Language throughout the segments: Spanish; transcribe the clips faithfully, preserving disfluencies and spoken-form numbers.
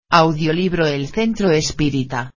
Audiolibro El Centro Espírita.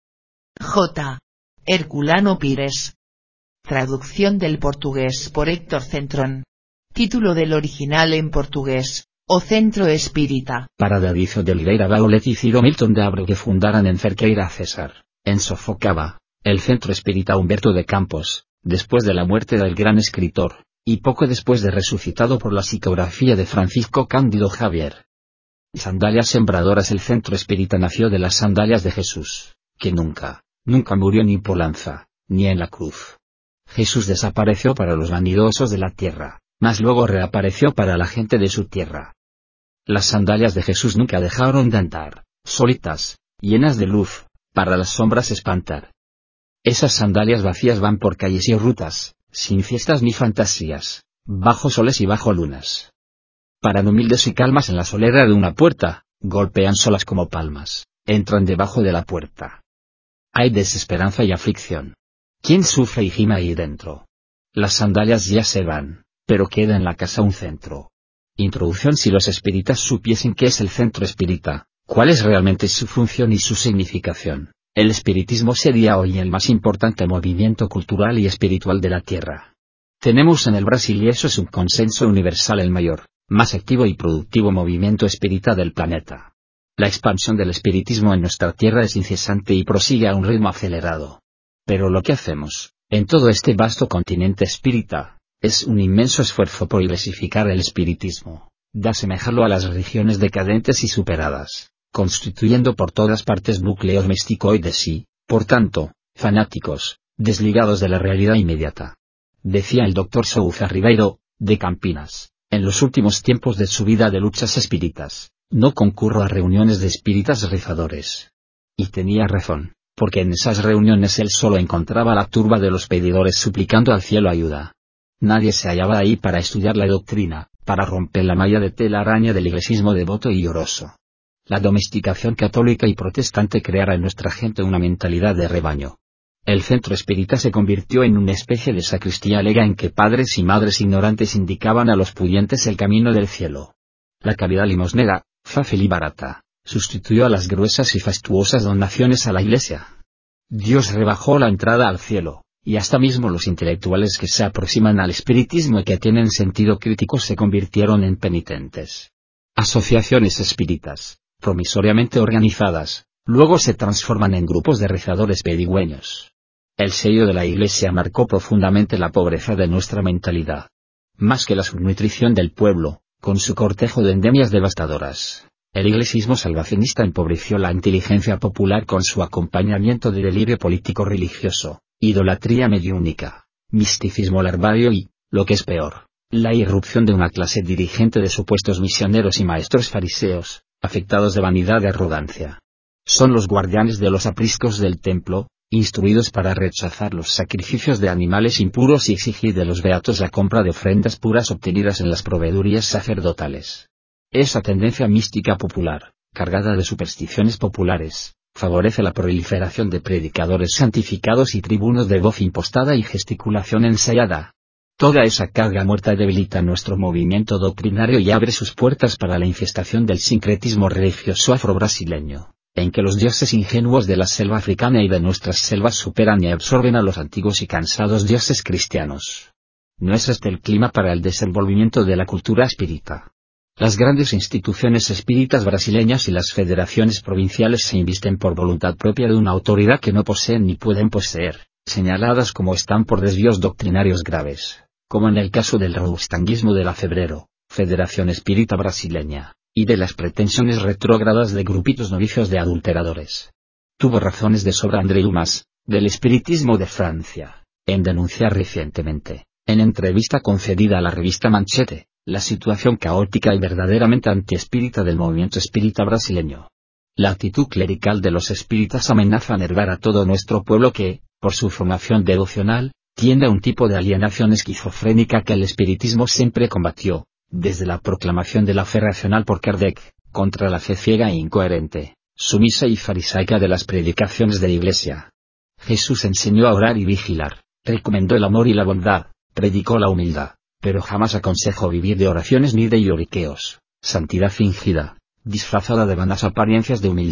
J. Herculano Pires. Traducción del portugués por Héctor Centrón. Título del original en portugués: O Centro Espírita. Para Davizo de Oliveira Baulet y Ciro Milton de Abreu que fundaran en Cerqueira César, en Sofocava, el Centro Espírita Humberto de Campos, después de la muerte del gran escritor, y poco después de resucitado por la psicografía de Francisco Cándido Javier. Sandalias sembradoras. El Centro Espírita nació de las sandalias de Jesús, que nunca, nunca murió ni por lanza, ni en la cruz. Jesús desapareció para los vanidosos de la tierra, mas luego reapareció para la gente de su tierra. Las sandalias de Jesús nunca dejaron de andar, solitas, llenas de luz, para las sombras espantar. Esas sandalias vacías van por calles y rutas, sin fiestas ni fantasías, bajo soles y bajo lunas. Paran humildes y calmas en la solera de una puerta, golpean solas como palmas, entran debajo de la puerta. Hay desesperanza y aflicción. ¿Quién sufre y gime ahí dentro? Las sandalias ya se van, pero queda en la casa un centro. Introducción. Si los espíritas supiesen qué es el Centro Espírita, cuál es realmente su función y su significación, el espiritismo sería hoy el más importante movimiento cultural y espiritual de la Tierra. Tenemos en el Brasil, y eso es un consenso universal, el mayor, más activo y productivo movimiento espírita del planeta. La expansión del espiritismo en nuestra tierra es incesante y prosigue a un ritmo acelerado. Pero lo que hacemos, en todo este vasto continente espírita, es un inmenso esfuerzo por diversificar el espiritismo, de asemejarlo a las religiones decadentes y superadas, constituyendo por todas partes núcleos misticoides y, por tanto, fanáticos, desligados de la realidad inmediata. Decía el doctor Souza Ribeiro, de Campinas, en los últimos tiempos de su vida de luchas espíritas: no concurro a reuniones de espíritas rezadores. Y tenía razón, porque en esas reuniones él solo encontraba la turba de los pedidores suplicando al cielo ayuda. Nadie se hallaba ahí para estudiar la doctrina, para romper la malla de telaraña del iglesismo devoto y lloroso. La domesticación católica y protestante creara en nuestra gente una mentalidad de rebaño. El Centro Espírita se convirtió en una especie de sacristía alega en que padres y madres ignorantes indicaban a los pudientes el camino del cielo. La caridad limosnera, fácil y barata, sustituyó a las gruesas y fastuosas donaciones a la Iglesia. Dios rebajó la entrada al cielo, y hasta mismo los intelectuales que se aproximan al espiritismo y que tienen sentido crítico se convirtieron en penitentes. Asociaciones espíritas, promisoriamente organizadas, luego se transforman en grupos de rezadores pedigüeños. El sello de la Iglesia marcó profundamente la pobreza de nuestra mentalidad. Más que la subnutrición del pueblo, con su cortejo de endemias devastadoras, el iglesismo salvacionista empobreció la inteligencia popular con su acompañamiento de delirio político-religioso, idolatría mediúnica, misticismo larvario y, lo que es peor, la irrupción de una clase dirigente de supuestos misioneros y maestros fariseos, afectados de vanidad y arrogancia. Son los guardianes de los apriscos del templo, instruidos para rechazar los sacrificios de animales impuros y exigir de los beatos la compra de ofrendas puras obtenidas en las proveedurías sacerdotales. Esa tendencia mística popular, cargada de supersticiones populares, favorece la proliferación de predicadores santificados y tribunos de voz impostada y gesticulación ensayada. Toda esa carga muerta debilita nuestro movimiento doctrinario y abre sus puertas para la infestación del sincretismo religioso afro-brasileño, en que los dioses ingenuos de la selva africana y de nuestras selvas superan y absorben a los antiguos y cansados dioses cristianos. No es este el clima para el desenvolvimiento de la cultura espírita. Las grandes instituciones espíritas brasileñas y las federaciones provinciales se invisten por voluntad propia de una autoridad que no poseen ni pueden poseer, señaladas como están por desvíos doctrinarios graves, como en el caso del robustanguismo de la Febrero, Federación Espírita Brasileña, y de las pretensiones retrógradas de grupitos novicios de adulteradores. Tuvo razones de sobra André Dumas, del espiritismo de Francia, en denunciar recientemente, en entrevista concedida a la revista Manchete, la situación caótica y verdaderamente antiespírita del movimiento espírita brasileño. La actitud clerical de los espíritas amenaza enervar a todo nuestro pueblo que, por su formación devocional, tiende a un tipo de alienación esquizofrénica que el espiritismo siempre combatió, desde la proclamación de la fe racional por Kardec, contra la fe ciega e incoherente, sumisa y farisaica de las predicaciones de la Iglesia. Jesús enseñó a orar y vigilar, recomendó el amor y la bondad, predicó la humildad, pero jamás aconsejó vivir de oraciones ni de lloriqueos, santidad fingida, disfrazada de vanas apariencias de humildad,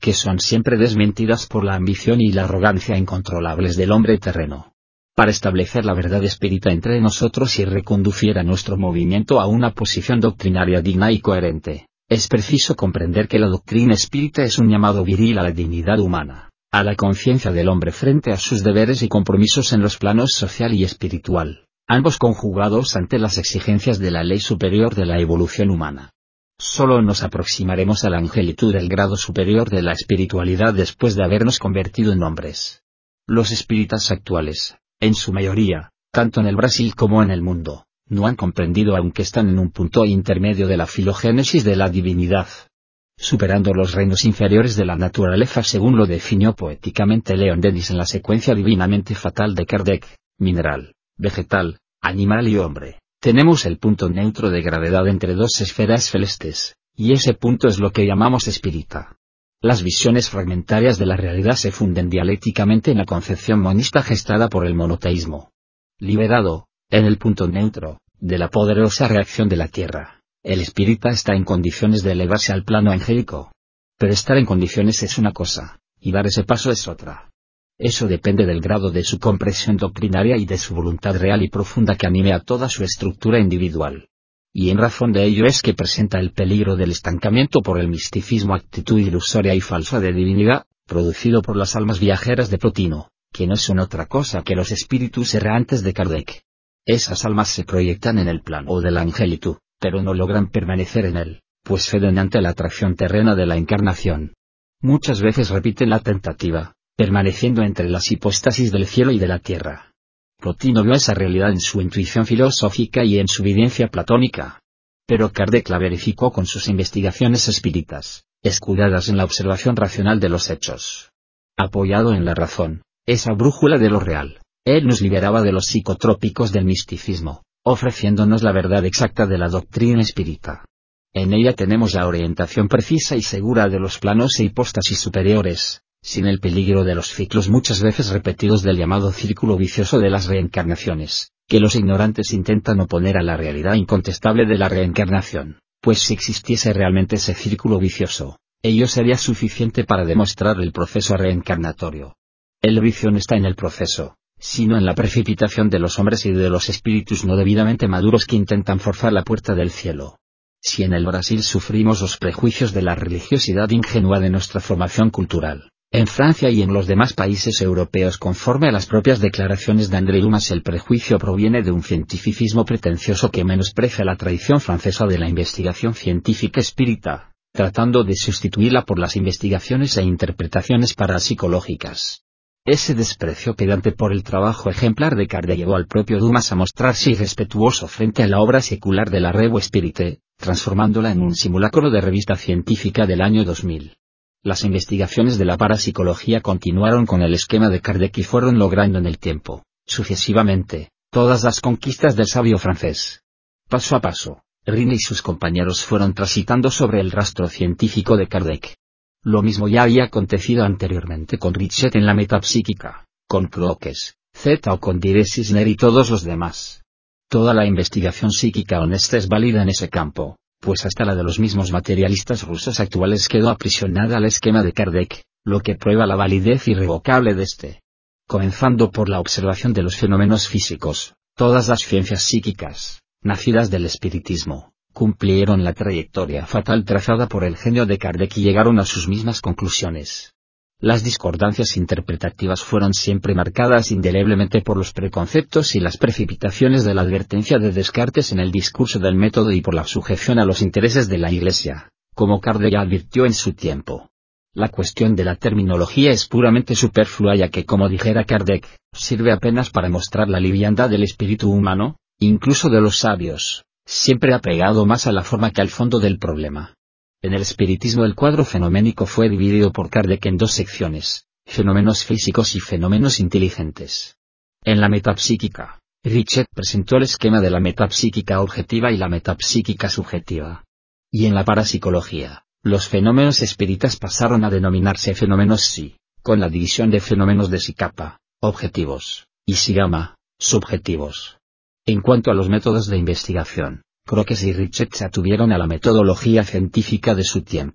que son siempre desmentidas por la ambición y la arrogancia incontrolables del hombre terreno. Para establecer la verdad espírita entre nosotros y reconducir a nuestro movimiento a una posición doctrinaria digna y coherente, es preciso comprender que la doctrina espírita es un llamado viril a la dignidad humana, a la conciencia del hombre frente a sus deberes y compromisos en los planos social y espiritual, ambos conjugados ante las exigencias de la ley superior de la evolución humana. Solo nos aproximaremos a la angelitud del grado superior de la espiritualidad después de habernos convertido en hombres. Los espíritas actuales, en su mayoría, tanto en el Brasil como en el mundo, no han comprendido aún que están en un punto intermedio de la filogénesis de la divinidad, superando los reinos inferiores de la naturaleza según lo definió poéticamente Leon Denis en la secuencia divinamente fatal de Kardec: mineral, vegetal, animal y hombre. Tenemos el punto neutro de gravedad entre dos esferas celestes, y ese punto es lo que llamamos espírita. Las visiones fragmentarias de la realidad se funden dialécticamente en la concepción monista gestada por el monoteísmo. Liberado, en el punto neutro, de la poderosa reacción de la Tierra, el espírita está en condiciones de elevarse al plano angélico. Pero estar en condiciones es una cosa, y dar ese paso es otra. Eso depende del grado de su comprensión doctrinaria y de su voluntad real y profunda que anime a toda su estructura individual. Y en razón de ello es que presenta el peligro del estancamiento por el misticismo, actitud ilusoria y falsa de divinidad, producido por las almas viajeras de Plotino, que no son otra cosa que los espíritus errantes de Kardec. Esas almas se proyectan en el plano de la angelitud, pero no logran permanecer en él, pues ceden ante la atracción terrena de la encarnación. Muchas veces repiten la tentativa, permaneciendo entre las hipóstasis del cielo y de la tierra. Plotino vio esa realidad en su intuición filosófica y en su evidencia platónica. Pero Kardec la verificó con sus investigaciones espíritas, escudadas en la observación racional de los hechos. Apoyado en la razón, esa brújula de lo real, él nos liberaba de los psicotrópicos del misticismo, ofreciéndonos la verdad exacta de la doctrina espírita. En ella tenemos la orientación precisa y segura de los planos e hipóstasis superiores, sin el peligro de los ciclos muchas veces repetidos del llamado círculo vicioso de las reencarnaciones, que los ignorantes intentan oponer a la realidad incontestable de la reencarnación, pues si existiese realmente ese círculo vicioso, ello sería suficiente para demostrar el proceso reencarnatorio. El vicio no está en el proceso, sino en la precipitación de los hombres y de los espíritus no debidamente maduros que intentan forzar la puerta del cielo. Si en el Brasil sufrimos los prejuicios de la religiosidad ingenua de nuestra formación cultural, en Francia y en los demás países europeos conforme a las propias declaraciones de André Dumas el prejuicio proviene de un cientificismo pretencioso que menosprecia la tradición francesa de la investigación científica espírita, tratando de sustituirla por las investigaciones e interpretaciones parapsicológicas. Ese desprecio pedante por el trabajo ejemplar de Kardec llevó al propio Dumas a mostrarse irrespetuoso frente a la obra secular de la Revue Spirite, transformándola en un simulacro de revista científica del año dos mil. Las investigaciones de la parapsicología continuaron con el esquema de Kardec y fueron logrando en el tiempo, sucesivamente, todas las conquistas del sabio francés. Paso a paso, Rinne y sus compañeros fueron transitando sobre el rastro científico de Kardec. Lo mismo ya había acontecido anteriormente con Richet en la metapsíquica, con Crookes, Z o con Dire Sisner y todos los demás. Toda la investigación psíquica honesta es válida en ese campo, pues hasta la de los mismos materialistas rusos actuales quedó aprisionada al esquema de Kardec, lo que prueba la validez irrevocable de este. Comenzando por la observación de los fenómenos físicos, todas las ciencias psíquicas, nacidas del espiritismo, cumplieron la trayectoria fatal trazada por el genio de Kardec y llegaron a sus mismas conclusiones. Las discordancias interpretativas fueron siempre marcadas indeleblemente por los preconceptos y las precipitaciones de la advertencia de Descartes en el discurso del método y por la sujeción a los intereses de la Iglesia, como Kardec ya advirtió en su tiempo. La cuestión de la terminología es puramente superflua ya que, como dijera Kardec, sirve apenas para mostrar la liviandad del espíritu humano, incluso de los sabios, siempre apegado más a la forma que al fondo del problema. En el espiritismo el cuadro fenoménico fue dividido por Kardec en dos secciones, fenómenos físicos y fenómenos inteligentes. En la metapsíquica, Richet presentó el esquema de la metapsíquica objetiva y la metapsíquica subjetiva. Y en la parapsicología, los fenómenos espíritas pasaron a denominarse fenómenos psi, con la división de fenómenos de psi kappa, objetivos, y psi gamma, subjetivos. En cuanto a los métodos de investigación, Crookes y Richet se atuvieron a la metodología científica de su tiempo,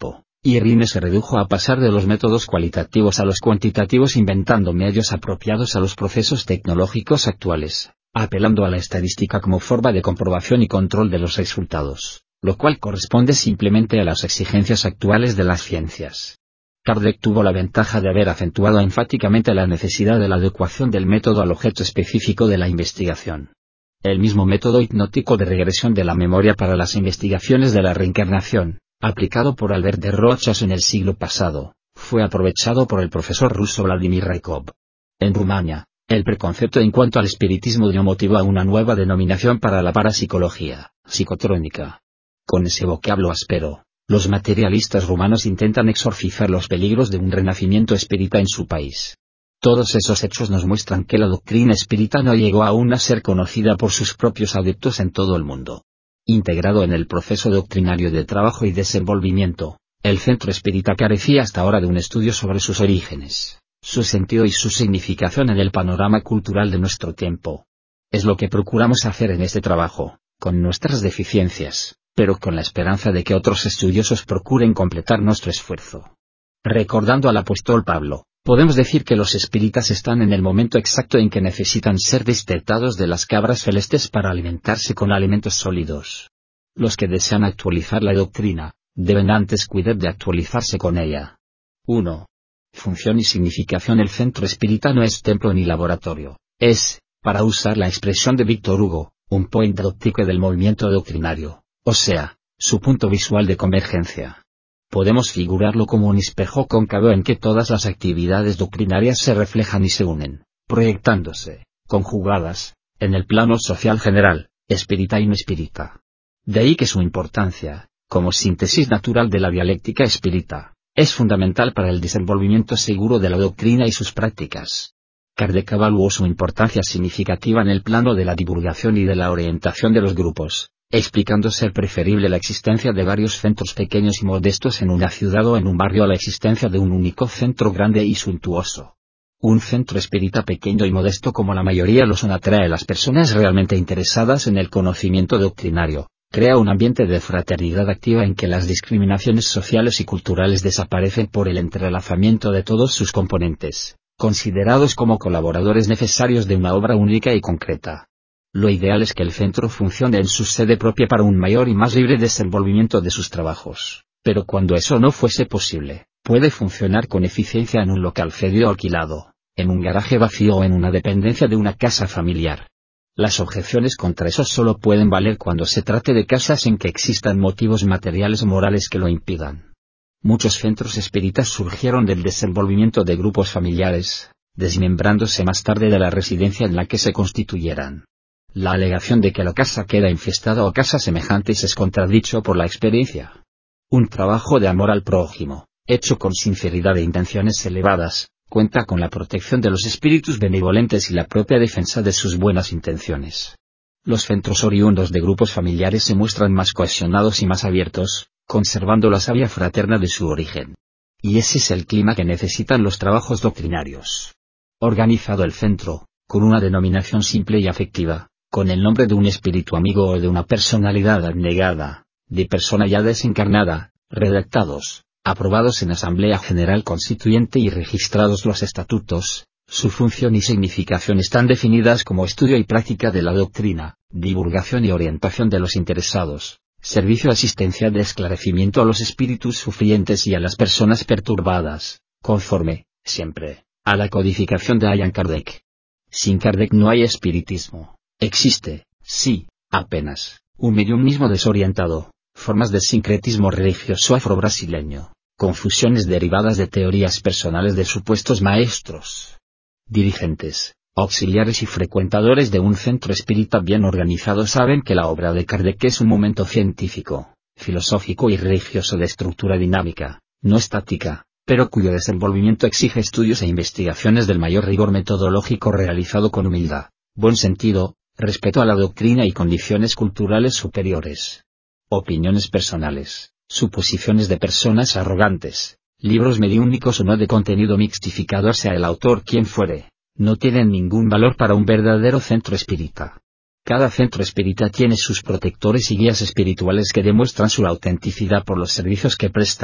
Irvine se redujo a pasar de los métodos cualitativos a los cuantitativos inventando medios apropiados a los procesos tecnológicos actuales, apelando a la estadística como forma de comprobación y control de los resultados, lo cual corresponde simplemente a las exigencias actuales de las ciencias. Kardec tuvo la ventaja de haber acentuado enfáticamente la necesidad de la adecuación del método al objeto específico de la investigación. El mismo método hipnótico de regresión de la memoria para las investigaciones de la reencarnación, aplicado por Albert de Rochas en el siglo pasado, fue aprovechado por el profesor ruso Vladimir Rykov. En Rumania, el preconcepto en cuanto al espiritismo dio motivo a una nueva denominación para la parapsicología, psicotrónica. Con ese vocablo áspero, los materialistas rumanos intentan exorcizar los peligros de un renacimiento espírita en su país. Todos esos hechos nos muestran que la doctrina espírita no llegó aún a ser conocida por sus propios adeptos en todo el mundo. Integrado en el proceso doctrinario de trabajo y desenvolvimiento, el centro espírita carecía hasta ahora de un estudio sobre sus orígenes, su sentido y su significación en el panorama cultural de nuestro tiempo. Es lo que procuramos hacer en este trabajo, con nuestras deficiencias, pero con la esperanza de que otros estudiosos procuren completar nuestro esfuerzo. Recordando al apóstol Pablo, podemos decir que los espíritas están en el momento exacto en que necesitan ser destetados de las cabras celestes para alimentarse con alimentos sólidos. Los que desean actualizar la doctrina, deben antes cuidar de actualizarse con ella. uno. Función y significación. El centro espírita no es templo ni laboratorio, es, para usar la expresión de Víctor Hugo, un point óptico del movimiento doctrinario, o sea, su punto visual de convergencia. Podemos figurarlo como un espejo cóncavo en que todas las actividades doctrinarias se reflejan y se unen, proyectándose, conjugadas, en el plano social general, espírita y no espírita. De ahí que su importancia, como síntesis natural de la dialéctica espírita, es fundamental para el desenvolvimiento seguro de la doctrina y sus prácticas. Kardec evaluó su importancia significativa en el plano de la divulgación y de la orientación de los grupos, explicando ser preferible la existencia de varios centros pequeños y modestos en una ciudad o en un barrio a la existencia de un único centro grande y suntuoso. Un centro espírita pequeño y modesto como la mayoría lo son atrae a las personas realmente interesadas en el conocimiento doctrinario, crea un ambiente de fraternidad activa en que las discriminaciones sociales y culturales desaparecen por el entrelazamiento de todos sus componentes, considerados como colaboradores necesarios de una obra única y concreta. Lo ideal es que el centro funcione en su sede propia para un mayor y más libre desenvolvimiento de sus trabajos, pero cuando eso no fuese posible, puede funcionar con eficiencia en un local cedido o alquilado, en un garaje vacío o en una dependencia de una casa familiar. Las objeciones contra eso solo pueden valer cuando se trate de casas en que existan motivos materiales o morales que lo impidan. Muchos centros espíritas surgieron del desenvolvimiento de grupos familiares, desmembrándose más tarde de la residencia en la que se constituyeran. La alegación de que la casa queda infestada o casas semejantes es contradicho por la experiencia. Un trabajo de amor al prójimo, hecho con sinceridad e intenciones elevadas, cuenta con la protección de los espíritus benevolentes y la propia defensa de sus buenas intenciones. Los centros oriundos de grupos familiares se muestran más cohesionados y más abiertos, conservando la savia fraterna de su origen. Y ese es el clima que necesitan los trabajos doctrinarios. Organizado el centro, con una denominación simple y afectiva, con el nombre de un espíritu amigo o de una personalidad abnegada, de persona ya desencarnada, redactados, aprobados en Asamblea General Constituyente y registrados los estatutos, su función y significación están definidas como estudio y práctica de la doctrina, divulgación y orientación de los interesados, servicio asistencial de esclarecimiento a los espíritus sufrientes y a las personas perturbadas, conforme, siempre, a la codificación de Allan Kardec. Sin Kardec no hay espiritismo. Existe, sí, apenas, un mediumismo desorientado, formas de sincretismo religioso afro-brasileño, confusiones derivadas de teorías personales de supuestos maestros, dirigentes, auxiliares y frecuentadores de un centro espírita bien organizado saben que la obra de Kardec es un momento científico, filosófico y religioso de estructura dinámica, no estática, pero cuyo desenvolvimiento exige estudios e investigaciones del mayor rigor metodológico realizado con humildad, buen sentido, respeto a la doctrina y condiciones culturales superiores. Opiniones personales, suposiciones de personas arrogantes, libros mediúnicos o no de contenido mixtificado sea el autor quien fuere, no tienen ningún valor para un verdadero centro espírita. Cada centro espírita tiene sus protectores y guías espirituales que demuestran su autenticidad por los servicios que prestan,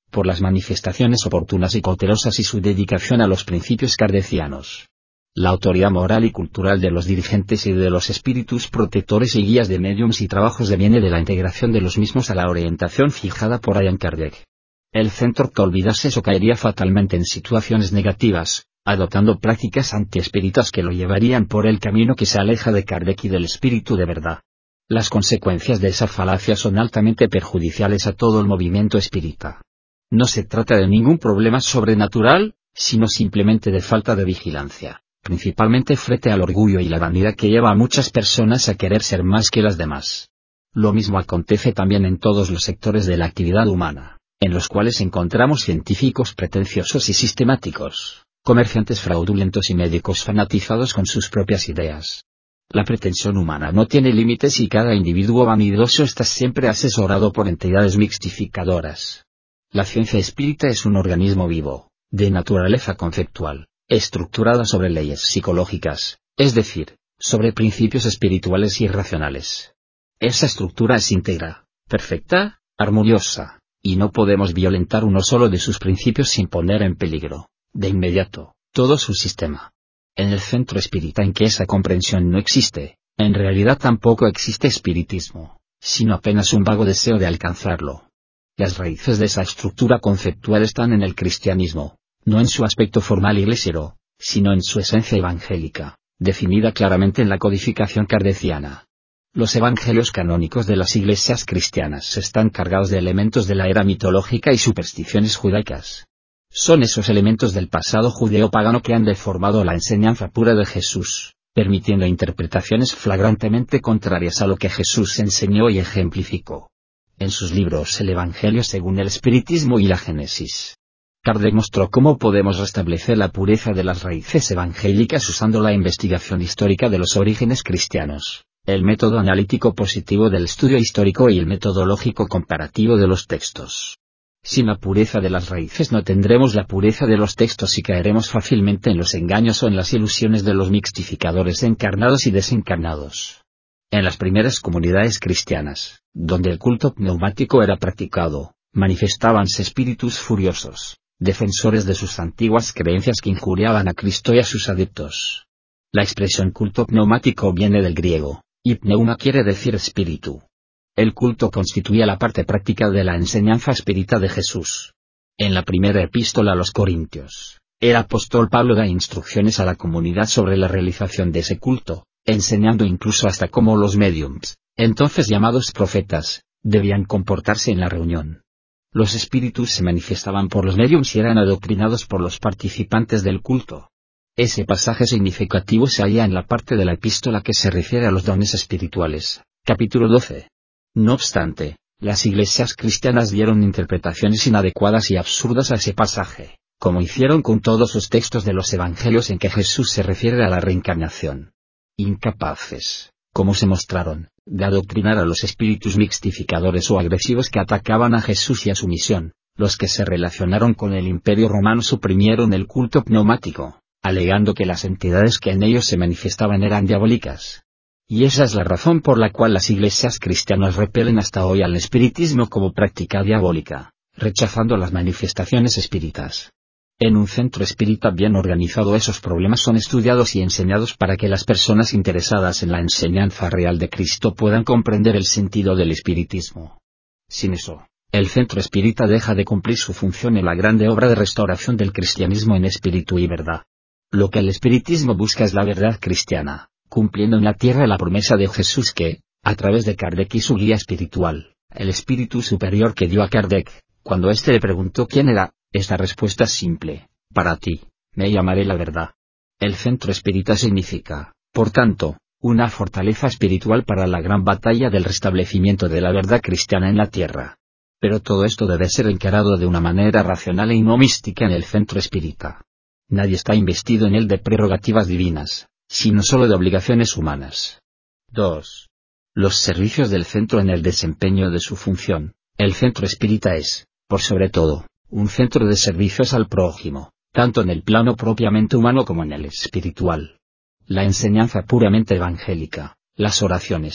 por las manifestaciones oportunas y cautelosas y su dedicación a los principios kardecianos. La autoridad moral y cultural de los dirigentes y de los espíritus protectores y guías de médiums y trabajos deviene de la integración de los mismos a la orientación fijada por Allan Kardec. El centro que olvidase eso caería fatalmente en situaciones negativas, adoptando prácticas antiespíritas que lo llevarían por el camino que se aleja de Kardec y del espíritu de verdad. Las consecuencias de esa falacia son altamente perjudiciales a todo el movimiento espírita. No se trata de ningún problema sobrenatural, sino simplemente de falta de vigilancia, principalmente frente al orgullo y la vanidad que lleva a muchas personas a querer ser más que las demás. Lo mismo acontece también en todos los sectores de la actividad humana, en los cuales encontramos científicos pretenciosos y sistemáticos, comerciantes fraudulentos y médicos fanatizados con sus propias ideas. La pretensión humana no tiene límites y cada individuo vanidoso está siempre asesorado por entidades mixtificadoras. La ciencia espírita es un organismo vivo, de naturaleza conceptual, estructurada sobre leyes psicológicas, es decir, sobre principios espirituales y racionales. Esa estructura es íntegra, perfecta, armoniosa, y no podemos violentar uno solo de sus principios sin poner en peligro, de inmediato, todo su sistema. En el centro espírita en que esa comprensión no existe, en realidad tampoco existe espiritismo, sino apenas un vago deseo de alcanzarlo. Las raíces de esa estructura conceptual están en el cristianismo, no en su aspecto formal iglesiero, sino en su esencia evangélica, definida claramente en la codificación kardeciana. Los evangelios canónicos de las iglesias cristianas están cargados de elementos de la era mitológica y supersticiones judaicas. Son esos elementos del pasado judeo-pagano que han deformado la enseñanza pura de Jesús, permitiendo interpretaciones flagrantemente contrarias a lo que Jesús enseñó y ejemplificó. En sus libros El Evangelio según el Espiritismo y la Génesis, Kardec mostró cómo podemos restablecer la pureza de las raíces evangélicas usando la investigación histórica de los orígenes cristianos, el método analítico positivo del estudio histórico y el metodológico comparativo de los textos. Sin la pureza de las raíces no tendremos la pureza de los textos y caeremos fácilmente en los engaños o en las ilusiones de los mixtificadores encarnados y desencarnados. En las primeras comunidades cristianas, donde el culto pneumático era practicado, manifestábanse espíritus furiosos, defensores de sus antiguas creencias que injuriaban a Cristo y a sus adeptos. La expresión culto pneumático viene del griego, y pneuma quiere decir espíritu. El culto constituía la parte práctica de la enseñanza espírita de Jesús. En la primera epístola a los Corintios, el apóstol Pablo da instrucciones a la comunidad sobre la realización de ese culto, enseñando incluso hasta cómo los médiums, entonces llamados profetas, debían comportarse en la reunión. Los espíritus se manifestaban por los médiums y eran adoctrinados por los participantes del culto. Ese pasaje significativo se halla en la parte de la epístola que se refiere a los dones espirituales, capítulo doce. No obstante, las iglesias cristianas dieron interpretaciones inadecuadas y absurdas a ese pasaje, como hicieron con todos los textos de los evangelios en que Jesús se refiere a la reencarnación. Incapaces, como se mostraron, de adoctrinar a los espíritus mixtificadores o agresivos que atacaban a Jesús y a su misión, los que se relacionaron con el Imperio Romano suprimieron el culto pneumático, alegando que las entidades que en ellos se manifestaban eran diabólicas. Y esa es la razón por la cual las iglesias cristianas repelen hasta hoy al espiritismo como práctica diabólica, rechazando las manifestaciones espíritas. En un centro espírita bien organizado esos problemas son estudiados y enseñados para que las personas interesadas en la enseñanza real de Cristo puedan comprender el sentido del espiritismo. Sin eso, el centro espírita deja de cumplir su función en la grande obra de restauración del cristianismo en espíritu y verdad. Lo que el espiritismo busca es la verdad cristiana, cumpliendo en la tierra la promesa de Jesús que, a través de Kardec y su guía espiritual, el espíritu superior que dio a Kardec, cuando éste le preguntó quién era, esta respuesta es simple: para ti, me llamaré la verdad. El centro espírita significa, por tanto, una fortaleza espiritual para la gran batalla del restablecimiento de la verdad cristiana en la tierra. Pero todo esto debe ser encarado de una manera racional y no mística en el centro espírita. Nadie está investido en él de prerrogativas divinas, sino solo de obligaciones humanas. dos. Los servicios del centro en el desempeño de su función. El centro espírita es, por sobre todo, un centro de servicios al prójimo, tanto en el plano propiamente humano como en el espiritual. La enseñanza puramente evangélica, las oraciones,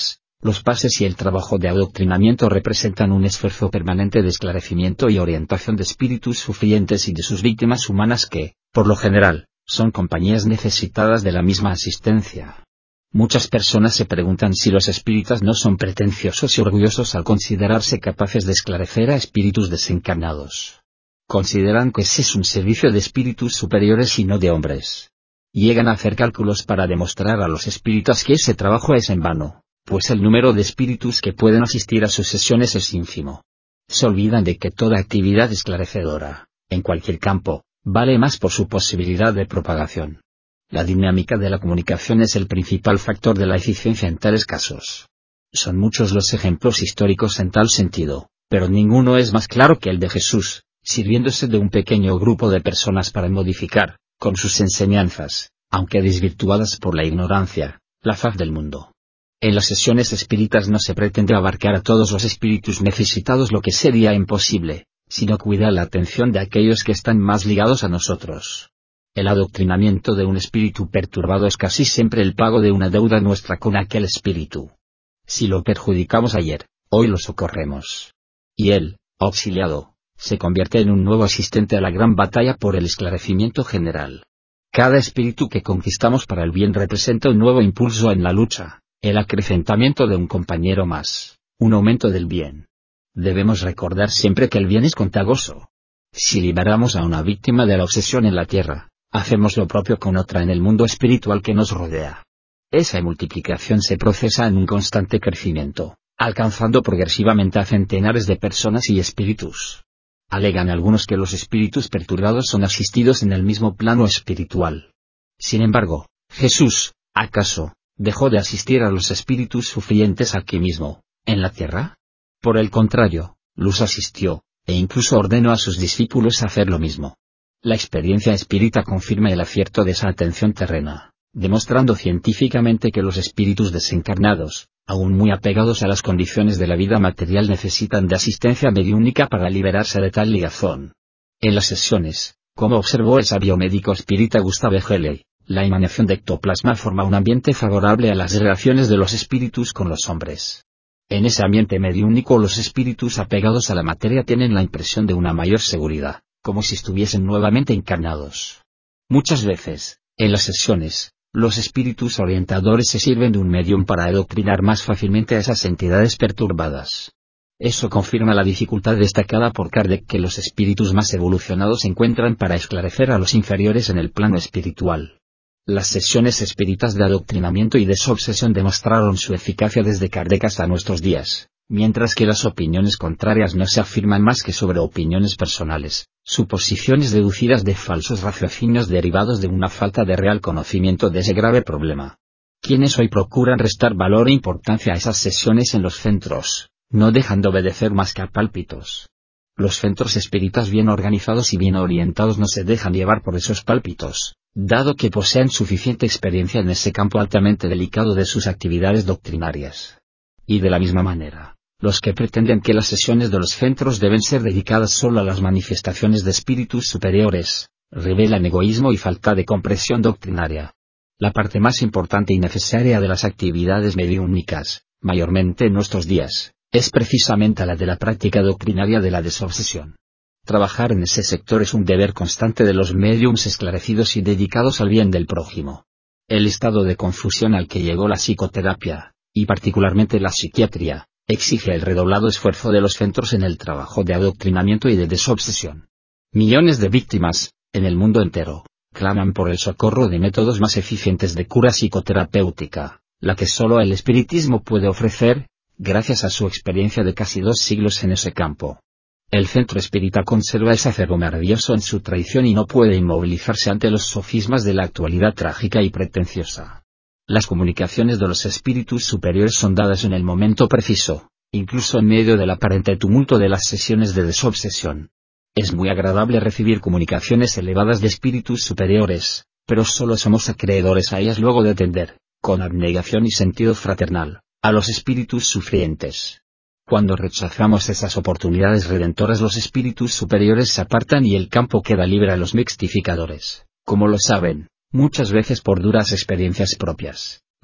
Los pases y el trabajo de adoctrinamiento representan un esfuerzo permanente de esclarecimiento y orientación de espíritus sufrientes y de sus víctimas humanas que, por lo general, son compañías necesitadas de la misma asistencia. Muchas personas se preguntan si los espíritas no son pretenciosos y orgullosos al considerarse capaces de esclarecer a espíritus desencarnados. Consideran que ese es un servicio de espíritus superiores y no de hombres. Llegan a hacer cálculos para demostrar a los espíritas que ese trabajo es en vano, pues el número de espíritus que pueden asistir a sus sesiones es ínfimo. Se olvidan de que toda actividad esclarecedora, en cualquier campo, vale más por su posibilidad de propagación. La dinámica de la comunicación es el principal factor de la eficiencia en tales casos. Son muchos los ejemplos históricos en tal sentido, pero ninguno es más claro que el de Jesús, sirviéndose de un pequeño grupo de personas para modificar, con sus enseñanzas, aunque desvirtuadas por la ignorancia, la faz del mundo. En las sesiones espíritas no se pretende abarcar a todos los espíritus necesitados, lo que sería imposible, sino cuidar la atención de aquellos que están más ligados a nosotros. El adoctrinamiento de un espíritu perturbado es casi siempre el pago de una deuda nuestra con aquel espíritu. Si lo perjudicamos ayer, hoy lo socorremos. Y él, auxiliado, se convierte en un nuevo asistente a la gran batalla por el esclarecimiento general. Cada espíritu que conquistamos para el bien representa un nuevo impulso en la lucha, el acrecentamiento de un compañero más, un aumento del bien. Debemos recordar siempre que el bien es contagioso. Si liberamos a una víctima de la obsesión en la tierra, hacemos lo propio con otra en el mundo espiritual que nos rodea. Esa multiplicación se procesa en un constante crecimiento, alcanzando progresivamente a centenares de personas y espíritus. Alegan algunos que los espíritus perturbados son asistidos en el mismo plano espiritual. Sin embargo, Jesús, ¿acaso, dejó de asistir a los espíritus sufrientes aquí mismo, en la tierra? Por el contrario, los asistió, e incluso ordenó a sus discípulos hacer lo mismo. La experiencia espírita confirma el acierto de esa atención terrena, demostrando científicamente que los espíritus desencarnados, aún muy apegados a las condiciones de la vida material, necesitan de asistencia mediúnica para liberarse de tal ligazón. En las sesiones, como observó el sabio médico espírita Gustave Helley, la emanación de ectoplasma forma un ambiente favorable a las relaciones de los espíritus con los hombres. En ese ambiente mediúnico los espíritus apegados a la materia tienen la impresión de una mayor seguridad, como si estuviesen nuevamente encarnados. Muchas veces, en las sesiones, los espíritus orientadores se sirven de un medium para adoctrinar más fácilmente a esas entidades perturbadas. Eso confirma la dificultad destacada por Kardec que los espíritus más evolucionados encuentran para esclarecer a los inferiores en el plano espiritual. Las sesiones espíritas de adoctrinamiento y desobsesión demostraron su eficacia desde Kardec hasta nuestros días, mientras que las opiniones contrarias no se afirman más que sobre opiniones personales, suposiciones deducidas de falsos raciocinios derivados de una falta de real conocimiento de ese grave problema. Quienes hoy procuran restar valor e importancia a esas sesiones en los centros, no dejan de obedecer más que a pálpitos. Los centros espíritas bien organizados y bien orientados no se dejan llevar por esos pálpitos, dado que poseen suficiente experiencia en ese campo altamente delicado de sus actividades doctrinarias. Y de la misma manera, los que pretenden que las sesiones de los centros deben ser dedicadas solo a las manifestaciones de espíritus superiores, revelan egoísmo y falta de comprensión doctrinaria. La parte más importante y necesaria de las actividades mediúnicas, mayormente en nuestros días, es precisamente la de la práctica doctrinaria de la desobsesión. Trabajar en ese sector es un deber constante de los médiums esclarecidos y dedicados al bien del prójimo. El estado de confusión al que llegó la psicoterapia, y particularmente la psiquiatría, exige el redoblado esfuerzo de los centros en el trabajo de adoctrinamiento y de desobsesión. Millones de víctimas, en el mundo entero, claman por el socorro de métodos más eficientes de cura psicoterapéutica, la que solo el espiritismo puede ofrecer, gracias a su experiencia de casi dos siglos en ese campo. El centro espírita conserva ese acervo maravilloso en su tradición y no puede inmovilizarse ante los sofismas de la actualidad trágica y pretenciosa. Las comunicaciones de los espíritus superiores son dadas en el momento preciso, incluso en medio del aparente tumulto de las sesiones de desobsesión. Es muy agradable recibir comunicaciones elevadas de espíritus superiores, pero solo somos acreedores a ellas luego de atender, con abnegación y sentido fraternal, a los espíritus sufrientes. Cuando rechazamos esas oportunidades redentoras, los espíritus superiores se apartan y el campo queda libre a los mixtificadores. Como lo saben, muchas veces por duras experiencias propias,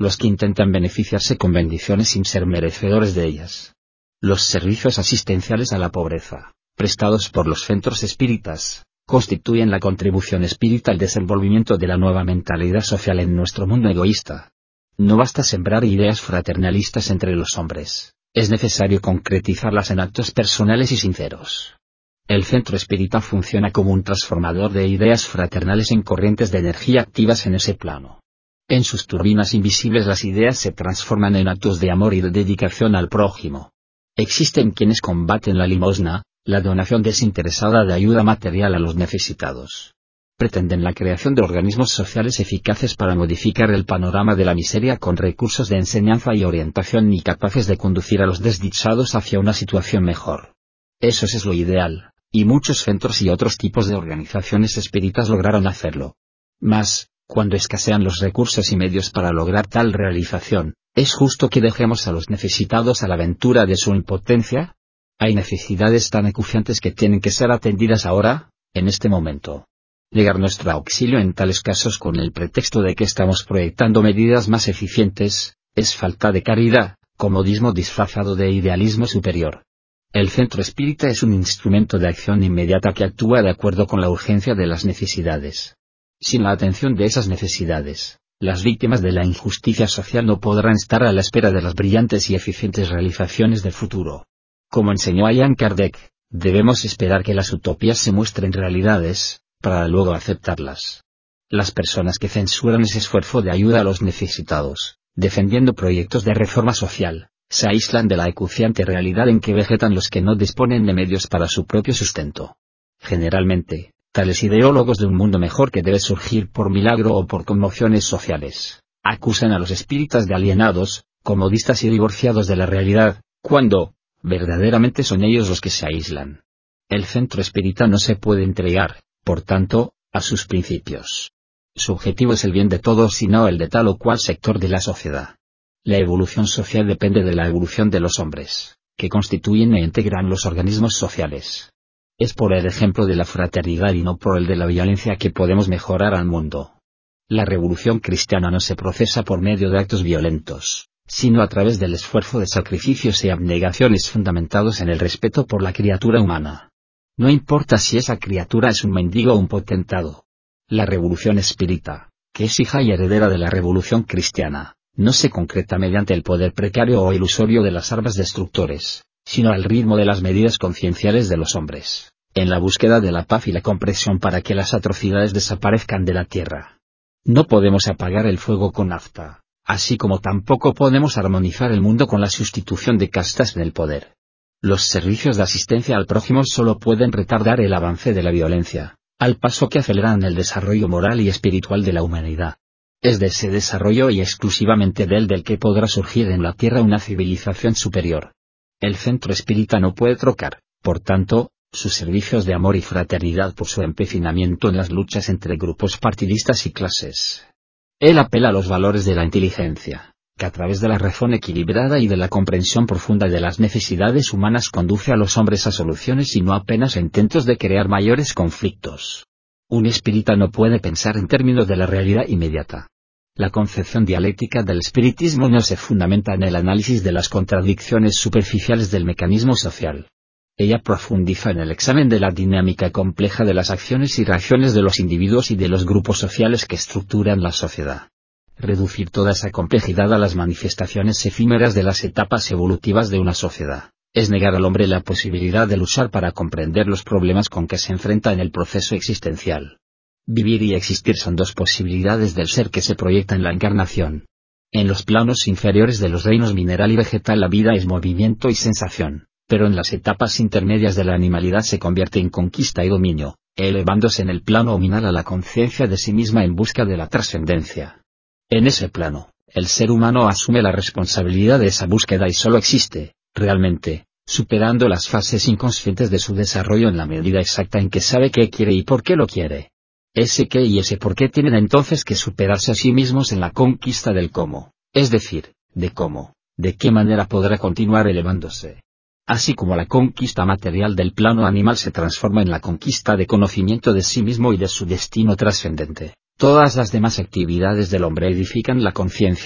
los que intentan beneficiarse con bendiciones sin ser merecedores de ellas. Los servicios asistenciales a la pobreza, prestados por los centros espíritas, constituyen la contribución espírita al desenvolvimiento de la nueva mentalidad social en nuestro mundo egoísta. No basta sembrar ideas fraternalistas entre los hombres, es necesario concretizarlas en actos personales y sinceros. El centro espírita funciona como un transformador de ideas fraternales en corrientes de energía activas en ese plano. En sus turbinas invisibles las ideas se transforman en actos de amor y de dedicación al prójimo. Existen quienes combaten la limosna, la donación desinteresada de ayuda material a los necesitados. Pretenden la creación de organismos sociales eficaces para modificar el panorama de la miseria con recursos de enseñanza y orientación y capaces de conducir a los desdichados hacia una situación mejor. Eso es lo ideal, y muchos centros y otros tipos de organizaciones espíritas lograron hacerlo. Mas, cuando escasean los recursos y medios para lograr tal realización, ¿es justo que dejemos a los necesitados a la aventura de su impotencia? Hay necesidades tan acuciantes que tienen que ser atendidas ahora, en este momento. Negar nuestro auxilio en tales casos con el pretexto de que estamos proyectando medidas más eficientes, es falta de caridad, comodismo disfrazado de idealismo superior. El centro espírita es un instrumento de acción inmediata que actúa de acuerdo con la urgencia de las necesidades. Sin la atención de esas necesidades, las víctimas de la injusticia social no podrán estar a la espera de las brillantes y eficientes realizaciones del futuro. Como enseñó Allan Kardec, debemos esperar que las utopías se muestren realidades, para luego aceptarlas. Las personas que censuran ese esfuerzo de ayuda a los necesitados, defendiendo proyectos de reforma social, se aíslan de la acuciante realidad en que vegetan los que no disponen de medios para su propio sustento. Generalmente, tales ideólogos de un mundo mejor que debe surgir por milagro o por conmociones sociales, acusan a los espíritas de alienados, comodistas y divorciados de la realidad, cuando, verdaderamente son ellos los que se aíslan. El centro espírita no se puede entregar, por tanto, a sus principios. Su objetivo es el bien de todos y no el de tal o cual sector de la sociedad. La evolución social depende de la evolución de los hombres, que constituyen e integran los organismos sociales. Es por el ejemplo de la fraternidad y no por el de la violencia que podemos mejorar al mundo. La revolución cristiana no se procesa por medio de actos violentos, sino a través del esfuerzo de sacrificios y abnegaciones fundamentados en el respeto por la criatura humana. No importa si esa criatura es un mendigo o un potentado. La revolución espírita, que es hija y heredera de la revolución cristiana, no se concreta mediante el poder precario o ilusorio de las armas destructores, sino al ritmo de las medidas concienciales de los hombres, en la búsqueda de la paz y la comprensión para que las atrocidades desaparezcan de la tierra. No podemos apagar el fuego con nafta, así como tampoco podemos armonizar el mundo con la sustitución de castas en el poder. Los servicios de asistencia al prójimo solo pueden retardar el avance de la violencia, al paso que aceleran el desarrollo moral y espiritual de la humanidad. Es de ese desarrollo y exclusivamente de él del que podrá surgir en la tierra una civilización superior. El centro espírita no puede trocar, por tanto, sus servicios de amor y fraternidad por su empecinamiento en las luchas entre grupos partidistas y clases. Él apela a los valores de la inteligencia, que a través de la razón equilibrada y de la comprensión profunda de las necesidades humanas conduce a los hombres a soluciones y no apenas a intentos de crear mayores conflictos. Un espírita no puede pensar en términos de la realidad inmediata. La concepción dialéctica del espiritismo no se fundamenta en el análisis de las contradicciones superficiales del mecanismo social. Ella profundiza en el examen de la dinámica compleja de las acciones y reacciones de los individuos y de los grupos sociales que estructuran la sociedad. Reducir toda esa complejidad a las manifestaciones efímeras de las etapas evolutivas de una sociedad, es negar al hombre la posibilidad de luchar para comprender los problemas con que se enfrenta en el proceso existencial. Vivir y existir son dos posibilidades del ser que se proyecta en la encarnación. En los planos inferiores de los reinos mineral y vegetal la vida es movimiento y sensación, pero en las etapas intermedias de la animalidad se convierte en conquista y dominio, elevándose en el plano nominal a la conciencia de sí misma en busca de la trascendencia. En ese plano, el ser humano asume la responsabilidad de esa búsqueda y solo existe, realmente, superando las fases inconscientes de su desarrollo en la medida exacta en que sabe qué quiere y por qué lo quiere. Ese qué y ese por qué tienen entonces que superarse a sí mismos en la conquista del cómo, es decir, de cómo, de qué manera podrá continuar elevándose. Así como la conquista material del plano animal se transforma en la conquista de conocimiento de sí mismo y de su destino trascendente, todas las demás actividades del hombre edifican la conciencia,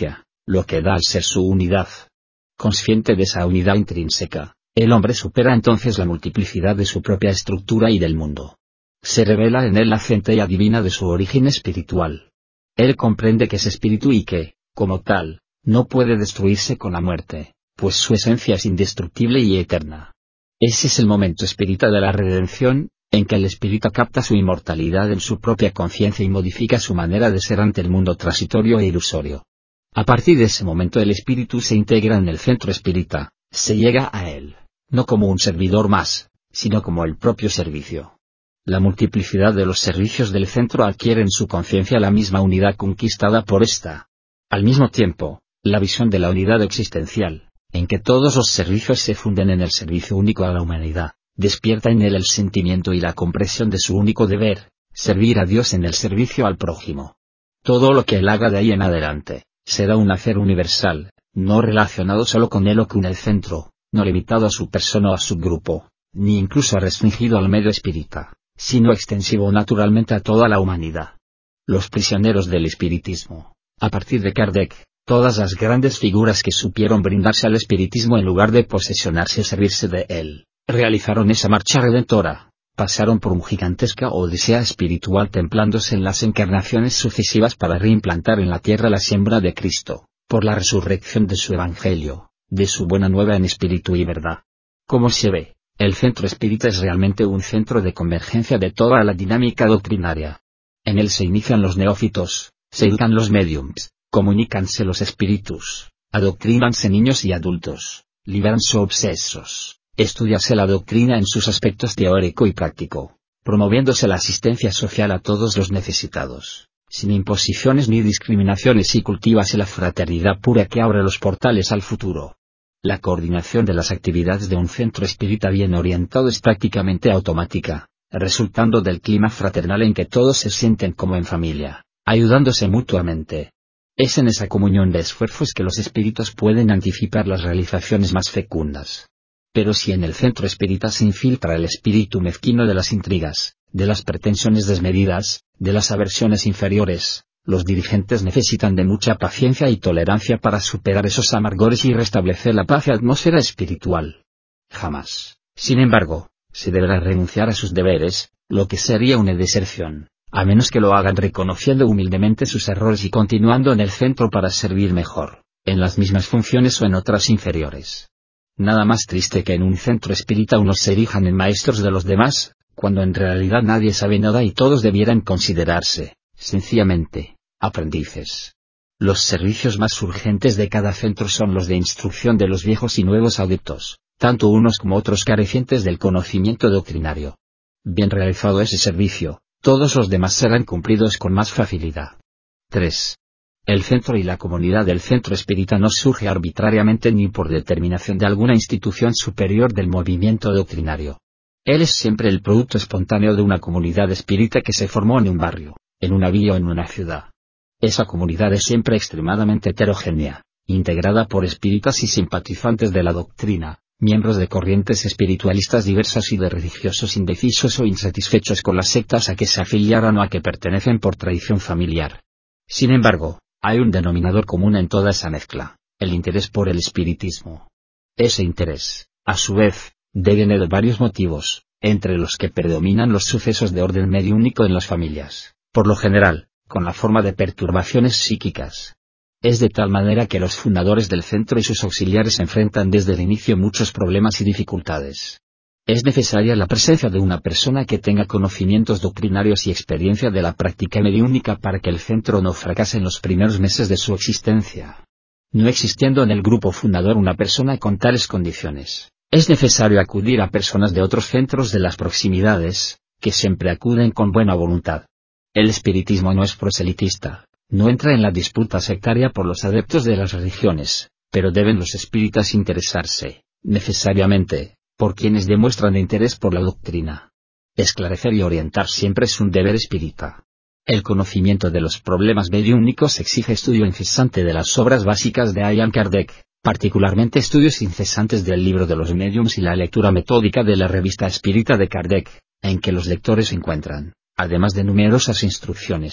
lo que da al ser su unidad. Consciente de esa unidad intrínseca, el hombre supera entonces la multiplicidad de su propia estructura y del mundo. Se revela en él la centella divina de su origen espiritual. Él comprende que es espíritu y que, como tal, no puede destruirse con la muerte, pues su esencia es indestructible y eterna. Ese es el momento espírita de la redención, en que el espírita capta su inmortalidad en su propia conciencia y modifica su manera de ser ante el mundo transitorio e ilusorio. A partir de ese momento el espíritu se integra en el centro espírita, se llega a él, no como un servidor más, sino como el propio servicio. La multiplicidad de los servicios del centro adquiere en su conciencia la misma unidad conquistada por ésta. Al mismo tiempo, la visión de la unidad existencial, en que todos los servicios se funden en el servicio único a la humanidad, despierta en él el sentimiento y la comprensión de su único deber, servir a Dios en el servicio al prójimo. Todo lo que él haga de ahí en adelante, será un hacer universal, no relacionado solo con él o con el centro, no limitado a su persona o a su grupo, ni incluso restringido al medio espírita, sino extensivo naturalmente a toda la humanidad. Los prisioneros del espiritismo. A partir de Kardec, todas las grandes figuras que supieron brindarse al espiritismo en lugar de posesionarse y servirse de él, realizaron esa marcha redentora, pasaron por una gigantesca odisea espiritual templándose en las encarnaciones sucesivas para reimplantar en la tierra la siembra de Cristo, por la resurrección de su Evangelio, de su buena nueva en espíritu y verdad. Como se ve, el centro espírita es realmente un centro de convergencia de toda la dinámica doctrinaria. En él se inician los neófitos, se educan los médiums, comunícanse los espíritus, adoctrínanse niños y adultos, libranse obsesos, estudiase la doctrina en sus aspectos teórico y práctico, promoviéndose la asistencia social a todos los necesitados, sin imposiciones ni discriminaciones y cultívase la fraternidad pura que abre los portales al futuro. La coordinación de las actividades de un centro espírita bien orientado es prácticamente automática, resultando del clima fraternal en que todos se sienten como en familia, ayudándose mutuamente. Es en esa comunión de esfuerzos que los espíritus pueden anticipar las realizaciones más fecundas. Pero si en el centro espírita se infiltra el espíritu mezquino de las intrigas, de las pretensiones desmedidas, de las aversiones inferiores, los dirigentes necesitan de mucha paciencia y tolerancia para superar esos amargores y restablecer la paz y atmósfera espiritual. Jamás, sin embargo, se deberá renunciar a sus deberes, lo que sería una deserción, a menos que lo hagan reconociendo humildemente sus errores y continuando en el centro para servir mejor, en las mismas funciones o en otras inferiores. Nada más triste que en un centro espírita unos se erijan en maestros de los demás, cuando en realidad nadie sabe nada y todos debieran considerarse, sencillamente, aprendices. Los servicios más urgentes de cada centro son los de instrucción de los viejos y nuevos adeptos, tanto unos como otros carecientes del conocimiento doctrinario. Bien realizado ese servicio, todos los demás serán cumplidos con más facilidad. tres. El centro y la comunidad del centro espírita no surge arbitrariamente ni por determinación de alguna institución superior del movimiento doctrinario. Él es siempre el producto espontáneo de una comunidad espírita que se formó en un barrio, en una villa o en una ciudad. Esa comunidad es siempre extremadamente heterogénea, integrada por espíritas y simpatizantes de la doctrina, miembros de corrientes espiritualistas diversas y de religiosos indecisos o insatisfechos con las sectas a que se afiliaran o a que pertenecen por tradición familiar. Sin embargo, hay un denominador común en toda esa mezcla, el interés por el espiritismo. Ese interés, a su vez, deviene de varios motivos, entre los que predominan los sucesos de orden mediúnico en las familias, por lo general, con la forma de perturbaciones psíquicas. Es de tal manera que los fundadores del centro y sus auxiliares enfrentan desde el inicio muchos problemas y dificultades. Es necesaria la presencia de una persona que tenga conocimientos doctrinarios y experiencia de la práctica mediúnica para que el centro no fracase en los primeros meses de su existencia. No existiendo en el grupo fundador una persona con tales condiciones, es necesario acudir a personas de otros centros de las proximidades, que siempre acuden con buena voluntad. El espiritismo no es proselitista, no entra en la disputa sectaria por los adeptos de las religiones, pero deben los espíritas interesarse, necesariamente, por quienes demuestran interés por la doctrina. Esclarecer y orientar siempre es un deber espírita. El conocimiento de los problemas mediúnicos exige estudio incesante de las obras básicas de Allan Kardec, particularmente estudios incesantes del libro de los médiums y la lectura metódica de la revista espírita de Kardec, en que los lectores encuentran, además de numerosas instrucciones,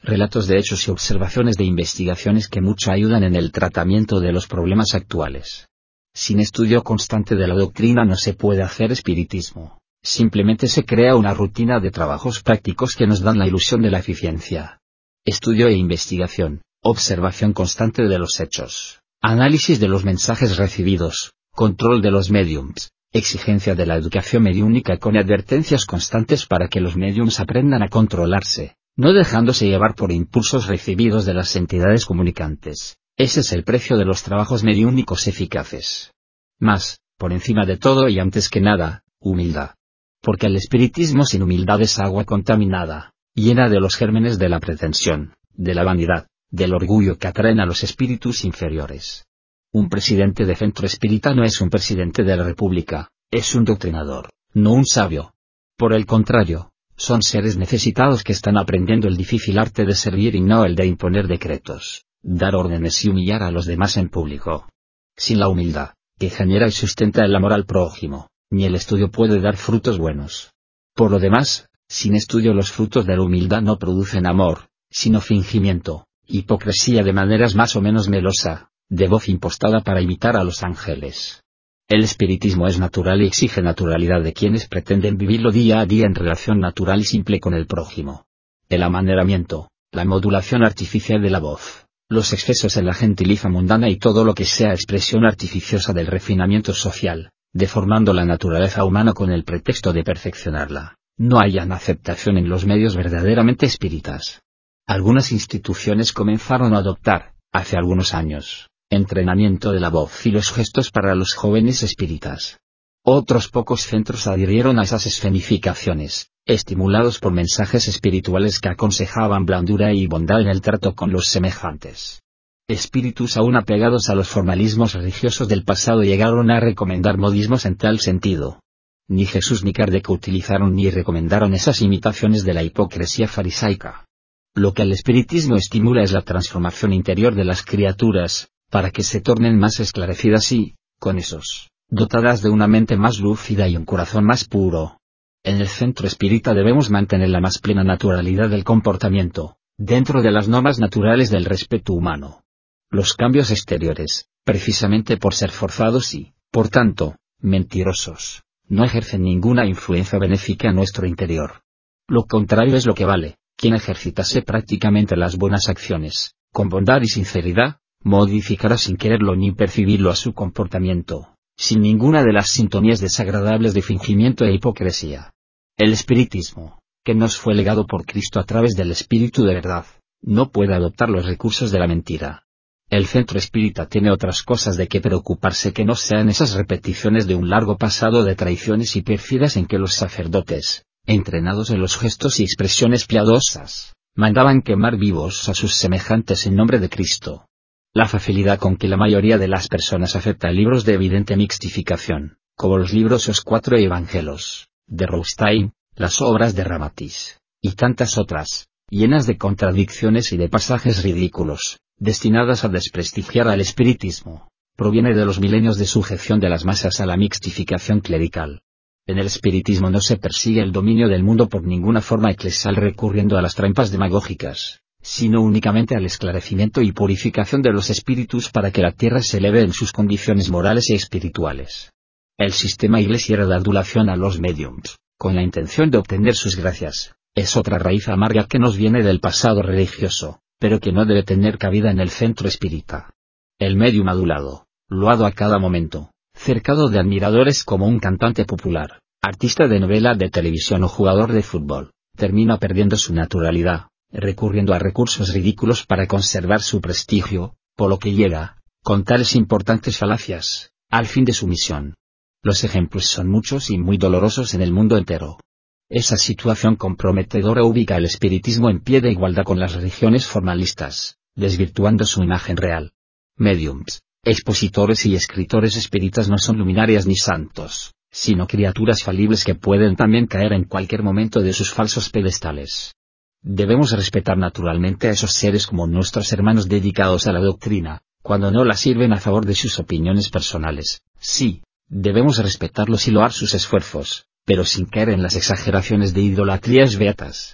relatos de hechos y observaciones de investigaciones que mucho ayudan en el tratamiento de los problemas actuales. Sin estudio constante de la doctrina no se puede hacer espiritismo, simplemente se crea una rutina de trabajos prácticos que nos dan la ilusión de la eficiencia. Estudio e investigación, observación constante de los hechos, análisis de los mensajes recibidos, control de los médiums, exigencia de la educación mediúnica con advertencias constantes para que los médiums aprendan a controlarse, no dejándose llevar por impulsos recibidos de las entidades comunicantes. Ese es el precio de los trabajos mediúnicos eficaces. Más, por encima de todo y antes que nada, humildad. Porque el espiritismo sin humildad es agua contaminada, llena de los gérmenes de la pretensión, de la vanidad, del orgullo que atraen a los espíritus inferiores. Un presidente de centro espírita no es un presidente de la república, es un doctrinador, no un sabio. Por el contrario, son seres necesitados que están aprendiendo el difícil arte de servir y no el de imponer decretos, dar órdenes y humillar a los demás en público. Sin la humildad, que genera y sustenta el amor al prójimo, ni el estudio puede dar frutos buenos. Por lo demás, sin estudio los frutos de la humildad no producen amor, sino fingimiento, hipocresía de maneras más o menos melosa, de voz impostada para imitar a los ángeles. El espiritismo es natural y exige naturalidad de quienes pretenden vivirlo día a día en relación natural y simple con el prójimo. El amaneramiento, la modulación artificial de la voz, los excesos en la gentiliza mundana y todo lo que sea expresión artificiosa del refinamiento social, deformando la naturaleza humana con el pretexto de perfeccionarla, no hayan aceptación en los medios verdaderamente espíritas. Algunas instituciones comenzaron a adoptar, hace algunos años, entrenamiento de la voz y los gestos para los jóvenes espíritas. Otros pocos centros adhirieron a esas escenificaciones, estimulados por mensajes espirituales que aconsejaban blandura y bondad en el trato con los semejantes. Espíritus aún apegados a los formalismos religiosos del pasado llegaron a recomendar modismos en tal sentido. Ni Jesús ni Kardec utilizaron ni recomendaron esas imitaciones de la hipocresía farisaica. Lo que el espiritismo estimula es la transformación interior de las criaturas, para que se tornen más esclarecidas y, con esos, dotadas de una mente más lúcida y un corazón más puro. En el centro espírita debemos mantener la más plena naturalidad del comportamiento, dentro de las normas naturales del respeto humano. Los cambios exteriores, precisamente por ser forzados y, por tanto, mentirosos, no ejercen ninguna influencia benéfica en nuestro interior. Lo contrario es lo que vale. Quien ejercitase prácticamente las buenas acciones, con bondad y sinceridad, modificará sin quererlo ni percibirlo a su comportamiento, sin ninguna de las sintonías desagradables de fingimiento e hipocresía. El espiritismo, que nos fue legado por Cristo a través del Espíritu de verdad, no puede adoptar los recursos de la mentira. El centro espírita tiene otras cosas de que preocuparse que no sean esas repeticiones de un largo pasado de traiciones y pérfidas en que los sacerdotes, entrenados en los gestos y expresiones piadosas, mandaban quemar vivos a sus semejantes en nombre de Cristo. La facilidad con que la mayoría de las personas acepta libros de evidente mixtificación, como los libros Los Cuatro Evangelios, de Rothstein, las obras de Ramatis, y tantas otras, llenas de contradicciones y de pasajes ridículos, destinadas a desprestigiar al espiritismo, proviene de los milenios de sujeción de las masas a la mixtificación clerical. En el espiritismo no se persigue el dominio del mundo por ninguna forma eclesial recurriendo a las trampas demagógicas, sino únicamente al esclarecimiento y purificación de los espíritus para que la tierra se eleve en sus condiciones morales y espirituales. El sistema iglesiero de adulación a los médiums, con la intención de obtener sus gracias, es otra raíz amarga que nos viene del pasado religioso, pero que no debe tener cabida en el centro espírita. El médium adulado, loado a cada momento, cercado de admiradores como un cantante popular, artista de novela de televisión o jugador de fútbol, termina perdiendo su naturalidad, recurriendo a recursos ridículos para conservar su prestigio, por lo que llega, con tales importantes falacias, al fin de su misión. Los ejemplos son muchos y muy dolorosos en el mundo entero. Esa situación comprometedora ubica el espiritismo en pie de igualdad con las religiones formalistas, desvirtuando su imagen real. Mediums, expositores y escritores espíritas no son luminarias ni santos, sino criaturas falibles que pueden también caer en cualquier momento de sus falsos pedestales. Debemos respetar naturalmente a esos seres como nuestros hermanos dedicados a la doctrina, cuando no la sirven a favor de sus opiniones personales. Sí, debemos respetarlos y loar sus esfuerzos, pero sin caer en las exageraciones de idolatrías beatas.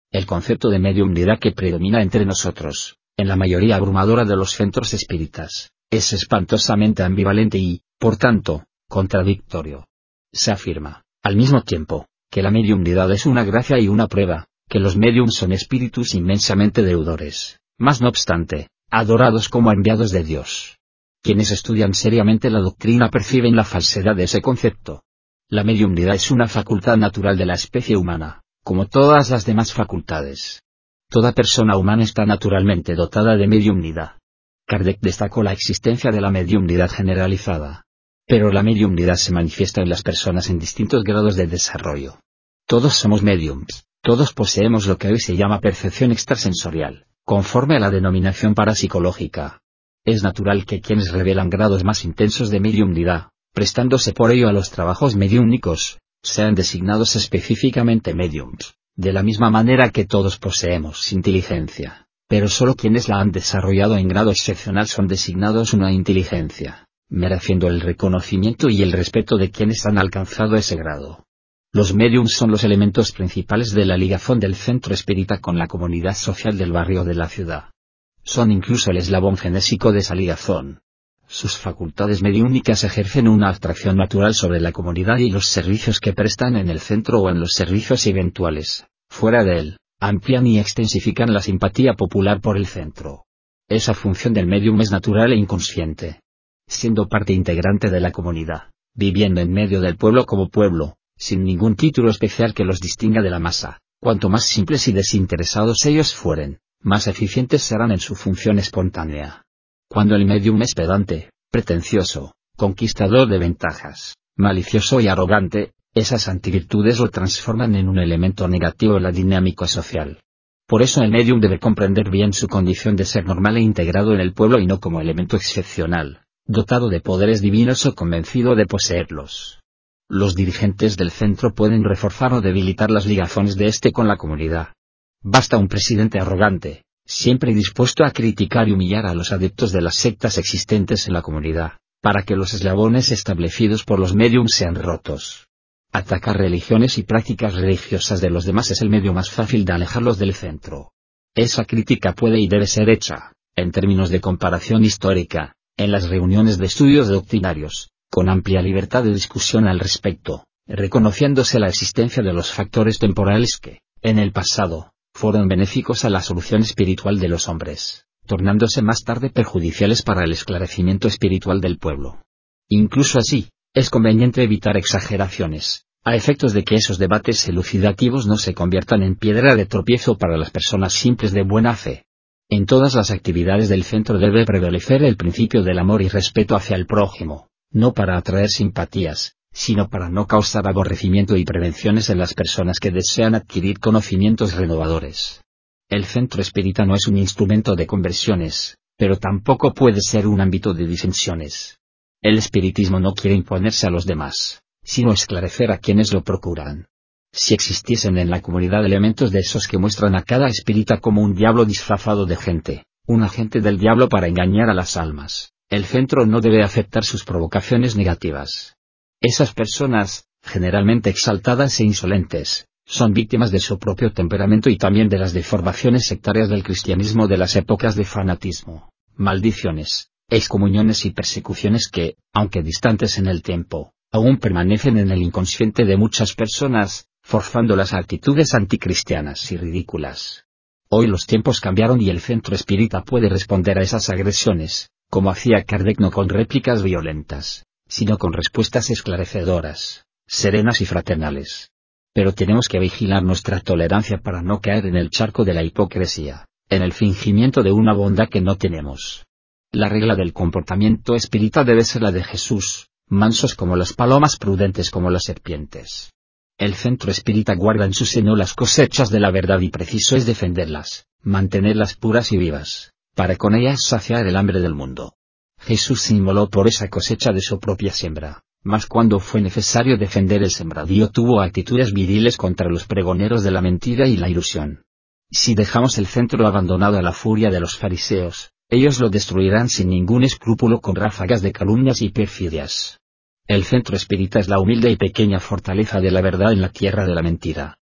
El concepto de mediumnidad que predomina entre nosotros, en la mayoría abrumadora de los centros espíritas, es espantosamente ambivalente y, por tanto, contradictorio. Se afirma, al mismo tiempo, que la mediumnidad es una gracia y una prueba, que los médiums son espíritus inmensamente deudores, mas no obstante, adorados como enviados de Dios. Quienes estudian seriamente la doctrina perciben la falsedad de ese concepto. La mediumnidad es una facultad natural de la especie humana, como todas las demás facultades. Toda persona humana está naturalmente dotada de mediumnidad. Kardec destacó la existencia de la mediumnidad generalizada. Pero la mediumnidad se manifiesta en las personas en distintos grados de desarrollo. Todos somos mediums, todos poseemos lo que hoy se llama percepción extrasensorial, conforme a la denominación parapsicológica. Es natural que quienes revelan grados más intensos de mediumnidad, prestándose por ello a los trabajos mediúmnicos, sean designados específicamente mediums, de la misma manera que todos poseemos inteligencia, pero solo quienes la han desarrollado en grado excepcional son designados una inteligencia, mereciendo el reconocimiento y el respeto de quienes han alcanzado ese grado. Los médiums son los elementos principales de la ligazón del centro espírita con la comunidad social del barrio de la ciudad. Son incluso el eslabón genésico de esa ligazón. Sus facultades mediúnicas ejercen una atracción natural sobre la comunidad y los servicios que prestan en el centro o en los servicios eventuales, fuera de él, amplían y extensifican la simpatía popular por el centro. Esa función del médium es natural e inconsciente. Siendo parte integrante de la comunidad, viviendo en medio del pueblo como pueblo, sin ningún título especial que los distinga de la masa, cuanto más simples y desinteresados ellos fueren, más eficientes serán en su función espontánea. Cuando el médium es pedante, pretencioso, conquistador de ventajas, malicioso y arrogante, esas antivirtudes lo transforman en un elemento negativo en la dinámica social. Por eso el médium debe comprender bien su condición de ser normal e integrado en el pueblo y no como elemento excepcional, dotado de poderes divinos o convencido de poseerlos. Los dirigentes del centro pueden reforzar o debilitar las ligazones de éste con la comunidad. Basta un presidente arrogante, siempre dispuesto a criticar y humillar a los adeptos de las sectas existentes en la comunidad, para que los eslabones establecidos por los médiums sean rotos. Atacar religiones y prácticas religiosas de los demás es el medio más fácil de alejarlos del centro. Esa crítica puede y debe ser hecha, en términos de comparación histórica, en las reuniones de estudios doctrinarios, con amplia libertad de discusión al respecto, reconociéndose la existencia de los factores temporales que, en el pasado, fueron benéficos a la solución espiritual de los hombres, tornándose más tarde perjudiciales para el esclarecimiento espiritual del pueblo. Incluso así, es conveniente evitar exageraciones, a efectos de que esos debates elucidativos no se conviertan en piedra de tropiezo para las personas simples de buena fe. En todas las actividades del centro debe prevalecer el principio del amor y respeto hacia el prójimo, no para atraer simpatías, sino para no causar aborrecimiento y prevenciones en las personas que desean adquirir conocimientos renovadores. El centro espírita no es un instrumento de conversiones, pero tampoco puede ser un ámbito de disensiones. El espiritismo no quiere imponerse a los demás, sino esclarecer a quienes lo procuran. Si existiesen en la comunidad elementos de esos que muestran a cada espírita como un diablo disfrazado de gente, un agente del diablo para engañar a las almas, el centro no debe aceptar sus provocaciones negativas. Esas personas, generalmente exaltadas e insolentes, son víctimas de su propio temperamento y también de las deformaciones sectarias del cristianismo de las épocas de fanatismo, maldiciones, excomuniones y persecuciones que, aunque distantes en el tiempo, aún permanecen en el inconsciente de muchas personas, forzando las actitudes anticristianas y ridículas. Hoy los tiempos cambiaron y el centro espírita puede responder a esas agresiones, como hacía Kardec, no con réplicas violentas, sino con respuestas esclarecedoras, serenas y fraternales. Pero tenemos que vigilar nuestra tolerancia para no caer en el charco de la hipocresía, en el fingimiento de una bondad que no tenemos. La regla del comportamiento espírita debe ser la de Jesús, mansos como las palomas, prudentes como las serpientes. El centro espírita guarda en su seno las cosechas de la verdad y preciso es defenderlas, mantenerlas puras y vivas, para con ellas saciar el hambre del mundo. Jesús se inmoló por esa cosecha de su propia siembra, mas cuando fue necesario defender el sembradío tuvo actitudes viriles contra los pregoneros de la mentira y la ilusión. Si dejamos el centro abandonado a la furia de los fariseos, ellos lo destruirán sin ningún escrúpulo con ráfagas de calumnias y perfidias. El centro espírita es la humilde y pequeña fortaleza de la verdad en la tierra de la mentira.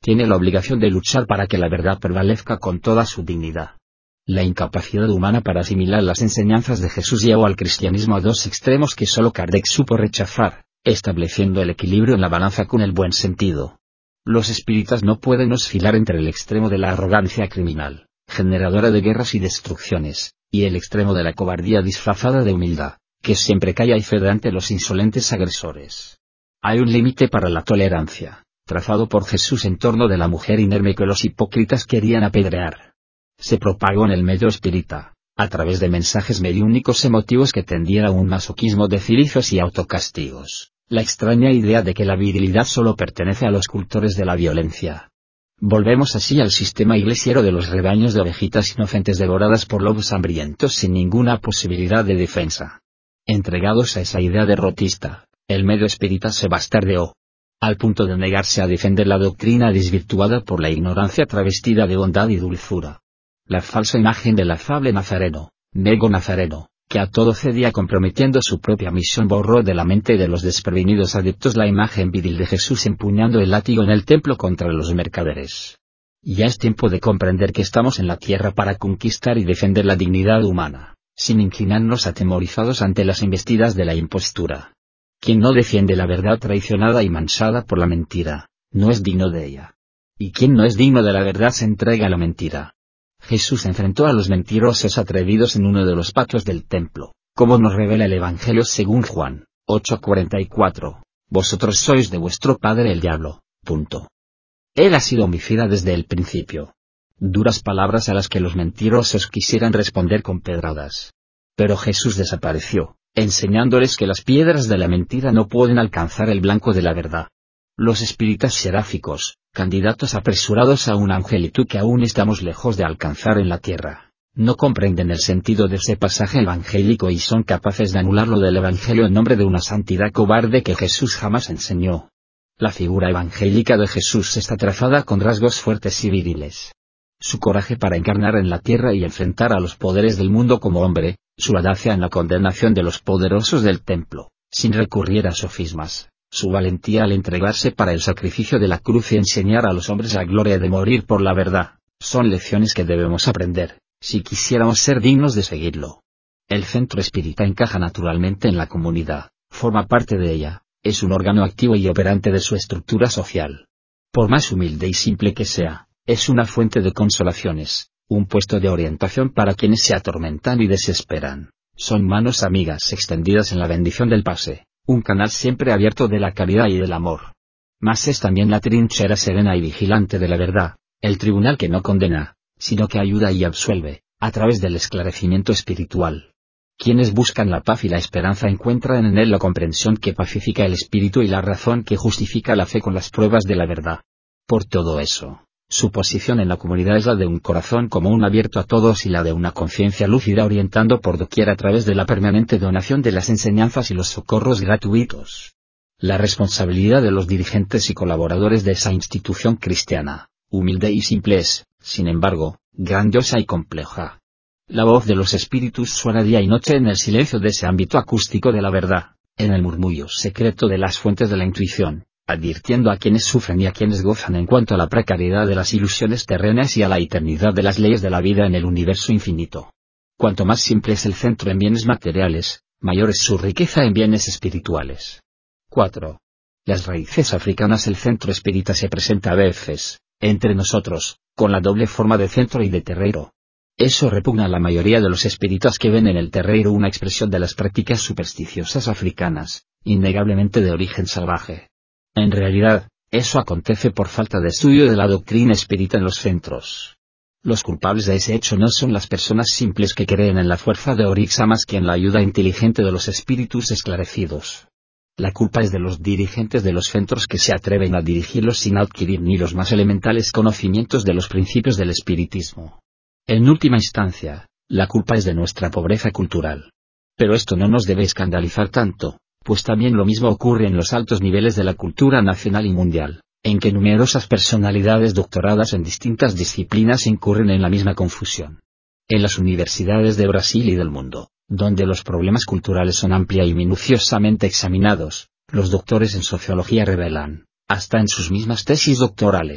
tiene la obligación de luchar para que la verdad prevalezca con toda su dignidad. La incapacidad humana para asimilar las enseñanzas de Jesús llevó al cristianismo a dos extremos que solo Kardec supo rechazar, estableciendo el equilibrio en la balanza con el buen sentido. Los espíritas no pueden oscilar entre el extremo de la arrogancia criminal, generadora de guerras y destrucciones, y el extremo de la cobardía disfrazada de humildad, que siempre calla y cede ante los insolentes agresores. Hay un límite para la tolerancia, trazado por Jesús en torno de la mujer inerme que los hipócritas querían apedrear. Se propagó en el medio espírita, a través de mensajes mediúnicos emotivos que tendían a un masoquismo de cilicios y autocastigos, la extraña idea de que la virilidad solo pertenece a los cultores de la violencia. Volvemos así al sistema iglesiero de los rebaños de ovejitas inocentes devoradas por lobos hambrientos sin ninguna posibilidad de defensa. Entregados a esa idea derrotista, el medio espírita se bastardeó, al punto de negarse a defender la doctrina desvirtuada por la ignorancia travestida de bondad y dulzura. La falsa imagen del afable nazareno, mego nazareno, que a todo cedía comprometiendo su propia misión, borró de la mente de los desprevenidos adeptos la imagen viril de Jesús empuñando el látigo en el templo contra los mercaderes. Ya es tiempo de comprender que estamos en la tierra para conquistar y defender la dignidad humana, sin inclinarnos atemorizados ante las embestidas de la impostura. Quien no defiende la verdad traicionada y manchada por la mentira, no es digno de ella. Y quien no es digno de la verdad se entrega a la mentira. Jesús enfrentó a los mentirosos atrevidos en uno de los patios del templo, como nos revela el Evangelio según Juan, ocho cuarenta y cuatro, vosotros sois de vuestro padre el diablo, punto. Él ha sido homicida desde el principio. Duras palabras a las que los mentirosos quisieran responder con pedradas. Pero Jesús desapareció, enseñándoles que las piedras de la mentira no pueden alcanzar el blanco de la verdad. Los espíritas seráficos, candidatos apresurados a una angelitud que aún estamos lejos de alcanzar en la tierra, no comprenden el sentido de ese pasaje evangélico y son capaces de anularlo del Evangelio en nombre de una santidad cobarde que Jesús jamás enseñó. La figura evangélica de Jesús está trazada con rasgos fuertes y viriles. Su coraje para encarnar en la tierra y enfrentar a los poderes del mundo como hombre, su audacia en la condenación de los poderosos del templo, sin recurrir a sofismas. Su valentía al entregarse para el sacrificio de la cruz y enseñar a los hombres la gloria de morir por la verdad, son lecciones que debemos aprender, si quisiéramos ser dignos de seguirlo. El centro espírita encaja naturalmente en la comunidad, forma parte de ella, es un órgano activo y operante de su estructura social. Por más humilde y simple que sea, es una fuente de consolaciones, un puesto de orientación para quienes se atormentan y desesperan, son manos amigas extendidas en la bendición del pase. Un canal siempre abierto de la caridad y del amor. Mas es también la trinchera serena y vigilante de la verdad, el tribunal que no condena, sino que ayuda y absuelve, a través del esclarecimiento espiritual. Quienes buscan la paz y la esperanza encuentran en él la comprensión que pacifica el espíritu y la razón que justifica la fe con las pruebas de la verdad. Por todo eso, su posición en la comunidad es la de un corazón común abierto a todos y la de una conciencia lúcida orientando por doquier a través de la permanente donación de las enseñanzas y los socorros gratuitos. La responsabilidad de los dirigentes y colaboradores de esa institución cristiana, humilde y simple es, sin embargo, grandiosa y compleja. La voz de los espíritus suena día y noche en el silencio de ese ámbito acústico de la verdad, en el murmullo secreto de las fuentes de la intuición, advirtiendo a quienes sufren y a quienes gozan en cuanto a la precariedad de las ilusiones terrenas y a la eternidad de las leyes de la vida en el universo infinito. Cuanto más simple es el centro en bienes materiales, mayor es su riqueza en bienes espirituales. cuatro. Las raíces africanas. El centro espírita se presenta a veces, entre nosotros, con la doble forma de centro y de terreiro. Eso repugna a la mayoría de los espíritas que ven en el terreiro una expresión de las prácticas supersticiosas africanas, innegablemente de origen salvaje. En realidad, eso acontece por falta de estudio de la doctrina espírita en los centros. Los culpables de ese hecho no son las personas simples que creen en la fuerza de Orixa más que en la ayuda inteligente de los espíritus esclarecidos. La culpa es de los dirigentes de los centros que se atreven a dirigirlos sin adquirir ni los más elementales conocimientos de los principios del espiritismo. En última instancia, la culpa es de nuestra pobreza cultural. Pero esto no nos debe escandalizar tanto, pues también lo mismo ocurre en los altos niveles de la cultura nacional y mundial, en que numerosas personalidades doctoradas en distintas disciplinas incurren en la misma confusión. En las universidades de Brasil y del mundo, donde los problemas culturales son amplia y minuciosamente examinados, los doctores en sociología revelan, hasta en sus mismas tesis doctorales,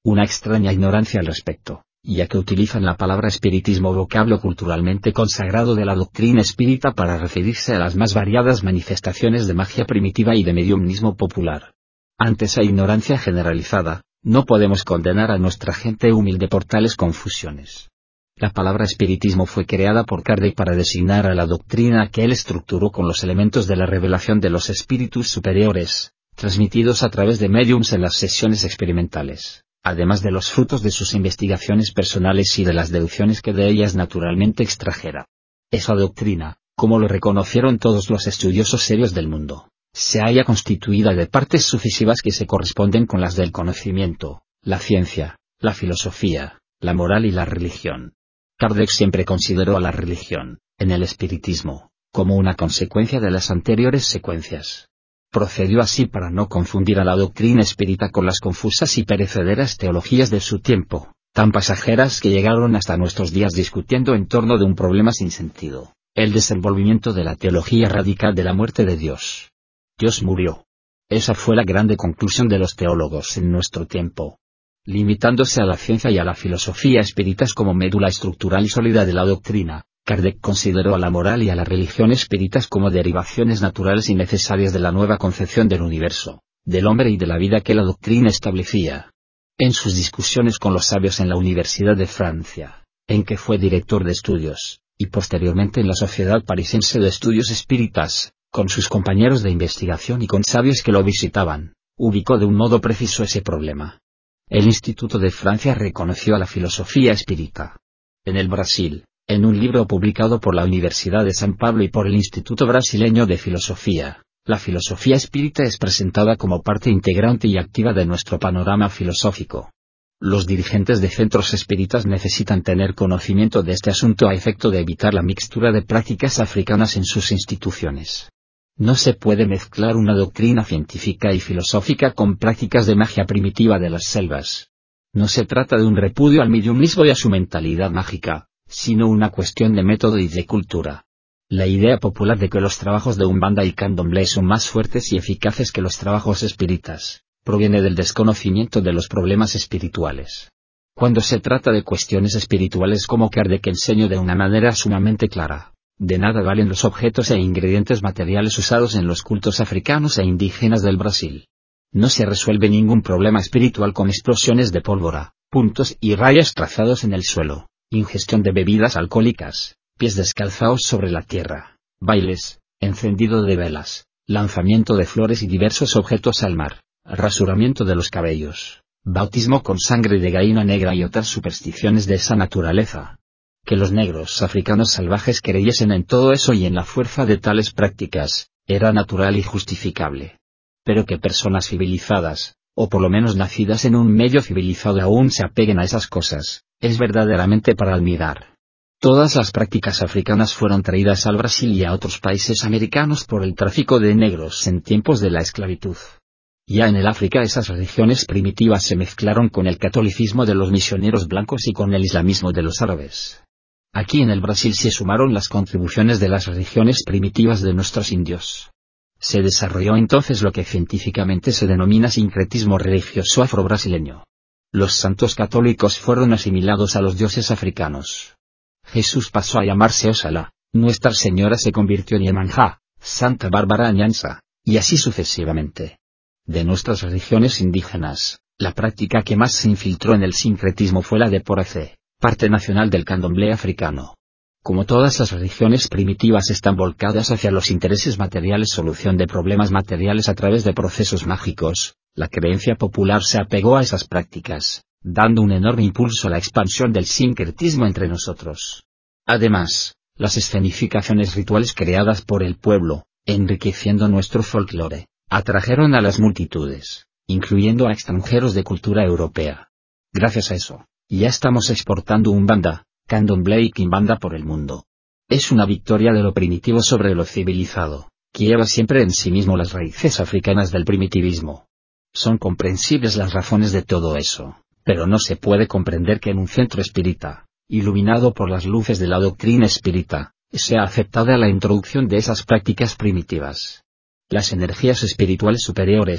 una extraña ignorancia al respecto, ya que utilizan la palabra espiritismo, vocablo culturalmente consagrado de la doctrina espírita, para referirse a las más variadas manifestaciones de magia primitiva y de mediumismo popular. Ante esa ignorancia generalizada, no podemos condenar a nuestra gente humilde por tales confusiones. La palabra espiritismo fue creada por Kardec para designar a la doctrina que él estructuró con los elementos de la revelación de los espíritus superiores, transmitidos a través de médiums en las sesiones experimentales, además de los frutos de sus investigaciones personales y de las deducciones que de ellas naturalmente extrajera. Esa doctrina, como lo reconocieron todos los estudiosos serios del mundo, se halla constituida de partes sucesivas que se corresponden con las del conocimiento, la ciencia, la filosofía, la moral y la religión. Kardec siempre consideró a la religión, en el espiritismo, como una consecuencia de las anteriores secuencias. Procedió así para no confundir a la doctrina espírita con las confusas y perecederas teologías de su tiempo, tan pasajeras que llegaron hasta nuestros días discutiendo en torno de un problema sin sentido, el desenvolvimiento de la teología radical de la muerte de Dios. Dios murió. Esa fue la grande conclusión de los teólogos en nuestro tiempo. Limitándose a la ciencia y a la filosofía espíritas como médula estructural y sólida de la doctrina, Kardec consideró a la moral y a la religión espíritas como derivaciones naturales y necesarias de la nueva concepción del universo, del hombre y de la vida que la doctrina establecía. En sus discusiones con los sabios en la Universidad de Francia, en que fue director de estudios, y posteriormente en la Sociedad Parisense de Estudios Espíritas, con sus compañeros de investigación y con sabios que lo visitaban, ubicó de un modo preciso ese problema. El Instituto de Francia reconoció a la filosofía espírita. En el Brasil, en un libro publicado por la Universidad de San Pablo y por el Instituto Brasileño de Filosofía, la filosofía espírita es presentada como parte integrante y activa de nuestro panorama filosófico. Los dirigentes de centros espíritas necesitan tener conocimiento de este asunto a efecto de evitar la mixtura de prácticas africanas en sus instituciones. No se puede mezclar una doctrina científica y filosófica con prácticas de magia primitiva de las selvas. No se trata de un repudio al mediumismo y a su mentalidad mágica, sino una cuestión de método y de cultura. La idea popular de que los trabajos de Umbanda y Candomblé son más fuertes y eficaces que los trabajos espíritas, proviene del desconocimiento de los problemas espirituales. Cuando se trata de cuestiones espirituales, como Kardec enseñó de una manera sumamente clara, de nada valen los objetos e ingredientes materiales usados en los cultos africanos e indígenas del Brasil. No se resuelve ningún problema espiritual con explosiones de pólvora, puntos y rayas trazados en el suelo, ingestión de bebidas alcohólicas, pies descalzados sobre la tierra, bailes, encendido de velas, lanzamiento de flores y diversos objetos al mar, rasuramiento de los cabellos, bautismo con sangre de gallina negra y otras supersticiones de esa naturaleza. Que los negros africanos salvajes creyesen en todo eso y en la fuerza de tales prácticas, era natural y justificable. Pero que personas civilizadas, o por lo menos nacidas en un medio civilizado, aún se apeguen a esas cosas, es verdaderamente para admirar. Todas las prácticas africanas fueron traídas al Brasil y a otros países americanos por el tráfico de negros en tiempos de la esclavitud. Ya en el África esas religiones primitivas se mezclaron con el catolicismo de los misioneros blancos y con el islamismo de los árabes. Aquí en el Brasil se sumaron las contribuciones de las religiones primitivas de nuestros indios. Se desarrolló entonces lo que científicamente se denomina sincretismo religioso afro-brasileño. Los santos católicos fueron asimilados a los dioses africanos. Jesús pasó a llamarse Osala, Nuestra Señora se convirtió en Iemanjá, Santa Bárbara Nyanza, y así sucesivamente. De nuestras religiones indígenas, la práctica que más se infiltró en el sincretismo fue la de Poracé, parte nacional del candomblé africano. Como todas las religiones primitivas están volcadas hacia los intereses materiales, solución de problemas materiales a través de procesos mágicos, la creencia popular se apegó a esas prácticas, dando un enorme impulso a la expansión del sincretismo entre nosotros. Además, las escenificaciones rituales creadas por el pueblo, enriqueciendo nuestro folclore, atrajeron a las multitudes, incluyendo a extranjeros de cultura europea. Gracias a eso, ya estamos exportando Umbanda, Candomblé y Quimbanda por el mundo. Es una victoria de lo primitivo sobre lo civilizado, que lleva siempre en sí mismo las raíces africanas del primitivismo. Son comprensibles las razones de todo eso, pero no se puede comprender que en un centro espírita, iluminado por las luces de la doctrina espírita, sea aceptada la introducción de esas prácticas primitivas. Las energías espirituales superiores,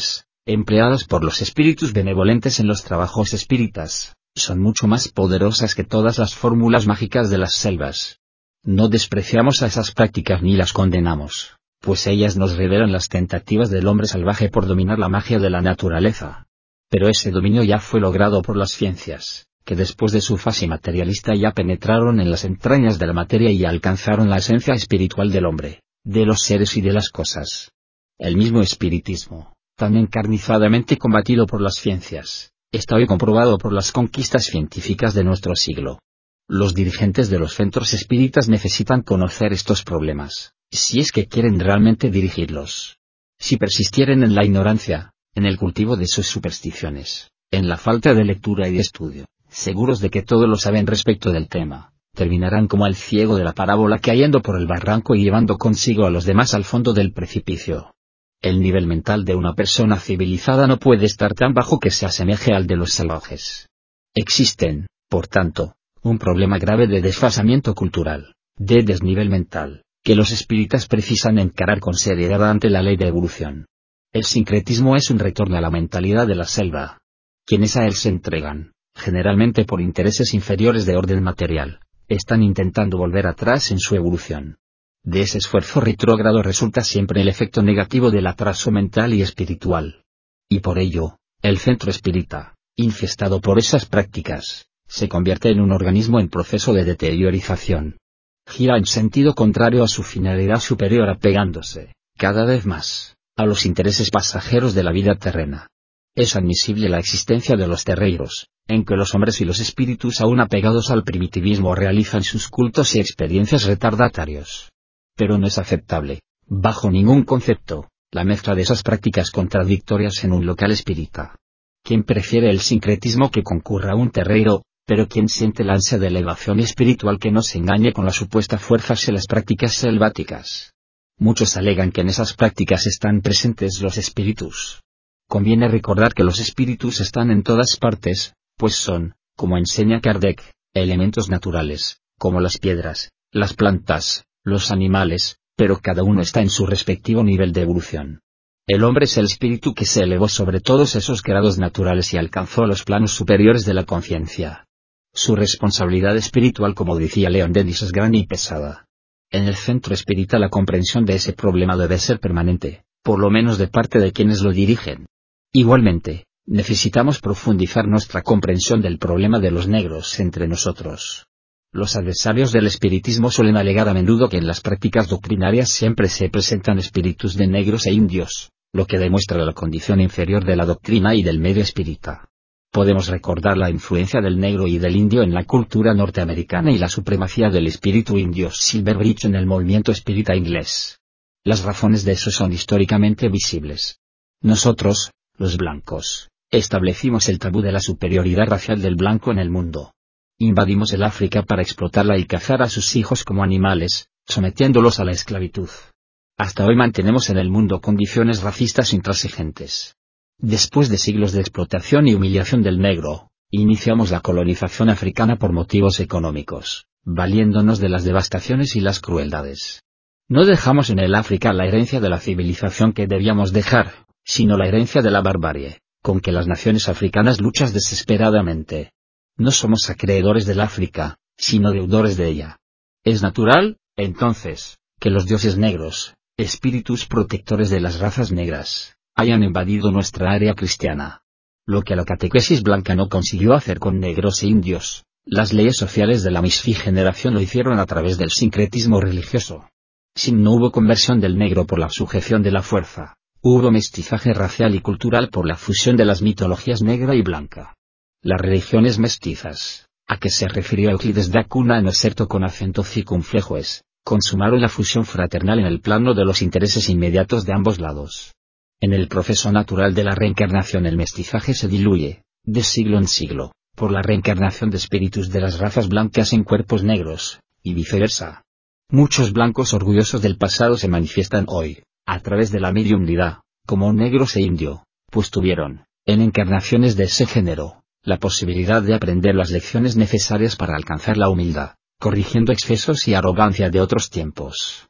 empleadas por los espíritus benevolentes en los trabajos espíritas, son mucho más poderosas que todas las fórmulas mágicas de las selvas. No despreciamos a esas prácticas ni las condenamos, pues ellas nos revelan las tentativas del hombre salvaje por dominar la magia de la naturaleza. Pero ese dominio ya fue logrado por las ciencias, que después de su fase materialista ya penetraron en las entrañas de la materia y alcanzaron la esencia espiritual del hombre, de los seres y de las cosas. El mismo espiritismo, tan encarnizadamente combatido por las ciencias, está hoy comprobado por las conquistas científicas de nuestro siglo. Los dirigentes de los centros espíritas necesitan conocer estos problemas, si es que quieren realmente dirigirlos. Si persistieren en la ignorancia, en el cultivo de sus supersticiones, en la falta de lectura y de estudio, seguros de que todo lo saben respecto del tema, terminarán como el ciego de la parábola cayendo por el barranco y llevando consigo a los demás al fondo del precipicio. El nivel mental de una persona civilizada no puede estar tan bajo que se asemeje al de los salvajes. Existen, por tanto, un problema grave de desfasamiento cultural, de desnivel mental, que los espíritas precisan encarar con seriedad ante la ley de evolución. El sincretismo es un retorno a la mentalidad de la selva. Quienes a él se entregan, generalmente por intereses inferiores de orden material, están intentando volver atrás en su evolución. De ese esfuerzo retrógrado resulta siempre el efecto negativo del atraso mental y espiritual. Y por ello, el centro espírita, infestado por esas prácticas, se convierte en un organismo en proceso de deteriorización. Gira en sentido contrario a su finalidad superior, apegándose, cada vez más, a los intereses pasajeros de la vida terrena. Es admisible la existencia de los terreiros, en que los hombres y los espíritus aún apegados al primitivismo realizan sus cultos y experiencias retardatarios. Pero no es aceptable, bajo ningún concepto, la mezcla de esas prácticas contradictorias en un local espírita. Quien prefiere el sincretismo que concurra a un terreiro, pero quien siente la ansia de elevación espiritual que no se engañe con la supuesta fuerza de las prácticas selváticas. Muchos alegan que en esas prácticas están presentes los espíritus. Conviene recordar que los espíritus están en todas partes, pues son, como enseña Kardec, elementos naturales, como las piedras, las plantas, los animales, pero cada uno está en su respectivo nivel de evolución. El hombre es el espíritu que se elevó sobre todos esos grados naturales y alcanzó los planos superiores de la conciencia. Su responsabilidad espiritual, como decía Leon Denis, es grande y pesada. En el centro espírita la comprensión de ese problema debe ser permanente, por lo menos de parte de quienes lo dirigen. Igualmente, necesitamos profundizar nuestra comprensión del problema de los negros entre nosotros. Los adversarios del espiritismo suelen alegar a menudo que en las prácticas doctrinarias siempre se presentan espíritus de negros e indios, lo que demuestra la condición inferior de la doctrina y del medio espírita. Podemos recordar la influencia del negro y del indio en la cultura norteamericana y la supremacía del espíritu indio Silverbridge en el movimiento espírita inglés. Las razones de eso son históricamente visibles. Nosotros, los blancos, establecimos el tabú de la superioridad racial del blanco en el mundo. Invadimos el África para explotarla y cazar a sus hijos como animales, sometiéndolos a la esclavitud. Hasta hoy mantenemos en el mundo condiciones racistas intransigentes. Después de siglos de explotación y humillación del negro, iniciamos la colonización africana por motivos económicos, valiéndonos de las devastaciones y las crueldades. No dejamos en el África la herencia de la civilización que debíamos dejar, sino la herencia de la barbarie, con que las naciones africanas luchan desesperadamente. No somos acreedores del África, sino deudores de ella. Es natural, entonces, que los dioses negros, espíritus protectores de las razas negras, hayan invadido nuestra área cristiana. Lo que la catequesis blanca no consiguió hacer con negros e indios, las leyes sociales de la miscigenación lo hicieron a través del sincretismo religioso. Si no hubo conversión del negro por la sujeción de la fuerza, hubo mestizaje racial y cultural por la fusión de las mitologías negra y blanca. Las religiones mestizas, a que se refirió Euclides da Cunha en el Serto con acento circunflejo es, consumaron la fusión fraternal en el plano de los intereses inmediatos de ambos lados. En el proceso natural de la reencarnación el mestizaje se diluye, de siglo en siglo, por la reencarnación de espíritus de las razas blancas en cuerpos negros, y viceversa. Muchos blancos orgullosos del pasado se manifiestan hoy, a través de la mediumnidad, como negros e indio, pues tuvieron, en encarnaciones de ese género, la posibilidad de aprender las lecciones necesarias para alcanzar la humildad, corrigiendo excesos y arrogancia de otros tiempos.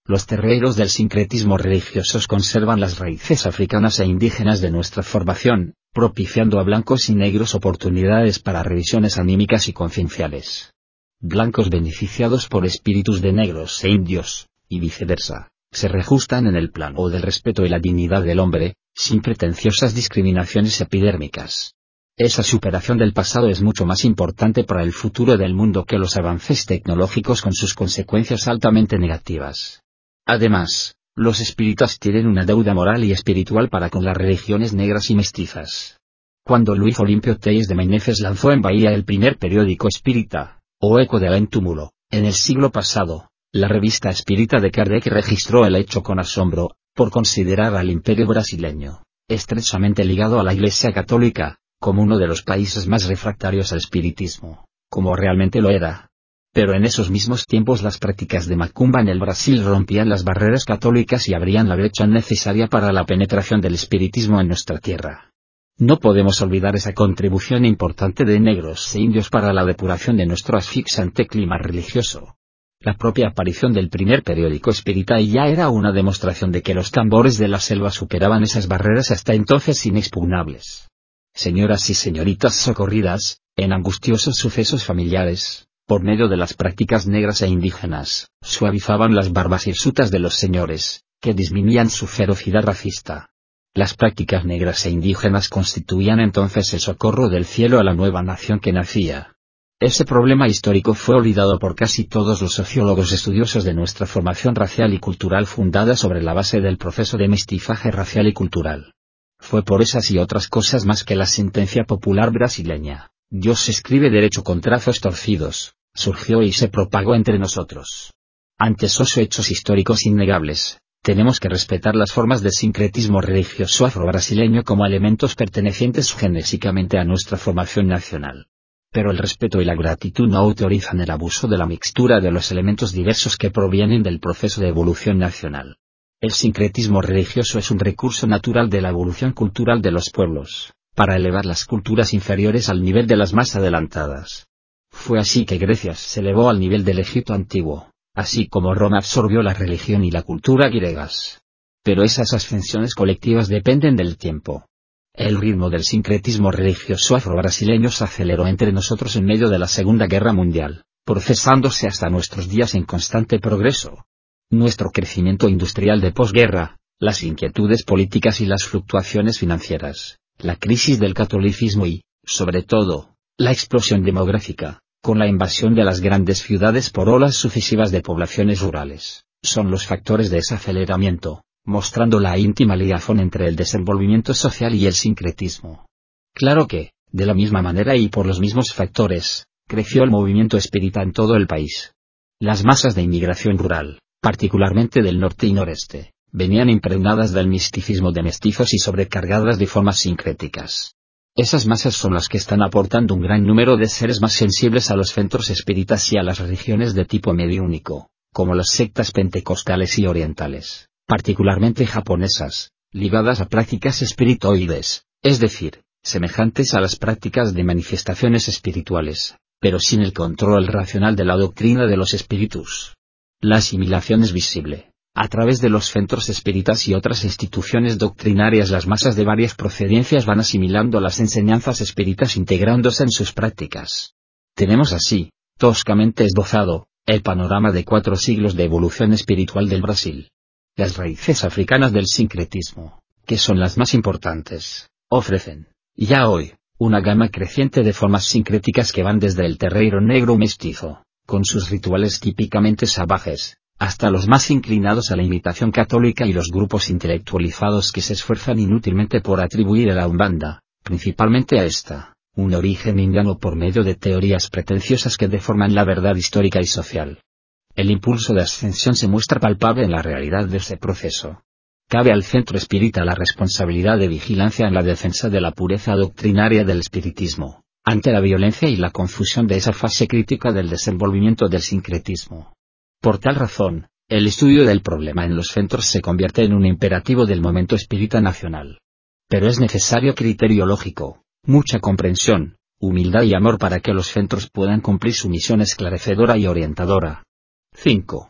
los terreros del sincretismo religioso conservan las raíces africanas e indígenas de nuestra formación, propiciando a blancos y negros oportunidades para revisiones anímicas y concienciales. Blancos beneficiados por espíritus de negros e indios, y viceversa, se reajustan en el plano del respeto y la dignidad del hombre, sin pretenciosas discriminaciones epidérmicas. Esa superación del pasado es mucho más importante para el futuro del mundo que los avances tecnológicos con sus consecuencias altamente negativas. Además, los espíritas tienen una deuda moral y espiritual para con las religiones negras y mestizas. Cuando Luis Olimpio Telles de Meneses lanzó en Bahía el primer periódico espírita, o Eco de Entúmulo, en el siglo pasado, la revista espírita de Kardec registró el hecho con asombro, por considerar al imperio brasileño, estrechamente ligado a la Iglesia Católica, como uno de los países más refractarios al espiritismo, como realmente lo era. Pero en esos mismos tiempos las prácticas de macumba en el Brasil rompían las barreras católicas y abrían la brecha necesaria para la penetración del espiritismo en nuestra tierra. No podemos olvidar esa contribución importante de negros e indios para la depuración de nuestro asfixiante clima religioso. La propia aparición del primer periódico espírita ya era una demostración de que los tambores de la selva superaban esas barreras hasta entonces inexpugnables. Señoras y señoritas socorridas, en angustiosos sucesos familiares, por medio de las prácticas negras e indígenas, suavizaban las barbas hirsutas de los señores, que disminuían su ferocidad racista. Las prácticas negras e indígenas constituían entonces el socorro del cielo a la nueva nación que nacía. Ese problema histórico fue olvidado por casi todos los sociólogos estudiosos de nuestra formación racial y cultural fundada sobre la base del proceso de mestizaje racial y cultural. Fue por esas y otras cosas más que la sentencia popular brasileña, Dios escribe derecho con trazos torcidos, surgió y se propagó entre nosotros. Ante esos hechos históricos innegables, tenemos que respetar las formas de sincretismo religioso afro-brasileño como elementos pertenecientes genésicamente a nuestra formación nacional. Pero el respeto y la gratitud no autorizan el abuso de la mixtura de los elementos diversos que provienen del proceso de evolución nacional. El sincretismo religioso es un recurso natural de la evolución cultural de los pueblos, para elevar las culturas inferiores al nivel de las más adelantadas. Fue así que Grecia se elevó al nivel del Egipto antiguo, así como Roma absorbió la religión y la cultura griegas. Pero esas ascensiones colectivas dependen del tiempo. El ritmo del sincretismo religioso afro-brasileño se aceleró entre nosotros en medio de la Segunda Guerra Mundial, procesándose hasta nuestros días en constante progreso. Nuestro crecimiento industrial de posguerra, las inquietudes políticas y las fluctuaciones financieras, la crisis del catolicismo y, sobre todo, la explosión demográfica, con la invasión de las grandes ciudades por olas sucesivas de poblaciones rurales, son los factores de ese aceleramiento, mostrando la íntima ligación entre el desenvolvimiento social y el sincretismo. Claro que, de la misma manera y por los mismos factores, creció el movimiento espírita en todo el país. Las masas de inmigración rural, particularmente del norte y noreste, venían impregnadas del misticismo de mestizos y sobrecargadas de formas sincréticas. Esas masas son las que están aportando un gran número de seres más sensibles a los centros espíritas y a las religiones de tipo mediúnico, como las sectas pentecostales y orientales, particularmente japonesas, ligadas a prácticas espirituoides, es decir, semejantes a las prácticas de manifestaciones espirituales, pero sin el control racional de la doctrina de los espíritus. La asimilación es visible. A través de los centros espíritas y otras instituciones doctrinarias, las masas de varias procedencias van asimilando las enseñanzas espíritas, integrándose en sus prácticas. Tenemos así, toscamente esbozado, el panorama de cuatro siglos de evolución espiritual del Brasil. Las raíces africanas del sincretismo, que son las más importantes, ofrecen, ya hoy, una gama creciente de formas sincréticas que van desde el terreiro negro mestizo, con sus rituales típicamente salvajes, hasta los más inclinados a la imitación católica y los grupos intelectualizados que se esfuerzan inútilmente por atribuir a la Umbanda, principalmente a esta, un origen indiano por medio de teorías pretenciosas que deforman la verdad histórica y social. El impulso de ascensión se muestra palpable en la realidad de ese proceso. Cabe al centro espírita la responsabilidad de vigilancia en la defensa de la pureza doctrinaria del espiritismo, ante la violencia y la confusión de esa fase crítica del desenvolvimiento del sincretismo. Por tal razón, el estudio del problema en los centros se convierte en un imperativo del momento espírita nacional. Pero es necesario criterio lógico, mucha comprensión, humildad y amor para que los centros puedan cumplir su misión esclarecedora y orientadora. cinco.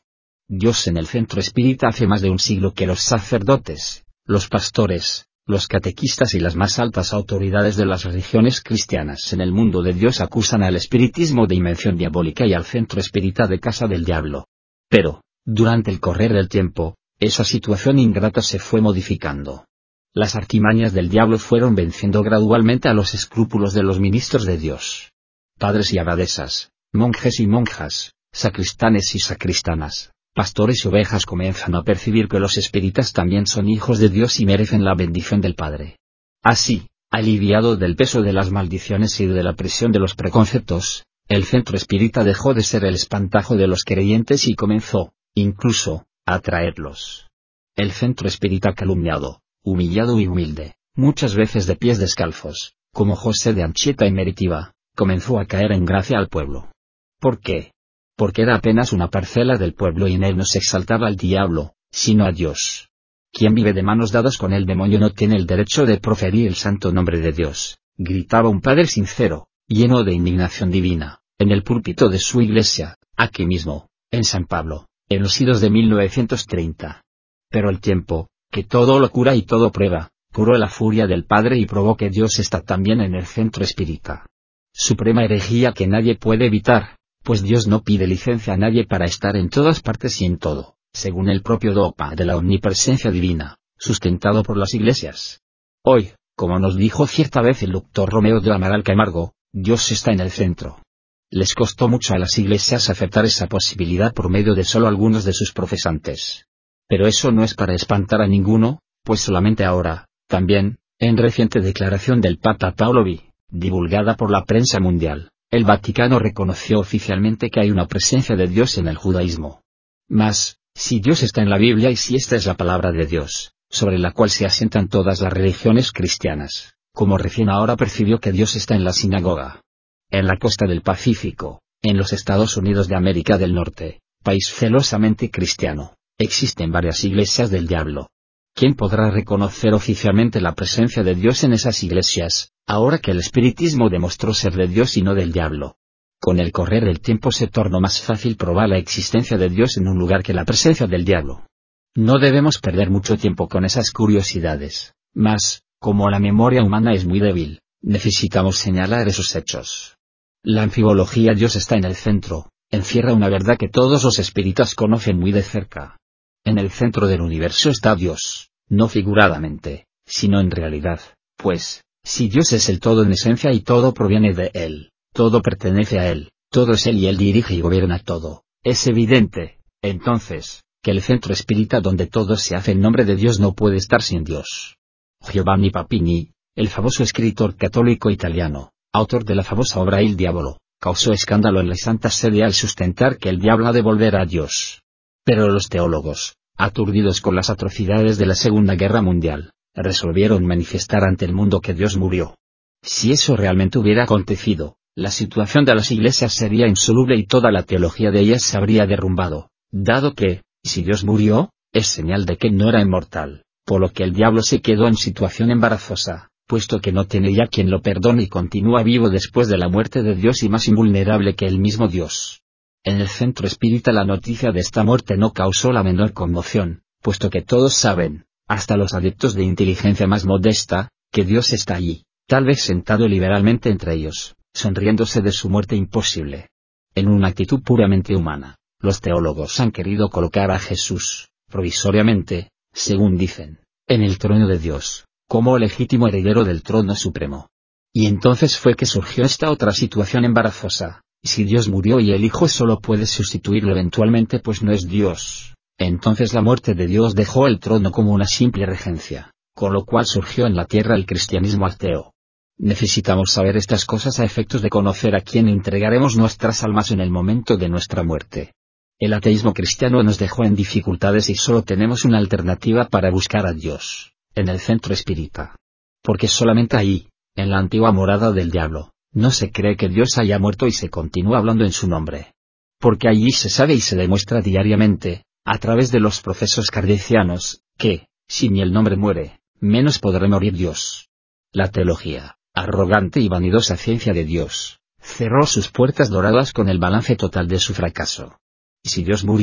Dios en el centro espírita hace más de un siglo que los sacerdotes, los pastores, los catequistas y las más altas autoridades de las religiones cristianas en el mundo de Dios acusan al espiritismo de invención diabólica y al centro espírita de casa del diablo. Pero, durante el correr del tiempo, esa situación ingrata se fue modificando. Las artimañas del diablo fueron venciendo gradualmente a los escrúpulos de los ministros de Dios. Padres y abadesas, monjes y monjas, sacristanes y sacristanas, pastores y ovejas comienzan a percibir que los espíritas también son hijos de Dios y merecen la bendición del Padre. Así, aliviado del peso de las maldiciones y de la presión de los preconceptos, el centro espírita dejó de ser el espantajo de los creyentes y comenzó, incluso, a atraerlos. El centro espírita calumniado, humillado y humilde, muchas veces de pies descalzos, como José de Anchieta y Meritiva, comenzó a caer en gracia al pueblo. ¿Por qué? Porque era apenas una parcela del pueblo y en él no se exaltaba al diablo, sino a Dios. Quien vive de manos dadas con el demonio no tiene el derecho de proferir el santo nombre de Dios, gritaba un padre sincero, lleno de indignación divina, en el púlpito de su iglesia, aquí mismo, en San Pablo, en los idos de mil novecientos treinta. Pero el tiempo, que todo lo cura y todo prueba, curó la furia del Padre y probó que Dios está también en el centro espírita. Suprema herejía que nadie puede evitar, pues Dios no pide licencia a nadie para estar en todas partes y en todo, según el propio dogma de la omnipresencia divina, sustentado por las iglesias. Hoy, como nos dijo cierta vez el doctor Romeo de Amaral Camargo, Dios está en el centro. Les costó mucho a las iglesias aceptar esa posibilidad por medio de solo algunos de sus profesantes. Pero eso no es para espantar a ninguno, pues solamente ahora, también, en reciente declaración del Papa Paulo segundo, divulgada por la prensa mundial, el Vaticano reconoció oficialmente que hay una presencia de Dios en el judaísmo. Mas, si Dios está en la Biblia y si esta es la palabra de Dios, sobre la cual se asientan todas las religiones cristianas, como recién ahora percibió que Dios está en la sinagoga. En la costa del Pacífico, en los Estados Unidos de América del Norte, país celosamente cristiano, existen varias iglesias del diablo. ¿Quién podrá reconocer oficialmente la presencia de Dios en esas iglesias, ahora que el espiritismo demostró ser de Dios y no del diablo? Con el correr del tiempo se tornó más fácil probar la existencia de Dios en un lugar que la presencia del diablo. No debemos perder mucho tiempo con esas curiosidades, mas, como la memoria humana es muy débil, necesitamos señalar esos hechos. La anfibología Dios está en el centro, encierra una verdad que todos los espíritas conocen muy de cerca. En el centro del universo está Dios, no figuradamente, sino en realidad, pues, si Dios es el todo en esencia y todo proviene de Él, todo pertenece a Él, todo es Él y Él dirige y gobierna todo, es evidente, entonces, que el centro espírita donde todo se hace en nombre de Dios no puede estar sin Dios. Giovanni Papini, el famoso escritor católico italiano, autor de la famosa obra Il Diavolo, causó escándalo en la Santa Sede al sustentar que el diablo ha de volver a Dios. Pero los teólogos, aturdidos con las atrocidades de la Segunda Guerra Mundial, resolvieron manifestar ante el mundo que Dios murió. Si eso realmente hubiera acontecido, la situación de las iglesias sería insoluble y toda la teología de ellas se habría derrumbado, dado que, si Dios murió, es señal de que no era inmortal, por lo que el diablo se quedó en situación embarazosa, puesto que no tiene ya quien lo perdone y continúa vivo después de la muerte de Dios y más invulnerable que el mismo Dios. En el centro espírita la noticia de esta muerte no causó la menor conmoción, puesto que todos saben, hasta los adeptos de inteligencia más modesta, que Dios está allí, tal vez sentado liberalmente entre ellos, sonriéndose de su muerte imposible. En una actitud puramente humana, los teólogos han querido colocar a Jesús, provisoriamente, según dicen, en el trono de Dios, como legítimo heredero del trono supremo. Y entonces fue que surgió esta otra situación embarazosa. Si Dios murió y el Hijo solo puede sustituirlo eventualmente pues no es Dios, entonces la muerte de Dios dejó el trono como una simple regencia, con lo cual surgió en la tierra el cristianismo ateo. Necesitamos saber estas cosas a efectos de conocer a quién entregaremos nuestras almas en el momento de nuestra muerte. El ateísmo cristiano nos dejó en dificultades y solo tenemos una alternativa para buscar a Dios, en el centro espírita. Porque solamente ahí, en la antigua morada del diablo, no se cree que Dios haya muerto y se continúa hablando en su nombre. Porque allí se sabe y se demuestra diariamente, a través de los procesos kardecianos, que, si ni el nombre muere, menos podrá morir Dios. La teología, arrogante y vanidosa ciencia de Dios, cerró sus puertas doradas con el balance total de su fracaso. Y si Dios murió,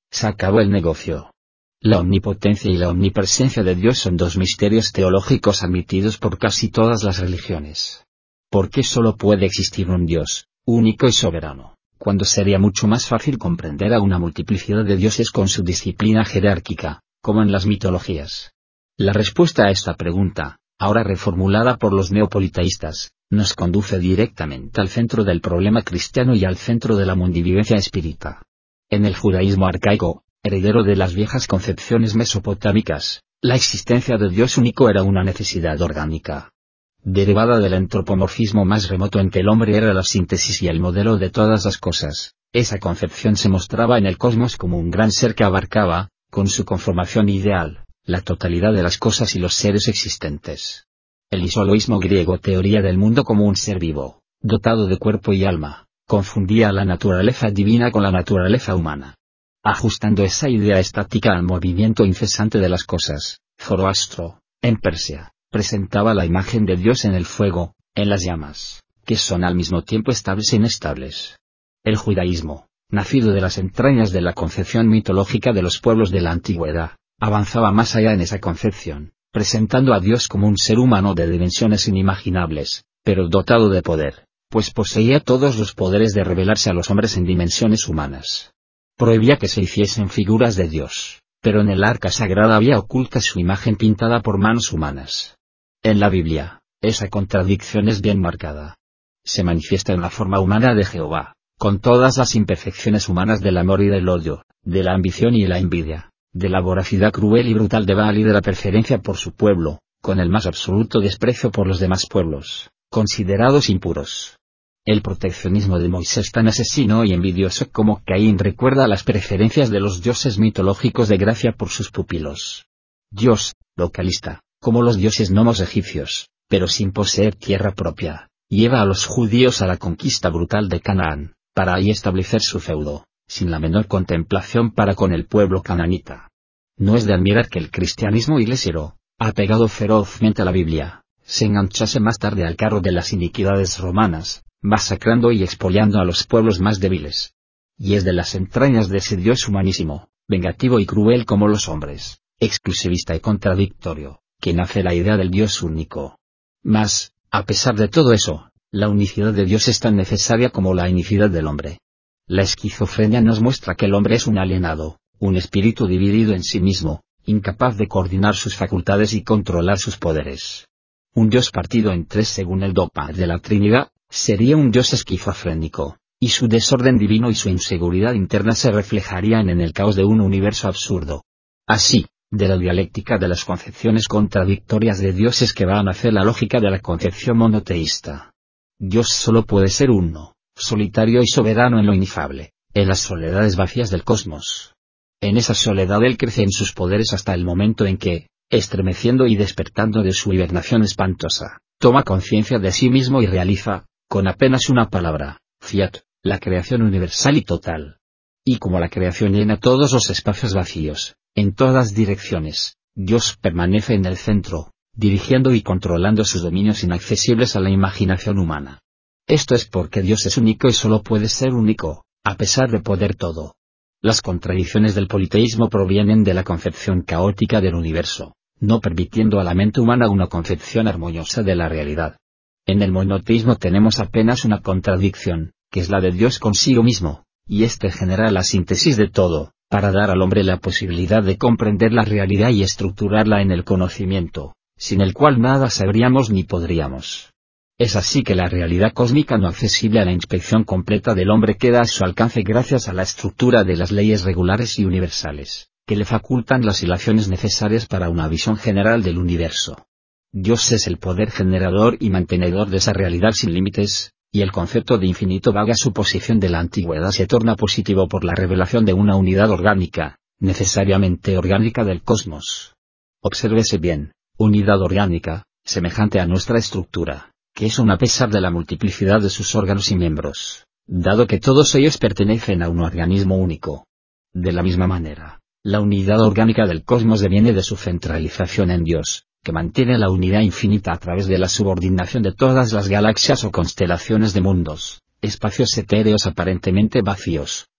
Se acabó el negocio. La omnipotencia y la omnipresencia de Dios son dos misterios teológicos admitidos por casi todas las religiones. ¿Por qué solo puede existir un Dios, único y soberano, cuando sería mucho más fácil comprender a una multiplicidad de dioses con su disciplina jerárquica, como en las mitologías? La respuesta a esta pregunta, ahora reformulada por los neopoliteístas, nos conduce directamente al centro del problema cristiano y al centro de la mundivivencia espírita. En el judaísmo arcaico, heredero de las viejas concepciones mesopotámicas, la existencia de Dios único era una necesidad orgánica, derivada del antropomorfismo más remoto en que el hombre era la síntesis y el modelo de todas las cosas. Esa concepción se mostraba en el cosmos como un gran ser que abarcaba, con su conformación ideal, la totalidad de las cosas y los seres existentes. El isoloísmo griego, teoría del mundo como un ser vivo, dotado de cuerpo y alma, confundía la naturaleza divina con la naturaleza humana. Ajustando esa idea estática al movimiento incesante de las cosas, Zoroastro, en Persia, presentaba la imagen de Dios en el fuego, en las llamas, que son al mismo tiempo estables e inestables. El judaísmo, nacido de las entrañas de la concepción mitológica de los pueblos de la antigüedad, avanzaba más allá en esa concepción, presentando a Dios como un ser humano de dimensiones inimaginables, pero dotado de poder, pues poseía todos los poderes de revelarse a los hombres en dimensiones humanas. Prohibía que se hiciesen figuras de Dios, pero en el arca sagrada había oculta su imagen pintada por manos humanas. En la Biblia, esa contradicción es bien marcada. Se manifiesta en la forma humana de Jehová, con todas las imperfecciones humanas del amor y del odio, de la ambición y la envidia, de la voracidad cruel y brutal de Baal y de la preferencia por su pueblo, con el más absoluto desprecio por los demás pueblos, considerados impuros. El proteccionismo de Moisés, tan asesino y envidioso como Caín, recuerda las preferencias de los dioses mitológicos de gracia por sus pupilos. Dios, localista, como los dioses gnomos egipcios, pero sin poseer tierra propia, lleva a los judíos a la conquista brutal de Canaán, para ahí establecer su feudo, sin la menor contemplación para con el pueblo cananita. No es de admirar que el cristianismo iglesiero, apegado ferozmente a la Biblia, se enganchase más tarde al carro de las iniquidades romanas, masacrando y expoliando a los pueblos más débiles. Y es de las entrañas de ese Dios humanísimo, vengativo y cruel como los hombres, exclusivista y contradictorio, que nace la idea del Dios único. Mas, a pesar de todo eso, la unicidad de Dios es tan necesaria como la unicidad del hombre. La esquizofrenia nos muestra que el hombre es un alienado, un espíritu dividido en sí mismo, incapaz de coordinar sus facultades y controlar sus poderes. Un Dios partido en tres según el dogma de la Trinidad, sería un Dios esquizofrénico, y su desorden divino y su inseguridad interna se reflejarían en el caos de un universo absurdo. Así, de la dialéctica de las concepciones contradictorias de Dios es que va a nacer la lógica de la concepción monoteísta. Dios solo puede ser uno, solitario y soberano en lo inefable, en las soledades vacías del cosmos. En esa soledad Él crece en sus poderes hasta el momento en que, estremeciendo y despertando de su hibernación espantosa, toma conciencia de sí mismo y realiza, con apenas una palabra, fiat, la creación universal y total. Y como la creación llena todos los espacios vacíos, en todas direcciones, Dios permanece en el centro, dirigiendo y controlando sus dominios inaccesibles a la imaginación humana. Esto es porque Dios es único y solo puede ser único, a pesar de poder todo. Las contradicciones del politeísmo provienen de la concepción caótica del universo, no permitiendo a la mente humana una concepción armoniosa de la realidad. En el monoteísmo tenemos apenas una contradicción, que es la de Dios consigo mismo, y éste genera la síntesis de todo, para dar al hombre la posibilidad de comprender la realidad y estructurarla en el conocimiento, sin el cual nada sabríamos ni podríamos. Es así que la realidad cósmica no accesible a la inspección completa del hombre queda a su alcance gracias a la estructura de las leyes regulares y universales, que le facultan las ilaciones necesarias para una visión general del universo. Dios es el poder generador y mantenedor de esa realidad sin límites, y el concepto de infinito vaga suposición de la antigüedad se torna positivo por la revelación de una unidad orgánica, necesariamente orgánica del cosmos. Obsérvese bien, unidad orgánica, semejante a nuestra estructura, que es una a pesar de la multiplicidad de sus órganos y miembros, dado que todos ellos pertenecen a un organismo único. De la misma manera, la unidad orgánica del cosmos deviene de su centralización en Dios, que mantiene la unidad infinita a través de la subordinación de todas las galaxias o constelaciones de mundos, espacios etéreos aparentemente vacíos,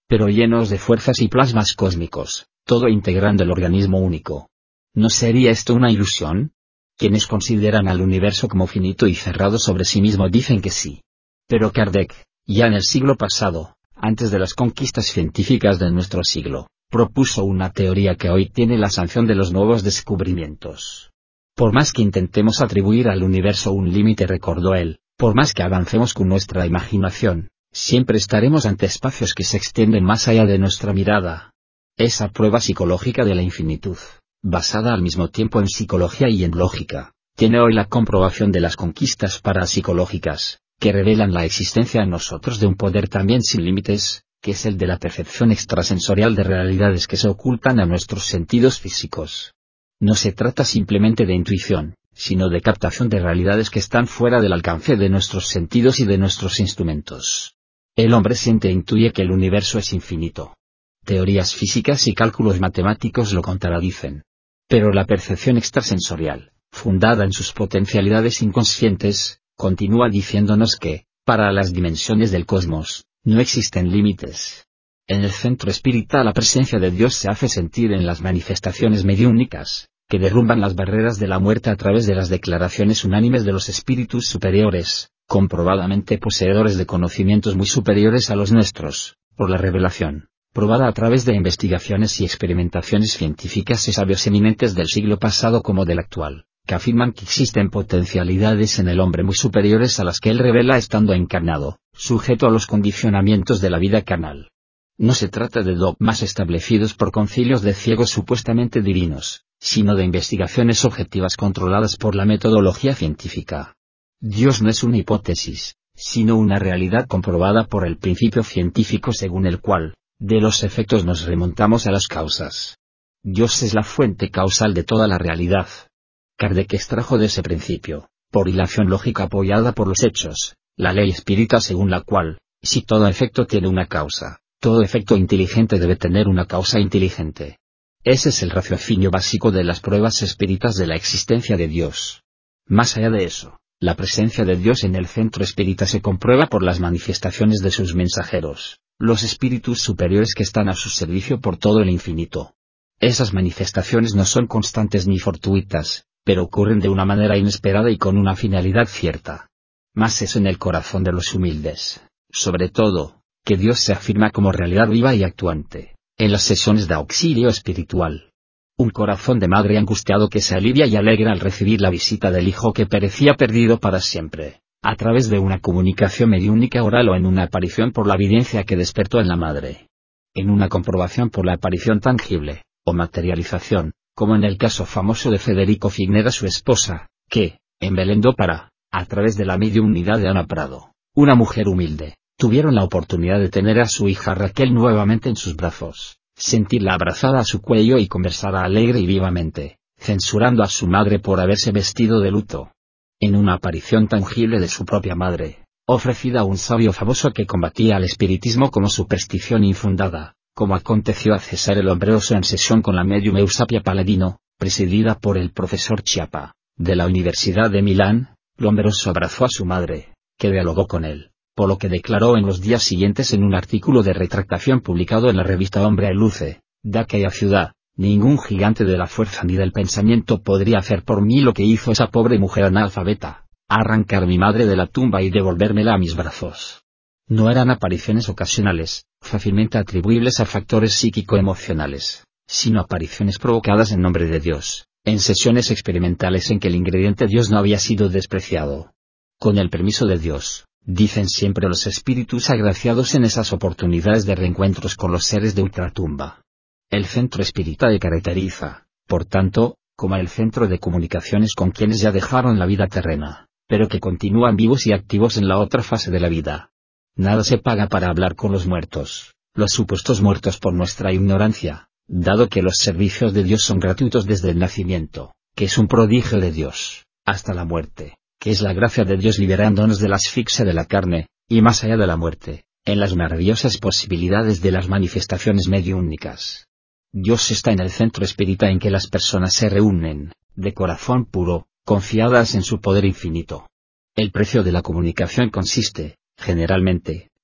pero llenos de fuerzas y plasmas cósmicos, todo integrando el organismo único. ¿No sería esto una ilusión? Quienes consideran al universo como finito y cerrado sobre sí mismo dicen que sí. Pero Kardec, ya en el siglo pasado, antes de las conquistas científicas de nuestro siglo, propuso una teoría que hoy tiene la sanción de los nuevos descubrimientos. Por más que intentemos atribuir al universo un límite, recordó él, por más que avancemos con nuestra imaginación, siempre estaremos ante espacios que se extienden más allá de nuestra mirada. Esa prueba psicológica de la infinitud, basada al mismo tiempo en psicología y en lógica, tiene hoy la comprobación de las conquistas parapsicológicas, que revelan la existencia en nosotros de un poder también sin límites, que es el de la percepción extrasensorial de realidades que se ocultan a nuestros sentidos físicos. No se trata simplemente de intuición, sino de captación de realidades que están fuera del alcance de nuestros sentidos y de nuestros instrumentos. El hombre siente e intuye que el universo es infinito. Teorías físicas y cálculos matemáticos lo contradicen. Pero la percepción extrasensorial, fundada en sus potencialidades inconscientes, continúa diciéndonos que, para las dimensiones del cosmos, no existen límites. En el centro espírita la presencia de Dios se hace sentir en las manifestaciones mediúnicas, que derrumban las barreras de la muerte a través de las declaraciones unánimes de los espíritus superiores, comprobadamente poseedores de conocimientos muy superiores a los nuestros, por la revelación, probada a través de investigaciones y experimentaciones científicas y sabios eminentes del siglo pasado como del actual, que afirman que existen potencialidades en el hombre muy superiores a las que él revela estando encarnado, sujeto a los condicionamientos de la vida carnal. No se trata de dogmas establecidos por concilios de ciegos supuestamente divinos, sino de investigaciones objetivas controladas por la metodología científica. Dios no es una hipótesis, sino una realidad comprobada por el principio científico según el cual, de los efectos nos remontamos a las causas. Dios es la fuente causal de toda la realidad. Kardec extrajo de ese principio, por hilación lógica apoyada por los hechos, la ley espírita según la cual, si todo efecto tiene una causa, todo efecto inteligente debe tener una causa inteligente. Ese es el raciocinio básico de las pruebas espíritas de la existencia de Dios. Más allá de eso, la presencia de Dios en el centro espírita se comprueba por las manifestaciones de sus mensajeros, los espíritus superiores que están a su servicio por todo el infinito. Esas manifestaciones no son constantes ni fortuitas, pero ocurren de una manera inesperada y con una finalidad cierta. Más es en el corazón de los humildes, sobre todo, que Dios se afirma como realidad viva y actuante, en las sesiones de auxilio espiritual. Un corazón de madre angustiado que se alivia y alegra al recibir la visita del hijo que perecía perdido para siempre, a través de una comunicación mediúnica oral o en una aparición por la evidencia que despertó en la madre. En una comprobación por la aparición tangible, o materialización, como en el caso famoso de Federico Fignera su esposa, que, en Belén do Pará, a través de la mediunidad de Ana Prado, una mujer humilde, tuvieron la oportunidad de tener a su hija Raquel nuevamente en sus brazos, sentirla abrazada a su cuello y conversar alegre y vivamente, censurando a su madre por haberse vestido de luto. En una aparición tangible de su propia madre, ofrecida a un sabio famoso que combatía al espiritismo como superstición infundada, como aconteció a César el Hombroso en sesión con la medium Eusapia Paladino, presidida por el profesor Chiapa, de la Universidad de Milán, Lombroso abrazó a su madre, que dialogó con él, por lo que declaró en los días siguientes en un artículo de retractación publicado en la revista Hombre y Luce, de aquella ciudad: ningún gigante de la fuerza ni del pensamiento podría hacer por mí lo que hizo esa pobre mujer analfabeta, arrancar mi madre de la tumba y devolvérmela a mis brazos. No eran apariciones ocasionales, fácilmente atribuibles a factores psíquico-emocionales, sino apariciones provocadas en nombre de Dios, en sesiones experimentales en que el ingrediente Dios no había sido despreciado. Con el permiso de Dios, dicen siempre los espíritus agraciados en esas oportunidades de reencuentros con los seres de ultratumba. El centro espírita se caracteriza, por tanto, como el centro de comunicaciones con quienes ya dejaron la vida terrena, pero que continúan vivos y activos en la otra fase de la vida. Nada se paga para hablar con los muertos, los supuestos muertos por nuestra ignorancia, dado que los servicios de Dios son gratuitos desde el nacimiento, que es un prodigio de Dios, hasta la muerte, que es la gracia de Dios liberándonos de la asfixia de la carne, y más allá de la muerte, en las maravillosas posibilidades de las manifestaciones mediúnicas. Dios está en el centro espírita en que las personas se reúnen, de corazón puro, confiadas en su poder infinito. El precio de la comunicación consiste, generalmente,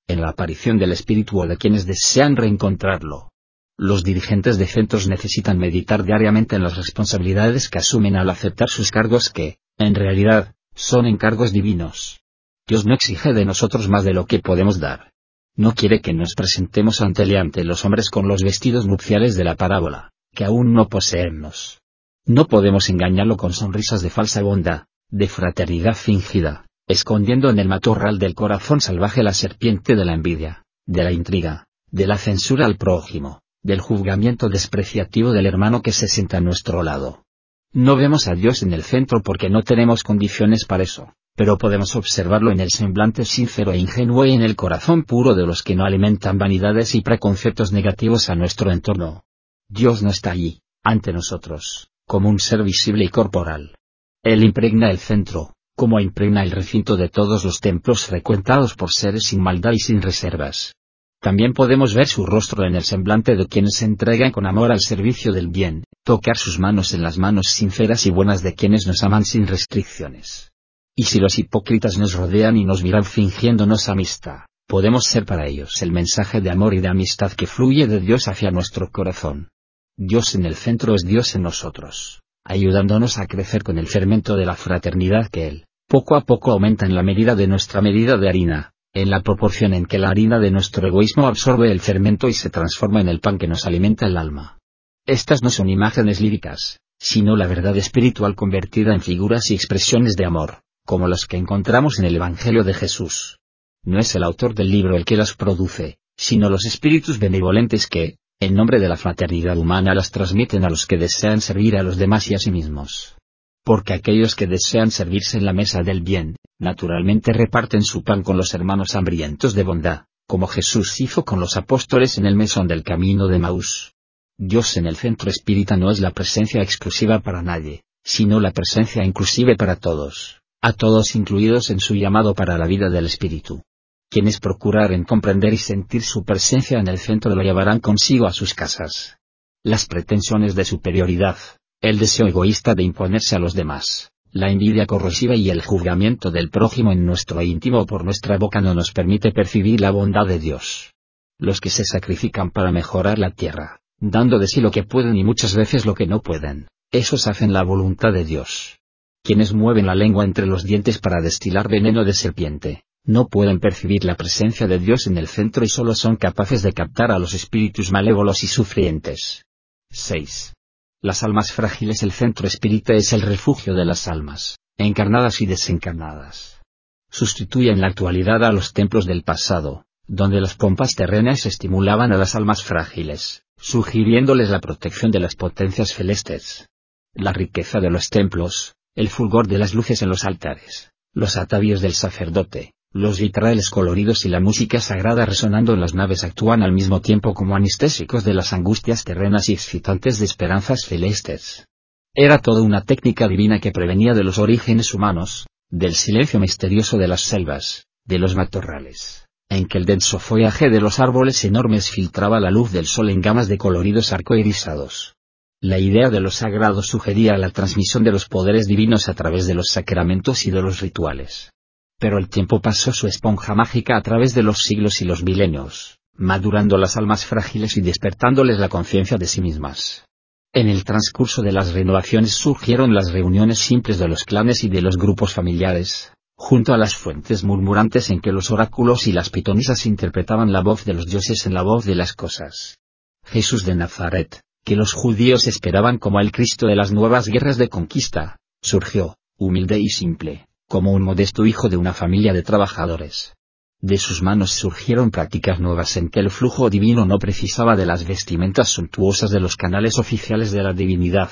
en la aparición del espíritu o de quienes desean reencontrarlo. Los dirigentes de centros necesitan meditar diariamente en las responsabilidades que asumen al aceptar sus cargos que, en realidad, son encargos divinos. Dios no exige de nosotros más de lo que podemos dar. No quiere que nos presentemos ante él y ante los hombres con los vestidos nupciales de la parábola, que aún no poseemos. No podemos engañarlo con sonrisas de falsa bondad, de fraternidad fingida, escondiendo en el matorral del corazón salvaje la serpiente de la envidia, de la intriga, de la censura al prójimo, del juzgamiento despreciativo del hermano que se sienta a nuestro lado. No vemos a Dios en el centro porque no tenemos condiciones para eso, pero podemos observarlo en el semblante sincero e ingenuo y en el corazón puro de los que no alimentan vanidades y preconceptos negativos a nuestro entorno. Dios no está allí, ante nosotros, como un ser visible y corporal. Él impregna el centro, como impregna el recinto de todos los templos frecuentados por seres sin maldad y sin reservas. También podemos ver su rostro en el semblante de quienes se entregan con amor al servicio del bien, tocar sus manos en las manos sinceras y buenas de quienes nos aman sin restricciones. Y si los hipócritas nos rodean y nos miran fingiéndonos amistad, podemos ser para ellos el mensaje de amor y de amistad que fluye de Dios hacia nuestro corazón. Dios en el centro es Dios en nosotros, ayudándonos a crecer con el fermento de la fraternidad que Él, poco a poco aumenta en la medida de nuestra medida de harina, en la proporción en que la harina de nuestro egoísmo absorbe el fermento y se transforma en el pan que nos alimenta el alma. Estas no son imágenes líricas, sino la verdad espiritual convertida en figuras y expresiones de amor, como las que encontramos en el Evangelio de Jesús. No es el autor del libro el que las produce, sino los espíritus benevolentes que, en nombre de la fraternidad humana, las transmiten a los que desean servir a los demás y a sí mismos. Porque aquellos que desean servirse en la mesa del bien, naturalmente reparten su pan con los hermanos hambrientos de bondad, como Jesús hizo con los apóstoles en el mesón del camino de Emaús. Dios en el centro espírita no es la presencia exclusiva para nadie, sino la presencia inclusive para todos, a todos incluidos en su llamado para la vida del espíritu. Quienes procuraren comprender y sentir su presencia en el centro lo llevarán consigo a sus casas. Las pretensiones de superioridad, el deseo egoísta de imponerse a los demás, la envidia corrosiva y el juzgamiento del prójimo en nuestro íntimo o por nuestra boca no nos permite percibir la bondad de Dios. Los que se sacrifican para mejorar la tierra, dando de sí lo que pueden y muchas veces lo que no pueden, esos hacen la voluntad de Dios. Quienes mueven la lengua entre los dientes para destilar veneno de serpiente, no pueden percibir la presencia de Dios en el centro y solo son capaces de captar a los espíritus malévolos y sufrientes. seis. Las almas frágiles. El centro espírita es el refugio de las almas, encarnadas y desencarnadas. Sustituye en la actualidad a los templos del pasado, donde las pompas terrenas estimulaban a las almas frágiles, sugiriéndoles la protección de las potencias celestes. La riqueza de los templos, el fulgor de las luces en los altares, los atavíos del sacerdote, los vitrales coloridos y la música sagrada resonando en las naves actúan al mismo tiempo como anestésicos de las angustias terrenas y excitantes de esperanzas celestes. Era toda una técnica divina que prevenía de los orígenes humanos, del silencio misterioso de las selvas, de los matorrales, en que el denso follaje de los árboles enormes filtraba la luz del sol en gamas de coloridos arcoirizados. La idea de lo sagrado sugería la transmisión de los poderes divinos a través de los sacramentos y de los rituales. Pero el tiempo pasó su esponja mágica a través de los siglos y los milenios, madurando las almas frágiles y despertándoles la conciencia de sí mismas. En el transcurso de las renovaciones surgieron las reuniones simples de los clanes y de los grupos familiares, junto a las fuentes murmurantes en que los oráculos y las pitonisas interpretaban la voz de los dioses en la voz de las cosas. Jesús de Nazaret, que los judíos esperaban como el Cristo de las nuevas guerras de conquista, surgió, humilde y simple, como un modesto hijo de una familia de trabajadores. De sus manos surgieron prácticas nuevas en que el flujo divino no precisaba de las vestimentas suntuosas de los canales oficiales de la divinidad.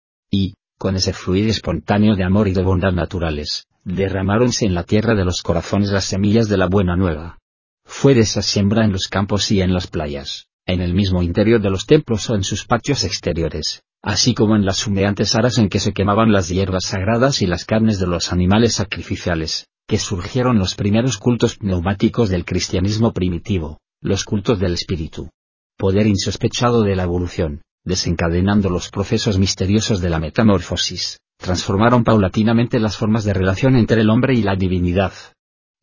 Y, con ese fluir espontáneo de amor y de bondad naturales, derramáronse en la tierra de los corazones las semillas de la buena nueva. Fue de esa siembra en los campos y en las playas, en el mismo interior de los templos o en sus patios exteriores, así como en las humeantes aras en que se quemaban las hierbas sagradas y las carnes de los animales sacrificiales, que surgieron los primeros cultos pneumáticos del cristianismo primitivo, los cultos del espíritu. Poder insospechado de la evolución, desencadenando los procesos misteriosos de la metamorfosis, transformaron paulatinamente las formas de relación entre el hombre y la divinidad.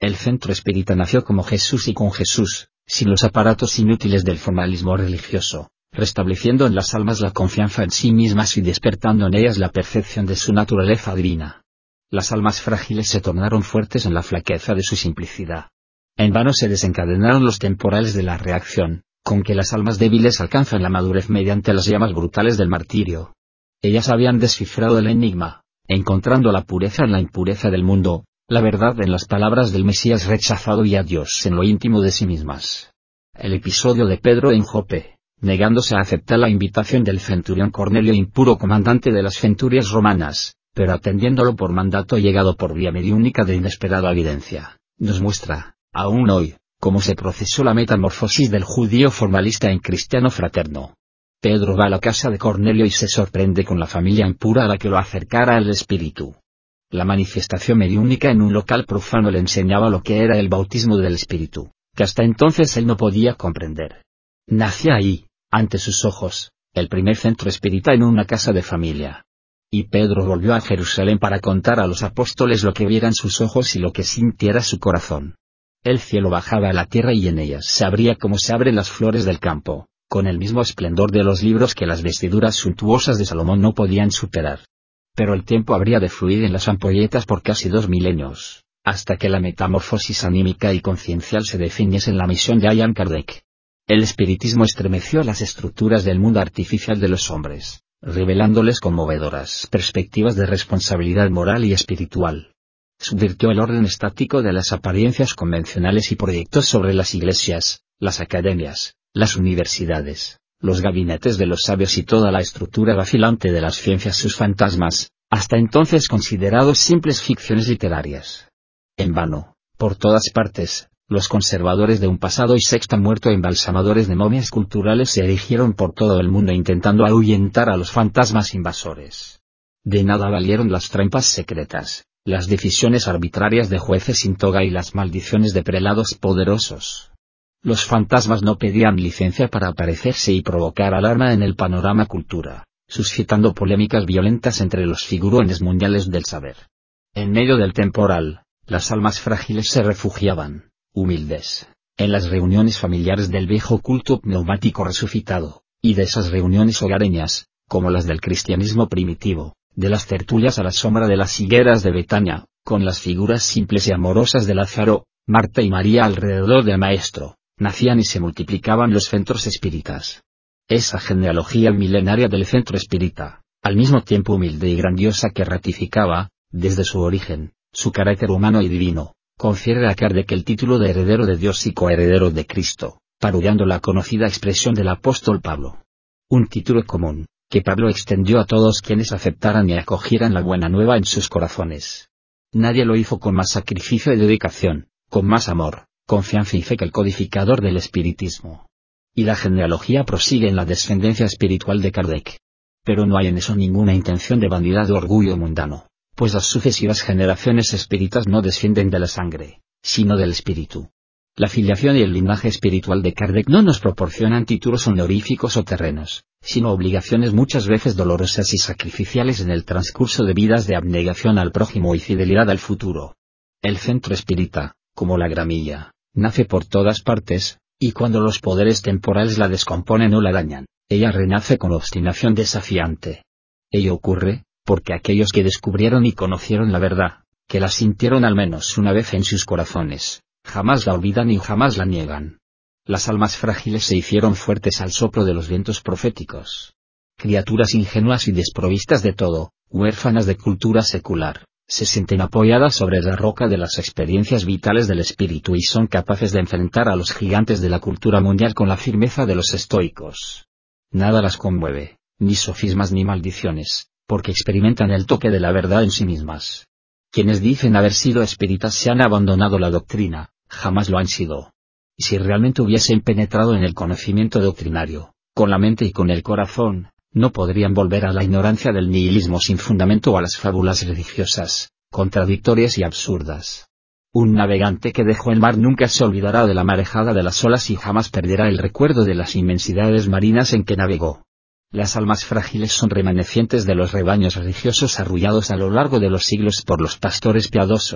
El centro espírita nació como Jesús y con Jesús, sin los aparatos inútiles del formalismo religioso, restableciendo en las almas la confianza en sí mismas y despertando en ellas la percepción de su naturaleza divina. Las almas frágiles se tornaron fuertes en la flaqueza de su simplicidad. En vano se desencadenaron los temporales de la reacción, con que las almas débiles alcanzan la madurez mediante las llamas brutales del martirio. Ellas habían descifrado el enigma, encontrando la pureza en la impureza del mundo, la verdad en las palabras del Mesías rechazado y a Dios en lo íntimo de sí mismas. El episodio de Pedro en Jope, negándose a aceptar la invitación del centurión Cornelio, impuro comandante de las centurias romanas, pero atendiéndolo por mandato llegado por vía mediúnica de inesperada evidencia, nos muestra, aún hoy, cómo se procesó la metamorfosis del judío formalista en cristiano fraterno. Pedro va a la casa de Cornelio y se sorprende con la familia impura a la que lo acercara el Espíritu. La manifestación mediúnica en un local profano le enseñaba lo que era el bautismo del Espíritu, que hasta entonces él no podía comprender. Nacía ahí, ante sus ojos, el primer centro espírita en una casa de familia. Y Pedro volvió a Jerusalén para contar a los apóstoles lo que vieran sus ojos y lo que sintiera su corazón. El cielo bajaba a la tierra y en ellas se abría como se abren las flores del campo, con el mismo esplendor de los libros que las vestiduras suntuosas de Salomón no podían superar. Pero el tiempo habría de fluir en las ampolletas por casi dos milenios, hasta que la metamorfosis anímica y conciencial se definiese en la misión de Allan Kardec. El espiritismo estremeció las estructuras del mundo artificial de los hombres, revelándoles conmovedoras perspectivas de responsabilidad moral y espiritual. Subvirtió el orden estático de las apariencias convencionales y proyectó sobre las iglesias, las academias, las universidades, los gabinetes de los sabios y toda la estructura vacilante de las ciencias sus fantasmas, hasta entonces considerados simples ficciones literarias. En vano, por todas partes, los conservadores de un pasado y sexta muerto embalsamadores de momias culturales se erigieron por todo el mundo intentando ahuyentar a los fantasmas invasores. De nada valieron las trampas secretas, las decisiones arbitrarias de jueces sin toga y las maldiciones de prelados poderosos. Los fantasmas no pedían licencia para aparecerse y provocar alarma en el panorama cultura, suscitando polémicas violentas entre los figurones mundiales del saber. En medio del temporal, las almas frágiles se refugiaban, humildes, en las reuniones familiares del viejo culto pneumático resucitado, y de esas reuniones hogareñas, como las del cristianismo primitivo, de las tertulias a la sombra de las higueras de Betania, con las figuras simples y amorosas de Lázaro, Marta y María alrededor del Maestro, nacían y se multiplicaban los centros espíritas. Esa genealogía milenaria del centro espírita, al mismo tiempo humilde y grandiosa que ratificaba, desde su origen, su carácter humano y divino, confiere a Kardec el título de heredero de Dios y coheredero de Cristo, parodiando la conocida expresión del apóstol Pablo. Un título común, que Pablo extendió a todos quienes aceptaran y acogieran la buena nueva en sus corazones. Nadie lo hizo con más sacrificio y dedicación, con más amor, confianza y fe que el codificador del espiritismo. Y la genealogía prosigue en la descendencia espiritual de Kardec. Pero no hay en eso ninguna intención de vanidad o orgullo mundano, pues las sucesivas generaciones espíritas no descienden de la sangre, sino del espíritu. La filiación y el linaje espiritual de Kardec no nos proporcionan títulos honoríficos o terrenos, sino obligaciones muchas veces dolorosas y sacrificiales en el transcurso de vidas de abnegación al prójimo y fidelidad al futuro. El centro espírita, como la gramilla, nace por todas partes, y cuando los poderes temporales la descomponen o la dañan, ella renace con obstinación desafiante. Ello ocurre, porque aquellos que descubrieron y conocieron la verdad, que la sintieron al menos una vez en sus corazones, jamás la olvidan y jamás la niegan. Las almas frágiles se hicieron fuertes al soplo de los vientos proféticos. Criaturas ingenuas y desprovistas de todo, huérfanas de cultura secular, se sienten apoyadas sobre la roca de las experiencias vitales del espíritu y son capaces de enfrentar a los gigantes de la cultura mundial con la firmeza de los estoicos. Nada las conmueve, ni sofismas ni maldiciones, porque experimentan el toque de la verdad en sí mismas. Quienes dicen haber sido espíritas se han abandonado la doctrina, jamás lo han sido. Y si realmente hubiesen penetrado en el conocimiento doctrinario, con la mente y con el corazón, no podrían volver a la ignorancia del nihilismo sin fundamento o a las fábulas religiosas, contradictorias y absurdas. Un navegante que dejó el mar nunca se olvidará de la marejada de las olas y jamás perderá el recuerdo de las inmensidades marinas en que navegó. Las almas frágiles son remanescentes de los rebaños religiosos arrullados a lo largo de los siglos por los pastores piadosos,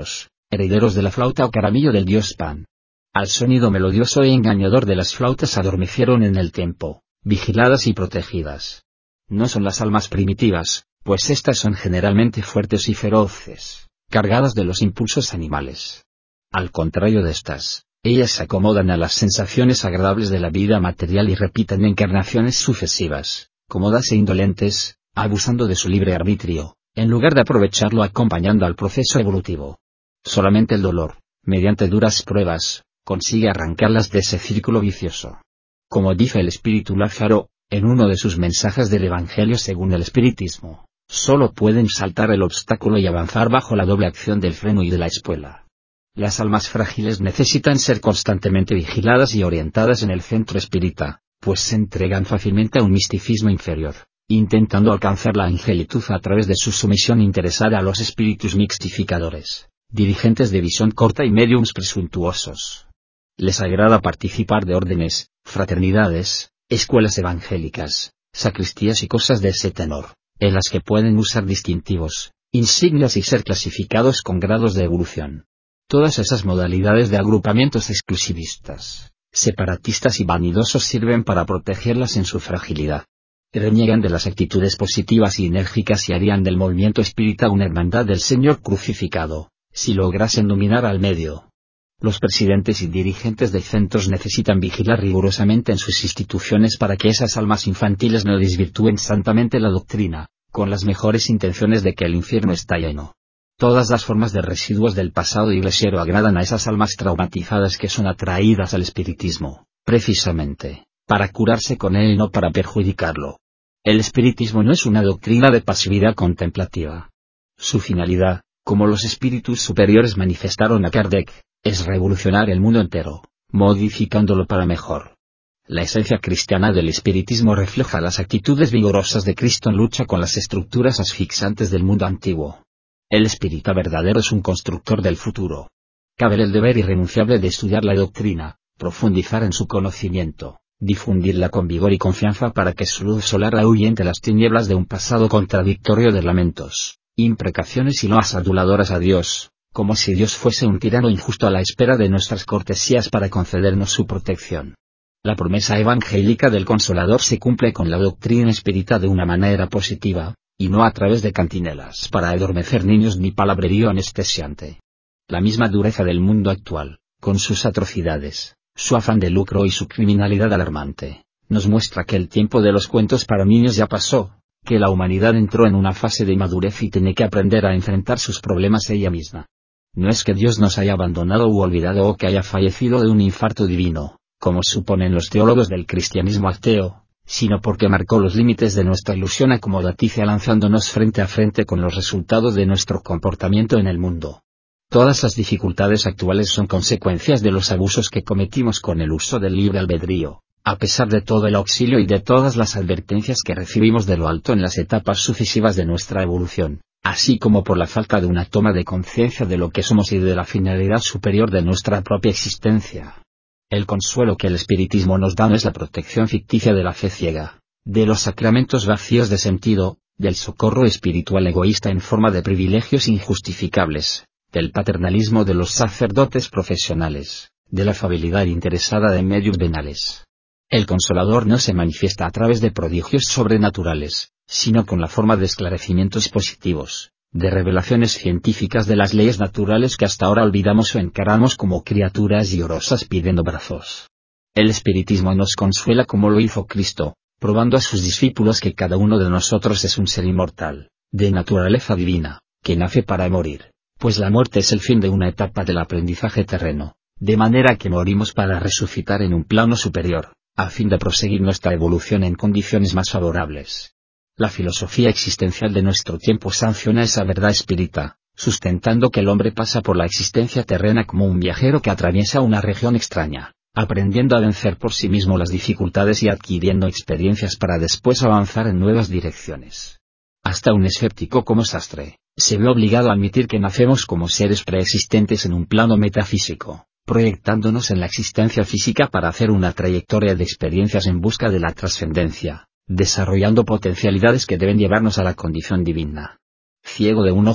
herederos de la flauta o caramillo del dios Pan. Al sonido melodioso e engañador de las flautas adormecieron en el tiempo, vigiladas y protegidas. No son las almas primitivas, pues estas son generalmente fuertes y feroces, cargadas de los impulsos animales. Al contrario de estas, ellas se acomodan a las sensaciones agradables de la vida material y repiten encarnaciones sucesivas, cómodas e indolentes, abusando de su libre arbitrio, en lugar de aprovecharlo acompañando al proceso evolutivo. Solamente el dolor, mediante duras pruebas, consigue arrancarlas de ese círculo vicioso. Como dice el espíritu Lázaro, en uno de sus mensajes del Evangelio según el espiritismo, solo pueden saltar el obstáculo y avanzar bajo la doble acción del freno y de la espuela. Las almas frágiles necesitan ser constantemente vigiladas y orientadas en el centro espírita, pues se entregan fácilmente a un misticismo inferior, intentando alcanzar la angelitud a través de su sumisión interesada a los espíritus mixtificadores, dirigentes de visión corta y médiums presuntuosos. Les agrada participar de órdenes, fraternidades, escuelas evangélicas, sacristías y cosas de ese tenor, en las que pueden usar distintivos, insignias y ser clasificados con grados de evolución. Todas esas modalidades de agrupamientos exclusivistas, separatistas y vanidosos sirven para protegerlas en su fragilidad. Reniegan de las actitudes positivas y enérgicas y harían del movimiento espírita una hermandad del Señor crucificado, si lograsen dominar al medio. Los presidentes y dirigentes de centros necesitan vigilar rigurosamente en sus instituciones para que esas almas infantiles no desvirtúen santamente la doctrina, con las mejores intenciones de que el infierno está lleno. Todas las formas de residuos del pasado iglesiero agradan a esas almas traumatizadas que son atraídas al espiritismo, precisamente, para curarse con él y no para perjudicarlo. El espiritismo no es una doctrina de pasividad contemplativa. Su finalidad, como los espíritus superiores manifestaron a Kardec, es revolucionar el mundo entero, modificándolo para mejor. La esencia cristiana del espiritismo refleja las actitudes vigorosas de Cristo en lucha con las estructuras asfixiantes del mundo antiguo. El espírita verdadero es un constructor del futuro. Cabe el deber irrenunciable de estudiar la doctrina, profundizar en su conocimiento, difundirla con vigor y confianza para que su luz solar ahuyente las tinieblas de un pasado contradictorio de lamentos, imprecaciones y loas aduladoras a Dios, como si Dios fuese un tirano injusto a la espera de nuestras cortesías para concedernos su protección. La promesa evangélica del Consolador se cumple con la doctrina espírita de una manera positiva, y no a través de cantinelas para adormecer niños ni palabrerío anestesiante. La misma dureza del mundo actual, con sus atrocidades, su afán de lucro y su criminalidad alarmante, nos muestra que el tiempo de los cuentos para niños ya pasó, que la humanidad entró en una fase de madurez y tiene que aprender a enfrentar sus problemas ella misma. No es que Dios nos haya abandonado u olvidado o que haya fallecido de un infarto divino, como suponen los teólogos del cristianismo ateo, sino porque marcó los límites de nuestra ilusión acomodaticia lanzándonos frente a frente con los resultados de nuestro comportamiento en el mundo. Todas las dificultades actuales son consecuencias de los abusos que cometimos con el uso del libre albedrío, a pesar de todo el auxilio y de todas las advertencias que recibimos de lo alto en las etapas sucesivas de nuestra evolución, así como por la falta de una toma de conciencia de lo que somos y de la finalidad superior de nuestra propia existencia. El consuelo que el espiritismo nos da no es la protección ficticia de la fe ciega, de los sacramentos vacíos de sentido, del socorro espiritual egoísta en forma de privilegios injustificables, del paternalismo de los sacerdotes profesionales, de la afabilidad interesada de medios venales. El Consolador no se manifiesta a través de prodigios sobrenaturales, sino con la forma de esclarecimientos positivos, de revelaciones científicas de las leyes naturales que hasta ahora olvidamos o encaramos como criaturas llorosas pidiendo brazos. El espiritismo nos consuela como lo hizo Cristo, probando a sus discípulos que cada uno de nosotros es un ser inmortal, de naturaleza divina, que nace para morir, pues la muerte es el fin de una etapa del aprendizaje terreno, de manera que morimos para resucitar en un plano superior, a fin de proseguir nuestra evolución en condiciones más favorables. La filosofía existencial de nuestro tiempo sanciona esa verdad espírita, sustentando que el hombre pasa por la existencia terrena como un viajero que atraviesa una región extraña, aprendiendo a vencer por sí mismo las dificultades y adquiriendo experiencias para después avanzar en nuevas direcciones. Hasta un escéptico como Sastre, se ve obligado a admitir que nacemos como seres preexistentes en un plano metafísico, proyectándonos en la existencia física para hacer una trayectoria de experiencias en busca de la trascendencia, desarrollando potencialidades que deben llevarnos a la condición divina. Ciego de un ojo,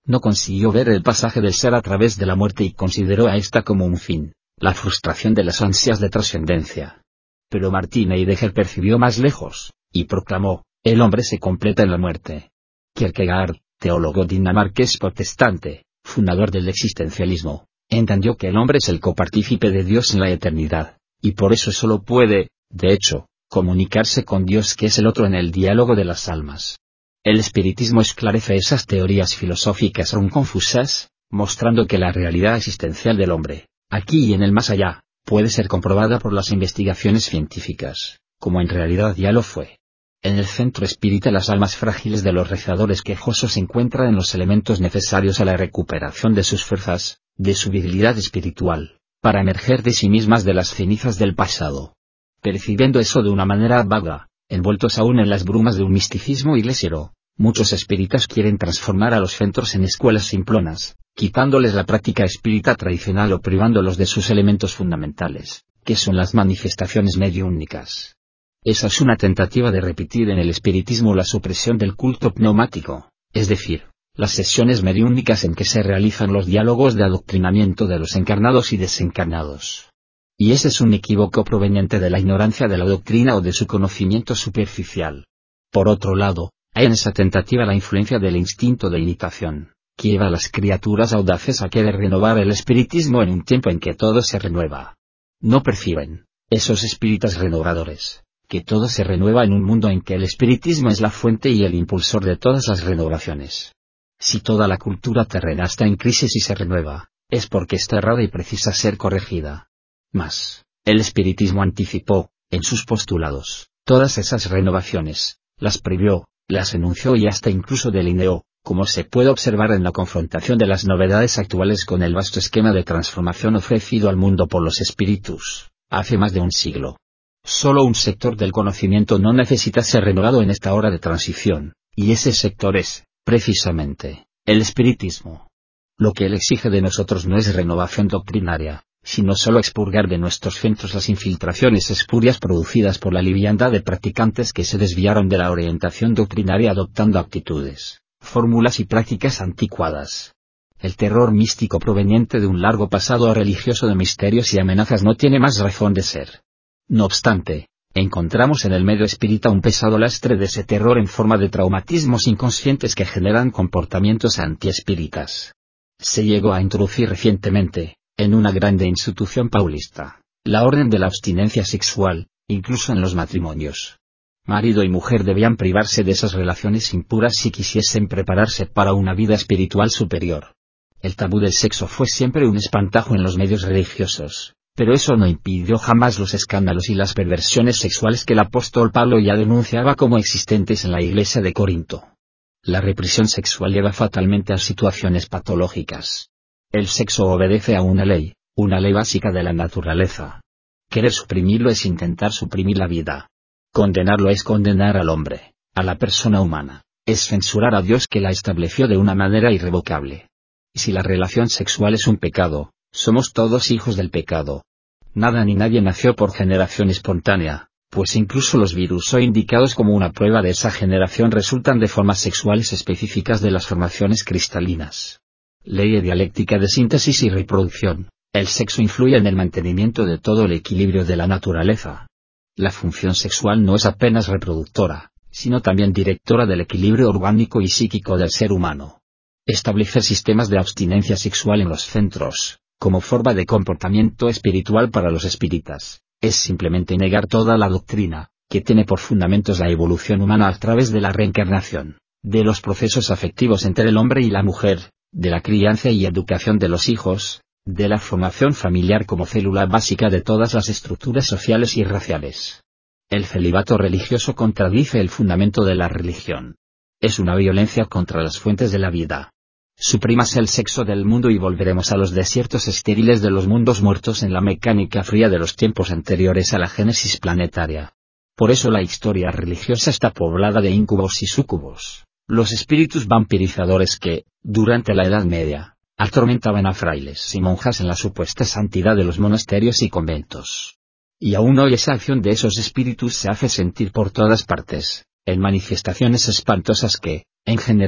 No consiguió ver el pasaje del ser a través de la muerte y consideró a esta como un fin, la frustración de las ansias de trascendencia. Pero Martin Heidegger percibió más lejos, y proclamó, el hombre se completa en la muerte. Kierkegaard, teólogo dinamarqués protestante, fundador del existencialismo, entendió que el hombre es el copartícipe de Dios en la eternidad, y por eso solo puede, de hecho, comunicarse con Dios que es el otro en el diálogo de las almas. El espiritismo esclarece esas teorías filosóficas aún confusas, mostrando que la realidad existencial del hombre, aquí y en el más allá, puede ser comprobada por las investigaciones científicas, como en realidad ya lo fue. En el centro espírita las almas frágiles de los rezadores quejosos encuentran los elementos necesarios a la recuperación de sus fuerzas, de su virilidad espiritual, para emerger de sí mismas de las cenizas del pasado. Percibiendo eso de una manera vaga, envueltos aún en las brumas de un misticismo iglesiero, muchos espíritas quieren transformar a los centros en escuelas simplonas, quitándoles la práctica espírita tradicional o privándolos de sus elementos fundamentales, que son las manifestaciones mediúnicas. Esa es una tentativa de repetir en el espiritismo la supresión del culto pneumático, es decir, las sesiones mediúnicas en que se realizan los diálogos de adoctrinamiento de los encarnados y desencarnados. Y ese es un equívoco proveniente de la ignorancia de la doctrina o de su conocimiento superficial. Por otro lado, hay en esa tentativa la influencia del instinto de imitación, que lleva a las criaturas audaces a querer renovar el espiritismo en un tiempo en que todo se renueva. No perciben, esos espíritas renovadores, que todo se renueva en un mundo en que el espiritismo es la fuente y el impulsor de todas las renovaciones. Si toda la cultura terrena está en crisis y se renueva, es porque está errada y precisa ser corregida. Mas, el espiritismo anticipó, en sus postulados, todas esas renovaciones, las previó, las enunció y hasta incluso delineó, como se puede observar en la confrontación de las novedades actuales con el vasto esquema de transformación ofrecido al mundo por los espíritus, hace más de un siglo. Solo un sector del conocimiento no necesita ser renovado en esta hora de transición, y ese sector es, precisamente, el espiritismo. Lo que él exige de nosotros no es renovación doctrinaria, sino solo expurgar de nuestros centros las infiltraciones espurias producidas por la liviandad de practicantes que se desviaron de la orientación doctrinaria adoptando actitudes, fórmulas y prácticas anticuadas. El terror místico proveniente de un largo pasado religioso de misterios y amenazas no tiene más razón de ser. No obstante, encontramos en el medio espírita un pesado lastre de ese terror en forma de traumatismos inconscientes que generan comportamientos antiespíritas. Se llegó a introducir recientemente, en una grande institución paulista, la orden de la abstinencia sexual, incluso en los matrimonios. Marido y mujer debían privarse de esas relaciones impuras si quisiesen prepararse para una vida espiritual superior. El tabú del sexo fue siempre un espantajo en los medios religiosos, pero eso no impidió jamás los escándalos y las perversiones sexuales que el apóstol Pablo ya denunciaba como existentes en la iglesia de Corinto. La represión sexual lleva fatalmente a situaciones patológicas. El sexo obedece a una ley, una ley básica de la naturaleza. Querer suprimirlo es intentar suprimir la vida. Condenarlo es condenar al hombre, a la persona humana, es censurar a Dios que la estableció de una manera irrevocable. Y si la relación sexual es un pecado, somos todos hijos del pecado. Nada ni nadie nació por generación espontánea, pues incluso los virus hoy indicados como una prueba de esa generación resultan de formas sexuales específicas de las formaciones cristalinas. Ley dialéctica de síntesis y reproducción, el sexo influye en el mantenimiento de todo el equilibrio de la naturaleza. La función sexual no es apenas reproductora, sino también directora del equilibrio orgánico y psíquico del ser humano. Establecer sistemas de abstinencia sexual en los centros, como forma de comportamiento espiritual para los espíritas, es simplemente negar toda la doctrina, que tiene por fundamentos la evolución humana a través de la reencarnación, de los procesos afectivos entre el hombre y la mujer, de la crianza y educación de los hijos, de la formación familiar como célula básica de todas las estructuras sociales y raciales. El celibato religioso contradice el fundamento de la religión. Es una violencia contra las fuentes de la vida. Suprímase el sexo del mundo y volveremos a los desiertos estériles de los mundos muertos en la mecánica fría de los tiempos anteriores a la génesis planetaria. Por eso la historia religiosa está poblada de incubos y súcubos, los espíritus vampirizadores que, durante la Edad Media, atormentaban a frailes y monjas en la supuesta santidad de los monasterios y conventos. Y aún hoy esa acción de esos espíritus se hace sentir por todas partes, en manifestaciones espantosas que, en general,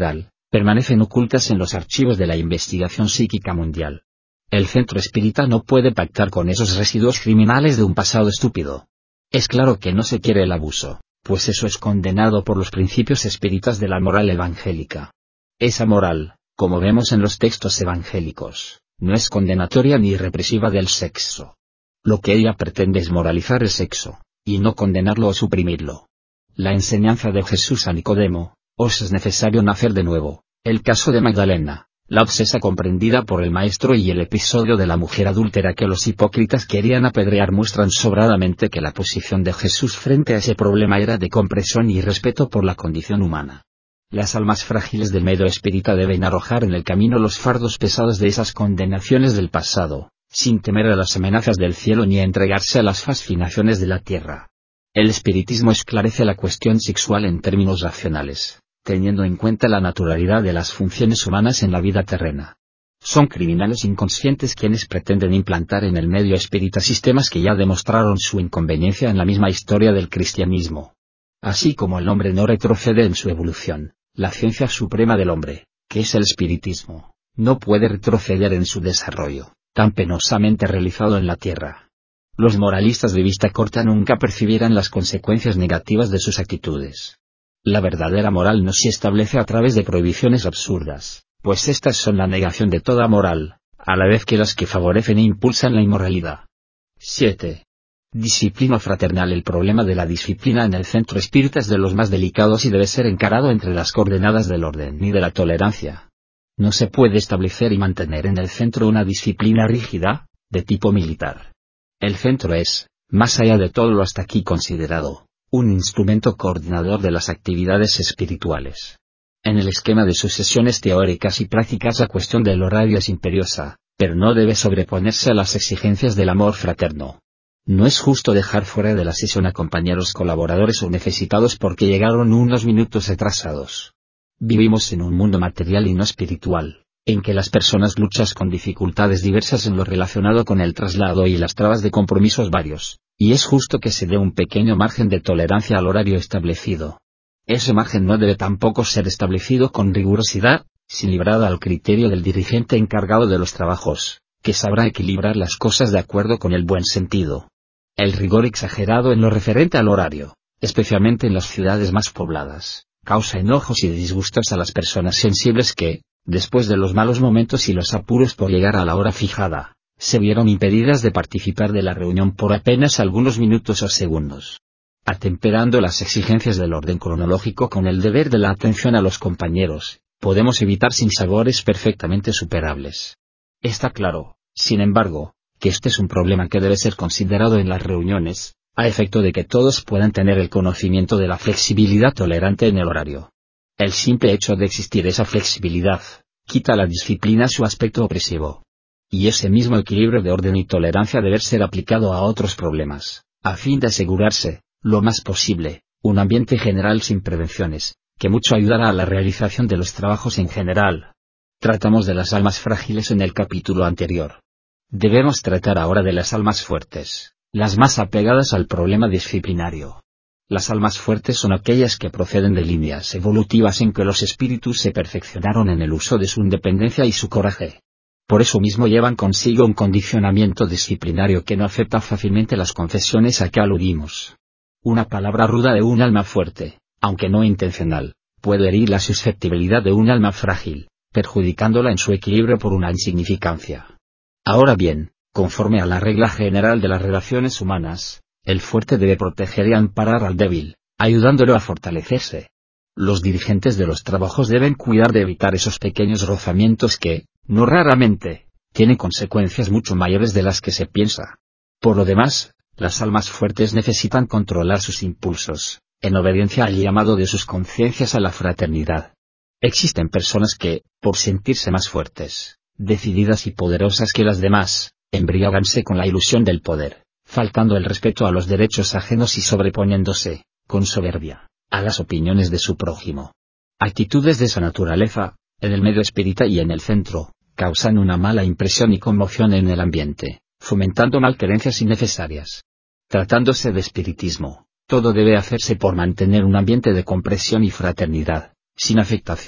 permanecen ocultas en los archivos de la investigación psíquica mundial. El centro espírita no puede pactar con esos residuos criminales de un pasado estúpido. Es claro que no se quiere el abuso, pues eso es condenado por los principios espíritas de la moral evangélica. Esa moral, como vemos en los textos evangélicos, no es condenatoria ni represiva del sexo. Lo que ella pretende es moralizar el sexo, y no condenarlo o suprimirlo. La enseñanza de Jesús a Nicodemo: os es necesario nacer de nuevo, el caso de Magdalena, la obsesa comprendida por el maestro y el episodio de la mujer adúltera que los hipócritas querían apedrear muestran sobradamente que la posición de Jesús frente a ese problema era de comprensión y respeto por la condición humana. Las almas frágiles del medio espírita deben arrojar en el camino los fardos pesados de esas condenaciones del pasado, sin temer a las amenazas del cielo ni a entregarse a las fascinaciones de la tierra. El espiritismo esclarece la cuestión sexual en términos racionales, teniendo en cuenta la naturalidad de las funciones humanas en la vida terrena. Son criminales inconscientes quienes pretenden implantar en el medio espírita sistemas que ya demostraron su inconveniencia en la misma historia del cristianismo. Así como el hombre no retrocede en su evolución, la ciencia suprema del hombre, que es el espiritismo, no puede retroceder en su desarrollo, tan penosamente realizado en la tierra. Los moralistas de vista corta nunca percibirán las consecuencias negativas de sus actitudes. La verdadera moral no se establece a través de prohibiciones absurdas, pues estas son la negación de toda moral, a la vez que las que favorecen e impulsan la inmoralidad. siete. Disciplina fraternal. El problema de la disciplina en el centro espírita es de los más delicados y debe ser encarado entre las coordenadas del orden y de la tolerancia. No se puede establecer y mantener en el centro una disciplina rígida, de tipo militar. El centro es, más allá de todo lo hasta aquí considerado, un instrumento coordinador de las actividades espirituales. En el esquema de sus sesiones teóricas y prácticas la cuestión del horario es imperiosa, pero no debe sobreponerse a las exigencias del amor fraterno. No es justo dejar fuera de la sesión a compañeros colaboradores o necesitados porque llegaron unos minutos atrasados. Vivimos en un mundo material y no espiritual, en que las personas luchan con dificultades diversas en lo relacionado con el traslado y las trabas de compromisos varios, y es justo que se dé un pequeño margen de tolerancia al horario establecido. Ese margen no debe tampoco ser establecido con rigurosidad, sin librar al criterio del dirigente encargado de los trabajos, que sabrá equilibrar las cosas de acuerdo con el buen sentido. El rigor exagerado en lo referente al horario, especialmente en las ciudades más pobladas, causa enojos y disgustos a las personas sensibles que, después de los malos momentos y los apuros por llegar a la hora fijada, se vieron impedidas de participar de la reunión por apenas algunos minutos o segundos. Atemperando las exigencias del orden cronológico con el deber de la atención a los compañeros, podemos evitar sinsabores perfectamente superables. Está claro, sin embargo, que este es un problema que debe ser considerado en las reuniones, a efecto de que todos puedan tener el conocimiento de la flexibilidad tolerante en el horario. El simple hecho de existir esa flexibilidad, quita a la disciplina su aspecto opresivo. Y ese mismo equilibrio de orden y tolerancia debe ser aplicado a otros problemas, a fin de asegurarse, lo más posible, un ambiente general sin prevenciones, que mucho ayudará a la realización de los trabajos en general. Tratamos de las almas frágiles en el capítulo anterior. Debemos tratar ahora de las almas fuertes, las más apegadas al problema disciplinario. Las almas fuertes son aquellas que proceden de líneas evolutivas en que los espíritus se perfeccionaron en el uso de su independencia y su coraje. Por eso mismo llevan consigo un condicionamiento disciplinario que no acepta fácilmente las concesiones a que aludimos. Una palabra ruda de un alma fuerte, aunque no intencional, puede herir la susceptibilidad de un alma frágil, perjudicándola en su equilibrio por una insignificancia. Ahora bien, conforme a la regla general de las relaciones humanas, el fuerte debe proteger y amparar al débil, ayudándolo a fortalecerse. Los dirigentes de los trabajos deben cuidar de evitar esos pequeños rozamientos que, no raramente, tienen consecuencias mucho mayores de las que se piensa. Por lo demás, las almas fuertes necesitan controlar sus impulsos, en obediencia al llamado de sus conciencias a la fraternidad. Existen personas que, por sentirse más fuertes, decididas y poderosas que las demás, embriáganse con la ilusión del poder, faltando el respeto a los derechos ajenos y sobreponiéndose, con soberbia, a las opiniones de su prójimo. Actitudes de esa naturaleza, en el medio espírita y en el centro, causan una mala impresión y conmoción en el ambiente, fomentando malquerencias innecesarias. Tratándose de espiritismo, todo debe hacerse por mantener un ambiente de comprensión y fraternidad, sin afectación,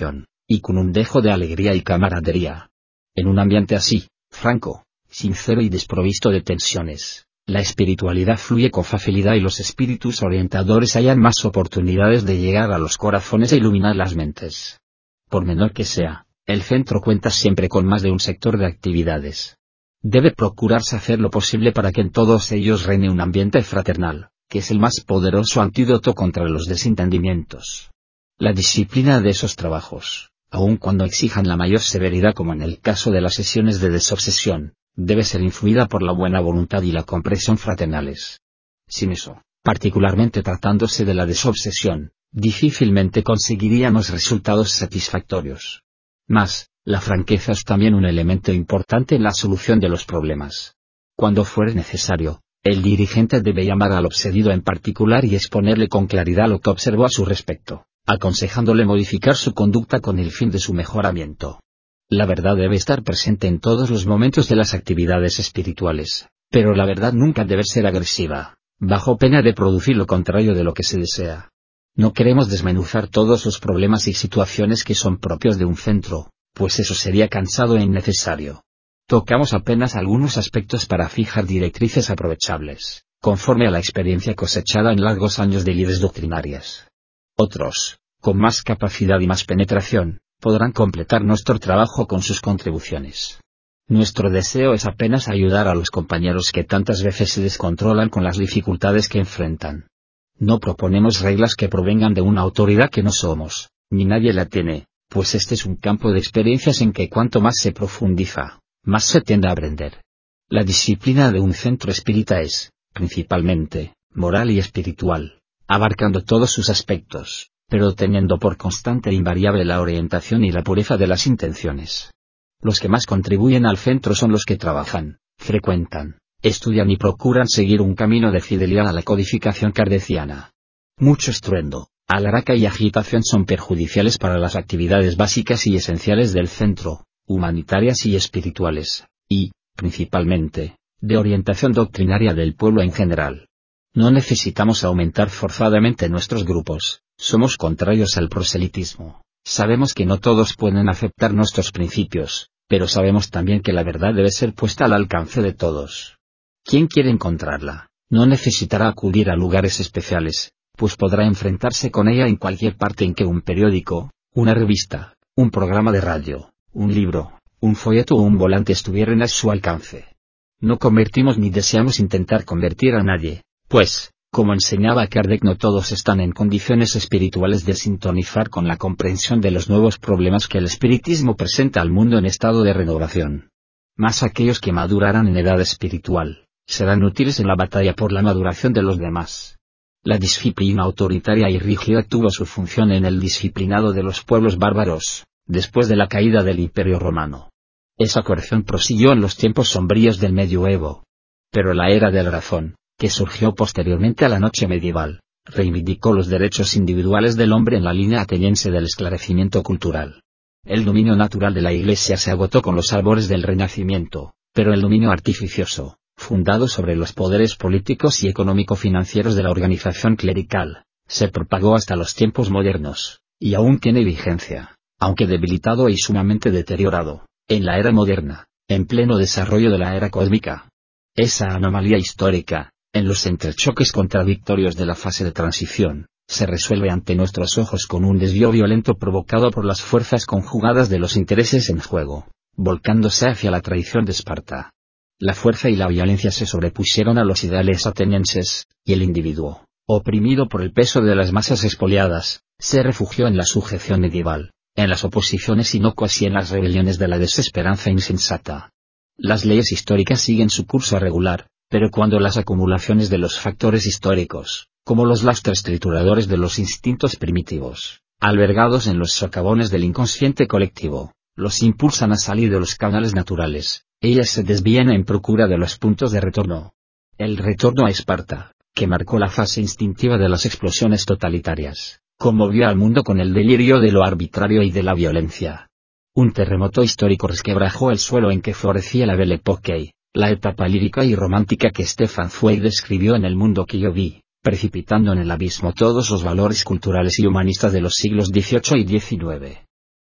y con un dejo de alegría y camaradería. En un ambiente así, franco, sincero y desprovisto de tensiones, la espiritualidad fluye con facilidad y los espíritus orientadores hallan más oportunidades de llegar a los corazones e iluminar las mentes. Por menor que sea, el centro cuenta siempre con más de un sector de actividades. Debe procurarse hacer lo posible para que en todos ellos reine un ambiente fraternal, que es el más poderoso antídoto contra los desentendimientos. La disciplina de esos trabajos, aun cuando exijan la mayor severidad como en el caso de las sesiones de desobsesión, debe ser influida por la buena voluntad y la comprensión fraternales. Sin eso, particularmente tratándose de la desobsesión, difícilmente conseguiríamos resultados satisfactorios. Mas, la franqueza es también un elemento importante en la solución de los problemas. Cuando fuere necesario, el dirigente debe llamar al obsedido en particular y exponerle con claridad lo que observó a su respecto, aconsejándole modificar su conducta con el fin de su mejoramiento. La verdad debe estar presente en todos los momentos de las actividades espirituales, pero la verdad nunca debe ser agresiva, bajo pena de producir lo contrario de lo que se desea. No queremos desmenuzar todos los problemas y situaciones que son propios de un centro, pues eso sería cansado e innecesario. Tocamos apenas algunos aspectos para fijar directrices aprovechables, conforme a la experiencia cosechada en largos años de lides doctrinarias. Otros, con más capacidad y más penetración, podrán completar nuestro trabajo con sus contribuciones. Nuestro deseo es apenas ayudar a los compañeros que tantas veces se descontrolan con las dificultades que enfrentan. No proponemos reglas que provengan de una autoridad que no somos, ni nadie la tiene, pues este es un campo de experiencias en que cuanto más se profundiza, más se tiende a aprender. La disciplina de un centro espírita es, principalmente, moral y espiritual, abarcando todos sus aspectos, pero teniendo por constante e invariable la orientación y la pureza de las intenciones. Los que más contribuyen al centro son los que trabajan, frecuentan, estudian y procuran seguir un camino de fidelidad a la codificación kardeciana. Mucho estruendo, alaraca y agitación son perjudiciales para las actividades básicas y esenciales del centro, humanitarias y espirituales, y, principalmente, de orientación doctrinaria del pueblo en general. No necesitamos aumentar forzadamente nuestros grupos, somos contrarios al proselitismo, sabemos que no todos pueden aceptar nuestros principios, pero sabemos también que la verdad debe ser puesta al alcance de todos. Quien quiere encontrarla, no necesitará acudir a lugares especiales, pues podrá enfrentarse con ella en cualquier parte en que un periódico, una revista, un programa de radio, un libro, un folleto o un volante estuvieran a su alcance. No convertimos ni deseamos intentar convertir a nadie, pues, como enseñaba Kardec, no todos están en condiciones espirituales de sintonizar con la comprensión de los nuevos problemas que el espiritismo presenta al mundo en estado de renovación. Más aquellos que madurarán en edad espiritual, serán útiles en la batalla por la maduración de los demás. La disciplina autoritaria y rígida tuvo su función en el disciplinado de los pueblos bárbaros, después de la caída del Imperio Romano. Esa coerción prosiguió en los tiempos sombríos del medioevo. Pero la era de la razón, que surgió posteriormente a la noche medieval, reivindicó los derechos individuales del hombre en la línea ateniense del esclarecimiento cultural. El dominio natural de la Iglesia se agotó con los albores del Renacimiento, pero el dominio artificioso, fundado sobre los poderes políticos y económico-financieros de la organización clerical, se propagó hasta los tiempos modernos, y aún tiene vigencia, aunque debilitado y sumamente deteriorado, en la era moderna, en pleno desarrollo de la era cósmica. Esa anomalía histórica, en los entrechoques contradictorios de la fase de transición, se resuelve ante nuestros ojos con un desvío violento provocado por las fuerzas conjugadas de los intereses en juego, volcándose hacia la traición de Esparta. La fuerza y la violencia se sobrepusieron a los ideales atenienses, y el individuo, oprimido por el peso de las masas expoliadas, se refugió en la sujeción medieval, en las oposiciones inocuas y en las rebeliones de la desesperanza insensata. Las leyes históricas siguen su curso regular, pero cuando las acumulaciones de los factores históricos, como los lastres trituradores de los instintos primitivos, albergados en los socavones del inconsciente colectivo, los impulsan a salir de los canales naturales, ellas se desvían en procura de los puntos de retorno. El retorno a Esparta, que marcó la fase instintiva de las explosiones totalitarias, conmovió al mundo con el delirio de lo arbitrario y de la violencia. Un terremoto histórico resquebrajó el suelo en que florecía la Belle Époque, la etapa lírica y romántica que Stefan Zweig describió en El mundo que yo vi, precipitando en el abismo todos los valores culturales y humanistas de los siglos dieciocho y diecinueve.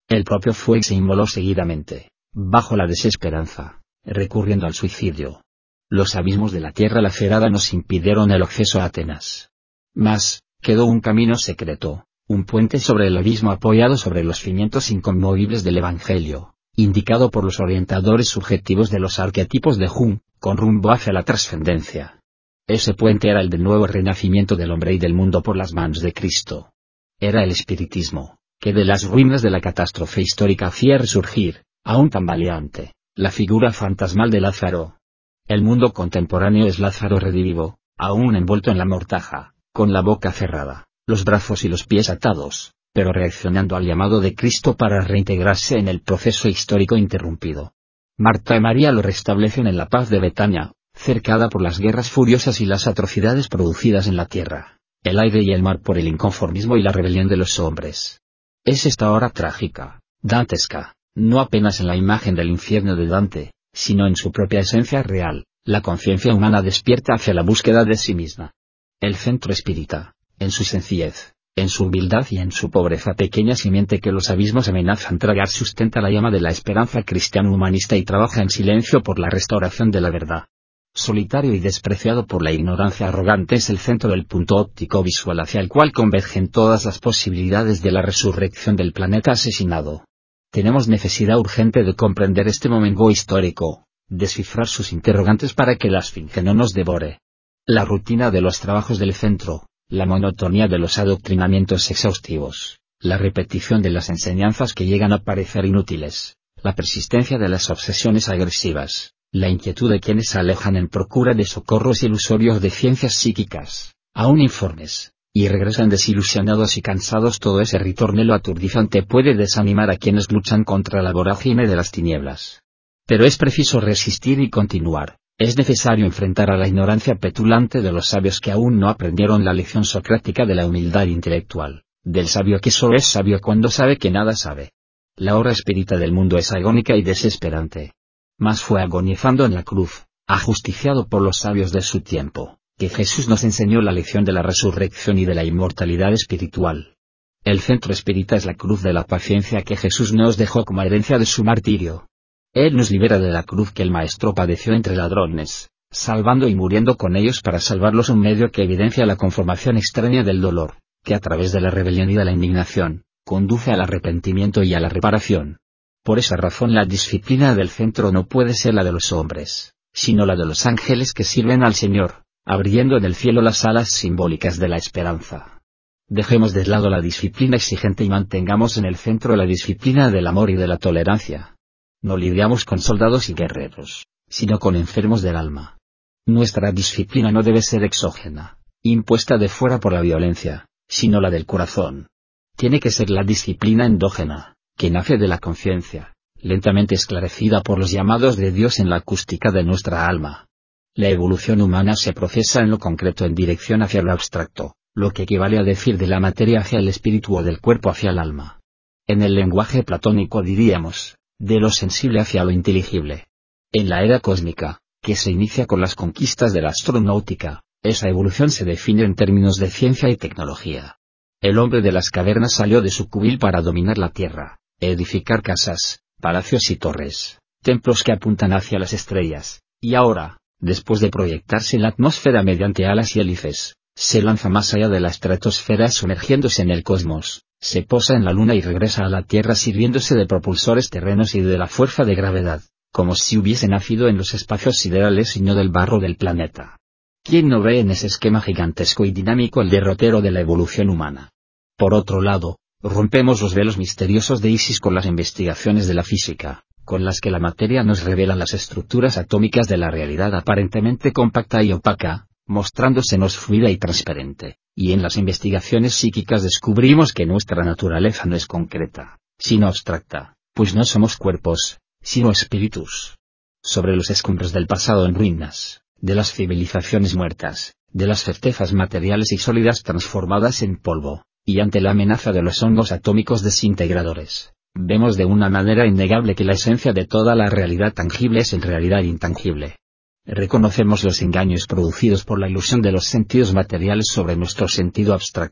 El propio fue y se inmoló seguidamente, bajo la desesperanza, recurriendo al suicidio. Los abismos de la tierra lacerada nos impidieron el acceso a Atenas. Mas, quedó un camino secreto, un puente sobre el abismo apoyado sobre los cimientos inconmovibles del Evangelio, indicado por los orientadores subjetivos de los arquetipos de Jung, con rumbo hacia la trascendencia. Ese puente era el del nuevo renacimiento del hombre y del mundo por las manos de Cristo. Era el espiritismo, que de las ruinas de la catástrofe histórica hacía resurgir, aún tambaleante, la figura fantasmal de Lázaro. El mundo contemporáneo es Lázaro redivivo, aún envuelto en la mortaja, con la boca cerrada, los brazos y los pies atados, pero reaccionando al llamado de Cristo para reintegrarse en el proceso histórico interrumpido. Marta y María lo restablecen en la paz de Betania, cercada por las guerras furiosas y las atrocidades producidas en la tierra, el aire y el mar por el inconformismo y la rebelión de los hombres. Es esta hora trágica, dantesca, no apenas en la imagen del infierno de Dante, sino en su propia esencia real, la conciencia humana despierta hacia la búsqueda de sí misma. El centro espírita, en su sencillez, en su humildad y en su pobreza pequeña simiente que los abismos amenazan tragar, sustenta la llama de la esperanza cristiana humanista y trabaja en silencio por la restauración de la verdad. Solitario y despreciado por la ignorancia arrogante, es el centro del punto óptico visual hacia el cual convergen todas las posibilidades de la resurrección del planeta asesinado. Tenemos necesidad urgente de comprender este momento histórico, descifrar sus interrogantes para que la esfinge no nos devore. La rutina de los trabajos del centro, la monotonía de los adoctrinamientos exhaustivos, la repetición de las enseñanzas que llegan a parecer inútiles, la persistencia de las obsesiones agresivas, la inquietud de quienes se alejan en procura de socorros ilusorios de ciencias psíquicas, aún informes, y regresan desilusionados y cansados. Todo ese ritornelo aturdizante puede desanimar a quienes luchan contra la vorágine de las tinieblas. Pero es preciso resistir y continuar. Es necesario enfrentar a la ignorancia petulante de los sabios que aún no aprendieron la lección socrática de la humildad intelectual, del sabio que solo es sabio cuando sabe que nada sabe. La hora espírita del mundo es agónica y desesperante. Mas fue agonizando en la cruz, ajusticiado por los sabios de su tiempo, que Jesús nos enseñó la lección de la resurrección y de la inmortalidad espiritual. El centro espírita es la cruz de la paciencia que Jesús nos dejó como herencia de su martirio. Él nos libera de la cruz que el Maestro padeció entre ladrones, salvando y muriendo con ellos para salvarlos, un medio que evidencia la conformación extraña del dolor, que a través de la rebelión y de la indignación, conduce al arrepentimiento y a la reparación. Por esa razón la disciplina del centro no puede ser la de los hombres, sino la de los ángeles que sirven al Señor, abriendo en el cielo las alas simbólicas de la esperanza. Dejemos de lado la disciplina exigente y mantengamos en el centro la disciplina del amor y de la tolerancia. No lidiamos con soldados y guerreros, sino con enfermos del alma. Nuestra disciplina no debe ser exógena, impuesta de fuera por la violencia, sino la del corazón. Tiene que ser la disciplina endógena, que nace de la conciencia, lentamente esclarecida por los llamados de Dios en la acústica de nuestra alma. La evolución humana se procesa en lo concreto en dirección hacia lo abstracto, lo que equivale a decir de la materia hacia el espíritu o del cuerpo hacia el alma. En el lenguaje platónico diríamos, de lo sensible hacia lo inteligible. En la era cósmica, que se inicia con las conquistas de la astronáutica, esa evolución se define en términos de ciencia y tecnología. El hombre de las cavernas salió de su cubil para dominar la tierra, edificar casas, palacios y torres, templos que apuntan hacia las estrellas, y ahora, después de proyectarse en la atmósfera mediante alas y hélices, se lanza más allá de la estratosfera sumergiéndose en el cosmos, se posa en la luna y regresa a la Tierra sirviéndose de propulsores terrenos y de la fuerza de gravedad, como si hubiese nacido en los espacios siderales y no del barro del planeta. ¿Quién no ve en ese esquema gigantesco y dinámico el derrotero de la evolución humana? Por otro lado, rompemos los velos misteriosos de Isis con las investigaciones de la física, con las que la materia nos revela las estructuras atómicas de la realidad aparentemente compacta y opaca, mostrándosenos fluida y transparente, y en las investigaciones psíquicas descubrimos que nuestra naturaleza no es concreta, sino abstracta, pues no somos cuerpos, sino espíritus. Sobre los escombros del pasado en ruinas, de las civilizaciones muertas, de las certezas materiales y sólidas transformadas en polvo, y ante la amenaza de los hongos atómicos desintegradores, vemos de una manera innegable que la esencia de toda la realidad tangible es en realidad intangible. Reconocemos los engaños producidos por la ilusión de los sentidos materiales sobre nuestro sentido abstracto,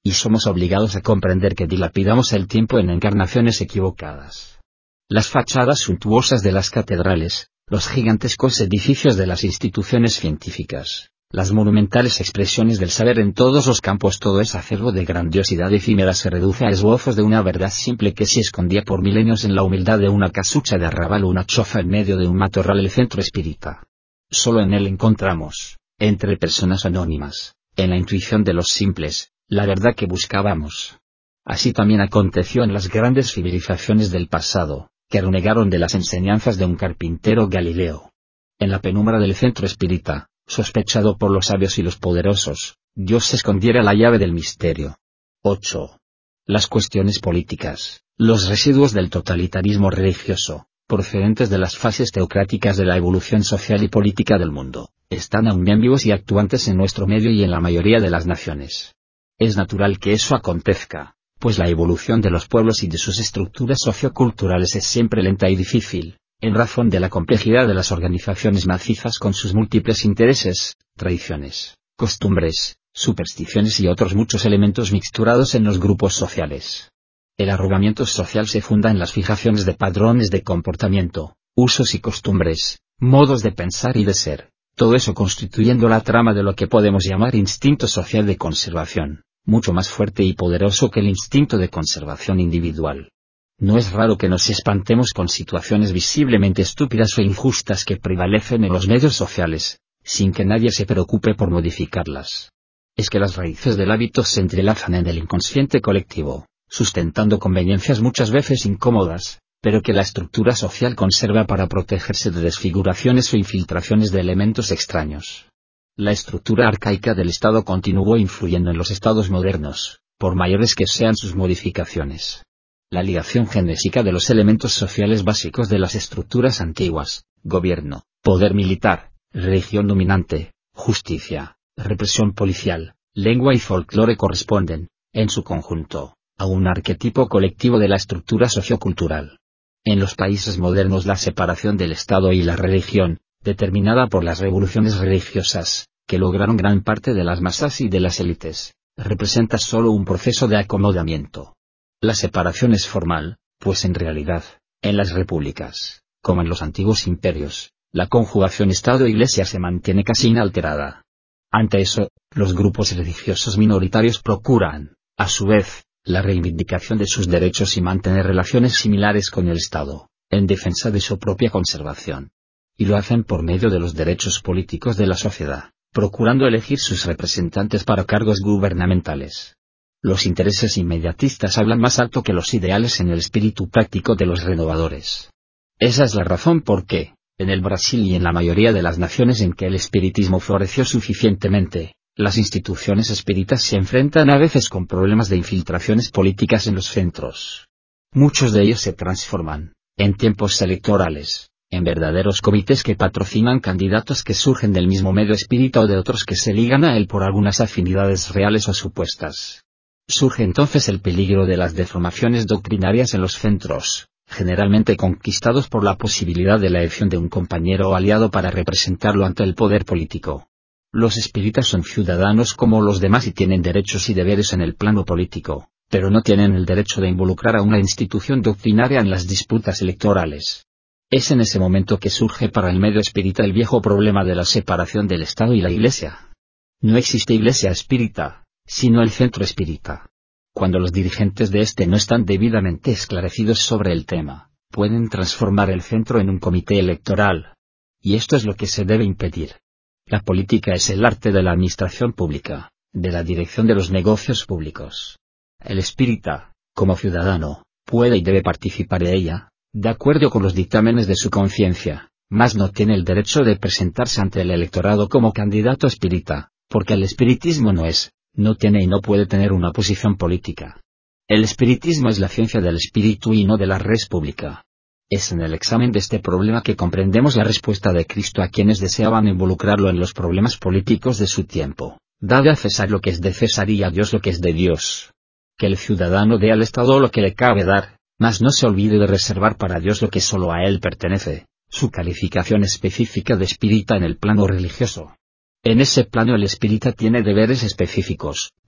y somos obligados a comprender que dilapidamos el tiempo en encarnaciones equivocadas. Las fachadas suntuosas de las catedrales, los gigantescos edificios de las instituciones científicas, las monumentales expresiones del saber en todos los campos, todo ese acervo de grandiosidad efímera se reduce a esbozos de una verdad simple que se escondía por milenios en la humildad de una casucha de arrabal o una choza en medio de un matorral, el centro espírita. Solo en él encontramos, entre personas anónimas, en la intuición de los simples, la verdad que buscábamos. Así también aconteció en las grandes civilizaciones del pasado, que renegaron de las enseñanzas de un carpintero Galileo. En la penumbra del centro espírita, sospechado por los sabios y los poderosos, Dios escondiera la llave del misterio. ocho. Las cuestiones políticas, los residuos del totalitarismo religioso, procedentes de las fases teocráticas de la evolución social y política del mundo, están aún bien vivos y actuantes en nuestro medio y en la mayoría de las naciones. Es natural que eso acontezca, pues la evolución de los pueblos y de sus estructuras socioculturales es siempre lenta y difícil, en razón de la complejidad de las organizaciones macizas con sus múltiples intereses, tradiciones, costumbres, supersticiones y otros muchos elementos mixturados en los grupos sociales. El arrobamiento social se funda en las fijaciones de patrones de comportamiento, usos y costumbres, modos de pensar y de ser, todo eso constituyendo la trama de lo que podemos llamar instinto social de conservación, mucho más fuerte y poderoso que el instinto de conservación individual. No es raro que nos espantemos con situaciones visiblemente estúpidas o injustas que prevalecen en los medios sociales, sin que nadie se preocupe por modificarlas. Es que las raíces del hábito se entrelazan en el inconsciente colectivo, sustentando conveniencias muchas veces incómodas, pero que la estructura social conserva para protegerse de desfiguraciones o infiltraciones de elementos extraños. La estructura arcaica del Estado continuó influyendo en los estados modernos, por mayores que sean sus modificaciones. La ligación genésica de los elementos sociales básicos de las estructuras antiguas, gobierno, poder militar, religión dominante, justicia, represión policial, lengua y folclore corresponden, en su conjunto, a un arquetipo colectivo de la estructura sociocultural. En los países modernos la separación del Estado y la religión, determinada por las revoluciones religiosas, que lograron gran parte de las masas y de las élites, representa solo un proceso de acomodamiento. La separación es formal, pues en realidad, en las repúblicas, como en los antiguos imperios, la conjugación Estado-Iglesia se mantiene casi inalterada. Ante eso, los grupos religiosos minoritarios procuran, a su vez, la reivindicación de sus derechos y mantener relaciones similares con el Estado, en defensa de su propia conservación. Y lo hacen por medio de los derechos políticos de la sociedad, procurando elegir sus representantes para cargos gubernamentales. Los intereses inmediatistas hablan más alto que los ideales en el espíritu práctico de los renovadores. Esa es la razón por qué, en el Brasil y en la mayoría de las naciones en que el espiritismo floreció suficientemente, las instituciones espíritas se enfrentan a veces con problemas de infiltraciones políticas en los centros. Muchos de ellos se transforman, en tiempos electorales, en verdaderos comités que patrocinan candidatos que surgen del mismo medio espírita o de otros que se ligan a él por algunas afinidades reales o supuestas. Surge entonces el peligro de las deformaciones doctrinarias en los centros, generalmente conquistados por la posibilidad de la elección de un compañero o aliado para representarlo ante el poder político. Los espíritas son ciudadanos como los demás y tienen derechos y deberes en el plano político, pero no tienen el derecho de involucrar a una institución doctrinaria en las disputas electorales. Es en ese momento que surge para el medio espírita el viejo problema de la separación del Estado y la Iglesia. No existe Iglesia espírita, sino el centro espírita. Cuando los dirigentes de este no están debidamente esclarecidos sobre el tema, pueden transformar el centro en un comité electoral. Y esto es lo que se debe impedir. La política es el arte de la administración pública, de la dirección de los negocios públicos. El espírita, como ciudadano, puede y debe participar de ella, de acuerdo con los dictámenes de su conciencia, mas no tiene el derecho de presentarse ante el electorado como candidato espírita, porque el espiritismo no es, no tiene y no puede tener una posición política. El espiritismo es la ciencia del espíritu y no de la res pública. Es en el examen de este problema que comprendemos la respuesta de Cristo a quienes deseaban involucrarlo en los problemas políticos de su tiempo. Dad a César lo que es de César y a Dios lo que es de Dios. Que el ciudadano dé al Estado lo que le cabe dar, mas no se olvide de reservar para Dios lo que solo a él pertenece, su calificación específica de espírita en el plano religioso. En ese plano el espírita tiene deberes específicos,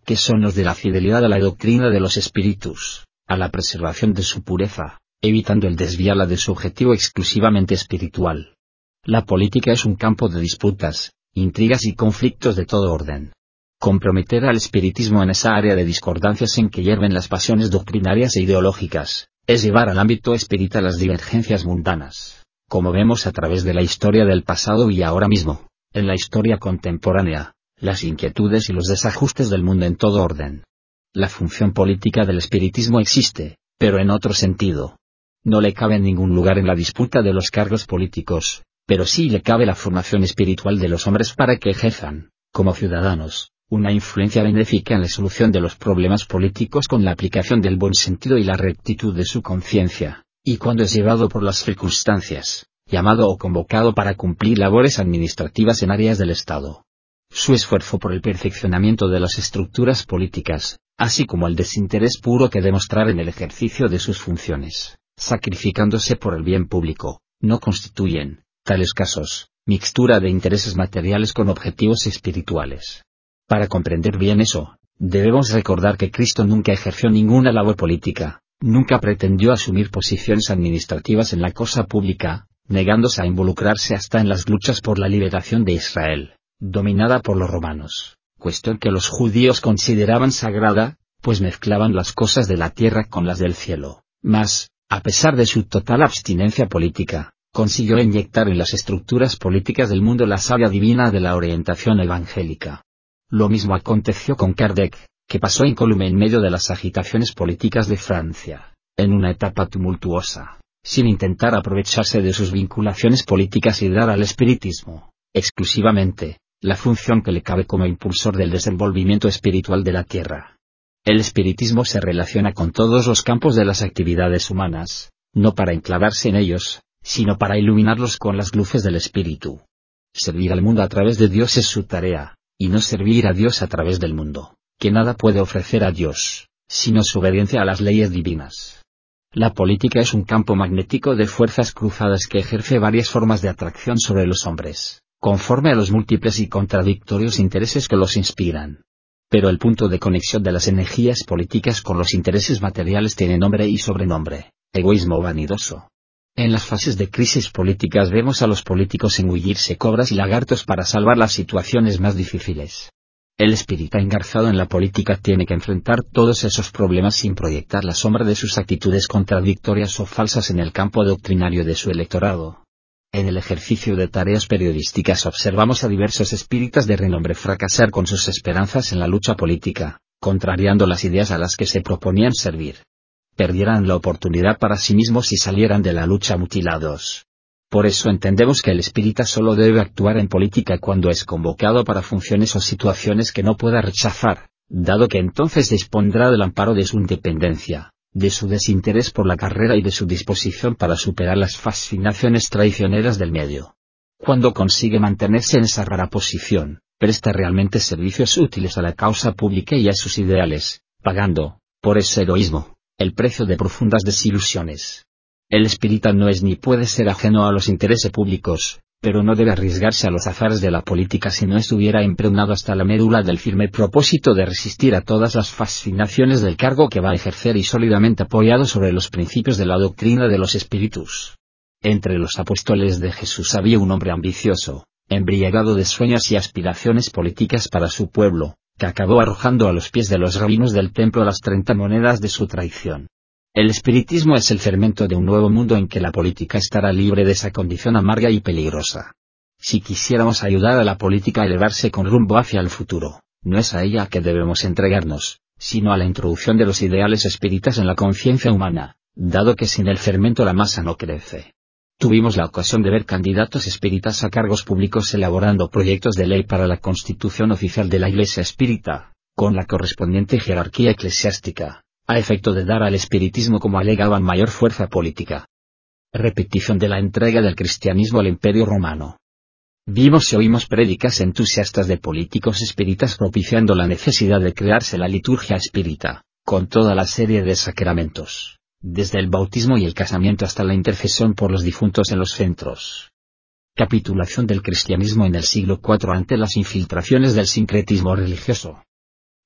que son los de la fidelidad a la doctrina de los espíritus, a la preservación de su pureza, evitando el desviarla de su objetivo exclusivamente espiritual. La política es un campo de disputas, intrigas y conflictos de todo orden. Comprometer al espiritismo en esa área de discordancias en que hierven las pasiones doctrinarias e ideológicas, es llevar al ámbito espírita las divergencias mundanas, como vemos a través de la historia del pasado y ahora mismo, en la historia contemporánea, las inquietudes y los desajustes del mundo en todo orden. La función política del espiritismo existe, pero en otro sentido. No le cabe ningún lugar en la disputa de los cargos políticos, pero sí le cabe la formación espiritual de los hombres para que ejerzan, como ciudadanos, una influencia benéfica en la solución de los problemas políticos con la aplicación del buen sentido y la rectitud de su conciencia, y cuando es llevado por las circunstancias, llamado o convocado para cumplir labores administrativas en áreas del Estado. Su esfuerzo por el perfeccionamiento de las estructuras políticas, así como el desinterés puro que demostrar en el ejercicio de sus funciones, sacrificándose por el bien público, no constituyen, tales casos, mixtura de intereses materiales con objetivos espirituales. Para comprender bien eso, debemos recordar que Cristo nunca ejerció ninguna labor política, nunca pretendió asumir posiciones administrativas en la cosa pública, negándose a involucrarse hasta en las luchas por la liberación de Israel, dominada por los romanos, cuestión que los judíos consideraban sagrada, pues mezclaban las cosas de la tierra con las del cielo. Mas, a pesar de su total abstinencia política, consiguió inyectar en las estructuras políticas del mundo la savia divina de la orientación evangélica. Lo mismo aconteció con Kardec, que pasó incólume en medio de las agitaciones políticas de Francia, en una etapa tumultuosa, sin intentar aprovecharse de sus vinculaciones políticas y dar al espiritismo, exclusivamente, la función que le cabe como impulsor del desenvolvimiento espiritual de la tierra. El espiritismo se relaciona con todos los campos de las actividades humanas, no para enclavarse en ellos, sino para iluminarlos con las luces del espíritu. Servir al mundo a través de Dios es su tarea, y no servir a Dios a través del mundo, que nada puede ofrecer a Dios, sino su obediencia a las leyes divinas. La política es un campo magnético de fuerzas cruzadas que ejerce varias formas de atracción sobre los hombres, conforme a los múltiples y contradictorios intereses que los inspiran. Pero el punto de conexión de las energías políticas con los intereses materiales tiene nombre y sobrenombre: egoísmo vanidoso. En las fases de crisis políticas vemos a los políticos engullirse cobras y lagartos para salvar las situaciones más difíciles. El espíritu engarzado en la política tiene que enfrentar todos esos problemas sin proyectar la sombra de sus actitudes contradictorias o falsas en el campo doctrinario de su electorado. En el ejercicio de tareas periodísticas observamos a diversos espíritas de renombre fracasar con sus esperanzas en la lucha política, contrariando las ideas a las que se proponían servir. Perdieran la oportunidad para sí mismos y salieran de la lucha mutilados. Por eso entendemos que el espírita solo debe actuar en política cuando es convocado para funciones o situaciones que no pueda rechazar, dado que entonces dispondrá del amparo de su independencia, de su desinterés por la carrera y de su disposición para superar las fascinaciones traicioneras del medio. Cuando consigue mantenerse en esa rara posición, presta realmente servicios útiles a la causa pública y a sus ideales, pagando, por ese heroísmo, el precio de profundas desilusiones. El espírita no es ni puede ser ajeno a los intereses públicos, pero no debe arriesgarse a los azares de la política si no estuviera impregnado hasta la médula del firme propósito de resistir a todas las fascinaciones del cargo que va a ejercer y sólidamente apoyado sobre los principios de la doctrina de los espíritus. Entre los apóstoles de Jesús había un hombre ambicioso, embriagado de sueños y aspiraciones políticas para su pueblo, que acabó arrojando a los pies de los rabinos del templo las treinta monedas de su traición. El espiritismo es el fermento de un nuevo mundo en que la política estará libre de esa condición amarga y peligrosa. Si quisiéramos ayudar a la política a elevarse con rumbo hacia el futuro, no es a ella que debemos entregarnos, sino a la introducción de los ideales espíritas en la conciencia humana, dado que sin el fermento la masa no crece. Tuvimos la ocasión de ver candidatos espíritas a cargos públicos elaborando proyectos de ley para la constitución oficial de la Iglesia espírita, con la correspondiente jerarquía eclesiástica, a efecto de dar al espiritismo, como alegaban, mayor fuerza política. Repetición de la entrega del cristianismo al Imperio Romano. Vimos y oímos prédicas entusiastas de políticos espíritas propiciando la necesidad de crearse la liturgia espírita, con toda la serie de sacramentos, desde el bautismo y el casamiento hasta la intercesión por los difuntos en los centros. Capitulación del cristianismo en el siglo cuarto ante las infiltraciones del sincretismo religioso.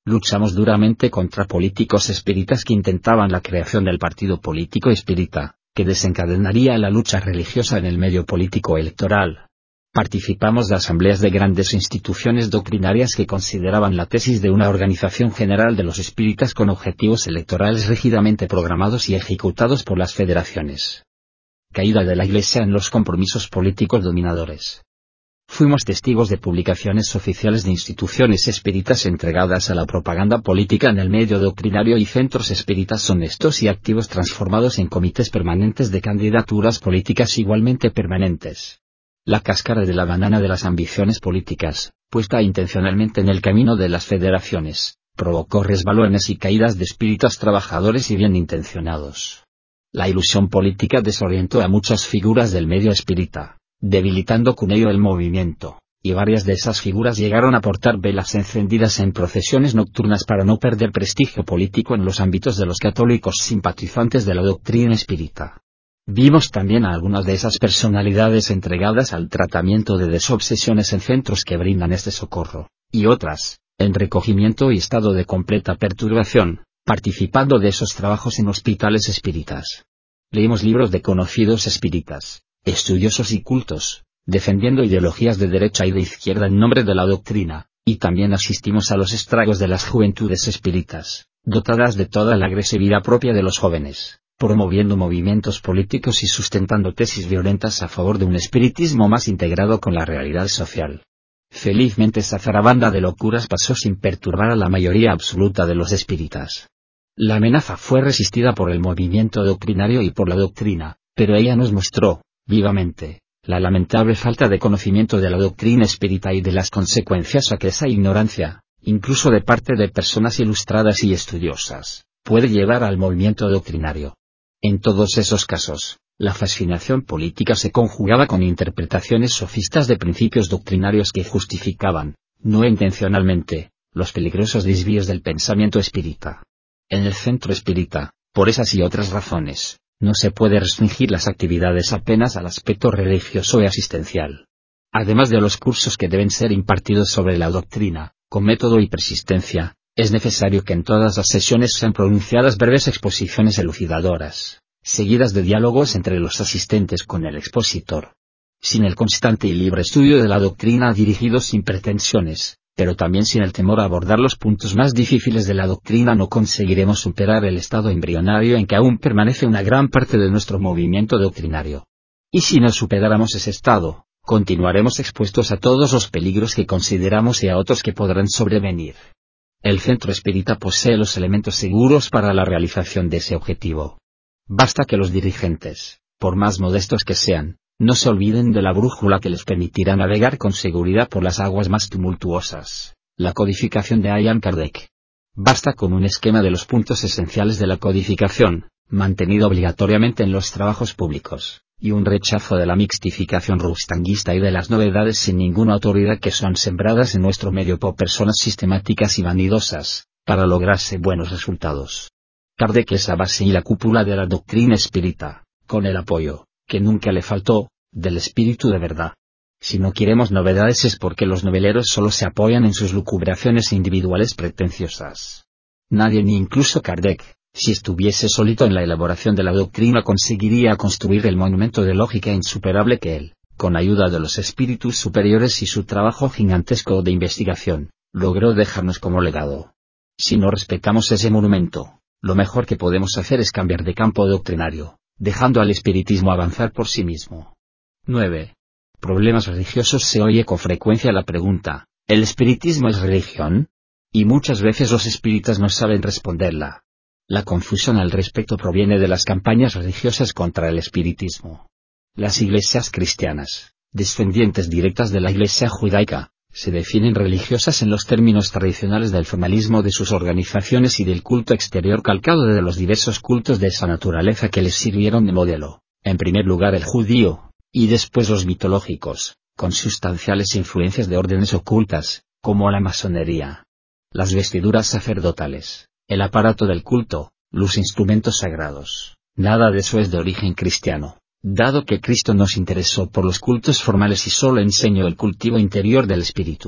luchamos duramente contra políticos espíritas que intentaban la creación del partido político espírita, que desencadenaría la lucha religiosa en el medio político electoral. Participamos de asambleas de grandes instituciones doctrinarias que consideraban la tesis de una organización general de los espíritas con objetivos electorales rígidamente programados y ejecutados por las federaciones. Caída de la Iglesia en los compromisos políticos dominadores. Fuimos testigos de publicaciones oficiales de instituciones espíritas entregadas a la propaganda política en el medio doctrinario y centros espíritas honestos y activos transformados en comités permanentes de candidaturas políticas igualmente permanentes. La cáscara de la banana de las ambiciones políticas, puesta intencionalmente en el camino de las federaciones, provocó resbalones y caídas de espíritas trabajadores y bien intencionados. La ilusión política desorientó a muchas figuras del medio espírita, debilitando con ello el movimiento, y varias de esas figuras llegaron a portar velas encendidas en procesiones nocturnas para no perder prestigio político en los ámbitos de los católicos simpatizantes de la doctrina espírita. Vimos también a algunas de esas personalidades entregadas al tratamiento de desobsesiones en centros que brindan este socorro, y otras, en recogimiento y estado de completa perturbación, participando de esos trabajos en hospitales espíritas. Leímos libros de conocidos espíritas, estudiosos y cultos, defendiendo ideologías de derecha y de izquierda en nombre de la doctrina, y también asistimos a los estragos de las juventudes espíritas, dotadas de toda la agresividad propia de los jóvenes, promoviendo movimientos políticos y sustentando tesis violentas a favor de un espiritismo más integrado con la realidad social. Felizmente esa zarabanda de locuras pasó sin perturbar a la mayoría absoluta de los espíritas. La amenaza fue resistida por el movimiento doctrinario y por la doctrina, pero ella nos mostró, vivamente, la lamentable falta de conocimiento de la doctrina espírita y de las consecuencias a que esa ignorancia, incluso de parte de personas ilustradas y estudiosas, puede llevar al movimiento doctrinario. En todos esos casos, la fascinación política se conjugaba con interpretaciones sofistas de principios doctrinarios que justificaban, no intencionalmente, los peligrosos desvíos del pensamiento espírita. En el centro espírita, por esas y otras razones, no se puede restringir las actividades apenas al aspecto religioso y asistencial. Además de los cursos que deben ser impartidos sobre la doctrina, con método y persistencia, es necesario que en todas las sesiones sean pronunciadas breves exposiciones elucidadoras, seguidas de diálogos entre los asistentes con el expositor. Sin el constante y libre estudio de la doctrina dirigido sin pretensiones, pero también sin el temor a abordar los puntos más difíciles de la doctrina, no conseguiremos superar el estado embrionario en que aún permanece una gran parte de nuestro movimiento doctrinario. Y si no superáramos ese estado, continuaremos expuestos a todos los peligros que consideramos y a otros que podrán sobrevenir. El centro espírita posee los elementos seguros para la realización de ese objetivo. Basta que los dirigentes, por más modestos que sean, no se olviden de la brújula que les permitirá navegar con seguridad por las aguas más tumultuosas, la codificación de Allan Kardec. Basta con un esquema de los puntos esenciales de la codificación, mantenido obligatoriamente en los trabajos públicos, y un rechazo de la mixtificación rustanguista y de las novedades sin ninguna autoridad que son sembradas en nuestro medio por personas sistemáticas y vanidosas, para lograrse buenos resultados. Kardec es la base y la cúpula de la doctrina espírita, con el apoyo, que nunca le faltó, del espíritu de verdad. Si no queremos novedades es porque los noveleros solo se apoyan en sus lucubraciones individuales pretenciosas. Nadie, ni incluso Kardec, si estuviese solito en la elaboración de la doctrina, conseguiría construir el monumento de lógica insuperable que él, con ayuda de los espíritus superiores y su trabajo gigantesco de investigación, logró dejarnos como legado. Si no respetamos ese monumento, lo mejor que podemos hacer es cambiar de campo doctrinario, dejando al espiritismo avanzar por sí mismo. nueve. Problemas religiosos. Se oye con frecuencia la pregunta, ¿el espiritismo es religión? Y muchas veces los espíritas no saben responderla. La confusión al respecto proviene de las campañas religiosas contra el espiritismo. Las iglesias cristianas, descendientes directas de la iglesia judaica, se definen religiosas en los términos tradicionales del formalismo de sus organizaciones y del culto exterior calcado de los diversos cultos de esa naturaleza que les sirvieron de modelo, en primer lugar el judío, y después los mitológicos, con sustanciales influencias de órdenes ocultas, como la masonería. Las vestiduras sacerdotales, el aparato del culto, los instrumentos sagrados, nada de eso es de origen cristiano, dado que Cristo no se interesó por los cultos formales y solo enseñó el cultivo interior del espíritu.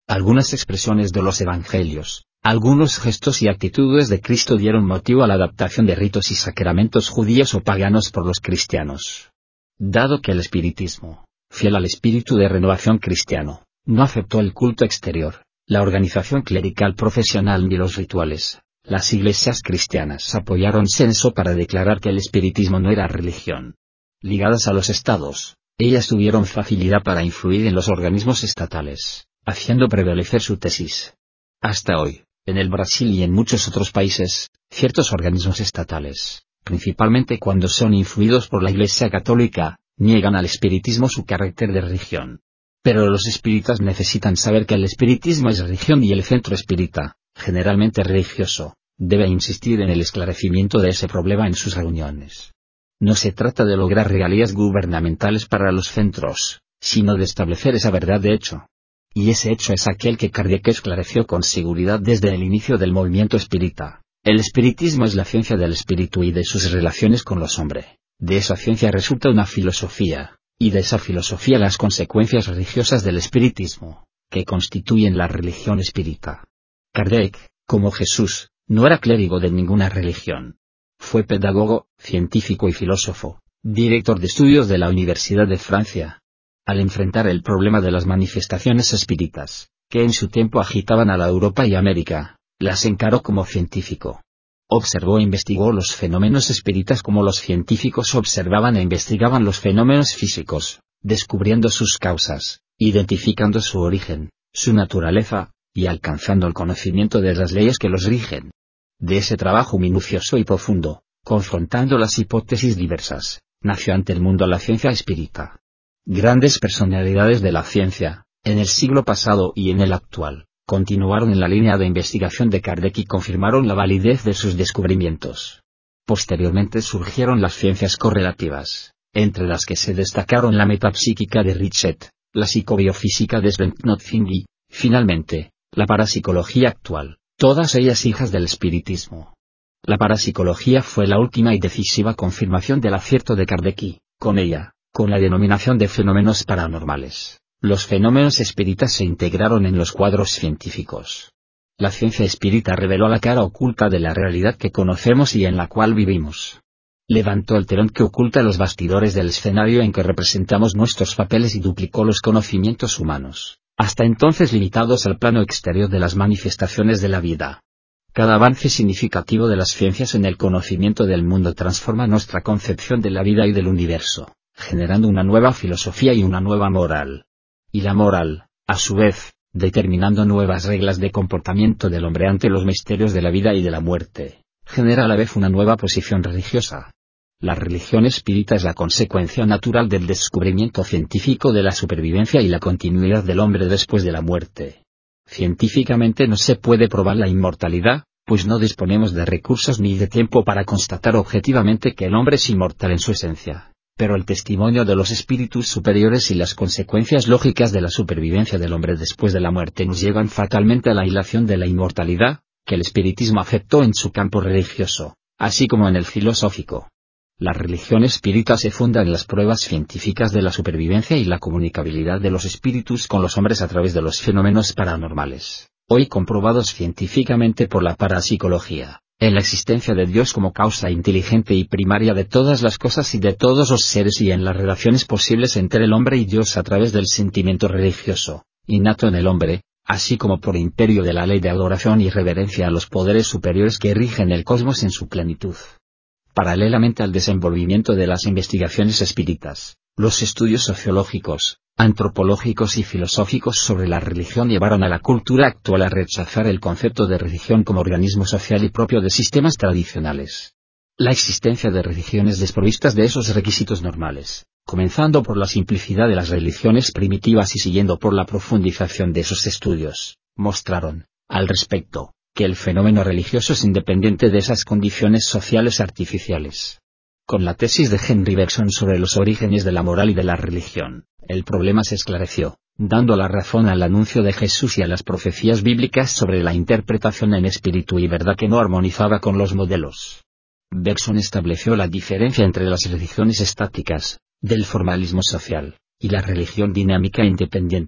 Algunas expresiones de los evangelios, algunos gestos y actitudes de Cristo dieron motivo a la adaptación de ritos y sacramentos judíos o paganos por los cristianos. Dado que el espiritismo, fiel al espíritu de renovación cristiano, no aceptó el culto exterior, la organización clerical profesional ni los rituales, las iglesias cristianas apoyaronse en eso para declarar que el espiritismo no era religión. Ligadas a los estados, ellas tuvieron facilidad para influir en los organismos estatales, haciendo prevalecer su tesis. Hasta hoy, en el Brasil y en muchos otros países, ciertos organismos estatales, principalmente cuando son influidos por la Iglesia Católica, niegan al espiritismo su carácter de religión. Pero los espíritas necesitan saber que el espiritismo es religión y el centro espírita, generalmente religioso, debe insistir en el esclarecimiento de ese problema en sus reuniones. No se trata de lograr regalías gubernamentales para los centros, sino de establecer esa verdad de hecho. Y ese hecho es aquel que Kardec esclareció con seguridad desde el inicio del movimiento espírita. El espiritismo es la ciencia del espíritu y de sus relaciones con los hombres. De esa ciencia resulta una filosofía, y de esa filosofía las consecuencias religiosas del espiritismo, que constituyen la religión espírita. Kardec, como Jesús, no era clérigo de ninguna religión. Fue pedagogo, científico y filósofo, director de estudios de la Universidad de Francia. Al enfrentar el problema de las manifestaciones espíritas, que en su tiempo agitaban a la Europa y América, las encaró como científico. Observó e investigó los fenómenos espíritas como los científicos observaban e investigaban los fenómenos físicos, descubriendo sus causas, identificando su origen, su naturaleza, y alcanzando el conocimiento de las leyes que los rigen. De ese trabajo minucioso y profundo, confrontando las hipótesis diversas, nació ante el mundo la ciencia espírita. Grandes personalidades de la ciencia, en el siglo pasado y en el actual, continuaron en la línea de investigación de Kardec y confirmaron la validez de sus descubrimientos. Posteriormente surgieron las ciencias correlativas, entre las que se destacaron la metapsíquica de Richet, la psicobiofísica de Svensson y, finalmente, la parapsicología actual, todas ellas hijas del espiritismo. La parapsicología fue la última y decisiva confirmación del acierto de Kardec y, con ella, con la denominación de fenómenos paranormales, los fenómenos espíritas se integraron en los cuadros científicos. La ciencia espírita reveló la cara oculta de la realidad que conocemos y en la cual vivimos. Levantó el telón que oculta los bastidores del escenario en que representamos nuestros papeles y duplicó los conocimientos humanos, hasta entonces limitados al plano exterior de las manifestaciones de la vida. Cada avance significativo de las ciencias en el conocimiento del mundo transforma nuestra concepción de la vida y del universo, generando una nueva filosofía y una nueva moral. Y la moral, a su vez, determinando nuevas reglas de comportamiento del hombre ante los misterios de la vida y de la muerte, genera a la vez una nueva posición religiosa. La religión espírita es la consecuencia natural del descubrimiento científico de la supervivencia y la continuidad del hombre después de la muerte. Científicamente no se puede probar la inmortalidad, pues no disponemos de recursos ni de tiempo para constatar objetivamente que el hombre es inmortal en su esencia. Pero el testimonio de los espíritus superiores y las consecuencias lógicas de la supervivencia del hombre después de la muerte nos llevan fatalmente a la hilación de la inmortalidad, que el espiritismo aceptó en su campo religioso, así como en el filosófico. La religión espírita se funda en las pruebas científicas de la supervivencia y la comunicabilidad de los espíritus con los hombres a través de los fenómenos paranormales, hoy comprobados científicamente por la parapsicología. En la existencia de Dios como causa inteligente y primaria de todas las cosas y de todos los seres y en las relaciones posibles entre el hombre y Dios a través del sentimiento religioso, innato en el hombre, así como por imperio de la ley de adoración y reverencia a los poderes superiores que rigen el cosmos en su plenitud. Paralelamente al desenvolvimiento de las investigaciones espíritas, los estudios sociológicos, antropológicos y filosóficos sobre la religión llevaron a la cultura actual a rechazar el concepto de religión como organismo social y propio de sistemas tradicionales. La existencia de religiones desprovistas de esos requisitos normales, comenzando por la simplicidad de las religiones primitivas y siguiendo por la profundización de esos estudios, mostraron, al respecto, que el fenómeno religioso es independiente de esas condiciones sociales artificiales. Con la tesis de Henry Bergson sobre los orígenes de la moral y de la religión, el problema se esclareció, dando la razón al anuncio de Jesús y a las profecías bíblicas sobre la interpretación en espíritu y verdad que no armonizaba con los modelos. Bergson estableció la diferencia entre las religiones estáticas, del formalismo social, y la religión dinámica e independiente,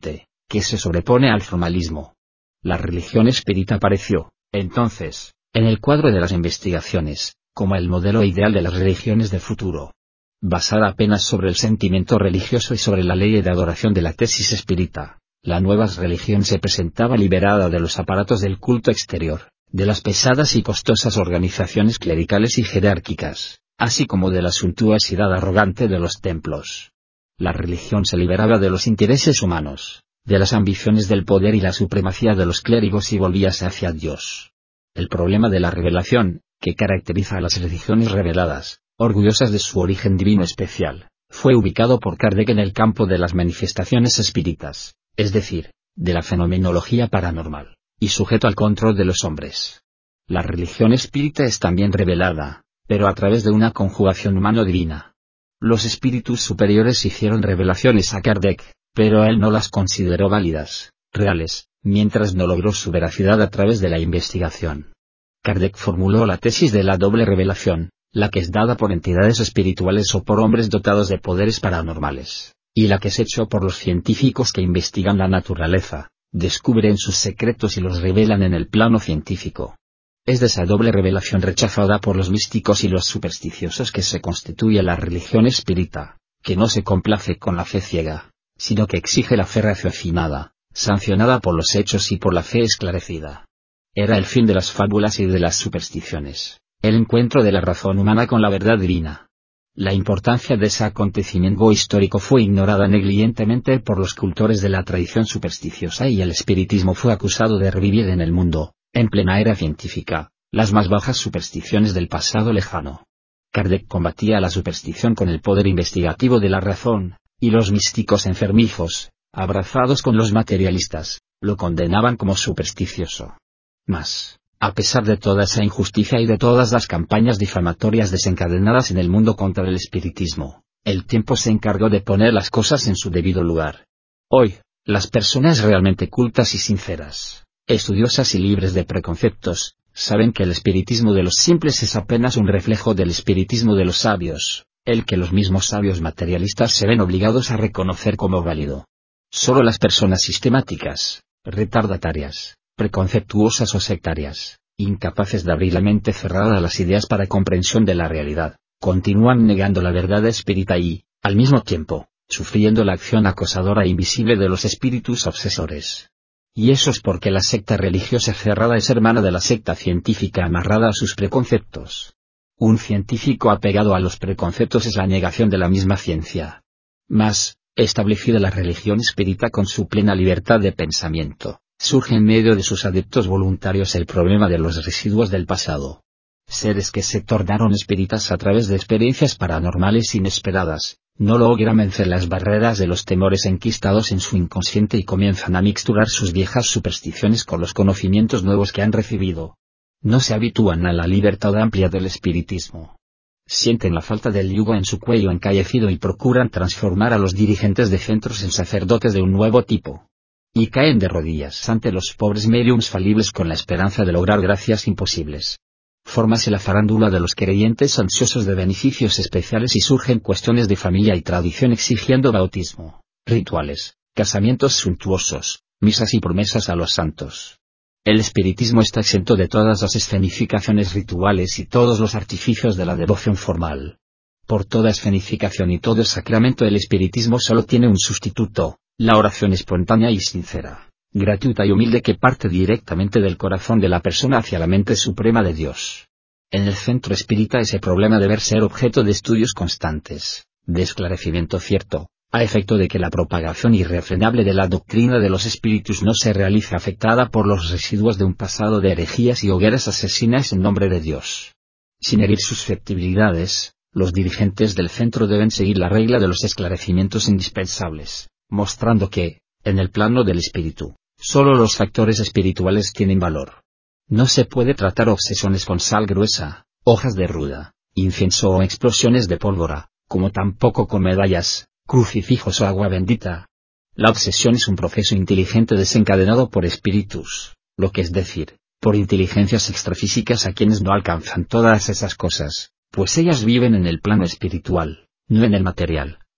que se sobrepone al formalismo. La religión espírita apareció, entonces, en el cuadro de las investigaciones, como el modelo ideal de las religiones del futuro. Basada apenas sobre el sentimiento religioso y sobre la ley de adoración de la tesis espírita, la nueva religión se presentaba liberada de los aparatos del culto exterior, de las pesadas y costosas organizaciones clericales y jerárquicas, así como de la suntuosidad arrogante de los templos. La religión se liberaba de los intereses humanos, de las ambiciones del poder y la supremacía de los clérigos y volvíase hacia Dios. El problema de la revelación, que caracteriza a las religiones reveladas, orgullosas de su origen divino especial, fue ubicado por Kardec en el campo de las manifestaciones espíritas, es decir, de la fenomenología paranormal, y sujeto al control de los hombres. La religión espírita es también revelada, pero a través de una conjugación humano-divina. Los espíritus superiores hicieron revelaciones a Kardec, pero él no las consideró válidas, reales, mientras no logró su veracidad a través de la investigación. Kardec formuló la tesis de la doble revelación, la que es dada por entidades espirituales o por hombres dotados de poderes paranormales, y la que es hecho por los científicos que investigan la naturaleza, descubren sus secretos y los revelan en el plano científico. Es de esa doble revelación rechazada por los místicos y los supersticiosos que se constituye la religión espírita, que no se complace con la fe ciega, sino que exige la fe raciocinada, sancionada por los hechos y por la fe esclarecida. Era el fin de las fábulas y de las supersticiones, el encuentro de la razón humana con la verdad divina. La importancia de ese acontecimiento histórico fue ignorada negligentemente por los cultores de la tradición supersticiosa y el espiritismo fue acusado de revivir en el mundo, en plena era científica, las más bajas supersticiones del pasado lejano. Kardec combatía la superstición con el poder investigativo de la razón, y los místicos enfermizos, abrazados con los materialistas, lo condenaban como supersticioso. Mas, a pesar de toda esa injusticia y de todas las campañas difamatorias desencadenadas en el mundo contra el espiritismo, el tiempo se encargó de poner las cosas en su debido lugar. Hoy, las personas realmente cultas y sinceras, estudiosas y libres de preconceptos, saben que el espiritismo de los simples es apenas un reflejo del espiritismo de los sabios, el que los mismos sabios materialistas se ven obligados a reconocer como válido. Solo las personas sistemáticas, retardatarias, preconceptuosas o sectarias, incapaces de abrir la mente cerrada a las ideas para comprensión de la realidad, continúan negando la verdad espírita y, al mismo tiempo, sufriendo la acción acosadora e invisible de los espíritus obsesores. Y eso es porque la secta religiosa cerrada es hermana de la secta científica amarrada a sus preconceptos. Un científico apegado a los preconceptos es la negación de la misma ciencia. Mas, establecida la religión espírita con su plena libertad de pensamiento, surge en medio de sus adeptos voluntarios el problema de los residuos del pasado. Seres que se tornaron espíritas a través de experiencias paranormales inesperadas, no logran vencer las barreras de los temores enquistados en su inconsciente y comienzan a mixturar sus viejas supersticiones con los conocimientos nuevos que han recibido. No se habitúan a la libertad amplia del espiritismo. Sienten la falta del yugo en su cuello encallecido y procuran transformar a los dirigentes de centros en sacerdotes de un nuevo tipo. Y caen de rodillas ante los pobres médiums falibles con la esperanza de lograr gracias imposibles. Fórmase la farándula de los creyentes ansiosos de beneficios especiales y surgen cuestiones de familia y tradición exigiendo bautismo, rituales, casamientos suntuosos, misas y promesas a los santos. El espiritismo está exento de todas las escenificaciones rituales y todos los artificios de la devoción formal. Por toda escenificación y todo sacramento el espiritismo solo tiene un sustituto, la oración espontánea y sincera, gratuita y humilde que parte directamente del corazón de la persona hacia la mente suprema de Dios. En el centro espírita ese problema debe ser objeto de estudios constantes, de esclarecimiento cierto, a efecto de que la propagación irrefrenable de la doctrina de los espíritus no se realice afectada por los residuos de un pasado de herejías y hogueras asesinas en nombre de Dios. Sin herir susceptibilidades, los dirigentes del centro deben seguir la regla de los esclarecimientos indispensables, mostrando que, en el plano del espíritu, solo los factores espirituales tienen valor. No se puede tratar obsesiones con sal gruesa, hojas de ruda, incienso o explosiones de pólvora, como tampoco con medallas, crucifijos o agua bendita. La obsesión es un proceso inteligente desencadenado por espíritus, lo que es decir, por inteligencias extrafísicas a quienes no alcanzan todas esas cosas, pues ellas viven en el plano espiritual, no en el material,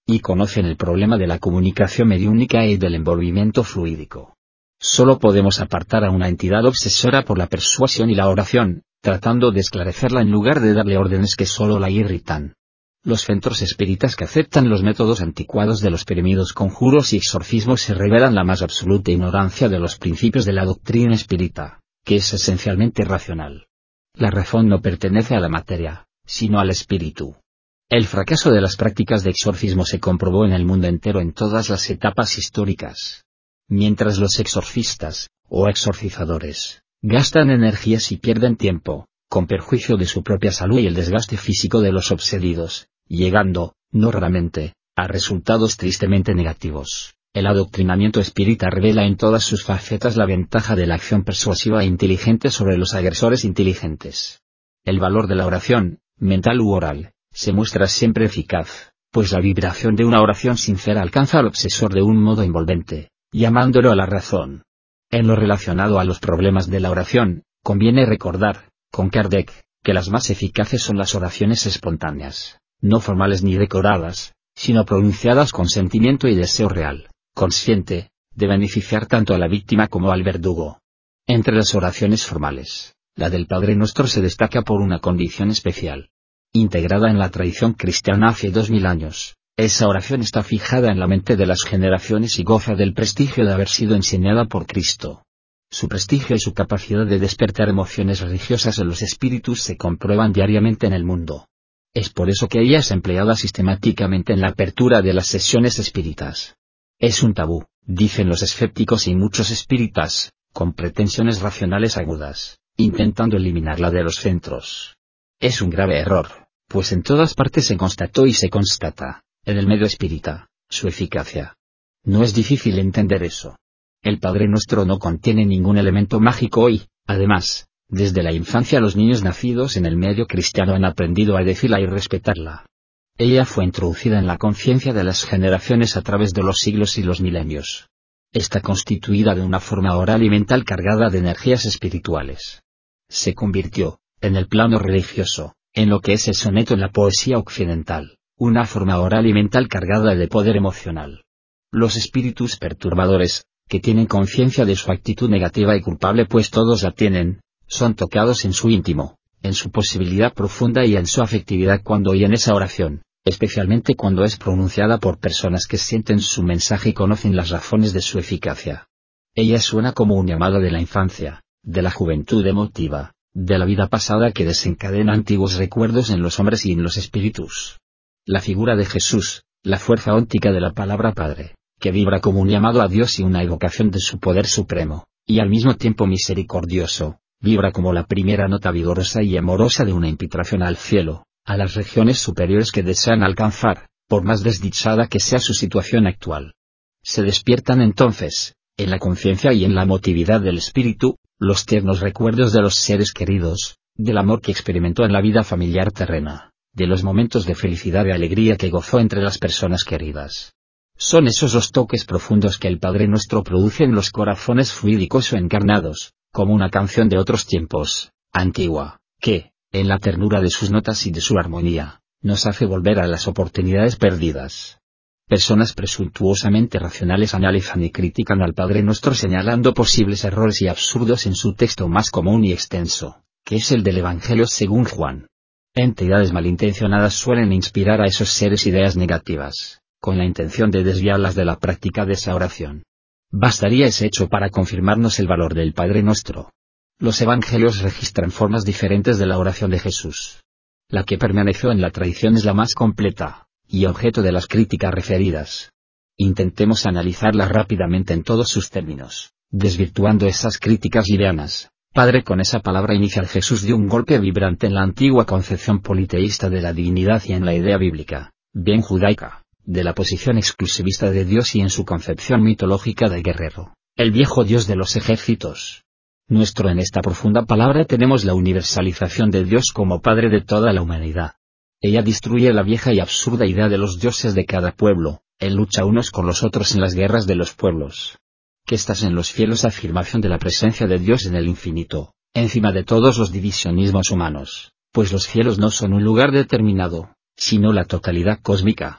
y conocen el problema de la comunicación mediúnica y del envolvimiento fluídico. Solo podemos apartar a una entidad obsesora por la persuasión y la oración, tratando de esclarecerla en lugar de darle órdenes que solo la irritan. Los centros espíritas que aceptan los métodos anticuados de los perimidos conjuros y exorcismos se revelan la más absoluta ignorancia de los principios de la doctrina espírita, que es esencialmente racional. La razón no pertenece a la materia, sino al espíritu. El fracaso de las prácticas de exorcismo se comprobó en el mundo entero en todas las etapas históricas. Mientras los exorcistas, o exorcizadores, gastan energías y pierden tiempo, con perjuicio de su propia salud y el desgaste físico de los obsedidos, llegando, no raramente, a resultados tristemente negativos. El adoctrinamiento espírita revela en todas sus facetas la ventaja de la acción persuasiva e inteligente sobre los agresores inteligentes. El valor de la oración, mental u oral, se muestra siempre eficaz, pues la vibración de una oración sincera alcanza al obsesor de un modo envolvente, llamándolo a la razón. En lo relacionado a los problemas de la oración, conviene recordar, con Kardec, que las más eficaces son las oraciones espontáneas, no formales ni decoradas, sino pronunciadas con sentimiento y deseo real, consciente, de beneficiar tanto a la víctima como al verdugo. Entre las oraciones formales, la del Padre Nuestro se destaca por una condición especial. Integrada en la tradición cristiana hace dos mil años, esa oración está fijada en la mente de las generaciones y goza del prestigio de haber sido enseñada por Cristo. Su prestigio y su capacidad de despertar emociones religiosas en los espíritus se comprueban diariamente en el mundo. Es por eso que ella es empleada sistemáticamente en la apertura de las sesiones espíritas. Es un tabú, dicen los escépticos y muchos espíritas, con pretensiones racionales agudas, intentando eliminarla de los centros. Es un grave error, pues en todas partes se constató y se constata, en el medio espírita, su eficacia. No es difícil entender eso. El Padre Nuestro no contiene ningún elemento mágico y, además, desde la infancia los niños nacidos en el medio cristiano han aprendido a decirla y respetarla. Ella fue introducida en la conciencia de las generaciones a través de los siglos y los milenios. Está constituida de una forma oral y mental cargada de energías espirituales. Se convirtió, en el plano religioso, en lo que es el soneto en la poesía occidental, una forma oral y mental cargada de poder emocional. Los espíritus perturbadores, que tienen conciencia de su actitud negativa y culpable pues todos la tienen, son tocados en su íntimo, en su posibilidad profunda y en su afectividad cuando oyen esa oración, especialmente cuando es pronunciada por personas que sienten su mensaje y conocen las razones de su eficacia. Ella suena como un llamado de la infancia, de la juventud emotiva, de la vida pasada que desencadena antiguos recuerdos en los hombres y en los espíritus. La figura de Jesús, la fuerza óntica de la palabra Padre, que vibra como un llamado a Dios y una evocación de su poder supremo, y al mismo tiempo misericordioso, vibra como la primera nota vigorosa y amorosa de una invitación al cielo, a las regiones superiores que desean alcanzar, por más desdichada que sea su situación actual. Se despiertan entonces, en la conciencia y en la emotividad del espíritu, los tiernos recuerdos de los seres queridos, del amor que experimentó en la vida familiar terrena, de los momentos de felicidad y alegría que gozó entre las personas queridas. Son esos los toques profundos que el Padre Nuestro produce en los corazones fluídicos o encarnados, como una canción de otros tiempos, antigua, que, en la ternura de sus notas y de su armonía, nos hace volver a las oportunidades perdidas. Personas presuntuosamente racionales analizan y critican al Padre Nuestro señalando posibles errores y absurdos en su texto más común y extenso, que es el del Evangelio según Juan. Entidades malintencionadas suelen inspirar a esos seres ideas negativas, con la intención de desviarlas de la práctica de esa oración. Bastaría ese hecho para confirmarnos el valor del Padre Nuestro. Los Evangelios registran formas diferentes de la oración de Jesús. La que permaneció en la tradición es la más completa, y objeto de las críticas referidas. Intentemos analizarla rápidamente en todos sus términos, desvirtuando esas críticas livianas. Padre, con esa palabra inicial Jesús dio un golpe vibrante en la antigua concepción politeísta de la divinidad y en la idea bíblica, bien judaica, de la posición exclusivista de Dios y en su concepción mitológica del guerrero, el viejo Dios de los ejércitos. Nuestro en esta profunda palabra tenemos la universalización de Dios como Padre de toda la humanidad. Ella destruye la vieja y absurda idea de los dioses de cada pueblo, en lucha unos con los otros en las guerras de los pueblos. Que estás en los cielos, afirmación de la presencia de Dios en el infinito, encima de todos los divisionismos humanos, pues los cielos no son un lugar determinado, sino la totalidad cósmica.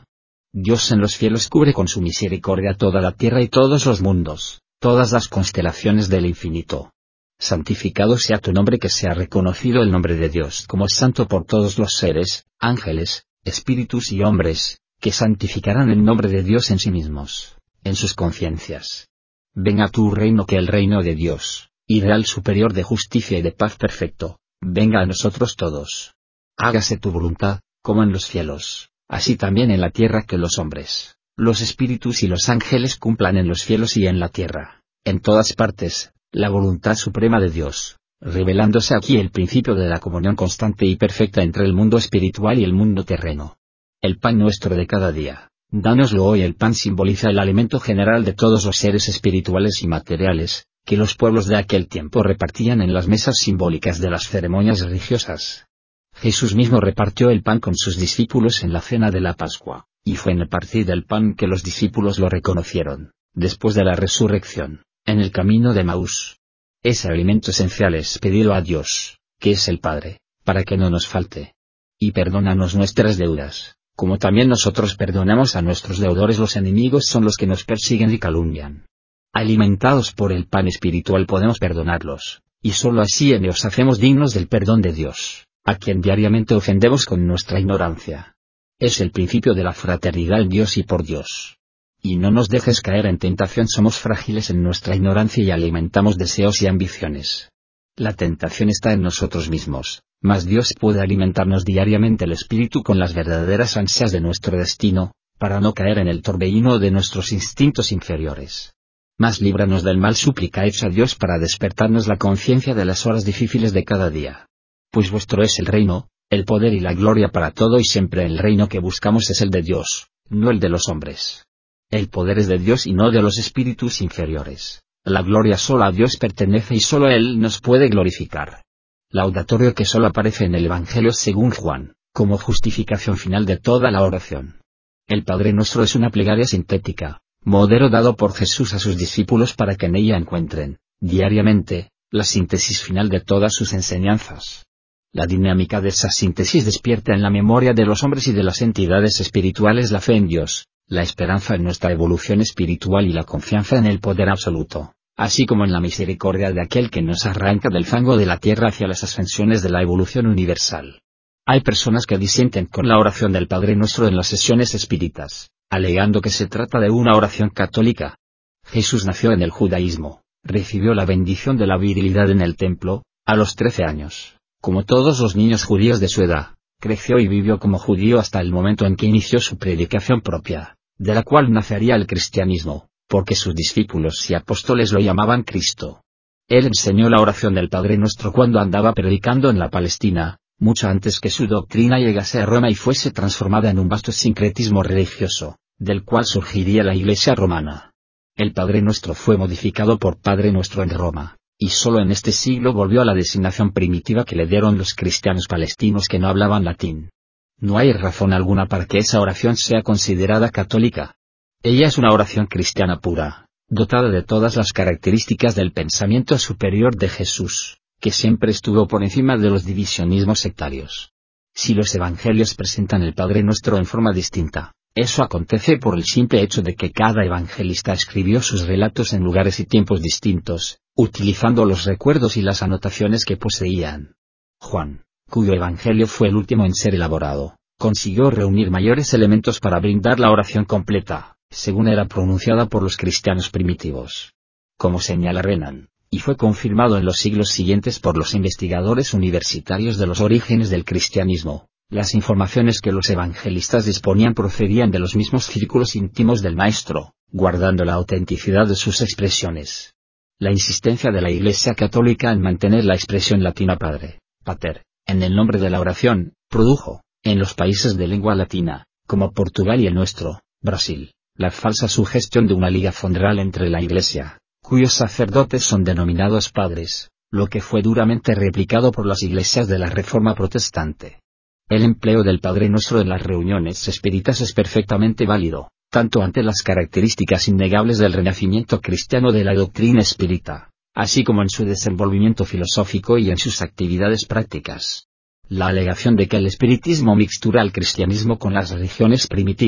Dios en los cielos cubre con su misericordia toda la tierra y todos los mundos, todas las constelaciones del infinito. Santificado sea tu nombre, que sea reconocido el nombre de Dios como santo por todos los seres, ángeles, espíritus y hombres, que santificarán el nombre de Dios en sí mismos, en sus conciencias. Venga a tu reino, que el reino de Dios, ideal superior de justicia y de paz perfecto, venga a nosotros todos. Hágase tu voluntad, como en los cielos, así también en la tierra, que los hombres, los espíritus y los ángeles cumplan en los cielos y en la tierra, en todas partes, la voluntad suprema de Dios, revelándose aquí el principio de la comunión constante y perfecta entre el mundo espiritual y el mundo terreno. El pan nuestro de cada día, dánoslo hoy. El pan simboliza el alimento general de todos los seres espirituales y materiales, que los pueblos de aquel tiempo repartían en las mesas simbólicas de las ceremonias religiosas. Jesús mismo repartió el pan con sus discípulos en la cena de la Pascua, y fue en el partir del pan que los discípulos lo reconocieron, después de la resurrección, en el camino de Emaús. Ese alimento esencial es pedirlo a Dios, que es el Padre, para que no nos falte. Y perdónanos nuestras deudas, como también nosotros perdonamos a nuestros deudores. Los enemigos son los que nos persiguen y calumnian. Alimentados por el pan espiritual podemos perdonarlos, y sólo así nos hacemos dignos del perdón de Dios, a quien diariamente ofendemos con nuestra ignorancia. Es el principio de la fraternidad en Dios y por Dios. Y no nos dejes caer en tentación. Somos frágiles en nuestra ignorancia y alimentamos deseos y ambiciones. La tentación está en nosotros mismos, mas Dios puede alimentarnos diariamente el espíritu con las verdaderas ansias de nuestro destino, para no caer en el torbellino de nuestros instintos inferiores. Mas líbranos del mal. Suplicáis a Dios para despertarnos la conciencia de las horas difíciles de cada día. Pues vuestro es el reino, el poder y la gloria para todo y siempre. El reino que buscamos es el de Dios, no el de los hombres. El poder es de Dios y no de los espíritus inferiores. La gloria solo a Dios pertenece y solo Él nos puede glorificar. Laudatorio que solo aparece en el Evangelio según Juan, como justificación final de toda la oración. El Padre Nuestro es una plegaria sintética, modelo dado por Jesús a sus discípulos para que en ella encuentren, diariamente, la síntesis final de todas sus enseñanzas. La dinámica de esa síntesis despierta en la memoria de los hombres y de las entidades espirituales la fe en Dios, la esperanza en nuestra evolución espiritual y la confianza en el poder absoluto, así como en la misericordia de aquel que nos arranca del fango de la tierra hacia las ascensiones de la evolución universal. Hay personas que disienten con la oración del Padre Nuestro en las sesiones espíritas, alegando que se trata de una oración católica. Jesús nació en el judaísmo, recibió la bendición de la virilidad en el templo, a los trece años, como todos los niños judíos de su edad, creció y vivió como judío hasta el momento en que inició su predicación propia, de la cual nacería el cristianismo, porque sus discípulos y apóstoles lo llamaban Cristo. Él enseñó la oración del Padre Nuestro cuando andaba predicando en la Palestina, mucho antes que su doctrina llegase a Roma y fuese transformada en un vasto sincretismo religioso, del cual surgiría la Iglesia romana. El Padre Nuestro fue modificado por Padre Nuestro en Roma, y solo en este siglo volvió a la designación primitiva que le dieron los cristianos palestinos que no hablaban latín. No hay razón alguna para que esa oración sea considerada católica. Ella es una oración cristiana pura, dotada de todas las características del pensamiento superior de Jesús, que siempre estuvo por encima de los divisionismos sectarios. Si los evangelios presentan el Padre Nuestro en forma distinta, eso acontece por el simple hecho de que cada evangelista escribió sus relatos en lugares y tiempos distintos, utilizando los recuerdos y las anotaciones que poseían. Juan, cuyo evangelio fue el último en ser elaborado, consiguió reunir mayores elementos para brindar la oración completa, según era pronunciada por los cristianos primitivos. Como señala Renan, y fue confirmado en los siglos siguientes por los investigadores universitarios de los orígenes del cristianismo, las informaciones que los evangelistas disponían procedían de los mismos círculos íntimos del Maestro, guardando la autenticidad de sus expresiones. La insistencia de la Iglesia Católica en mantener la expresión latina Padre, Pater, en el nombre de la oración, produjo, en los países de lengua latina, como Portugal y el nuestro, Brasil, la falsa sugestión de una liga federal entre la Iglesia, cuyos sacerdotes son denominados padres, lo que fue duramente replicado por las iglesias de la Reforma Protestante. El empleo del Padre Nuestro en las reuniones espíritas es perfectamente válido, tanto ante las características innegables del renacimiento cristiano de la doctrina espírita, así como en su desenvolvimiento filosófico y en sus actividades prácticas. La alegación de que el espiritismo mixtura el cristianismo con las religiones primitivas,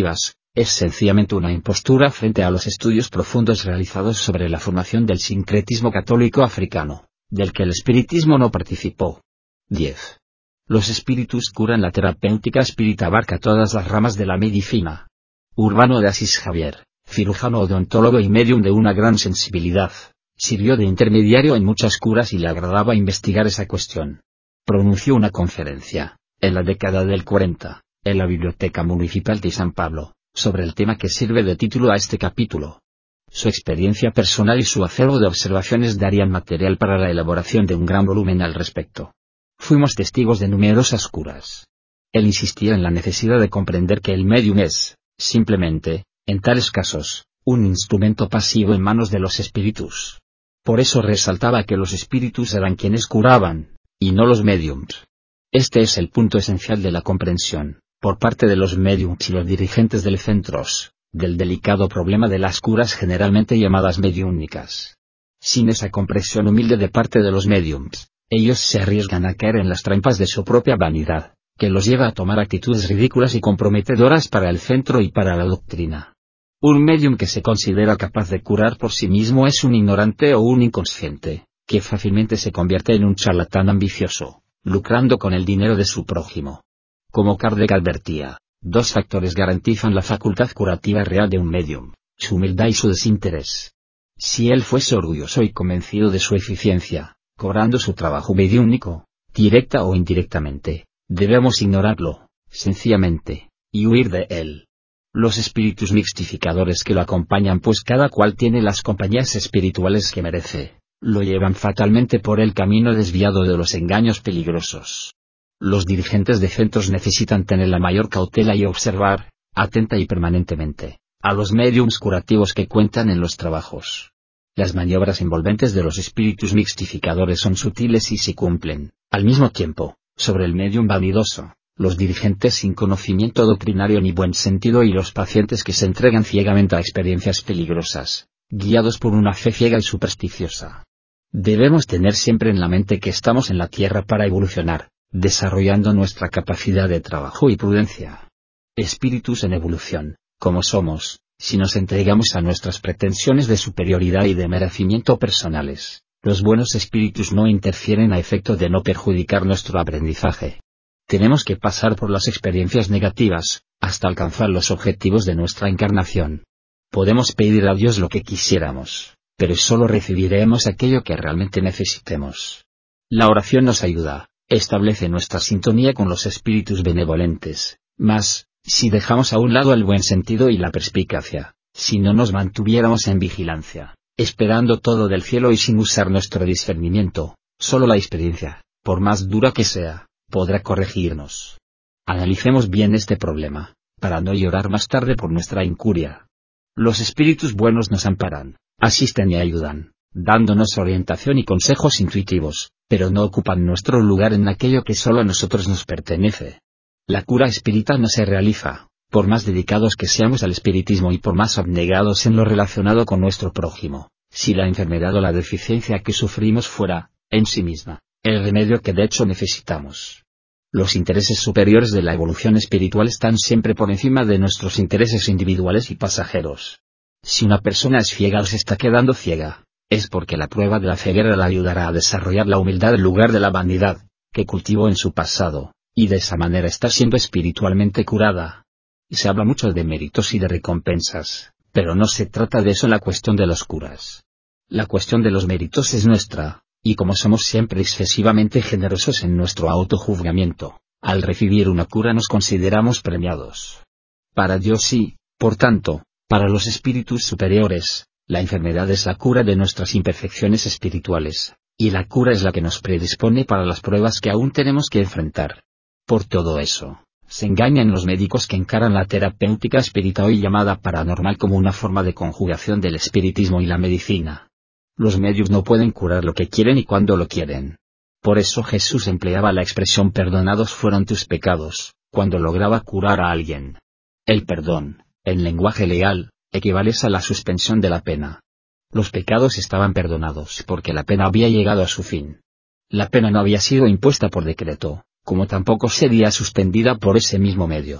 Es sencillamente una impostura frente a los estudios profundos realizados sobre la formación del sincretismo católico africano, del que el espiritismo no participó. diez. Los espíritus curan. La terapéutica espírita abarca todas las ramas de la medicina. Urbano de Asís Javier, cirujano odontólogo y medium de una gran sensibilidad, sirvió de intermediario en muchas curas y le agradaba investigar esa cuestión. Pronunció una conferencia, en la década del cuarenta, en la Biblioteca Municipal de San Pablo, sobre el tema que sirve de título a este capítulo. Su experiencia personal y su acervo de observaciones darían material para la elaboración de un gran volumen al respecto. Fuimos testigos de numerosas curas. Él insistía en la necesidad de comprender que el medium es, simplemente, en tales casos, un instrumento pasivo en manos de los espíritus. Por eso resaltaba que los espíritus eran quienes curaban, y no los mediums. Este es el punto esencial de la comprensión, por parte de los mediums y los dirigentes del centros, del delicado problema de las curas generalmente llamadas mediúnicas. Sin esa comprensión humilde de parte de los mediums, ellos se arriesgan a caer en las trampas de su propia vanidad, que los lleva a tomar actitudes ridículas y comprometedoras para el centro y para la doctrina. Un medium que se considera capaz de curar por sí mismo es un ignorante o un inconsciente, que fácilmente se convierte en un charlatán ambicioso, lucrando con el dinero de su prójimo. Como Kardec advertía, dos factores garantizan la facultad curativa real de un medium: su humildad y su desinterés. Si él fuese orgulloso y convencido de su eficiencia, cobrando su trabajo mediúnico, directa o indirectamente, debemos ignorarlo, sencillamente, y huir de él. Los espíritus mixtificadores que lo acompañan, pues cada cual tiene las compañías espirituales que merece, lo llevan fatalmente por el camino desviado de los engaños peligrosos. Los dirigentes de centros necesitan tener la mayor cautela y observar, atenta y permanentemente, a los médiums curativos que cuentan en los trabajos. Las maniobras envolventes de los espíritus mixtificadores son sutiles y se cumplen, al mismo tiempo, sobre el médium vanidoso, los dirigentes sin conocimiento doctrinario ni buen sentido y los pacientes que se entregan ciegamente a experiencias peligrosas, guiados por una fe ciega y supersticiosa. Debemos tener siempre en la mente que estamos en la tierra para evolucionar, desarrollando nuestra capacidad de trabajo y prudencia. Espíritus en evolución, como somos, si nos entregamos a nuestras pretensiones de superioridad y de merecimiento personales, los buenos espíritus no interfieren a efecto de no perjudicar nuestro aprendizaje. Tenemos que pasar por las experiencias negativas, hasta alcanzar los objetivos de nuestra encarnación. Podemos pedir a Dios lo que quisiéramos, pero solo recibiremos aquello que realmente necesitemos. La oración nos ayuda, establece nuestra sintonía con los espíritus benevolentes, mas, si dejamos a un lado el buen sentido y la perspicacia, si no nos mantuviéramos en vigilancia, esperando todo del cielo y sin usar nuestro discernimiento, solo la experiencia, por más dura que sea, podrá corregirnos. Analicemos bien este problema, para no llorar más tarde por nuestra incuria. Los espíritus buenos nos amparan, asisten y ayudan, dándonos orientación y consejos intuitivos, pero no ocupan nuestro lugar en aquello que solo a nosotros nos pertenece. La cura espírita no se realiza, por más dedicados que seamos al espiritismo y por más abnegados en lo relacionado con nuestro prójimo, si la enfermedad o la deficiencia que sufrimos fuera, en sí misma, el remedio que de hecho necesitamos. Los intereses superiores de la evolución espiritual están siempre por encima de nuestros intereses individuales y pasajeros. Si una persona es ciega o se está quedando ciega, es porque la prueba de la ceguera la ayudará a desarrollar la humildad en lugar de la vanidad, que cultivó en su pasado, y de esa manera está siendo espiritualmente curada. Se habla mucho de méritos y de recompensas, pero no se trata de eso en la cuestión de las curas. La cuestión de los méritos es nuestra, y como somos siempre excesivamente generosos en nuestro autojuzgamiento, al recibir una cura nos consideramos premiados. Para Dios sí, por tanto, para los espíritus superiores, la enfermedad es la cura de nuestras imperfecciones espirituales, y la cura es la que nos predispone para las pruebas que aún tenemos que enfrentar. Por todo eso, se engañan los médicos que encaran la terapéutica espírita hoy llamada paranormal como una forma de conjugación del espiritismo y la medicina. Los médiums no pueden curar lo que quieren y cuando lo quieren. Por eso Jesús empleaba la expresión perdonados fueron tus pecados, cuando lograba curar a alguien. El perdón, en lenguaje legal, equivale a la suspensión de la pena. Los pecados estaban perdonados porque la pena había llegado a su fin. La pena no había sido impuesta por decreto, como tampoco sería suspendida por ese mismo medio.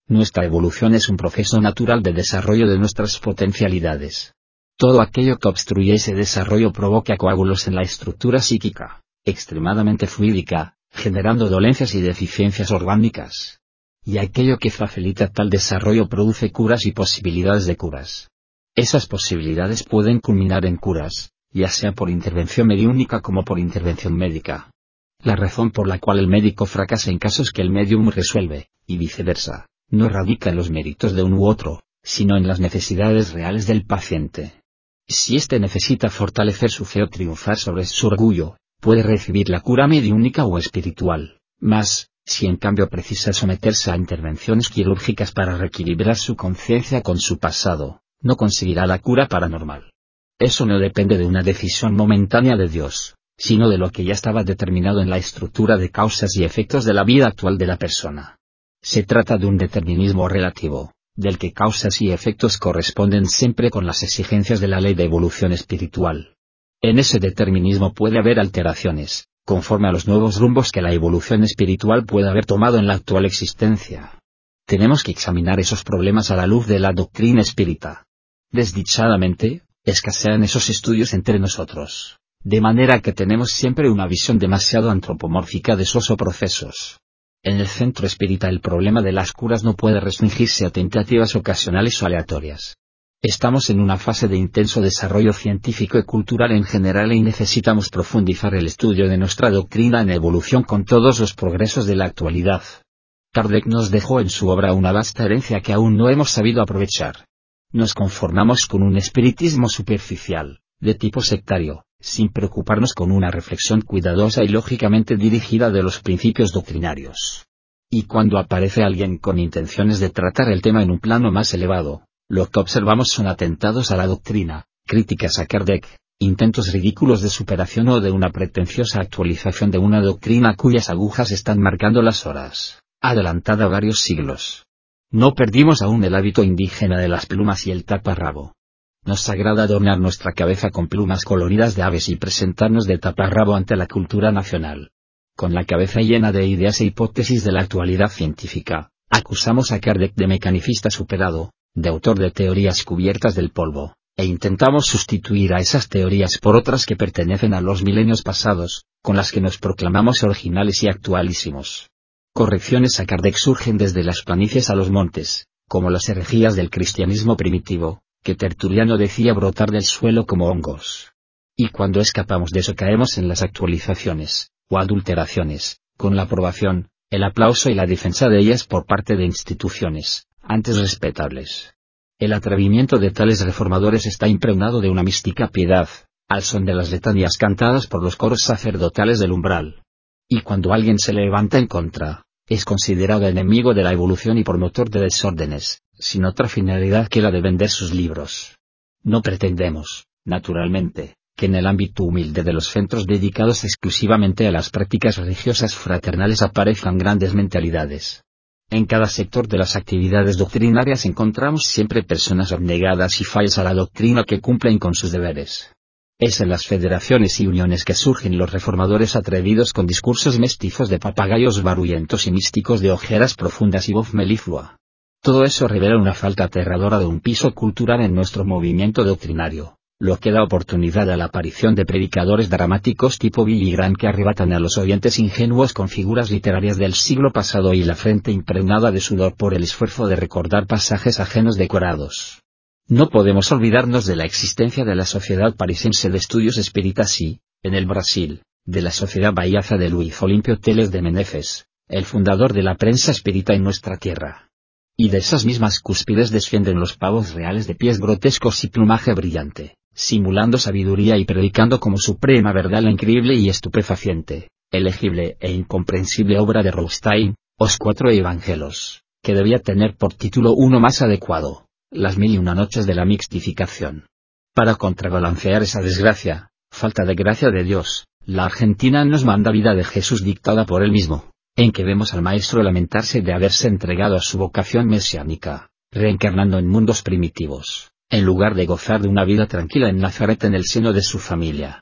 Nuestra evolución es un proceso natural de desarrollo de nuestras potencialidades. Todo aquello que obstruye ese desarrollo provoca coágulos en la estructura psíquica, extremadamente fluídica, generando dolencias y deficiencias orgánicas. Y aquello que facilita tal desarrollo produce curas y posibilidades de curas. Esas posibilidades pueden culminar en curas, ya sea por intervención mediúnica como por intervención médica. La razón por la cual el médico fracasa en casos que el médium resuelve, y viceversa, no radica en los méritos de uno u otro, sino en las necesidades reales del paciente. Si éste necesita fortalecer su fe o triunfar sobre su orgullo, puede recibir la cura mediúnica o espiritual, mas, si en cambio precisa someterse a intervenciones quirúrgicas para reequilibrar su conciencia con su pasado, no conseguirá la cura paranormal. Eso no depende de una decisión momentánea de Dios, sino de lo que ya estaba determinado en la estructura de causas y efectos de la vida actual de la persona. Se trata de un determinismo relativo, del que causas y efectos corresponden siempre con las exigencias de la ley de evolución espiritual. En ese determinismo puede haber alteraciones, conforme a los nuevos rumbos que la evolución espiritual puede haber tomado en la actual existencia. Tenemos que examinar esos problemas a la luz de la doctrina espírita. Desdichadamente, escasean esos estudios entre nosotros, de manera que tenemos siempre una visión demasiado antropomórfica de esos procesos. En el centro espírita el problema de las curas no puede restringirse a tentativas ocasionales o aleatorias. Estamos en una fase de intenso desarrollo científico y cultural en general y necesitamos profundizar el estudio de nuestra doctrina en evolución con todos los progresos de la actualidad. Kardec nos dejó en su obra una vasta herencia que aún no hemos sabido aprovechar. Nos conformamos con un espiritismo superficial, de tipo sectario, sin preocuparnos con una reflexión cuidadosa y lógicamente dirigida de los principios doctrinarios. Y cuando aparece alguien con intenciones de tratar el tema en un plano más elevado, lo que observamos son atentados a la doctrina, críticas a Kardec, intentos ridículos de superación o de una pretenciosa actualización de una doctrina cuyas agujas están marcando las horas, adelantada varios siglos. No perdimos aún el hábito indígena de las plumas y el taparrabo. Nos agrada adornar nuestra cabeza con plumas coloridas de aves y presentarnos de taparrabo ante la cultura nacional. Con la cabeza llena de ideas e hipótesis de la actualidad científica, acusamos a Kardec de mecanicista superado, de autor de teorías cubiertas del polvo, e intentamos sustituir a esas teorías por otras que pertenecen a los milenios pasados, con las que nos proclamamos originales y actualísimos. Correcciones a Kardec surgen desde las planicies a los montes, como las herejías del cristianismo primitivo, que Tertuliano decía brotar del suelo como hongos. Y cuando escapamos de eso caemos en las actualizaciones, o adulteraciones, con la aprobación, el aplauso y la defensa de ellas por parte de instituciones, antes respetables. El atrevimiento de tales reformadores está impregnado de una mística piedad, al son de las letanías cantadas por los coros sacerdotales del umbral. Y cuando alguien se levanta en contra, es considerado enemigo de la evolución y promotor de desórdenes, sin otra finalidad que la de vender sus libros. No pretendemos, naturalmente, que en el ámbito humilde de los centros dedicados exclusivamente a las prácticas religiosas fraternales aparezcan grandes mentalidades. En cada sector de las actividades doctrinarias encontramos siempre personas abnegadas y fieles a la doctrina que cumplen con sus deberes. Es en las federaciones y uniones que surgen los reformadores atrevidos con discursos mestizos de papagayos barullentos y místicos de ojeras profundas y voz meliflua. Todo eso revela una falta aterradora de un piso cultural en nuestro movimiento doctrinario, lo que da oportunidad a la aparición de predicadores dramáticos tipo Billy Graham que arrebatan a los oyentes ingenuos con figuras literarias del siglo pasado y la frente impregnada de sudor por el esfuerzo de recordar pasajes ajenos decorados. No podemos olvidarnos de la existencia de la Sociedad Parisense de Estudios Espíritas y, en el Brasil, de la Sociedad Bahiaza de Luis Olimpio Teles de Menezes, el fundador de la prensa espírita en nuestra tierra. Y de esas mismas cúspides descienden los pavos reales de pies grotescos y plumaje brillante, simulando sabiduría y predicando como suprema verdad la increíble y estupefaciente, elegible e incomprensible obra de Rothstein, Os Cuatro Evangelios, que debía tener por título uno más adecuado, Las Mil y Una Noches de la Mixtificación. Para contrabalancear esa desgracia, falta de gracia de Dios, la Argentina nos manda Vida de Jesús dictada por él mismo, en que vemos al Maestro lamentarse de haberse entregado a su vocación mesiánica, reencarnando en mundos primitivos, en lugar de gozar de una vida tranquila en Nazaret en el seno de su familia.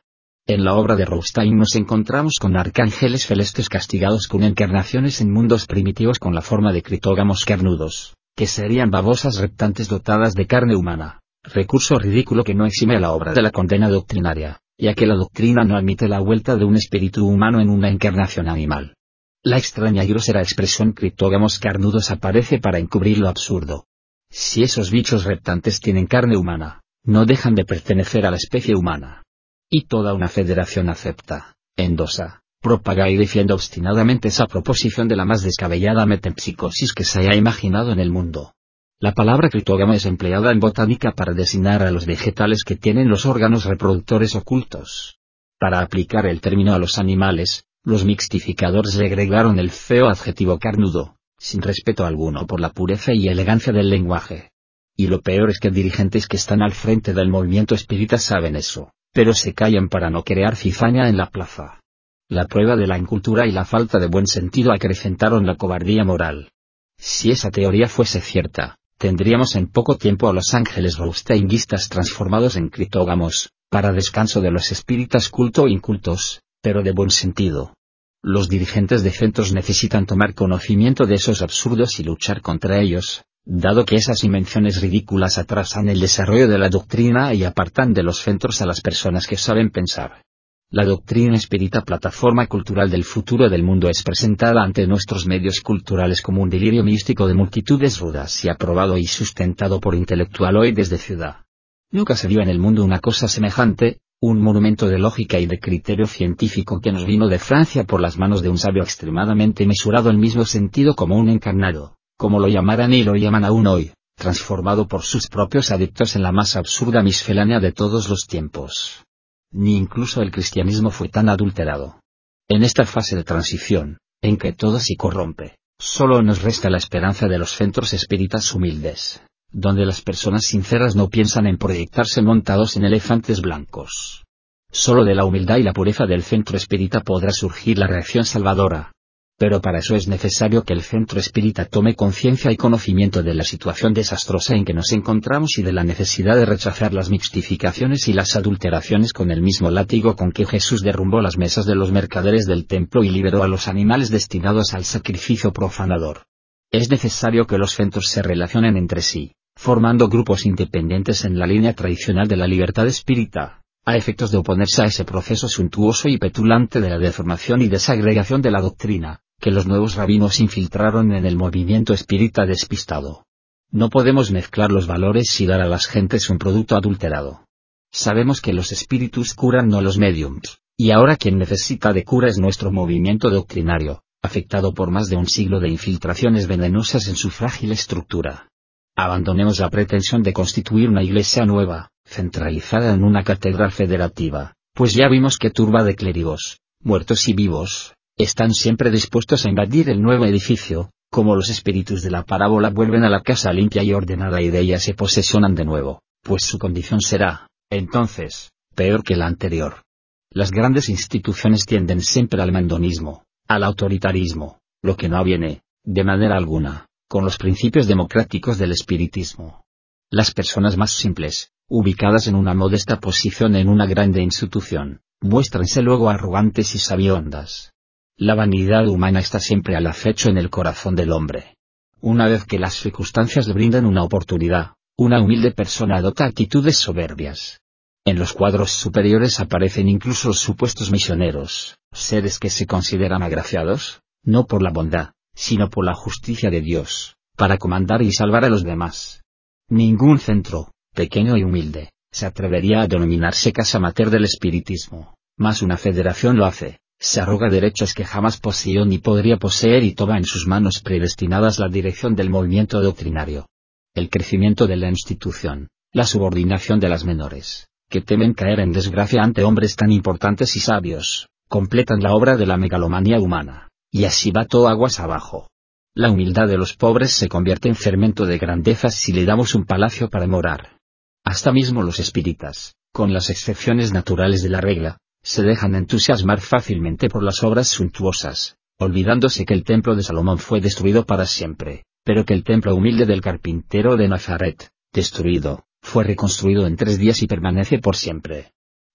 En la obra de Rothstein nos encontramos con arcángeles celestes castigados con encarnaciones en mundos primitivos con la forma de critógamos carnudos, que serían babosas reptantes dotadas de carne humana, recurso ridículo que no exime a la obra de la condena doctrinaria, ya que la doctrina no admite la vuelta de un espíritu humano en una encarnación animal. La extraña y grosera expresión critógamos carnudos aparece para encubrir lo absurdo. Si esos bichos reptantes tienen carne humana, no dejan de pertenecer a la especie humana. Y toda una federación acepta, endosa, propaga y defiende obstinadamente esa proposición de la más descabellada metempsicosis que se haya imaginado en el mundo. La palabra critógamo es empleada en botánica para designar a los vegetales que tienen los órganos reproductores ocultos. Para aplicar el término a los animales, los mixtificadores le agregaron el feo adjetivo carnudo, sin respeto alguno por la pureza y elegancia del lenguaje. Y lo peor es que dirigentes que están al frente del movimiento espírita saben eso, pero se callan para no crear cizaña en la plaza. La prueba de la incultura y la falta de buen sentido acrecentaron la cobardía moral. Si esa teoría fuese cierta, tendríamos en poco tiempo a los ángeles rothsteinistas transformados en critógamos, para descanso de los espíritas culto o incultos, pero de buen sentido. Los dirigentes de centros necesitan tomar conocimiento de esos absurdos y luchar contra ellos, dado que esas invenciones ridículas atrasan el desarrollo de la doctrina y apartan de los centros a las personas que saben pensar. La doctrina espírita, plataforma cultural del futuro del mundo, es presentada ante nuestros medios culturales como un delirio místico de multitudes rudas y aprobado y sustentado por intelectualoides de ciudad. Nunca se vio en el mundo una cosa semejante, un monumento de lógica y de criterio científico que nos vino de Francia por las manos de un sabio extremadamente mesurado en mismo sentido como un encarnado, como lo llamaran y lo llaman aún hoy, transformado por sus propios adeptos en la más absurda miscelánea de todos los tiempos. Ni incluso el cristianismo fue tan adulterado. En esta fase de transición, en que todo se corrompe, solo nos resta la esperanza de los centros espíritas humildes, donde las personas sinceras no piensan en proyectarse montados en elefantes blancos. Solo de la humildad y la pureza del centro espírita podrá surgir la reacción salvadora. Pero para eso es necesario que el centro espírita tome conciencia y conocimiento de la situación desastrosa en que nos encontramos y de la necesidad de rechazar las mixtificaciones y las adulteraciones con el mismo látigo con que Jesús derrumbó las mesas de los mercaderes del templo y liberó a los animales destinados al sacrificio profanador. Es necesario que los centros se relacionen entre sí, formando grupos independientes en la línea tradicional de la libertad espírita, a efectos de oponerse a ese proceso suntuoso y petulante de la deformación y desagregación de la doctrina, que los nuevos rabinos infiltraron en el movimiento espírita despistado. No podemos mezclar los valores y dar a las gentes un producto adulterado. Sabemos que los espíritus curan, no los médiums, y ahora quien necesita de cura es nuestro movimiento doctrinario, afectado por más de un siglo de infiltraciones venenosas en su frágil estructura. Abandonemos la pretensión de constituir una iglesia nueva, centralizada en una catedral federativa, pues ya vimos que turba de clérigos, muertos y vivos, están siempre dispuestos a invadir el nuevo edificio, como los espíritus de la parábola vuelven a la casa limpia y ordenada y de ella se posesionan de nuevo, pues su condición será, entonces, peor que la anterior. Las grandes instituciones tienden siempre al mandonismo, al autoritarismo, lo que no aviene, de manera alguna, con los principios democráticos del espiritismo. Las personas más simples, ubicadas en una modesta posición en una grande institución, muéstranse luego arrogantes y sabiondas. La vanidad humana está siempre al acecho en el corazón del hombre. Una vez que las circunstancias le brindan una oportunidad, una humilde persona adopta actitudes soberbias. En los cuadros superiores aparecen incluso los supuestos misioneros, seres que se consideran agraciados, no por la bondad, sino por la justicia de Dios, para comandar y salvar a los demás. Ningún centro, pequeño y humilde, se atrevería a denominarse casa mater del espiritismo, mas una federación lo hace, se arroga derechos que jamás poseyó ni podría poseer y toma en sus manos predestinadas la dirección del movimiento doctrinario. El crecimiento de la institución, la subordinación de las menores, que temen caer en desgracia ante hombres tan importantes y sabios, completan la obra de la megalomanía humana, y así va todo aguas abajo. La humildad de los pobres se convierte en fermento de grandezas si le damos un palacio para morar. Hasta mismo los espíritas, con las excepciones naturales de la regla, se dejan entusiasmar fácilmente por las obras suntuosas, olvidándose que el templo de Salomón fue destruido para siempre, pero que el templo humilde del carpintero de Nazaret, destruido, fue reconstruido en tres días y permanece por siempre.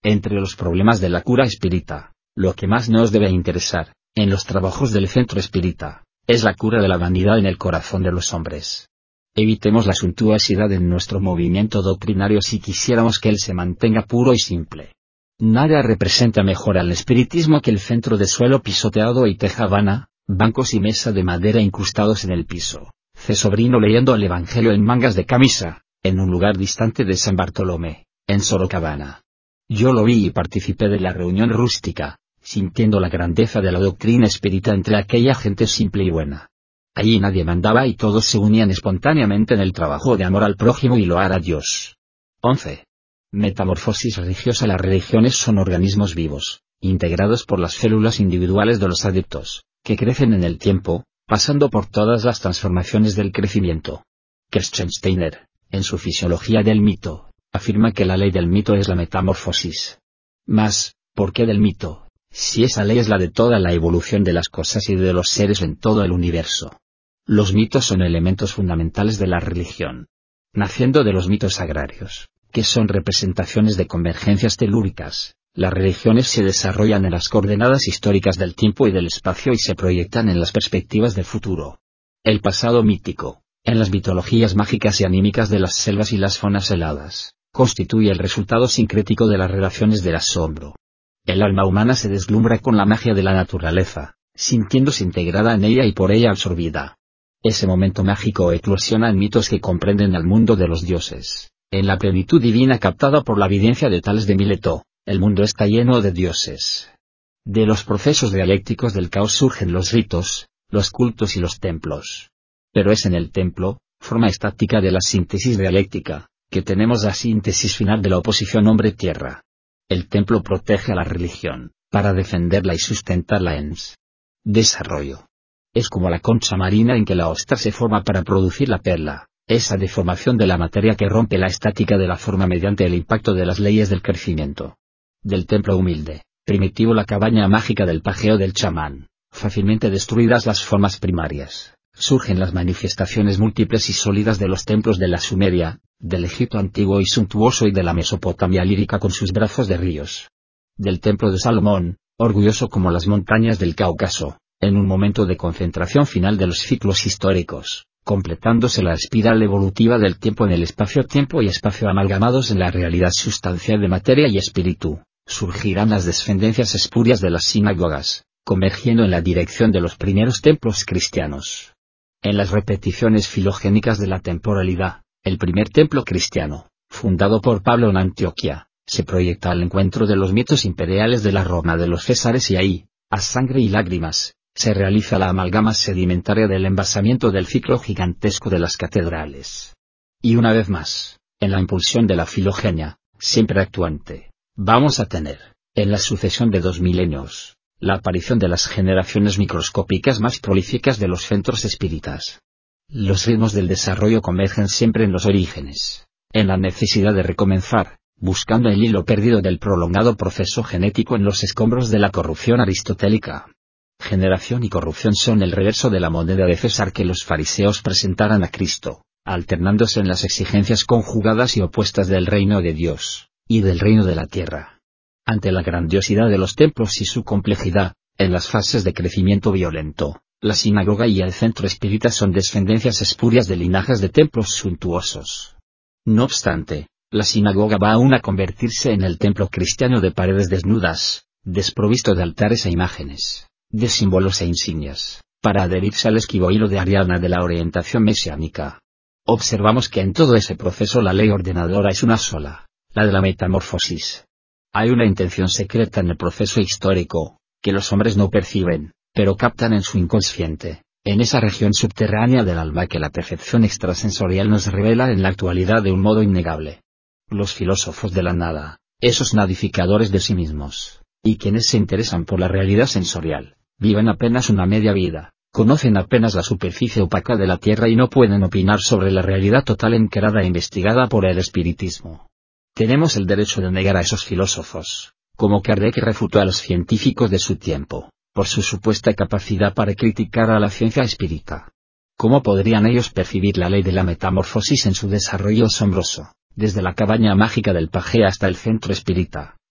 Entre los problemas de la cura espírita, lo que más nos debe interesar, en los trabajos del centro espírita, es la cura de la vanidad en el corazón de los hombres. Evitemos la suntuosidad en nuestro movimiento doctrinario si quisiéramos que él se mantenga puro y simple. Nada representa mejor al espiritismo que el centro de suelo pisoteado y teja vana, bancos y mesa de madera incrustados en el piso, C. Sobrino leyendo el Evangelio en mangas de camisa, en un lugar distante de San Bartolomé, en Sorocabana. Yo lo vi y participé de la reunión rústica, sintiendo la grandeza de la doctrina espírita entre aquella gente simple y buena. Allí nadie mandaba y todos se unían espontáneamente en el trabajo de amor al prójimo y loar a Dios. once. Metamorfosis religiosa. Las religiones son organismos vivos, integrados por las células individuales de los adeptos, que crecen en el tiempo, pasando por todas las transformaciones del crecimiento. Kerstensteiner, en su Fisiología del mito, afirma que la ley del mito es la metamorfosis. Mas, ¿por qué del mito, si esa ley es la de toda la evolución de las cosas y de los seres en todo el universo? Los mitos son elementos fundamentales de la religión. Naciendo de los mitos agrarios, que son representaciones de convergencias telúricas, las religiones se desarrollan en las coordenadas históricas del tiempo y del espacio y se proyectan en las perspectivas del futuro. El pasado mítico, en las mitologías mágicas y anímicas de las selvas y las zonas heladas, constituye el resultado sincrético de las relaciones del asombro. El alma humana se deslumbra con la magia de la naturaleza, sintiéndose integrada en ella y por ella absorbida. Ese momento mágico eclosiona en mitos que comprenden al mundo de los dioses. En la plenitud divina captada por la evidencia de Tales de Mileto, el mundo está lleno de dioses. De los procesos dialécticos del caos surgen los ritos, los cultos y los templos. Pero es en el templo, forma estática de la síntesis dialéctica, que tenemos la síntesis final de la oposición hombre-tierra. El templo protege a la religión, para defenderla y sustentarla en desarrollo. Es como la concha marina en que la ostra se forma para producir la perla, esa deformación de la materia que rompe la estática de la forma mediante el impacto de las leyes del crecimiento. Del templo humilde, primitivo la cabaña mágica del pajeo del chamán, fácilmente destruidas las formas primarias, surgen las manifestaciones múltiples y sólidas de los templos de la Sumeria, del Egipto antiguo y suntuoso y de la Mesopotamia lírica con sus brazos de ríos. Del templo de Salomón, orgulloso como las montañas del Cáucaso, en un momento de concentración final de los ciclos históricos, completándose la espiral evolutiva del tiempo en el espacio-tiempo y espacio amalgamados en la realidad sustancial de materia y espíritu, surgirán las descendencias espurias de las sinagogas, convergiendo en la dirección de los primeros templos cristianos. En las repeticiones filogénicas de la temporalidad, el primer templo cristiano, fundado por Pablo en Antioquía, se proyecta al encuentro de los mitos imperiales de la Roma de los Césares y ahí, a sangre y lágrimas, se realiza la amalgama sedimentaria del envasamiento del ciclo gigantesco de las catedrales. Y una vez más, en la impulsión de la filogenia, siempre actuante, vamos a tener, en la sucesión de dos milenios, la aparición de las generaciones microscópicas más prolíficas de los centros espíritas. Los ritmos del desarrollo convergen siempre en los orígenes, en la necesidad de recomenzar, buscando el hilo perdido del prolongado proceso genético en los escombros de la corrupción aristotélica. Generación y corrupción son el reverso de la moneda de César que los fariseos presentaran a Cristo, alternándose en las exigencias conjugadas y opuestas del reino de Dios, y del reino de la tierra. Ante la grandiosidad de los templos y su complejidad, en las fases de crecimiento violento, la sinagoga y el centro espírita son descendencias espurias de linajes de templos suntuosos. No obstante, la sinagoga va aún a convertirse en el templo cristiano de paredes desnudas, desprovisto de altares e imágenes, de símbolos e insignias, para adherirse al esquivo hilo de Ariana de la orientación mesiánica. Observamos que en todo ese proceso la ley ordenadora es una sola, la de la metamorfosis. Hay una intención secreta en el proceso histórico, que los hombres no perciben, pero captan en su inconsciente, en esa región subterránea del alma que la percepción extrasensorial nos revela en la actualidad de un modo innegable. Los filósofos de la nada, esos nadificadores de sí mismos, y quienes se interesan por la realidad sensorial, viven apenas una media vida, conocen apenas la superficie opaca de la Tierra y no pueden opinar sobre la realidad total encarada e investigada por el espiritismo. Tenemos el derecho de negar a esos filósofos, como Kardec refutó a los científicos de su tiempo, por su supuesta capacidad para criticar a la ciencia espírita. ¿Cómo podrían ellos percibir la ley de la metamorfosis en su desarrollo asombroso, desde la cabaña mágica del paje hasta el centro espírita,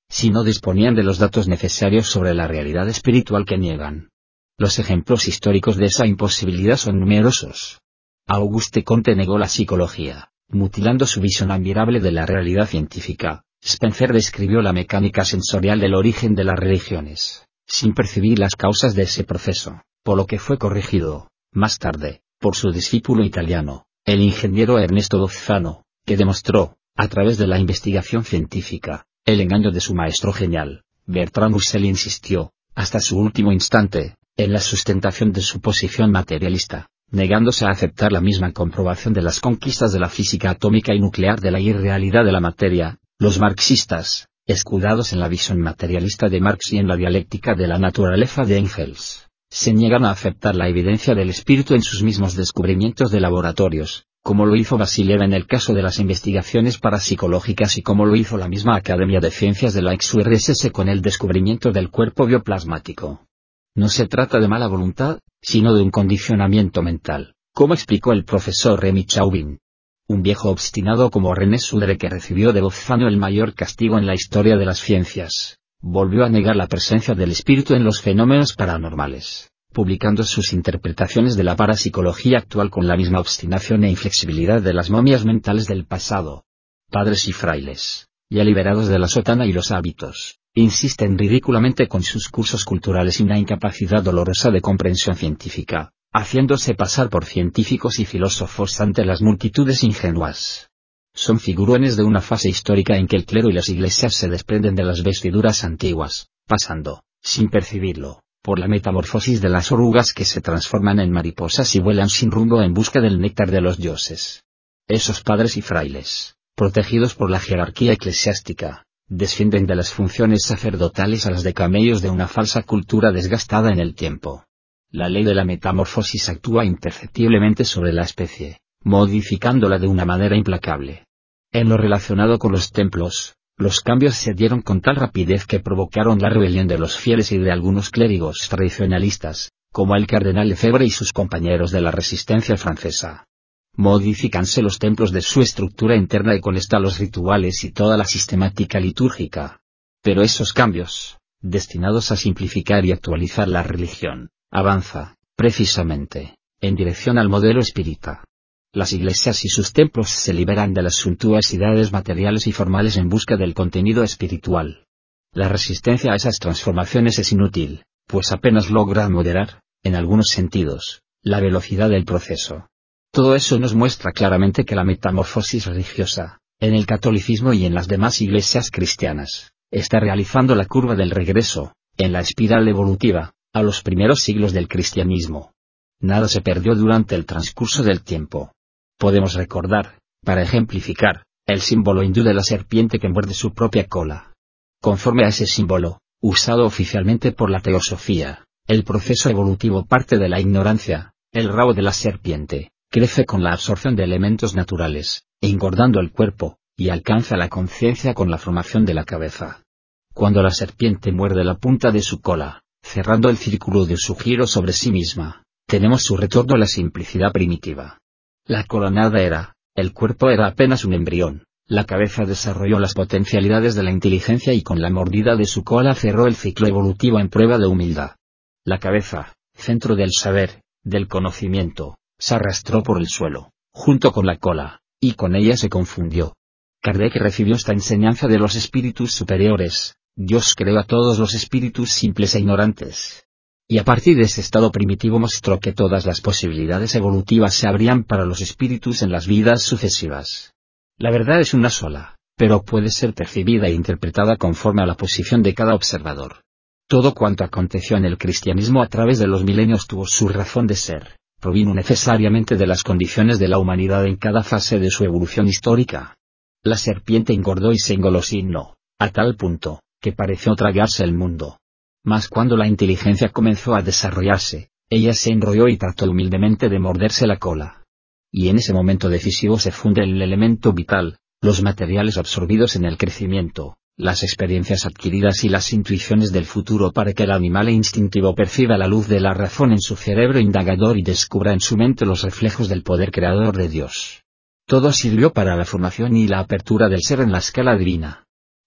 si no disponían de los datos necesarios sobre la realidad espiritual que niegan. Los ejemplos históricos de esa imposibilidad son numerosos. Auguste Comte negó la psicología, mutilando su visión admirable de la realidad científica. Spencer describió la mecánica sensorial del origen de las religiones, sin percibir las causas de ese proceso, por lo que fue corregido, más tarde, por su discípulo italiano, el ingeniero Ernesto Bozzano, que demostró, a través de la investigación científica, el engaño de su maestro genial. Bertrand Russell insistió, hasta su último instante, en la sustentación de su posición materialista, negándose a aceptar la misma comprobación de las conquistas de la física atómica y nuclear de la irrealidad de la materia. Los marxistas, escudados en la visión materialista de Marx y en la dialéctica de la naturaleza de Engels, se niegan a aceptar la evidencia del espíritu en sus mismos descubrimientos de laboratorios, como lo hizo Vasiliev en el caso de las investigaciones parapsicológicas y como lo hizo la misma Academia de Ciencias de la ex U R S S con el descubrimiento del cuerpo bioplasmático. No se trata de mala voluntad, sino de un condicionamiento mental, como explicó el profesor Remy Chauvin. Un viejo obstinado como René Sudre, que recibió de Bozzano el mayor castigo en la historia de las ciencias, volvió a negar la presencia del espíritu en los fenómenos paranormales, publicando sus interpretaciones de la parapsicología actual con la misma obstinación e inflexibilidad de las momias mentales del pasado. Padres y frailes, ya liberados de la sotana y los hábitos, insisten ridículamente con sus cursos culturales y una incapacidad dolorosa de comprensión científica, haciéndose pasar por científicos y filósofos ante las multitudes ingenuas. Son figurones de una fase histórica en que el clero y las iglesias se desprenden de las vestiduras antiguas, pasando, sin percibirlo, por la metamorfosis de las orugas que se transforman en mariposas y vuelan sin rumbo en busca del néctar de los dioses. Esos padres y frailes, protegidos por la jerarquía eclesiástica, descienden de las funciones sacerdotales a las de camellos de una falsa cultura desgastada en el tiempo. La ley de la metamorfosis actúa imperceptiblemente sobre la especie, modificándola de una manera implacable. En lo relacionado con los templos, los cambios se dieron con tal rapidez que provocaron la rebelión de los fieles y de algunos clérigos tradicionalistas, como el cardenal Lefebvre y sus compañeros de la resistencia francesa. Modifícanse los templos de su estructura interna y con esta los rituales y toda la sistemática litúrgica. Pero esos cambios, destinados a simplificar y actualizar la religión, avanza, precisamente, en dirección al modelo espírita. Las iglesias y sus templos se liberan de las suntuosidades materiales y formales en busca del contenido espiritual. La resistencia a esas transformaciones es inútil, pues apenas logra moderar, en algunos sentidos, la velocidad del proceso. Todo eso nos muestra claramente que la metamorfosis religiosa, en el catolicismo y en las demás iglesias cristianas, está realizando la curva del regreso, en la espiral evolutiva, a los primeros siglos del cristianismo. Nada se perdió durante el transcurso del tiempo. Podemos recordar, para ejemplificar, el símbolo hindú de la serpiente que muerde su propia cola. Conforme a ese símbolo, usado oficialmente por la teosofía, el proceso evolutivo parte de la ignorancia. El rabo de la serpiente crece con la absorción de elementos naturales, engordando el cuerpo, y alcanza la conciencia con la formación de la cabeza. Cuando la serpiente muerde la punta de su cola, cerrando el círculo de su giro sobre sí misma, tenemos su retorno a la simplicidad primitiva. La cola nada era, el cuerpo era apenas un embrión, la cabeza desarrolló las potencialidades de la inteligencia y con la mordida de su cola cerró el ciclo evolutivo en prueba de humildad. La cabeza, centro del saber, del conocimiento, se arrastró por el suelo, junto con la cola, y con ella se confundió. Kardec recibió esta enseñanza de los espíritus superiores: Dios creó a todos los espíritus simples e ignorantes. Y a partir de ese estado primitivo mostró que todas las posibilidades evolutivas se abrían para los espíritus en las vidas sucesivas. La verdad es una sola, pero puede ser percibida e interpretada conforme a la posición de cada observador. Todo cuanto aconteció en el cristianismo a través de los milenios tuvo su razón de ser, provino necesariamente de las condiciones de la humanidad en cada fase de su evolución histórica. La serpiente engordó y se engolosinó, a tal punto, que pareció tragarse el mundo. Mas cuando la inteligencia comenzó a desarrollarse, ella se enrolló y trató humildemente de morderse la cola. Y en ese momento decisivo se funde el elemento vital, los materiales absorbidos en el crecimiento, las experiencias adquiridas y las intuiciones del futuro para que el animal instintivo perciba la luz de la razón en su cerebro indagador y descubra en su mente los reflejos del poder creador de Dios. Todo sirvió para la formación y la apertura del ser en la escala divina.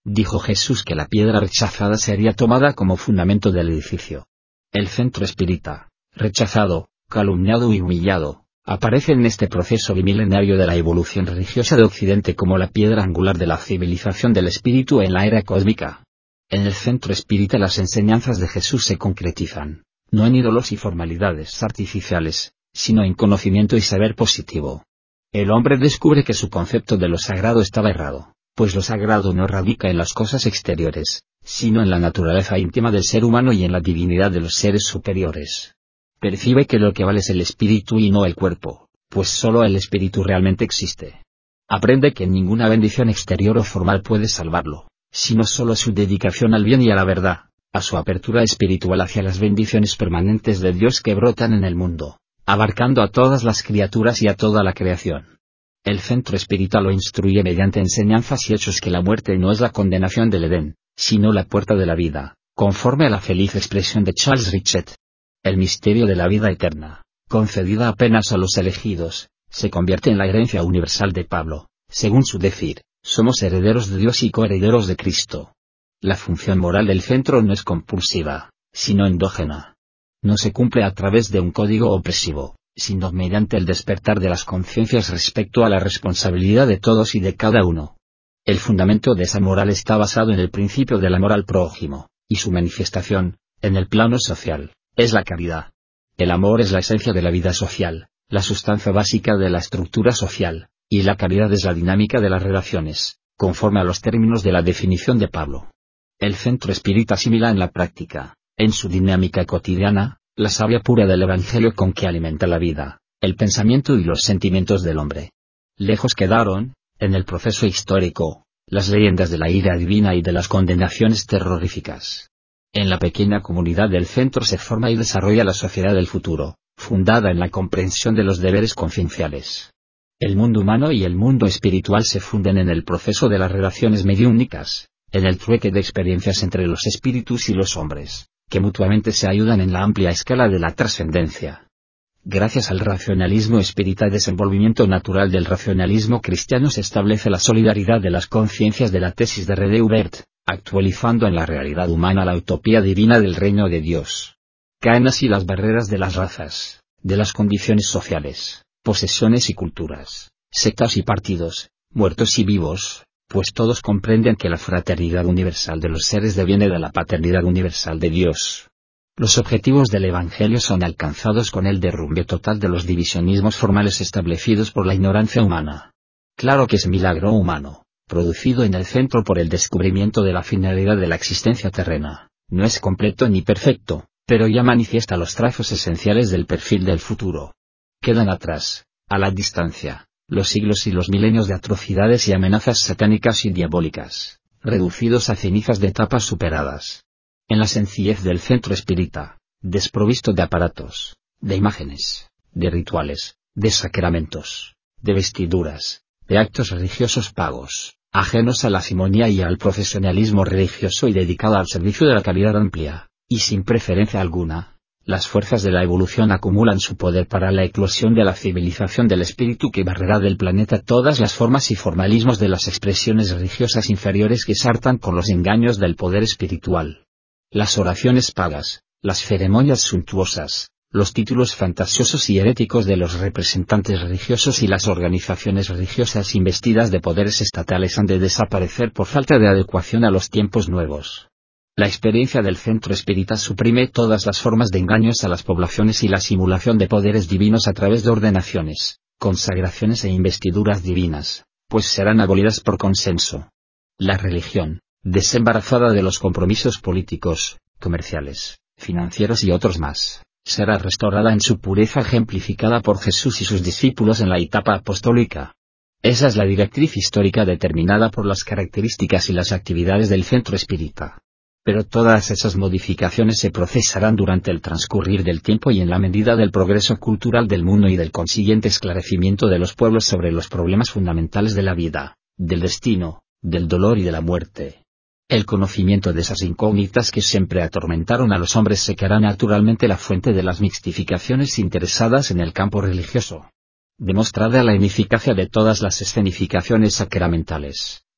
dijo Jesús que la piedra rechazada sería tomada como fundamento del edificio. El centro espírita, rechazado, calumniado y humillado, aparece en este proceso bimilenario de la evolución religiosa de Occidente como la piedra angular de la civilización del espíritu en la era cósmica. En el centro espírita las enseñanzas de Jesús se concretizan, no en ídolos y formalidades artificiales, sino en conocimiento y saber positivo. El hombre descubre que su concepto de lo sagrado estaba errado, pues lo sagrado no radica en las cosas exteriores, sino en la naturaleza íntima del ser humano y en la divinidad de los seres superiores. Percibe que lo que vale es el espíritu y no el cuerpo, pues solo el espíritu realmente existe. Aprende que ninguna bendición exterior o formal puede salvarlo, sino solo su dedicación al bien y a la verdad, a su apertura espiritual hacia las bendiciones permanentes de Dios que brotan en el mundo, abarcando a todas las criaturas y a toda la creación. El centro espiritual lo instruye mediante enseñanzas y hechos que la muerte no es la condenación del Edén, sino la puerta de la vida, conforme a la feliz expresión de Charles Richet. El misterio de la vida eterna, concedida apenas a los elegidos, se convierte en la herencia universal de Pablo, según su decir, somos herederos de Dios y coherederos de Cristo. La función moral del centro no es compulsiva, sino endógena. No se cumple a través de un código opresivo, sino mediante el despertar de las conciencias respecto a la responsabilidad de todos y de cada uno. El fundamento de esa moral está basado en el principio del amor al prójimo, y su manifestación, en el plano social, es la caridad. El amor es la esencia de la vida social, la sustancia básica de la estructura social, y la caridad es la dinámica de las relaciones, conforme a los términos de la definición de Pablo. El centro espírita asimila en la práctica, en su dinámica cotidiana, la savia pura del Evangelio con que alimenta la vida, el pensamiento y los sentimientos del hombre. Lejos quedaron, en el proceso histórico, las leyendas de la ira divina y de las condenaciones terroríficas. En la pequeña comunidad del centro se forma y desarrolla la sociedad del futuro, fundada en la comprensión de los deberes concienciales. El mundo humano y el mundo espiritual se funden en el proceso de las relaciones mediúnicas, en el trueque de experiencias entre los espíritus y los hombres, que mutuamente se ayudan en la amplia escala de la trascendencia. Gracias al racionalismo espírita y desenvolvimiento natural del racionalismo cristiano se establece la solidaridad de las conciencias de la tesis de René Hubert, actualizando en la realidad humana la utopía divina del reino de Dios. Caen así las barreras de las razas, de las condiciones sociales, posesiones y culturas, sectas y partidos, muertos y vivos, pues todos comprenden que la fraternidad universal de los seres deviene de la paternidad universal de Dios. Los objetivos del Evangelio son alcanzados con el derrumbe total de los divisionismos formales establecidos por la ignorancia humana. Claro que es milagro humano, producido en el centro por el descubrimiento de la finalidad de la existencia terrena, no es completo ni perfecto, pero ya manifiesta los trazos esenciales del perfil del futuro. Quedan atrás, a la distancia, los siglos y los milenios de atrocidades y amenazas satánicas y diabólicas, reducidos a cenizas de etapas superadas. En la sencillez del centro espírita, desprovisto de aparatos, de imágenes, de rituales, de sacramentos, de vestiduras, de actos religiosos pagos, ajenos a la simonía y al profesionalismo religioso y dedicado al servicio de la caridad amplia, y sin preferencia alguna, las fuerzas de la evolución acumulan su poder para la eclosión de la civilización del espíritu que barrerá del planeta todas las formas y formalismos de las expresiones religiosas inferiores que sartan con los engaños del poder espiritual. Las oraciones pagas, las ceremonias suntuosas, los títulos fantasiosos y heréticos de los representantes religiosos y las organizaciones religiosas investidas de poderes estatales han de desaparecer por falta de adecuación a los tiempos nuevos. La experiencia del centro espírita suprime todas las formas de engaños a las poblaciones y la simulación de poderes divinos a través de ordenaciones, consagraciones e investiduras divinas, pues serán abolidas por consenso. La religión, desembarazada de los compromisos políticos, comerciales, financieros y otros más, será restaurada en su pureza ejemplificada por Jesús y sus discípulos en la etapa apostólica. Esa es la directriz histórica determinada por las características y las actividades del centro espírita. Pero todas esas modificaciones se procesarán durante el transcurrir del tiempo y en la medida del progreso cultural del mundo y del consiguiente esclarecimiento de los pueblos sobre los problemas fundamentales de la vida, del destino, del dolor y de la muerte. El conocimiento de esas incógnitas que siempre atormentaron a los hombres secará naturalmente la fuente de las mixtificaciones interesadas en el campo religioso. Demostrada la ineficacia de todas las escenificaciones sacramentales,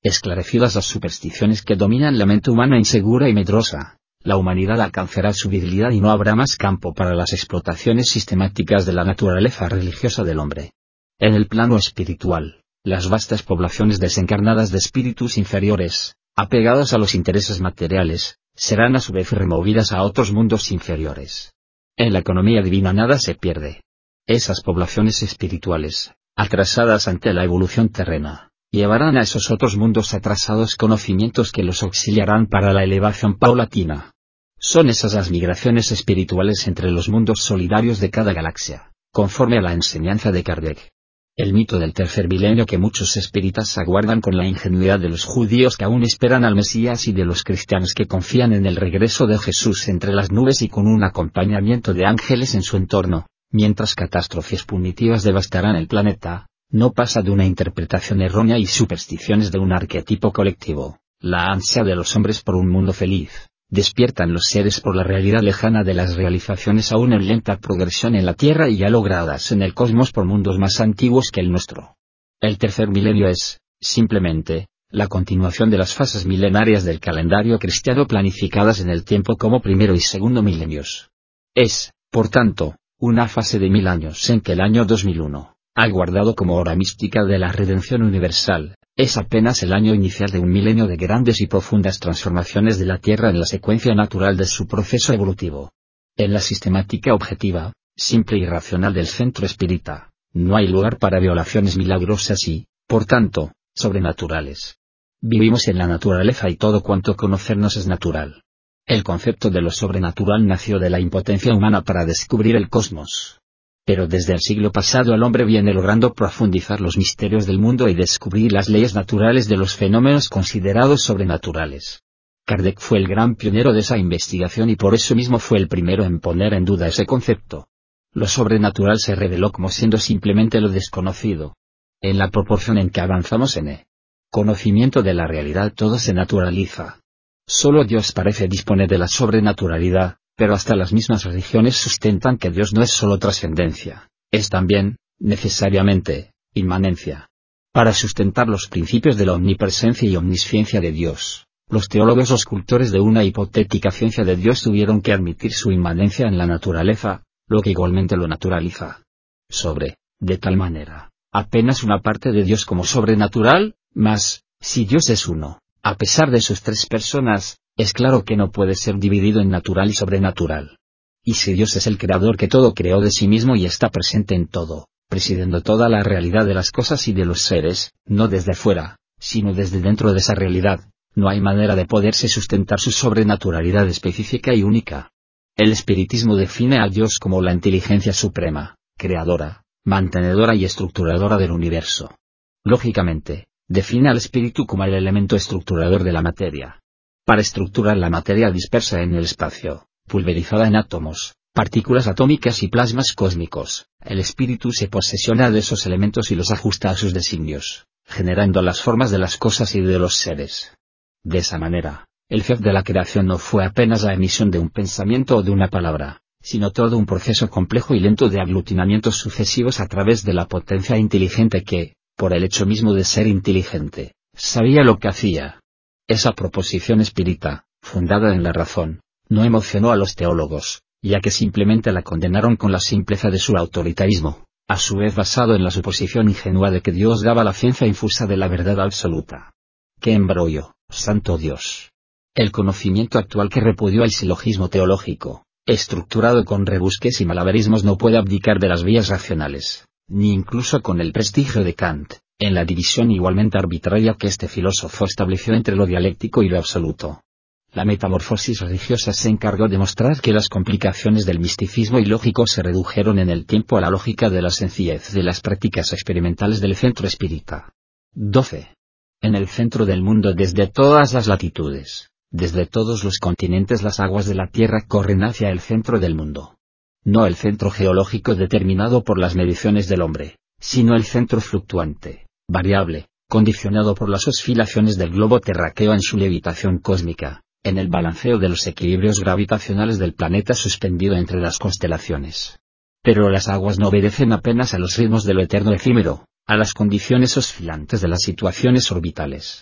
Esclarecidas las supersticiones que dominan la mente humana insegura y medrosa, la humanidad alcanzará su virilidad y no habrá más campo para las explotaciones sistemáticas de la naturaleza religiosa del hombre. En el plano espiritual, las vastas poblaciones desencarnadas de espíritus inferiores, apegados a los intereses materiales, serán a su vez removidas a otros mundos inferiores. En la economía divina nada se pierde. Esas poblaciones espirituales, atrasadas ante la evolución terrena, llevarán a esos otros mundos atrasados conocimientos que los auxiliarán para la elevación paulatina. Son esas las migraciones espirituales entre los mundos solidarios de cada galaxia, conforme a la enseñanza de Kardec. El mito del tercer milenio que muchos espíritas aguardan con la ingenuidad de los judíos que aún esperan al Mesías y de los cristianos que confían en el regreso de Jesús entre las nubes y con un acompañamiento de ángeles en su entorno, mientras catástrofes punitivas devastarán el planeta, no pasa de una interpretación errónea y supersticiones de un arquetipo colectivo. La ansia de los hombres por un mundo feliz, despiertan los seres por la realidad lejana de las realizaciones aún en lenta progresión en la Tierra y ya logradas en el cosmos por mundos más antiguos que el nuestro. El tercer milenio es, simplemente, la continuación de las fases milenarias del calendario cristiano planificadas en el tiempo como primero y segundo milenios. Es, por tanto, una fase de mil años en que el año dos mil uno, aguardado como hora mística de la redención universal, es apenas el año inicial de un milenio de grandes y profundas transformaciones de la Tierra en la secuencia natural de su proceso evolutivo. En la sistemática objetiva, simple y racional del centro espírita, no hay lugar para violaciones milagrosas y, por tanto, sobrenaturales. Vivimos en la naturaleza y todo cuanto conocernos es natural. El concepto de lo sobrenatural nació de la impotencia humana para descubrir el cosmos. Pero desde el siglo pasado el hombre viene logrando profundizar los misterios del mundo y descubrir las leyes naturales de los fenómenos considerados sobrenaturales. Kardec fue el gran pionero de esa investigación y por eso mismo fue el primero en poner en duda ese concepto. Lo sobrenatural se reveló como siendo simplemente lo desconocido. En la proporción en que avanzamos en el conocimiento de la realidad todo se naturaliza. Solo Dios parece disponer de la sobrenaturalidad. Pero hasta las mismas religiones sustentan que Dios no es solo trascendencia, es también, necesariamente, inmanencia. Para sustentar los principios de la omnipresencia y omnisciencia de Dios, los teólogos oscultores de una hipotética ciencia de Dios tuvieron que admitir su inmanencia en la naturaleza, lo que igualmente lo naturaliza. Sobre, de tal manera, apenas una parte de Dios como sobrenatural, mas, si Dios es uno, a pesar de sus tres personas, es claro que no puede ser dividido en natural y sobrenatural. Y si Dios es el creador que todo creó de sí mismo y está presente en todo, presidiendo toda la realidad de las cosas y de los seres, no desde fuera, sino desde dentro de esa realidad, no hay manera de poderse sustentar su sobrenaturalidad específica y única. El espiritismo define a Dios como la inteligencia suprema, creadora, mantenedora y estructuradora del universo. Lógicamente, define al espíritu como el elemento estructurador de la materia. Para estructurar la materia dispersa en el espacio, pulverizada en átomos, partículas atómicas y plasmas cósmicos, el espíritu se posesiona de esos elementos y los ajusta a sus designios, generando las formas de las cosas y de los seres. De esa manera, el fiat de la creación no fue apenas la emisión de un pensamiento o de una palabra, sino todo un proceso complejo y lento de aglutinamientos sucesivos a través de la potencia inteligente que, por el hecho mismo de ser inteligente, sabía lo que hacía. Esa proposición espírita, fundada en la razón, no emocionó a los teólogos, ya que simplemente la condenaron con la simpleza de su autoritarismo, a su vez basado en la suposición ingenua de que Dios daba la ciencia infusa de la verdad absoluta. ¡Qué embrollo, santo Dios! El conocimiento actual que repudió el silogismo teológico, estructurado con rebusques y malabarismos, no puede abdicar de las vías racionales, ni incluso con el prestigio de Kant, en la división igualmente arbitraria que este filósofo estableció entre lo dialéctico y lo absoluto. La metamorfosis religiosa se encargó de mostrar que las complicaciones del misticismo ilógico se redujeron en el tiempo a la lógica de la sencillez de las prácticas experimentales del centro espírita. doce. En el centro del mundo, desde todas las latitudes, desde todos los continentes, las aguas de la Tierra corren hacia el centro del mundo. No el centro geológico determinado por las mediciones del hombre, sino el centro fluctuante, variable, condicionado por las oscilaciones del globo terráqueo en su levitación cósmica, en el balanceo de los equilibrios gravitacionales del planeta suspendido entre las constelaciones. Pero las aguas no obedecen apenas a los ritmos de lo eterno efímero, a las condiciones oscilantes de las situaciones orbitales.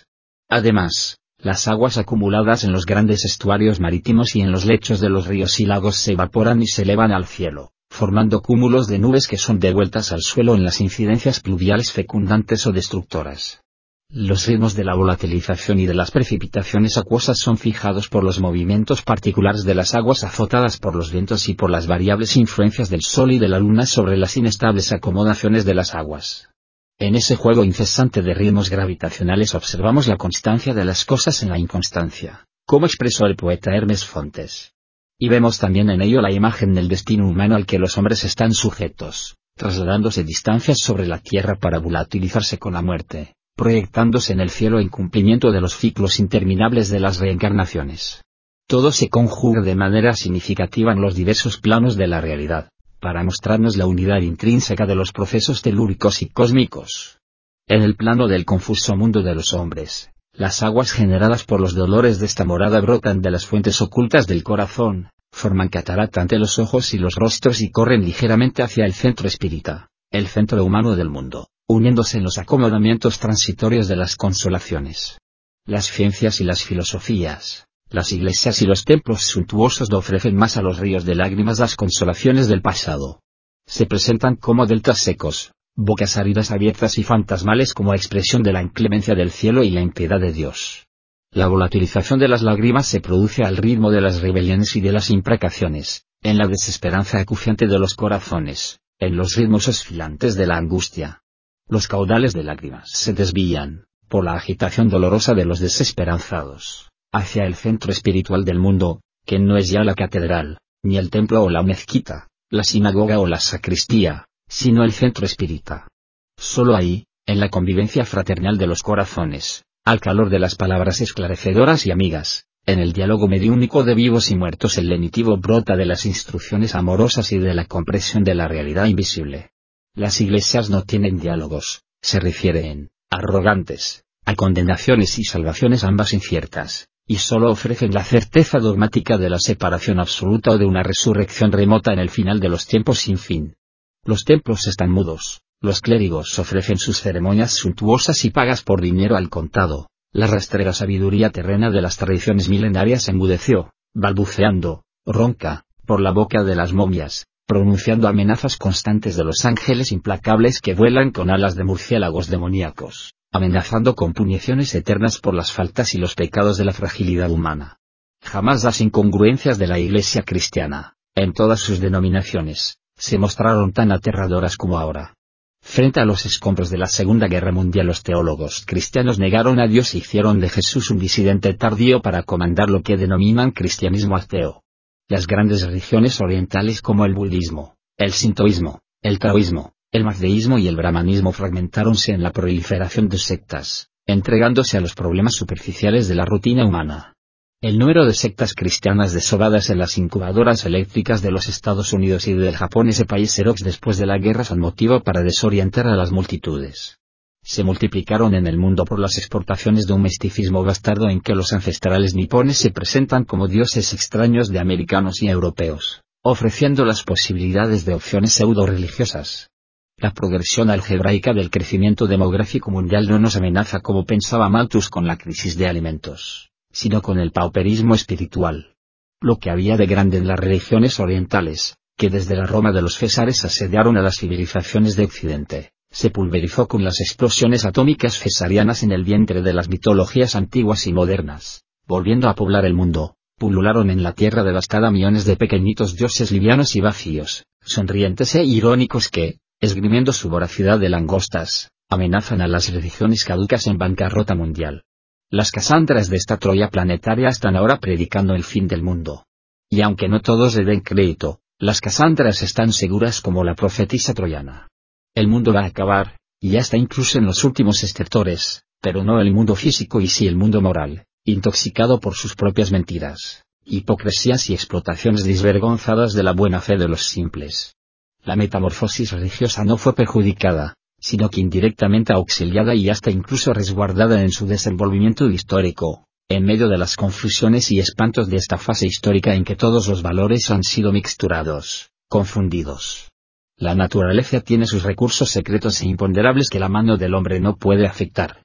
Además, las aguas acumuladas en los grandes estuarios marítimos y en los lechos de los ríos y lagos se evaporan y se elevan al cielo, formando cúmulos de nubes que son devueltas al suelo en las incidencias pluviales fecundantes o destructoras. Los ritmos de la volatilización y de las precipitaciones acuosas son fijados por los movimientos particulares de las aguas azotadas por los vientos y por las variables influencias del Sol y de la Luna sobre las inestables acomodaciones de las aguas. En ese juego incesante de ritmos gravitacionales observamos la constancia de las cosas en la inconstancia, como expresó el poeta Hermes Fontes. Y vemos también en ello la imagen del destino humano al que los hombres están sujetos, trasladándose distancias sobre la tierra para volatilizarse con la muerte, proyectándose en el cielo en cumplimiento de los ciclos interminables de las reencarnaciones. Todo se conjuga de manera significativa en los diversos planos de la realidad, para mostrarnos la unidad intrínseca de los procesos telúricos y cósmicos. En el plano del confuso mundo de los hombres, las aguas generadas por los dolores de esta morada brotan de las fuentes ocultas del corazón, forman catarata ante los ojos y los rostros y corren ligeramente hacia el centro espírita, el centro humano del mundo, uniéndose en los acomodamientos transitorios de las consolaciones. Las ciencias y las filosofías, las iglesias y los templos suntuosos no ofrecen más a los ríos de lágrimas las consolaciones del pasado. Se presentan como deltas secos, bocas áridas abiertas y fantasmales como expresión de la inclemencia del cielo y la impiedad de Dios. La volatilización de las lágrimas se produce al ritmo de las rebeliones y de las imprecaciones, en la desesperanza acuciante de los corazones, en los ritmos oscilantes de la angustia. Los caudales de lágrimas se desvían, por la agitación dolorosa de los desesperanzados, hacia el centro espiritual del mundo, que no es ya la catedral, ni el templo o la mezquita, la sinagoga o la sacristía, sino el centro espírita. Solo ahí, en la convivencia fraternal de los corazones, al calor de las palabras esclarecedoras y amigas, en el diálogo mediúnico de vivos y muertos el lenitivo brota de las instrucciones amorosas y de la comprensión de la realidad invisible. Las iglesias no tienen diálogos, se refieren, arrogantes, a condenaciones y salvaciones ambas inciertas, y solo ofrecen la certeza dogmática de la separación absoluta o de una resurrección remota en el final de los tiempos sin fin. Los templos están mudos, los clérigos ofrecen sus ceremonias suntuosas y pagas por dinero al contado, la rastrera sabiduría terrena de las tradiciones milenarias enmudeció, balbuceando, ronca, por la boca de las momias, pronunciando amenazas constantes de los ángeles implacables que vuelan con alas de murciélagos demoníacos, amenazando con puniciones eternas por las faltas y los pecados de la fragilidad humana. Jamás las incongruencias de la Iglesia cristiana, en todas sus denominaciones, se mostraron tan aterradoras como ahora. Frente a los escombros de la Segunda Guerra Mundial los teólogos cristianos negaron a Dios e hicieron de Jesús un disidente tardío para comandar lo que denominan cristianismo ateo. Las grandes religiones orientales como el budismo, el sintoísmo, el taoísmo, el mazdeísmo y el brahmanismo fragmentáronse en la proliferación de sectas, entregándose a los problemas superficiales de la rutina humana. El número de sectas cristianas desovadas en las incubadoras eléctricas de los Estados Unidos y del Japón, ese país xerox después de la guerra, son motivo para desorientar a las multitudes. Se multiplicaron en el mundo por las exportaciones de un misticismo bastardo en que los ancestrales nipones se presentan como dioses extraños de americanos y europeos, ofreciendo las posibilidades de opciones pseudo-religiosas. La progresión algebraica del crecimiento demográfico mundial no nos amenaza como pensaba Malthus con la crisis de alimentos, sino con el pauperismo espiritual. Lo que había de grande en las religiones orientales, que desde la Roma de los Césares asediaron a las civilizaciones de Occidente, se pulverizó con las explosiones atómicas cesarianas en el vientre de las mitologías antiguas y modernas, volviendo a poblar el mundo. Pulularon en la tierra devastada millones de pequeñitos dioses livianos y vacíos, sonrientes e irónicos que, esgrimiendo su voracidad de langostas, amenazan a las religiones caducas en bancarrota mundial. Las Casandras de esta Troya planetaria están ahora predicando el fin del mundo. Y aunque no todos le den crédito, las Casandras están seguras como la profetisa troyana. El mundo va a acabar, y ya está incluso en los últimos estertores, pero no el mundo físico y sí el mundo moral, intoxicado por sus propias mentiras, hipocresías y explotaciones desvergonzadas de la buena fe de los simples. La metamorfosis religiosa no fue perjudicada, sino que indirectamente auxiliada y hasta incluso resguardada en su desenvolvimiento histórico, en medio de las confusiones y espantos de esta fase histórica en que todos los valores han sido mixturados, confundidos. La naturaleza tiene sus recursos secretos e imponderables que la mano del hombre no puede afectar.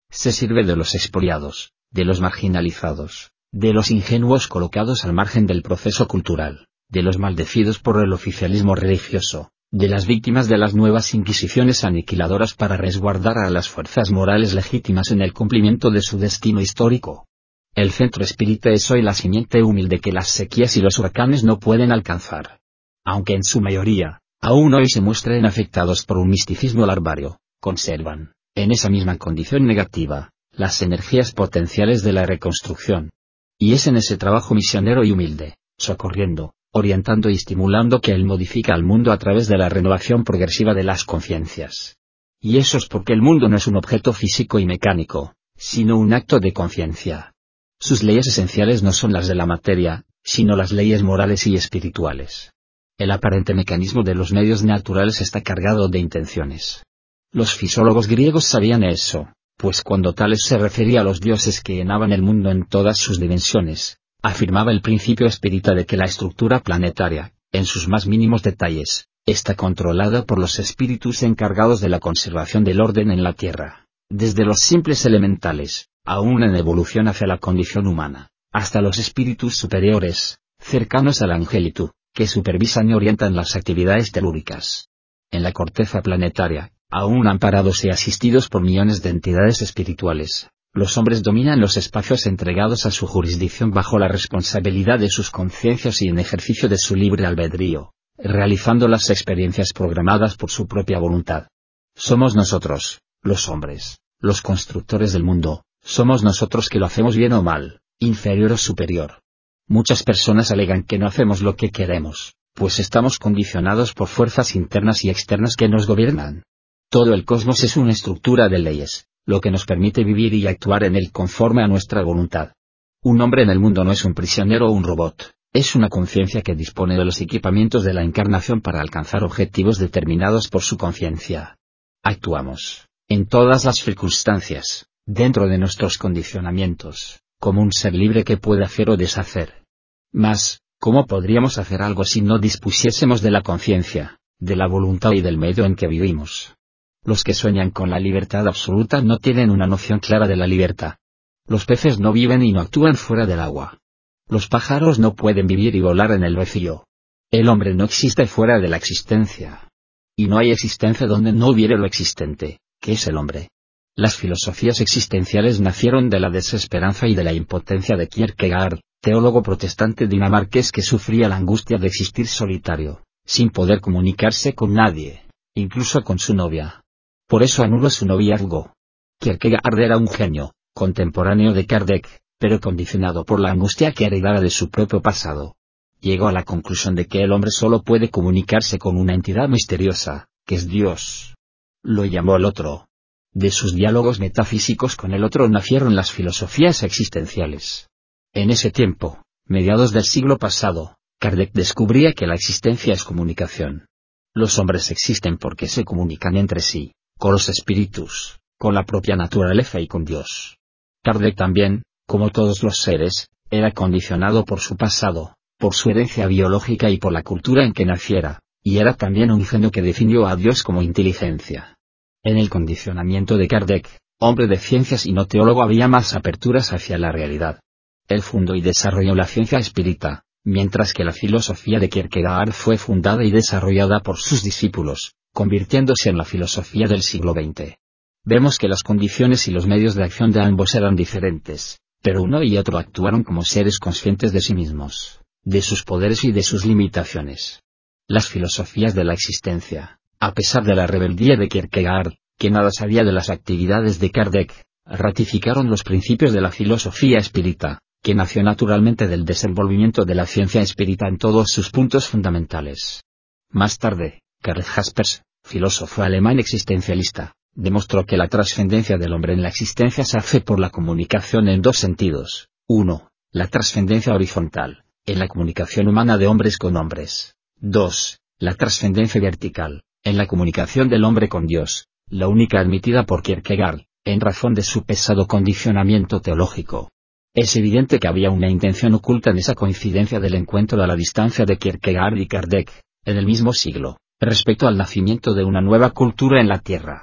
Se sirve de los expoliados, de los marginalizados, de los ingenuos colocados al margen del proceso cultural, de los maldecidos por el oficialismo religioso, de las víctimas de las nuevas inquisiciones aniquiladoras para resguardar a las fuerzas morales legítimas en el cumplimiento de su destino histórico. El centro espírita es hoy la simiente humilde que las sequías y los huracanes no pueden alcanzar. Aunque en su mayoría, aún hoy se muestren afectados por un misticismo larvario, conservan, en esa misma condición negativa, las energías potenciales de la reconstrucción. Y es en ese trabajo misionero y humilde, socorriendo, orientando y estimulando que él modifica al mundo a través de la renovación progresiva de las conciencias. Y eso es porque el mundo no es un objeto físico y mecánico, sino un acto de conciencia. Sus leyes esenciales no son las de la materia, sino las leyes morales y espirituales. El aparente mecanismo de los medios naturales está cargado de intenciones. Los fisiólogos griegos sabían eso, pues cuando Tales se refería a los dioses que llenaban el mundo en todas sus dimensiones, afirmaba el principio espírita de que la estructura planetaria, en sus más mínimos detalles, está controlada por los espíritus encargados de la conservación del orden en la Tierra, desde los simples elementales, aún en evolución hacia la condición humana, hasta los espíritus superiores, cercanos al angelitud, que supervisan y orientan las actividades telúricas. En la corteza planetaria, aún amparados y asistidos por millones de entidades espirituales, los hombres dominan los espacios entregados a su jurisdicción bajo la responsabilidad de sus conciencias y en ejercicio de su libre albedrío, realizando las experiencias programadas por su propia voluntad. Somos nosotros, los hombres, los constructores del mundo, somos nosotros que lo hacemos bien o mal, inferior o superior. Muchas personas alegan que no hacemos lo que queremos, pues estamos condicionados por fuerzas internas y externas que nos gobiernan. Todo el cosmos es una estructura de leyes, lo que nos permite vivir y actuar en él conforme a nuestra voluntad. Un hombre en el mundo no es un prisionero o un robot, es una conciencia que dispone de los equipamientos de la encarnación para alcanzar objetivos determinados por su conciencia. Actuamos, en todas las circunstancias, dentro de nuestros condicionamientos, como un ser libre que puede hacer o deshacer. Mas, ¿cómo podríamos hacer algo si no dispusiésemos de la conciencia, de la voluntad y del medio en que vivimos? Los que sueñan con la libertad absoluta no tienen una noción clara de la libertad. Los peces no viven y no actúan fuera del agua. Los pájaros no pueden vivir y volar en el vacío. El hombre no existe fuera de la existencia. Y no hay existencia donde no hubiere lo existente, que es el hombre. Las filosofías existenciales nacieron de la desesperanza y de la impotencia de Kierkegaard, teólogo protestante dinamarqués que sufría la angustia de existir solitario, sin poder comunicarse con nadie, incluso con su novia. Por eso anuló su noviazgo. Kierkegaard era un genio, contemporáneo de Kardec, pero condicionado por la angustia que heredara de su propio pasado. Llegó a la conclusión de que el hombre solo puede comunicarse con una entidad misteriosa, que es Dios. Lo llamó el otro. De sus diálogos metafísicos con el otro nacieron las filosofías existenciales. En ese tiempo, mediados del siglo pasado, Kardec descubría que la existencia es comunicación. Los hombres existen porque se comunican entre sí, con los espíritus, con la propia naturaleza y con Dios. Kardec también, como todos los seres, era condicionado por su pasado, por su herencia biológica y por la cultura en que naciera, y era también un genio que definió a Dios como inteligencia. En el condicionamiento de Kardec, hombre de ciencias y no teólogo, había más aperturas hacia la realidad. Él fundó y desarrolló la ciencia espírita, mientras que la filosofía de Kierkegaard fue fundada y desarrollada por sus discípulos, convirtiéndose en la filosofía del siglo veinte. Vemos que las condiciones y los medios de acción de ambos eran diferentes, pero uno y otro actuaron como seres conscientes de sí mismos, de sus poderes y de sus limitaciones. Las filosofías de la existencia, a pesar de la rebeldía de Kierkegaard, que nada sabía de las actividades de Kardec, ratificaron los principios de la filosofía espírita, que nació naturalmente del desenvolvimiento de la ciencia espírita en todos sus puntos fundamentales. Más tarde, Karl Jaspers, filósofo alemán existencialista, demostró que la trascendencia del hombre en la existencia se hace por la comunicación en dos sentidos. uno. La trascendencia horizontal, en la comunicación humana de hombres con hombres. dos. La trascendencia vertical, en la comunicación del hombre con Dios, la única admitida por Kierkegaard, en razón de su pesado condicionamiento teológico. Es evidente que había una intención oculta en esa coincidencia del encuentro a la distancia de Kierkegaard y Kardec, en el mismo siglo, respecto al nacimiento de una nueva cultura en la Tierra.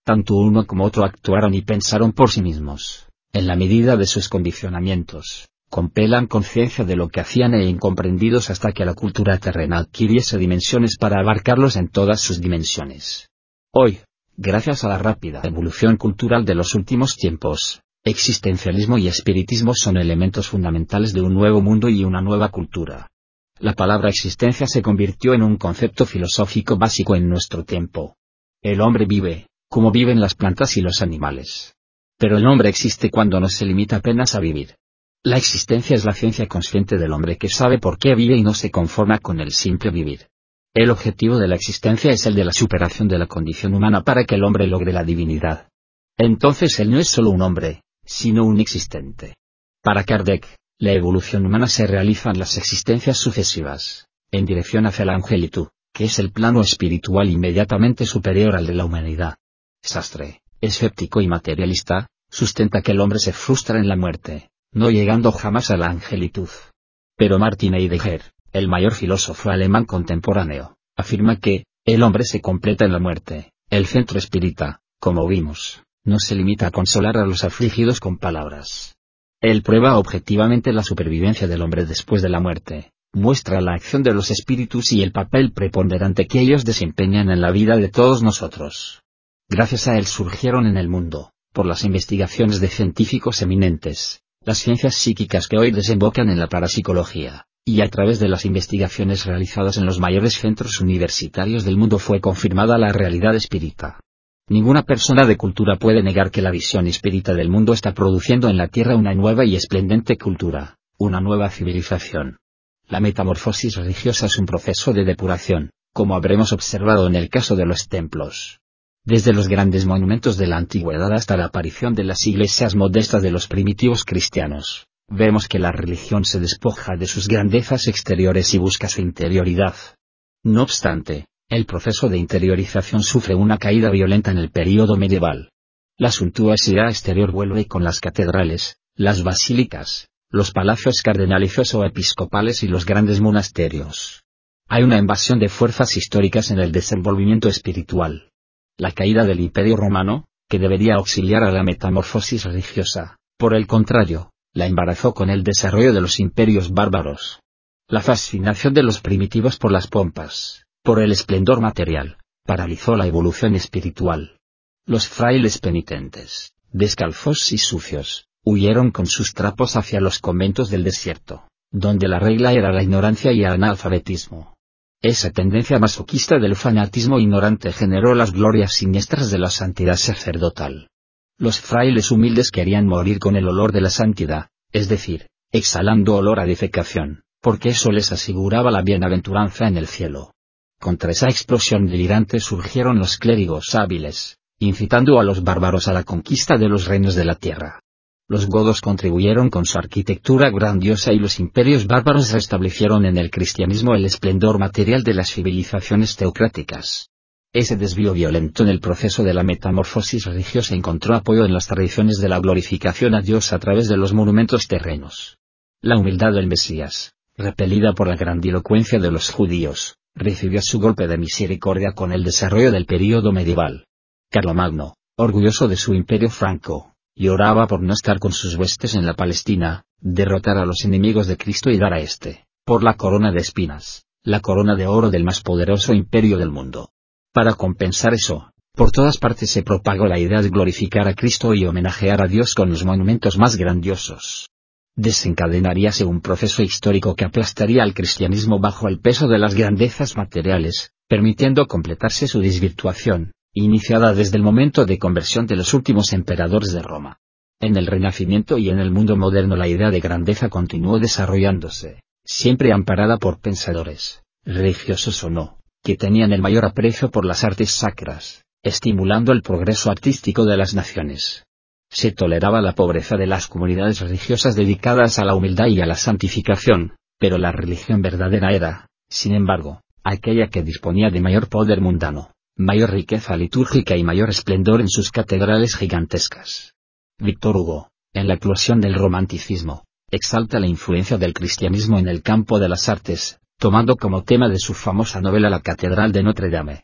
Tanto uno como otro actuaron y pensaron por sí mismos, en la medida de sus condicionamientos, con plena conciencia de lo que hacían e incomprendidos hasta que la cultura terrena adquiriese dimensiones para abarcarlos en todas sus dimensiones. Hoy, gracias a la rápida evolución cultural de los últimos tiempos, existencialismo y espiritismo son elementos fundamentales de un nuevo mundo y una nueva cultura. La palabra existencia se convirtió en un concepto filosófico básico en nuestro tiempo. El hombre vive, como viven las plantas y los animales. Pero el hombre existe cuando no se limita apenas a vivir. La existencia es la ciencia consciente del hombre que sabe por qué vive y no se conforma con el simple vivir. El objetivo de la existencia es el de la superación de la condición humana para que el hombre logre la divinidad. Entonces él no es solo un hombre, sino un existente. Para Kardec, la evolución humana se realiza en las existencias sucesivas, en dirección hacia la angelitud, que es el plano espiritual inmediatamente superior al de la humanidad. Sastre, escéptico y materialista, sustenta que el hombre se frustra en la muerte, no llegando jamás a la angelitud. Pero Martin Heidegger, el mayor filósofo alemán contemporáneo, afirma que, el hombre se completa en la muerte. El centro espírita, como vimos, no se limita a consolar a los afligidos con palabras. Él prueba objetivamente la supervivencia del hombre después de la muerte, muestra la acción de los espíritus y el papel preponderante que ellos desempeñan en la vida de todos nosotros. Gracias a él surgieron en el mundo, por las investigaciones de científicos eminentes, las ciencias psíquicas que hoy desembocan en la parapsicología, y a través de las investigaciones realizadas en los mayores centros universitarios del mundo fue confirmada la realidad espírita. Ninguna persona de cultura puede negar que la visión espírita del mundo está produciendo en la Tierra una nueva y esplendente cultura, una nueva civilización. La metamorfosis religiosa es un proceso de depuración, como habremos observado en el caso de los templos. Desde los grandes monumentos de la antigüedad hasta la aparición de las iglesias modestas de los primitivos cristianos, vemos que la religión se despoja de sus grandezas exteriores y busca su interioridad. No obstante, el proceso de interiorización sufre una caída violenta en el período medieval. La suntuosidad exterior vuelve con las catedrales, las basílicas, los palacios cardenalizos o episcopales y los grandes monasterios. Hay una invasión de fuerzas históricas en el desenvolvimiento espiritual. La caída del Imperio Romano, que debería auxiliar a la metamorfosis religiosa, por el contrario, la embarazó con el desarrollo de los imperios bárbaros. La fascinación de los primitivos por las pompas, por el esplendor material, paralizó la evolución espiritual. Los frailes penitentes, descalzos y sucios, huyeron con sus trapos hacia los conventos del desierto, donde la regla era la ignorancia y el analfabetismo. Esa tendencia masoquista del fanatismo ignorante generó las glorias siniestras de la santidad sacerdotal. Los frailes humildes querían morir con el olor de la santidad, es decir, exhalando olor a defecación, porque eso les aseguraba la bienaventuranza en el cielo. Contra esa explosión delirante surgieron los clérigos hábiles, incitando a los bárbaros a la conquista de los reinos de la tierra. Los godos contribuyeron con su arquitectura grandiosa y los imperios bárbaros restablecieron en el cristianismo el esplendor material de las civilizaciones teocráticas. Ese desvío violento en el proceso de la metamorfosis religiosa encontró apoyo en las tradiciones de la glorificación a Dios a través de los monumentos terrenos. La humildad del Mesías, repelida por la grandilocuencia de los judíos, recibió su golpe de misericordia con el desarrollo del período medieval. Carlomagno, orgulloso de su imperio franco, lloraba por no estar con sus huestes en la Palestina, derrotar a los enemigos de Cristo y dar a éste, por la corona de espinas, la corona de oro del más poderoso imperio del mundo. Para compensar eso, por todas partes se propagó la idea de glorificar a Cristo y homenajear a Dios con los monumentos más grandiosos. Desencadenaríase un proceso histórico que aplastaría al cristianismo bajo el peso de las grandezas materiales, permitiendo completarse su desvirtuación, iniciada desde el momento de conversión de los últimos emperadores de Roma. En el Renacimiento y en el mundo moderno la idea de grandeza continuó desarrollándose, siempre amparada por pensadores, religiosos o no, que tenían el mayor aprecio por las artes sacras, estimulando el progreso artístico de las naciones. Se toleraba la pobreza de las comunidades religiosas dedicadas a la humildad y a la santificación, pero la religión verdadera era, sin embargo, aquella que disponía de mayor poder mundano, mayor riqueza litúrgica y mayor esplendor en sus catedrales gigantescas. Víctor Hugo, en La eclosión del romanticismo, exalta la influencia del cristianismo en el campo de las artes, tomando como tema de su famosa novela La Catedral de Notre Dame.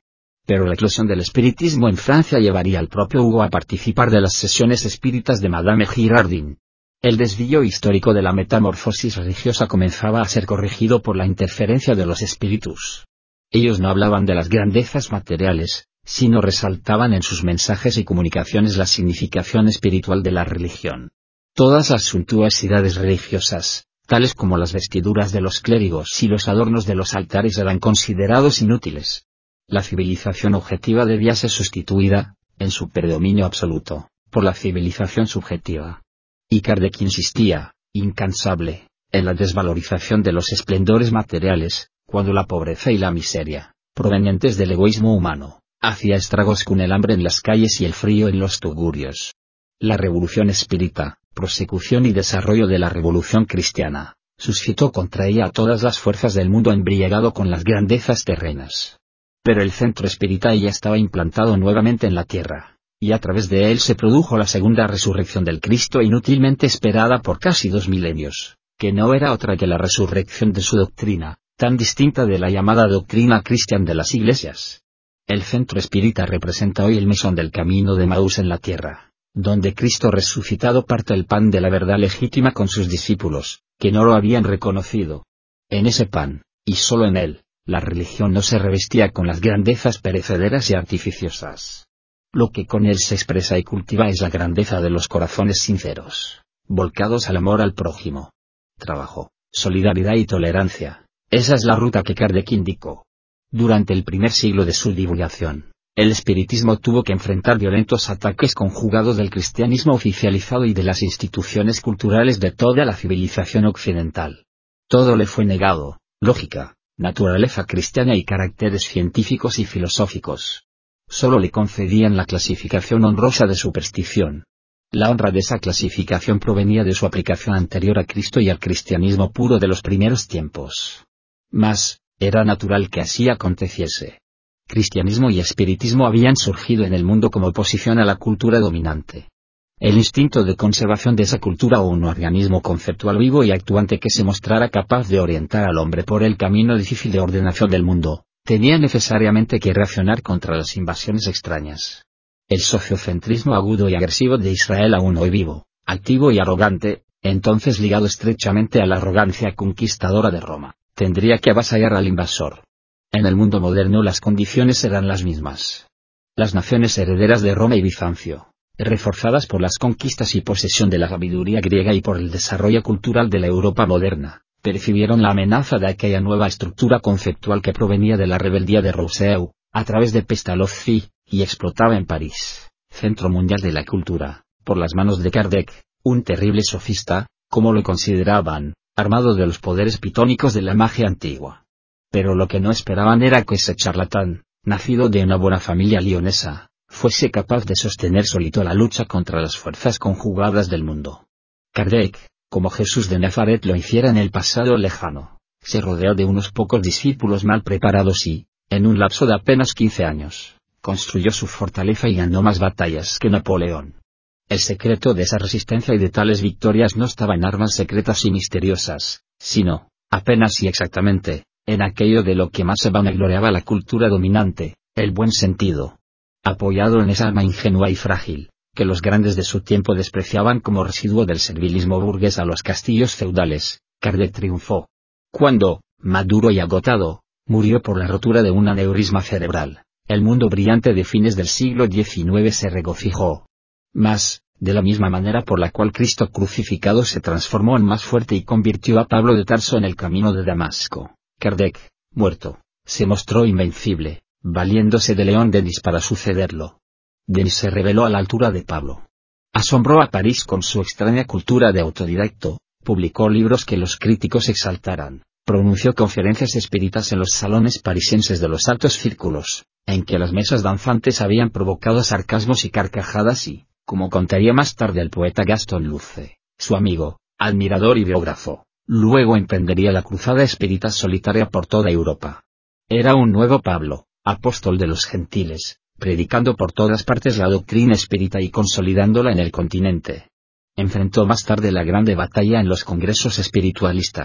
pero la eclosión del espiritismo en Francia llevaría al propio Hugo a participar de las sesiones espíritas de Madame Girardin. El desvío histórico de la metamorfosis religiosa comenzaba a ser corregido por la interferencia de los espíritus. Ellos no hablaban de las grandezas materiales, sino resaltaban en sus mensajes y comunicaciones la significación espiritual de la religión. Todas las suntuosidades religiosas, tales como las vestiduras de los clérigos y los adornos de los altares, eran considerados inútiles. La civilización objetiva debía ser sustituida, en su predominio absoluto, por la civilización subjetiva. Y Kardec insistía, incansable, en la desvalorización de los esplendores materiales, cuando la pobreza y la miseria, provenientes del egoísmo humano, hacía estragos con el hambre en las calles y el frío en los tugurios. La revolución espírita, prosecución y desarrollo de la revolución cristiana, suscitó contra ella a todas las fuerzas del mundo embriagado con las grandezas terrenas. Pero el centro espírita ya estaba implantado nuevamente en la tierra, y a través de él se produjo la segunda resurrección del Cristo inútilmente esperada por casi dos milenios, que no era otra que la resurrección de su doctrina, tan distinta de la llamada doctrina cristiana de las iglesias. El centro espírita representa hoy el mesón del camino de Maús en la tierra, donde Cristo resucitado parte el pan de la verdad legítima con sus discípulos, que no lo habían reconocido. En ese pan, y solo en él, la religión no se revestía con las grandezas perecederas y artificiosas. Lo que con él se expresa y cultiva es la grandeza de los corazones sinceros, volcados al amor al prójimo. Trabajo, solidaridad y tolerancia, esa es la ruta que Kardec indicó. Durante el primer siglo de su divulgación, el espiritismo tuvo que enfrentar violentos ataques conjugados del cristianismo oficializado y de las instituciones culturales de toda la civilización occidental. Todo le fue negado: lógica, naturaleza cristiana y caracteres científicos y filosóficos. Solo le concedían la clasificación honrosa de superstición. La honra de esa clasificación provenía de su aplicación anterior a Cristo y al cristianismo puro de los primeros tiempos. Mas, era natural que así aconteciese. Cristianismo y espiritismo habían surgido en el mundo como oposición a la cultura dominante. El instinto de conservación de esa cultura, o un organismo conceptual vivo y actuante que se mostrara capaz de orientar al hombre por el camino difícil de ordenación del mundo, tenía necesariamente que reaccionar contra las invasiones extrañas. El sociocentrismo agudo y agresivo de Israel, aún hoy vivo, activo y arrogante, entonces ligado estrechamente a la arrogancia conquistadora de Roma, tendría que avasallar al invasor. En el mundo moderno las condiciones eran las mismas. Las naciones herederas de Roma y Bizancio, reforzadas por las conquistas y posesión de la sabiduría griega y por el desarrollo cultural de la Europa moderna, percibieron la amenaza de aquella nueva estructura conceptual que provenía de la rebeldía de Rousseau, a través de Pestalozzi, y explotaba en París, centro mundial de la cultura, por las manos de Kardec, un terrible sofista, como lo consideraban, armado de los poderes pitónicos de la magia antigua. Pero lo que no esperaban era que ese charlatán, nacido de una buena familia lionesa, fuese capaz de sostener solito la lucha contra las fuerzas conjugadas del mundo. Kardec, como Jesús de Nazaret lo hiciera en el pasado lejano, se rodeó de unos pocos discípulos mal preparados y, en un lapso de apenas quince años, construyó su fortaleza y ganó más batallas que Napoleón. El secreto de esa resistencia y de tales victorias no estaba en armas secretas y misteriosas, sino, apenas y exactamente, en aquello de lo que más se vanagloriaba la cultura dominante, el buen sentido. Apoyado en esa alma ingenua y frágil, que los grandes de su tiempo despreciaban como residuo del servilismo burgués a los castillos feudales, Kardec triunfó. Cuando, maduro y agotado, murió por la rotura de un aneurisma cerebral, el mundo brillante de fines del siglo diecinueve se regocijó. Mas, de la misma manera por la cual Cristo crucificado se transformó en más fuerte y convirtió a Pablo de Tarso en el camino de Damasco, Kardec, muerto, se mostró invencible, valiéndose de León Denis para sucederlo. Denis se reveló a la altura de Pablo. Asombró a París con su extraña cultura de autodidacto, publicó libros que los críticos exaltaran, pronunció conferencias espíritas en los salones parisienses de los altos círculos, en que las mesas danzantes habían provocado sarcasmos y carcajadas y, como contaría más tarde el poeta Gastón Luce, su amigo, admirador y biógrafo, luego emprendería la cruzada espírita solitaria por toda Europa. Era un nuevo Pablo, apóstol de los gentiles, predicando por todas partes la doctrina espírita y consolidándola en el continente. Enfrentó más tarde la grande batalla en los congresos espiritualistas,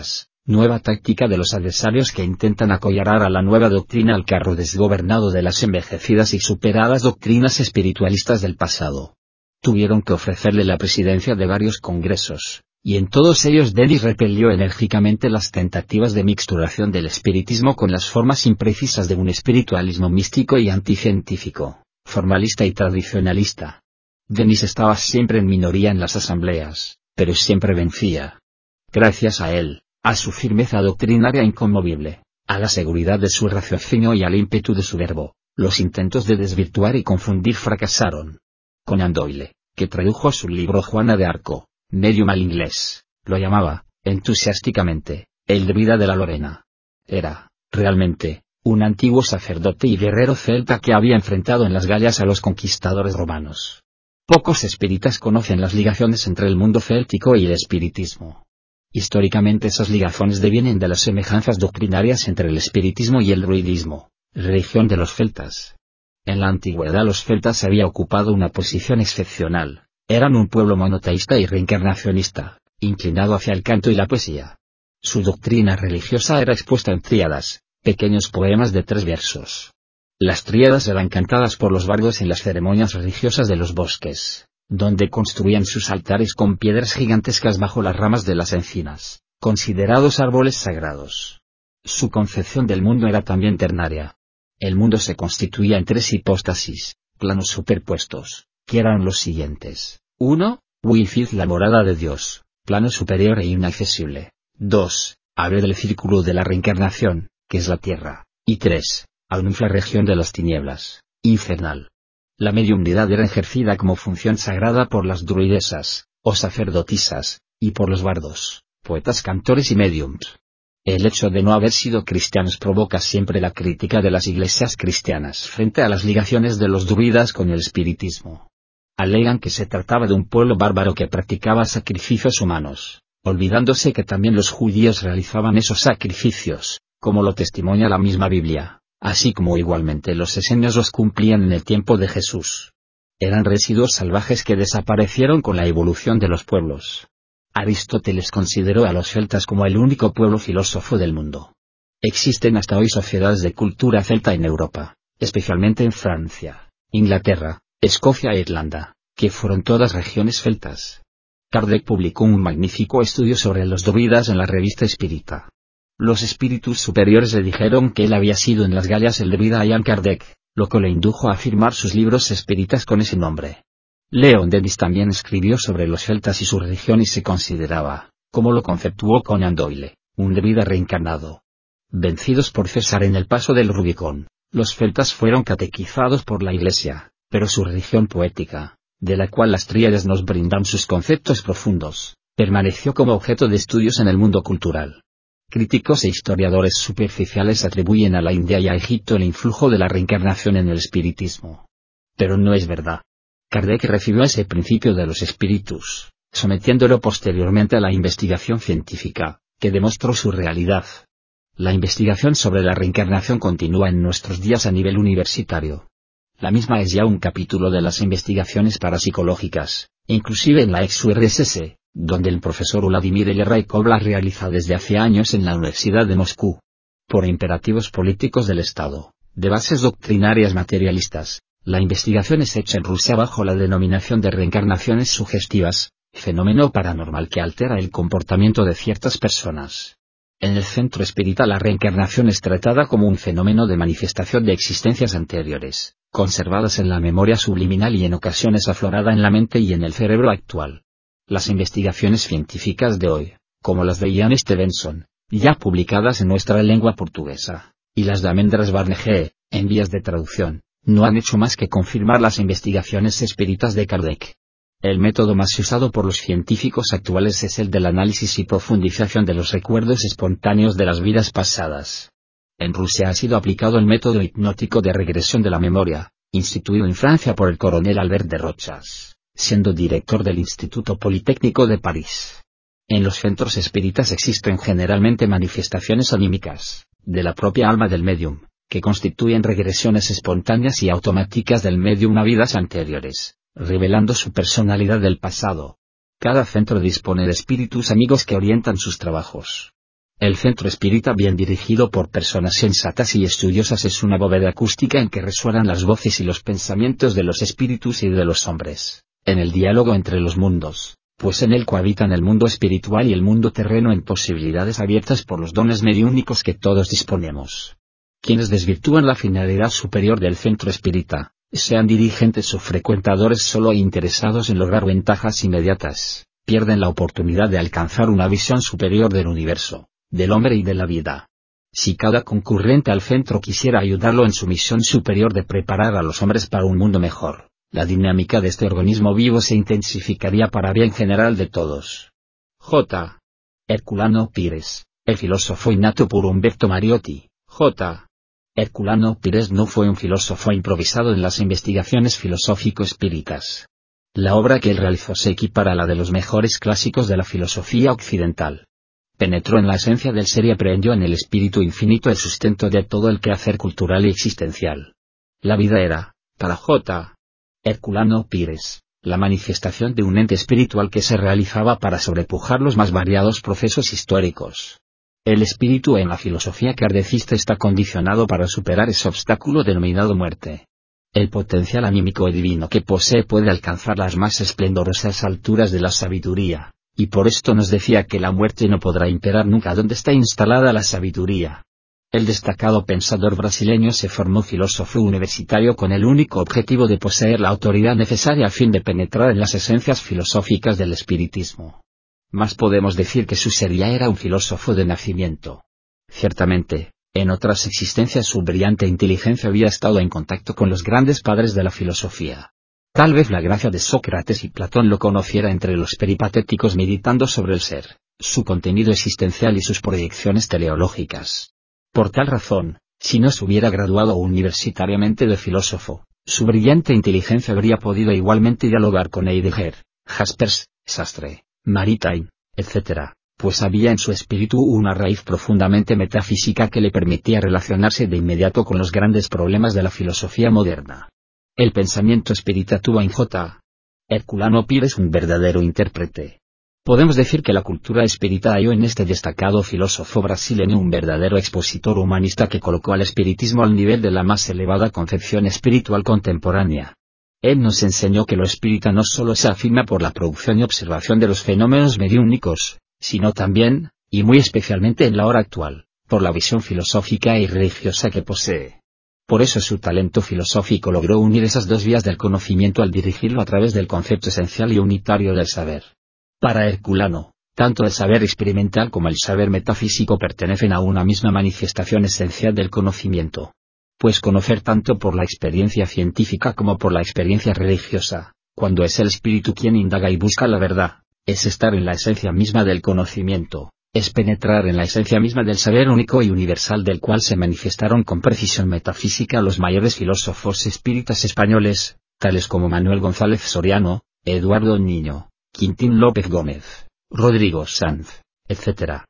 Nueva táctica de los adversarios que intentan acollar a la nueva doctrina al carro desgobernado de las envejecidas y superadas doctrinas espiritualistas del pasado. Tuvieron que ofrecerle la presidencia de varios congresos, y en todos ellos Dennis repelió enérgicamente las tentativas de mixturación del espiritismo con las formas imprecisas de un espiritualismo místico y anticientífico, formalista y tradicionalista. Dennis estaba siempre en minoría en las asambleas, pero siempre vencía. Gracias a él, a su firmeza doctrinaria inconmovible, a la seguridad de su raciocinio y al ímpetu de su verbo, los intentos de desvirtuar y confundir fracasaron. Conan Doyle, que tradujo su libro Juana de Arco, medium al inglés, lo llamaba, entusiásticamente, el druida de la Lorena. Era, realmente, un antiguo sacerdote y guerrero celta que había enfrentado en las Galias a los conquistadores romanos. Pocos espíritas conocen las ligaciones entre el mundo céltico y el espiritismo. Históricamente esas ligaciones devienen de las semejanzas doctrinarias entre el espiritismo y el druidismo, religión de los celtas. En la antigüedad los celtas habían ocupado una posición excepcional, eran un pueblo monoteísta y reencarnacionista, inclinado hacia el canto y la poesía. Su doctrina religiosa era expuesta en tríadas, pequeños poemas de tres versos. Las tríadas eran cantadas por los bardos en las ceremonias religiosas de los bosques, donde construían sus altares con piedras gigantescas bajo las ramas de las encinas, considerados árboles sagrados. Su concepción del mundo era también ternaria. El mundo se constituía en tres hipóstasis, planos superpuestos, que eran los siguientes. uno. Wilfith, la morada de Dios, plano superior e inaccesible. dos. Ave del círculo de la reencarnación, que es la tierra. Y tres. Alnuf, la región de las tinieblas, infernal. La mediumnidad era ejercida como función sagrada por las druidesas, o sacerdotisas, y por los bardos, poetas, cantores y mediums. El hecho de no haber sido cristianos provoca siempre la crítica de las iglesias cristianas frente a las ligaciones de los druidas con el espiritismo. Alegan que se trataba de un pueblo bárbaro que practicaba sacrificios humanos, olvidándose que también los judíos realizaban esos sacrificios, como lo testimonia la misma Biblia, así como igualmente los esenios los cumplían en el tiempo de Jesús. Eran residuos salvajes que desaparecieron con la evolución de los pueblos. Aristóteles consideró a los celtas como el único pueblo filósofo del mundo. Existen hasta hoy sociedades de cultura celta en Europa, especialmente en Francia, Inglaterra, Escocia e Irlanda, que fueron todas regiones celtas. Kardec publicó un magnífico estudio sobre los druidas en la revista Espírita. Los espíritus superiores le dijeron que él había sido en las Galias el druida Allan Kardec, lo que le indujo a firmar sus libros espíritas con ese nombre. Leon Denis también escribió sobre los celtas y su religión y se consideraba, como lo conceptuó Conan Doyle, un druida reencarnado. Vencidos por César en el paso del Rubicón, los celtas fueron catequizados por la Iglesia, pero su religión poética, de la cual las tríades nos brindan sus conceptos profundos, permaneció como objeto de estudios en el mundo cultural. Críticos e historiadores superficiales atribuyen a la India y a Egipto el influjo de la reencarnación en el espiritismo. Pero no es verdad. Kardec recibió ese principio de los espíritus, sometiéndolo posteriormente a la investigación científica, que demostró su realidad. La investigación sobre la reencarnación continúa en nuestros días a nivel universitario. La misma es ya un capítulo de las investigaciones parapsicológicas, inclusive en la ex U R S S, donde el profesor Vladimir Eleraikov la realiza desde hace años en la Universidad de Moscú. Por imperativos políticos del Estado, de bases doctrinarias materialistas, la investigación es hecha en Rusia bajo la denominación de reencarnaciones sugestivas, fenómeno paranormal que altera el comportamiento de ciertas personas. En el centro espírita la reencarnación es tratada como un fenómeno de manifestación de existencias anteriores, conservadas en la memoria subliminal y en ocasiones aflorada en la mente y en el cerebro actual. Las investigaciones científicas de hoy, como las de Ian Stevenson, ya publicadas en nuestra lengua portuguesa, y las de Amendras Barnege, en vías de traducción, no han hecho más que confirmar las investigaciones espíritas de Kardec. El método más usado por los científicos actuales es el del análisis y profundización de los recuerdos espontáneos de las vidas pasadas. En Rusia ha sido aplicado el método hipnótico de regresión de la memoria, instituido en Francia por el coronel Albert de Rochas, siendo director del Instituto Politécnico de París. En los centros espíritas existen generalmente manifestaciones anímicas, de la propia alma del médium, que constituyen regresiones espontáneas y automáticas del médium a vidas anteriores, revelando su personalidad del pasado. Cada centro dispone de espíritus amigos que orientan sus trabajos. El centro espírita bien dirigido por personas sensatas y estudiosas es una bóveda acústica en que resuenan las voces y los pensamientos de los espíritus y de los hombres, en el diálogo entre los mundos, pues en él cohabitan el mundo espiritual y el mundo terreno en posibilidades abiertas por los dones mediúnicos que todos disponemos. Quienes desvirtúan la finalidad superior del centro espírita, sean dirigentes o frecuentadores solo interesados en lograr ventajas inmediatas, pierden la oportunidad de alcanzar una visión superior del universo, del hombre y de la vida. Si cada concurrente al centro quisiera ayudarlo en su misión superior de preparar a los hombres para un mundo mejor, la dinámica de este organismo vivo se intensificaría para bien general de todos. J. Herculano Pires, el filósofo innato por Umberto Mariotti. J. Herculano Pires no fue un filósofo improvisado en las investigaciones filosófico-espíritas. La obra que él realizó se equipara a la de los mejores clásicos de la filosofía occidental. Penetró en la esencia del ser y aprehendió en el espíritu infinito el sustento de todo el quehacer cultural y existencial. La vida era, para J. Herculano Pires, la manifestación de un ente espiritual que se realizaba para sobrepujar los más variados procesos históricos. El espíritu en la filosofía kardecista está condicionado para superar ese obstáculo denominado muerte. El potencial anímico y divino que posee puede alcanzar las más esplendorosas alturas de la sabiduría, y por esto nos decía que la muerte no podrá imperar nunca donde está instalada la sabiduría. El destacado pensador brasileño se formó filósofo universitario con el único objetivo de poseer la autoridad necesaria a fin de penetrar en las esencias filosóficas del espiritismo. Más podemos decir que su ser ya era un filósofo de nacimiento. Ciertamente, en otras existencias su brillante inteligencia había estado en contacto con los grandes padres de la filosofía. Tal vez la gracia de Sócrates y Platón lo conociera entre los peripatéticos meditando sobre el ser, su contenido existencial y sus proyecciones teleológicas. Por tal razón, si no se hubiera graduado universitariamente de filósofo, su brillante inteligencia habría podido igualmente dialogar con Heidegger, Jaspers, Sastre, Maritain, etcétera, pues había en su espíritu una raíz profundamente metafísica que le permitía relacionarse de inmediato con los grandes problemas de la filosofía moderna. El pensamiento espírita tuvo en J. Herculano Pires un verdadero intérprete. Podemos decir que la cultura espírita halló en este destacado filósofo brasileño un verdadero expositor humanista que colocó al espiritismo al nivel de la más elevada concepción espiritual contemporánea. Él nos enseñó que lo espírita no solo se afirma por la producción y observación de los fenómenos mediúnicos, sino también, y muy especialmente en la hora actual, por la visión filosófica y religiosa que posee. Por eso su talento filosófico logró unir esas dos vías del conocimiento al dirigirlo a través del concepto esencial y unitario del saber. Para Herculano, tanto el saber experimental como el saber metafísico pertenecen a una misma manifestación esencial del conocimiento. Pues conocer tanto por la experiencia científica como por la experiencia religiosa, cuando es el espíritu quien indaga y busca la verdad, es estar en la esencia misma del conocimiento, es penetrar en la esencia misma del saber único y universal del cual se manifestaron con precisión metafísica los mayores filósofos espíritas españoles, tales como Manuel González Soriano, Eduardo Niño, Quintín López Gómez, Rodrigo Sanz, etcétera.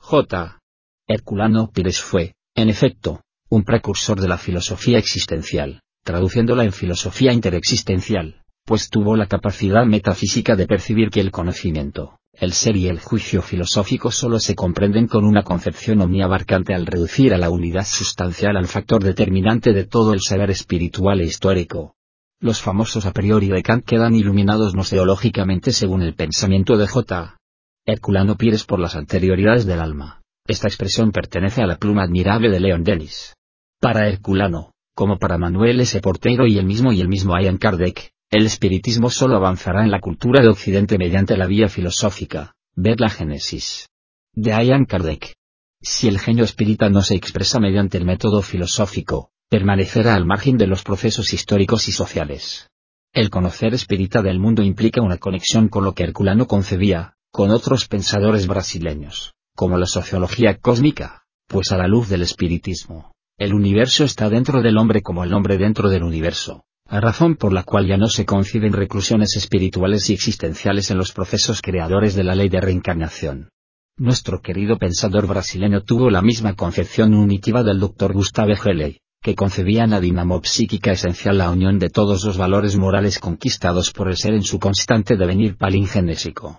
J. Herculano Pires fue, en efecto, un precursor de la filosofía existencial, traduciéndola en filosofía interexistencial, pues tuvo la capacidad metafísica de percibir que el conocimiento, el ser y el juicio filosófico solo se comprenden con una concepción omniabarcante al reducir a la unidad sustancial al factor determinante de todo el saber espiritual e histórico. Los famosos a priori de Kant quedan iluminados noseológicamente según el pensamiento de J. Herculano Pires por las anterioridades del alma. Esta expresión pertenece a la pluma admirable de Leon Denis. Para Herculano, como para Manuel S. Portero y el mismo y el mismo Allan Kardec, el espiritismo solo avanzará en la cultura de Occidente mediante la vía filosófica, ver la Génesis de Allan Kardec. Si el genio espírita no se expresa mediante el método filosófico, permanecerá al margen de los procesos históricos y sociales. El conocer espírita del mundo implica una conexión con lo que Herculano concebía, con otros pensadores brasileños, como la sociología cósmica, pues a la luz del espiritismo, el universo está dentro del hombre como el hombre dentro del universo, a razón por la cual ya no se conciben reclusiones espirituales y existenciales en los procesos creadores de la ley de reencarnación. Nuestro querido pensador brasileño tuvo la misma concepción unitiva del doctor Gustave Helley, que concebía en la dinamo psíquica esencial la unión de todos los valores morales conquistados por el ser en su constante devenir palingenésico.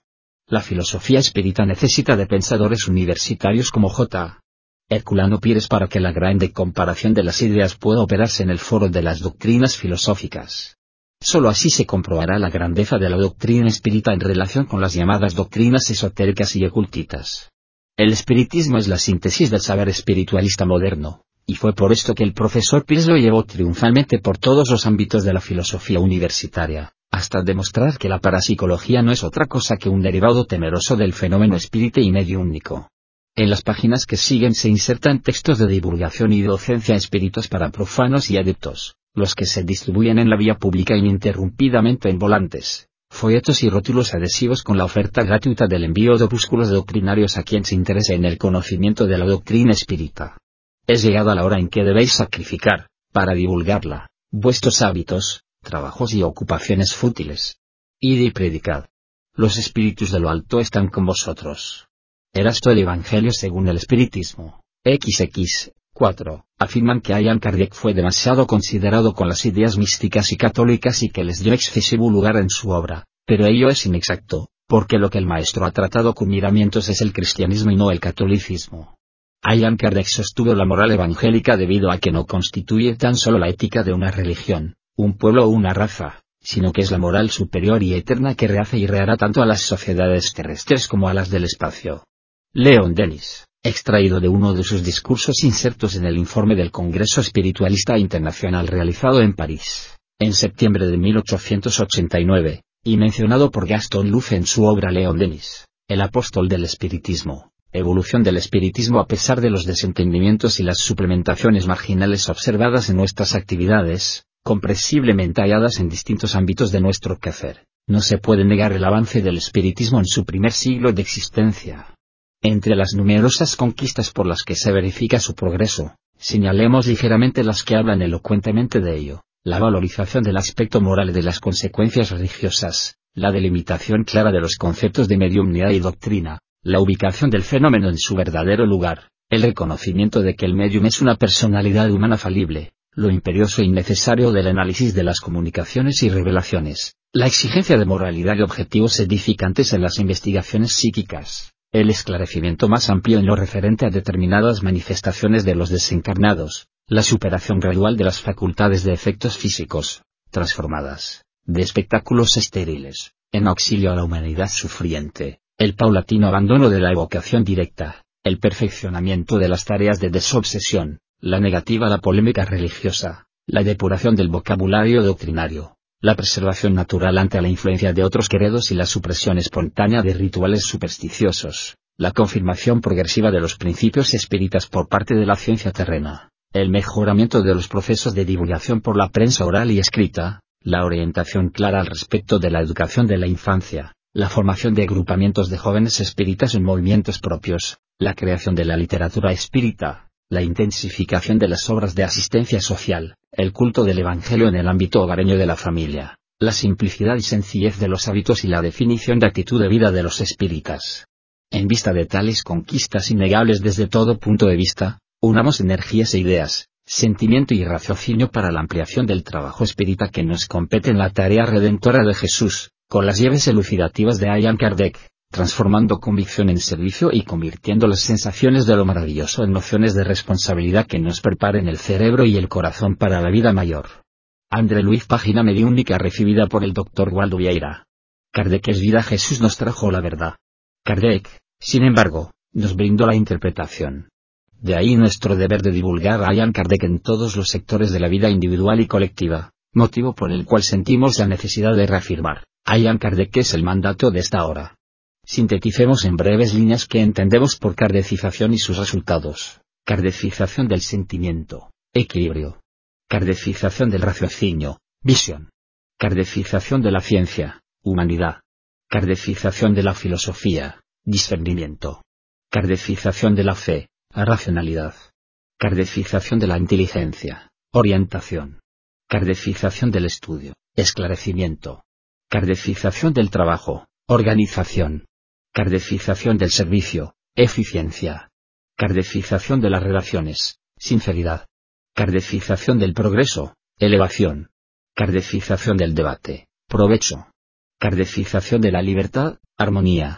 La filosofía espírita necesita de pensadores universitarios como J. Herculano Pires para que la grande comparación de las ideas pueda operarse en el foro de las doctrinas filosóficas. Solo así se comprobará la grandeza de la doctrina espírita en relación con las llamadas doctrinas esotéricas y ocultitas. El espiritismo es la síntesis del saber espiritualista moderno, y fue por esto que el profesor Pires lo llevó triunfalmente por todos los ámbitos de la filosofía universitaria, hasta demostrar que la parapsicología no es otra cosa que un derivado temeroso del fenómeno espírita y mediúnico. En las páginas que siguen se insertan textos de divulgación y docencia espíritas para profanos y adeptos, los que se distribuyen en la vía pública ininterrumpidamente en volantes, folletos y rótulos adhesivos con la oferta gratuita del envío de opúsculos doctrinarios a quien se interese en el conocimiento de la doctrina espírita. Es llegada la hora en que debéis sacrificar, para divulgarla, vuestros hábitos, trabajos y ocupaciones fútiles. Id y predicad. Los espíritus de lo alto están con vosotros. Erasto el Evangelio según el Espiritismo, equis equis, cuatro, afirman que Allan Kardec fue demasiado considerado con las ideas místicas y católicas y que les dio excesivo lugar en su obra, pero ello es inexacto, porque lo que el maestro ha tratado con miramientos es el cristianismo y no el catolicismo. Allan Kardec sostuvo la moral evangélica debido a que no constituye tan solo la ética de una religión, un pueblo o una raza, sino que es la moral superior y eterna que rehace y rehará tanto a las sociedades terrestres como a las del espacio. Leon Denis, extraído de uno de sus discursos insertos en el informe del Congreso Espiritualista Internacional realizado en París, en septiembre de mil ochocientos ochenta y nueve, y mencionado por Gaston Luffe en su obra Leon Denis, el apóstol del espiritismo, evolución del espiritismo a pesar de los desentendimientos y las suplementaciones marginales observadas en nuestras actividades, comprensiblemente halladas en distintos ámbitos de nuestro quehacer, no se puede negar el avance del espiritismo en su primer siglo de existencia. Entre las numerosas conquistas por las que se verifica su progreso, señalemos ligeramente las que hablan elocuentemente de ello: la valorización del aspecto moral y de las consecuencias religiosas, la delimitación clara de los conceptos de mediumnidad y doctrina, la ubicación del fenómeno en su verdadero lugar, el reconocimiento de que el medium es una personalidad humana falible, lo imperioso y necesario del análisis de las comunicaciones y revelaciones, la exigencia de moralidad y objetivos edificantes en las investigaciones psíquicas, el esclarecimiento más amplio en lo referente a determinadas manifestaciones de los desencarnados, la superación gradual de las facultades de efectos físicos, transformadas, de espectáculos estériles, en auxilio a la humanidad sufriente, el paulatino abandono de la evocación directa, el perfeccionamiento de las tareas de desobsesión, la negativa a la polémica religiosa, la depuración del vocabulario doctrinario, la preservación natural ante la influencia de otros credos y la supresión espontánea de rituales supersticiosos, la confirmación progresiva de los principios espíritas por parte de la ciencia terrena, el mejoramiento de los procesos de divulgación por la prensa oral y escrita, la orientación clara al respecto de la educación de la infancia, la formación de agrupamientos de jóvenes espíritas en movimientos propios, la creación de la literatura espírita, la intensificación de las obras de asistencia social, el culto del Evangelio en el ámbito hogareño de la familia, la simplicidad y sencillez de los hábitos y la definición de actitud de vida de los espíritas. En vista de tales conquistas innegables desde todo punto de vista, unamos energías e ideas, sentimiento y raciocinio para la ampliación del trabajo espírita que nos compete en la tarea redentora de Jesús, con las llaves elucidativas de Allan Kardec, transformando convicción en servicio y convirtiendo las sensaciones de lo maravilloso en nociones de responsabilidad que nos preparen el cerebro y el corazón para la vida mayor. André Luiz, página mediúnica recibida por el doctor Waldo Vieira. Kardec es vida. Jesús nos trajo la verdad. Kardec, sin embargo, nos brindó la interpretación. De ahí nuestro deber de divulgar a Allan Kardec en todos los sectores de la vida individual y colectiva, motivo por el cual sentimos la necesidad de reafirmar: Allan Kardec es el mandato de esta hora. Sinteticemos en breves líneas qué entendemos por kardecización y sus resultados. Kardecización del sentimiento, equilibrio. Kardecización del raciocinio, visión. Kardecización de la ciencia, humanidad. Kardecización de la filosofía, discernimiento. Kardecización de la fe, racionalidad. Kardecización de la inteligencia, orientación. Kardecización del estudio, esclarecimiento. Kardecización del trabajo, organización. Kardecización del servicio, eficiencia. Kardecización de las relaciones, sinceridad. Kardecización del progreso, elevación. Kardecización del debate, provecho. Kardecización de la libertad, armonía.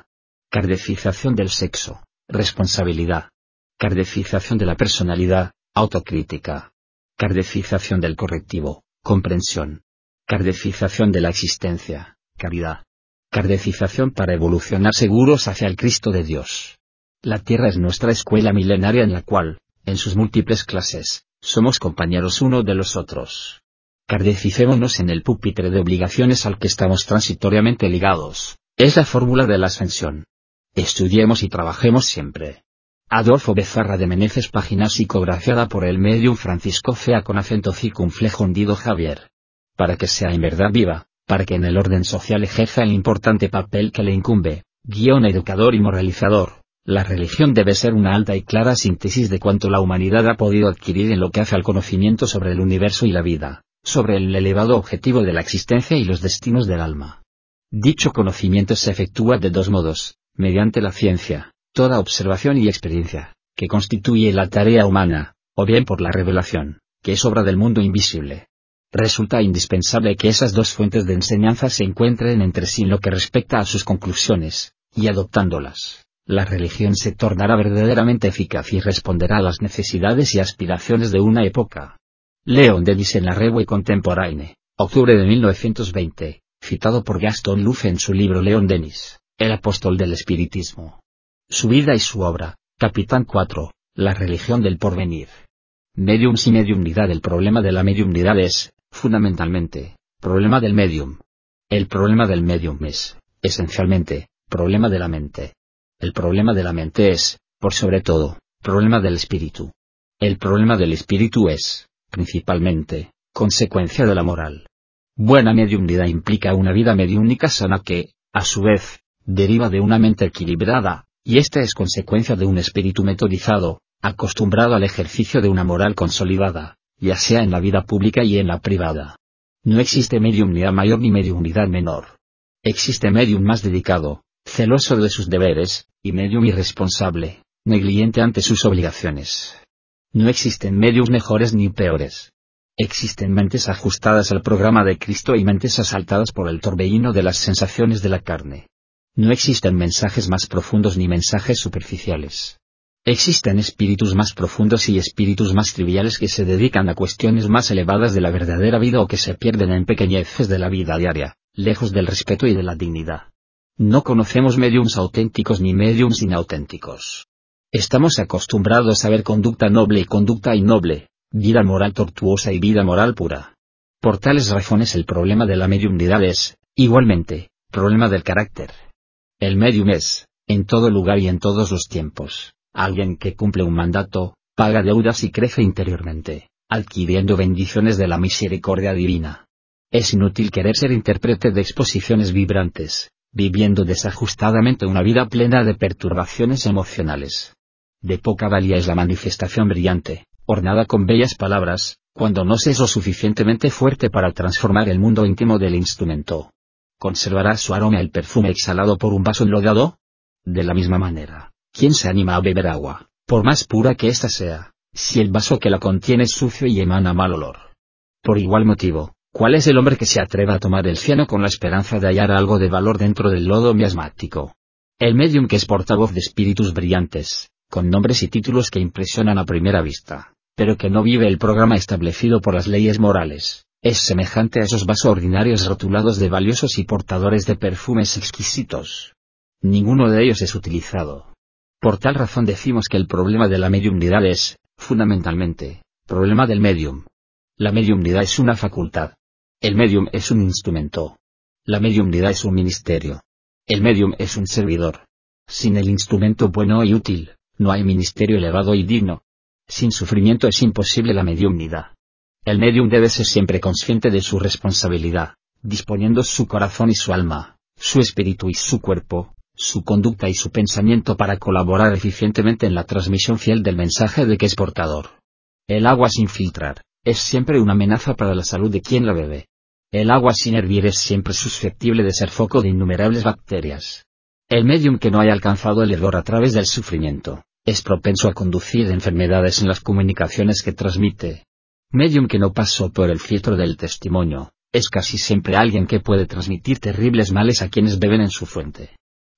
Cardecización del sexo, responsabilidad. Cardecización de la personalidad, autocrítica. Cardecización del correctivo, comprensión. Cardecización de la existencia, caridad. Cardecización para evolucionar seguros hacia el Cristo de Dios. La Tierra es nuestra escuela milenaria en la cual, en sus múltiples clases, somos compañeros uno de los otros. Cardecicémonos en el pupitre de obligaciones al que estamos transitoriamente ligados. Es la fórmula de la ascensión. Estudiemos y trabajemos siempre. Adolfo Bezarra de Meneses, página psicografiada por el medium Francisco Fea con acento circunflejo hundido Javier. Para que sea en verdad viva, para que en el orden social ejerza el importante papel que le incumbe, guión educador y moralizador, la religión debe ser una alta y clara síntesis de cuanto la humanidad ha podido adquirir en lo que hace al conocimiento sobre el universo y la vida, sobre el elevado objetivo de la existencia y los destinos del alma. Dicho conocimiento se efectúa de dos modos, mediante la ciencia, toda observación y experiencia, que constituye la tarea humana, o bien por la revelación, que es obra del mundo invisible. Resulta indispensable que esas dos fuentes de enseñanza se encuentren entre sí en lo que respecta a sus conclusiones, y adoptándolas, la religión se tornará verdaderamente eficaz y responderá a las necesidades y aspiraciones de una época. Leon Denis en la Revue Contemporaine, octubre de mil novecientos veinte, citado por Gaston Luffe en su libro Leon Denis, el apóstol del espiritismo. Su vida y su obra, Capitán cuatro, la religión del porvenir. Mediums y mediumnidad. El problema de la mediumnidad es, fundamentalmente, problema del medium. El problema del medium es, esencialmente, problema de la mente. El problema de la mente es, por sobre todo, problema del espíritu. El problema del espíritu es, principalmente, consecuencia de la moral. Buena mediumnidad implica una vida mediúnica sana que, a su vez, deriva de una mente equilibrada, y esta es consecuencia de un espíritu metodizado, acostumbrado al ejercicio de una moral consolidada, ya sea en la vida pública y en la privada. No existe mediumnidad mayor ni mediumnidad menor. Existe medium más dedicado, celoso de sus deberes, y medium irresponsable, negligente ante sus obligaciones. No existen mediums mejores ni peores. Existen mentes ajustadas al programa de Cristo y mentes asaltadas por el torbellino de las sensaciones de la carne. No existen mensajes más profundos ni mensajes superficiales. Existen espíritus más profundos y espíritus más triviales que se dedican a cuestiones más elevadas de la verdadera vida o que se pierden en pequeñeces de la vida diaria, lejos del respeto y de la dignidad. No conocemos mediums auténticos ni mediums inauténticos. Estamos acostumbrados a ver conducta noble y conducta innoble, vida moral tortuosa y vida moral pura. Por tales razones el problema de la mediumnidad es, igualmente, problema del carácter. El medium es, en todo lugar y en todos los tiempos, alguien que cumple un mandato, paga deudas y crece interiormente, adquiriendo bendiciones de la misericordia divina. Es inútil querer ser intérprete de exposiciones vibrantes, viviendo desajustadamente una vida plena de perturbaciones emocionales. De poca valía es la manifestación brillante, ornada con bellas palabras, cuando no se es lo suficientemente fuerte para transformar el mundo íntimo del instrumento. ¿Conservará su aroma el perfume exhalado por un vaso enlodado? De la misma manera, ¿quién se anima a beber agua, por más pura que ésta sea, si el vaso que la contiene es sucio y emana mal olor? Por igual motivo, ¿cuál es el hombre que se atreva a tomar el cieno con la esperanza de hallar algo de valor dentro del lodo miasmático? El medium que es portavoz de espíritus brillantes, con nombres y títulos que impresionan a primera vista, pero que no vive el programa establecido por las leyes morales, es semejante a esos vasos ordinarios rotulados de valiosos y portadores de perfumes exquisitos. Ninguno de ellos es utilizado. Por tal razón decimos que el problema de la mediumnidad es, fundamentalmente, problema del medium. La mediumnidad es una facultad. El medium es un instrumento. La mediumnidad es un ministerio. El medium es un servidor. Sin el instrumento bueno y útil, no hay ministerio elevado y digno. Sin sufrimiento es imposible la mediumnidad. El medium debe ser siempre consciente de su responsabilidad, disponiendo su corazón y su alma, su espíritu y su cuerpo, su conducta y su pensamiento para colaborar eficientemente en la transmisión fiel del mensaje de que es portador. El agua sin filtrar es siempre una amenaza para la salud de quien la bebe. El agua sin hervir es siempre susceptible de ser foco de innumerables bacterias. El medium que no haya alcanzado el error a través del sufrimiento, es propenso a conducir enfermedades en las comunicaciones que transmite. Medium que no pasó por el filtro del testimonio, es casi siempre alguien que puede transmitir terribles males a quienes beben en su fuente.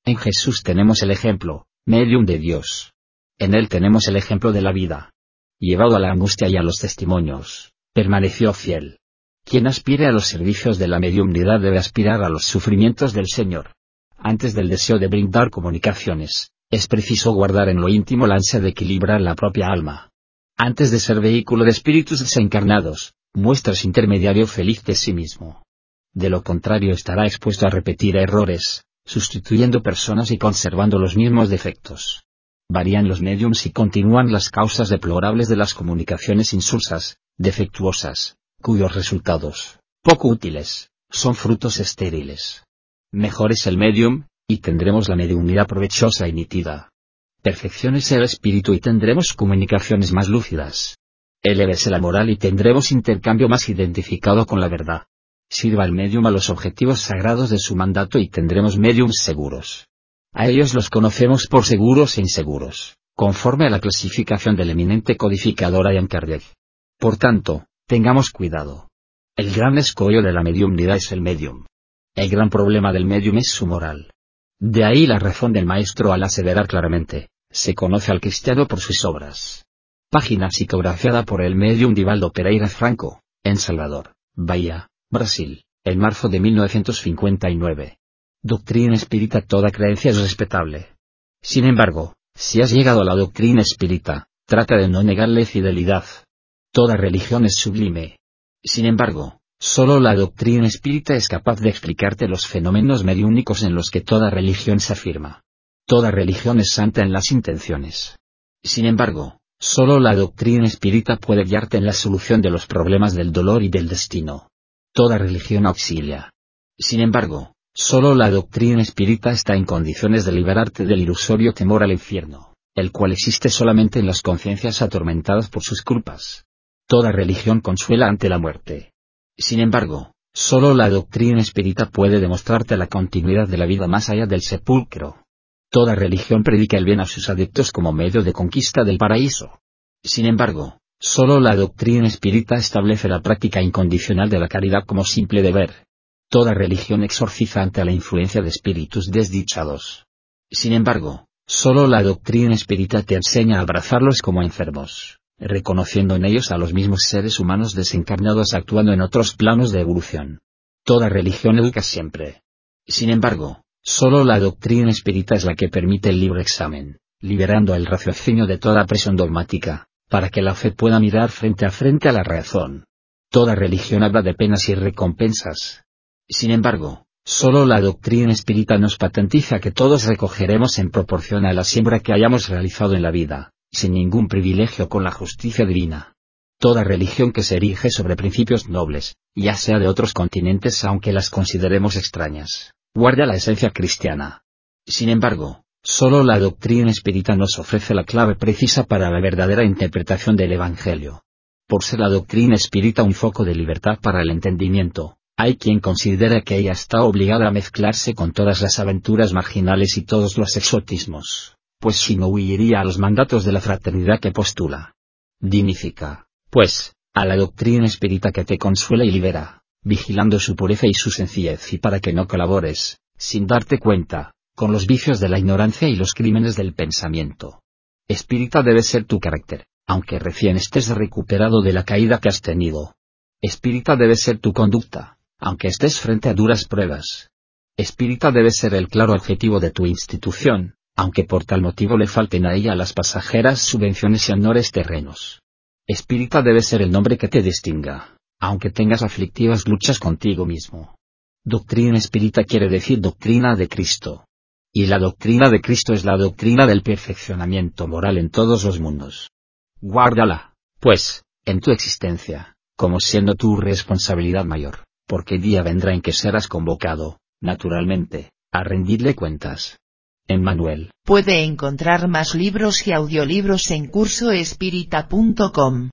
En Jesús tenemos el ejemplo, medium de Dios. En él tenemos el ejemplo de la vida. Llevado a la angustia y a los testimonios, permaneció fiel. Quien aspire a los servicios de la mediumnidad debe aspirar a los sufrimientos del Señor. Antes del deseo de brindar comunicaciones, es preciso guardar en lo íntimo la ansia de equilibrar la propia alma. Antes de ser vehículo de espíritus desencarnados, muéstrase intermediario feliz de sí mismo. De lo contrario estará expuesto a repetir errores, sustituyendo personas y conservando los mismos defectos. Varían los médiums y continúan las causas deplorables de las comunicaciones insulsas, defectuosas, cuyos resultados, poco útiles, son frutos estériles. Mejor es el médium, y tendremos la mediunidad provechosa y nítida. Perfecciónese el espíritu y tendremos comunicaciones más lúcidas. Elévese la moral y tendremos intercambio más identificado con la verdad. Sirva el médium a los objetivos sagrados de su mandato y tendremos médiums seguros. A ellos los conocemos por seguros e inseguros, conforme a la clasificación del eminente codificador Allan Kardec. Por tanto, tengamos cuidado. El gran escollo de la mediumnidad es el médium. El gran problema del médium es su moral. De ahí la razón del maestro al aseverar claramente, se conoce al cristiano por sus obras. Página psicografiada por el médium Divaldo Pereira Franco, en Salvador, Bahía, Brasil, en marzo de mil novecientos cincuenta y nueve. Doctrina espírita. Toda creencia es respetable. Sin embargo, si has llegado a la doctrina espírita, trata de no negarle fidelidad. Toda religión es sublime. Sin embargo, solo la doctrina espírita es capaz de explicarte los fenómenos mediúnicos en los que toda religión se afirma. Toda religión es santa en las intenciones. Sin embargo, solo la doctrina espírita puede guiarte en la solución de los problemas del dolor y del destino. Toda religión auxilia. Sin embargo, solo la doctrina espírita está en condiciones de liberarte del ilusorio temor al infierno, el cual existe solamente en las conciencias atormentadas por sus culpas. Toda religión consuela ante la muerte. Sin embargo, solo la doctrina espírita puede demostrarte la continuidad de la vida más allá del sepulcro. Toda religión predica el bien a sus adeptos como medio de conquista del paraíso. Sin embargo, solo la doctrina espírita establece la práctica incondicional de la caridad como simple deber. Toda religión exorciza ante la influencia de espíritus desdichados. Sin embargo, solo la doctrina espírita te enseña a abrazarlos como enfermos, reconociendo en ellos a los mismos seres humanos desencarnados actuando en otros planos de evolución. Toda religión educa siempre. Sin embargo, solo la doctrina espírita es la que permite el libre examen, liberando el raciocinio de toda presión dogmática, para que la fe pueda mirar frente a frente a la razón. Toda religión habla de penas y recompensas. Sin embargo, solo la doctrina espírita nos patentiza que todos recogeremos en proporción a la siembra que hayamos realizado en la vida, sin ningún privilegio con la justicia divina. Toda religión que se erige sobre principios nobles, ya sea de otros continentes aunque las consideremos extrañas, guarda la esencia cristiana. Sin embargo, solo la doctrina espírita nos ofrece la clave precisa para la verdadera interpretación del Evangelio. Por ser la doctrina espírita un foco de libertad para el entendimiento, hay quien considera que ella está obligada a mezclarse con todas las aventuras marginales y todos los exotismos, pues si no huiría a los mandatos de la fraternidad que postula. Dignifica, pues, a la doctrina espírita que te consuela y libera, vigilando su pureza y su sencillez y para que no colabores, sin darte cuenta, con los vicios de la ignorancia y los crímenes del pensamiento. Espírita debe ser tu carácter, aunque recién estés recuperado de la caída que has tenido. Espírita debe ser tu conducta, aunque estés frente a duras pruebas. Espírita debe ser el claro objetivo de tu institución, aunque por tal motivo le falten a ella las pasajeras subvenciones y honores terrenos. Espírita debe ser el nombre que te distinga, aunque tengas aflictivas luchas contigo mismo. Doctrina espírita quiere decir doctrina de Cristo. Y la doctrina de Cristo es la doctrina del perfeccionamiento moral en todos los mundos. Guárdala, pues, en tu existencia, como siendo tu responsabilidad mayor, porque día vendrá en que serás convocado, naturalmente, a rendirle cuentas. Emmanuel. Puede encontrar más libros y audiolibros en curso espírita punto com.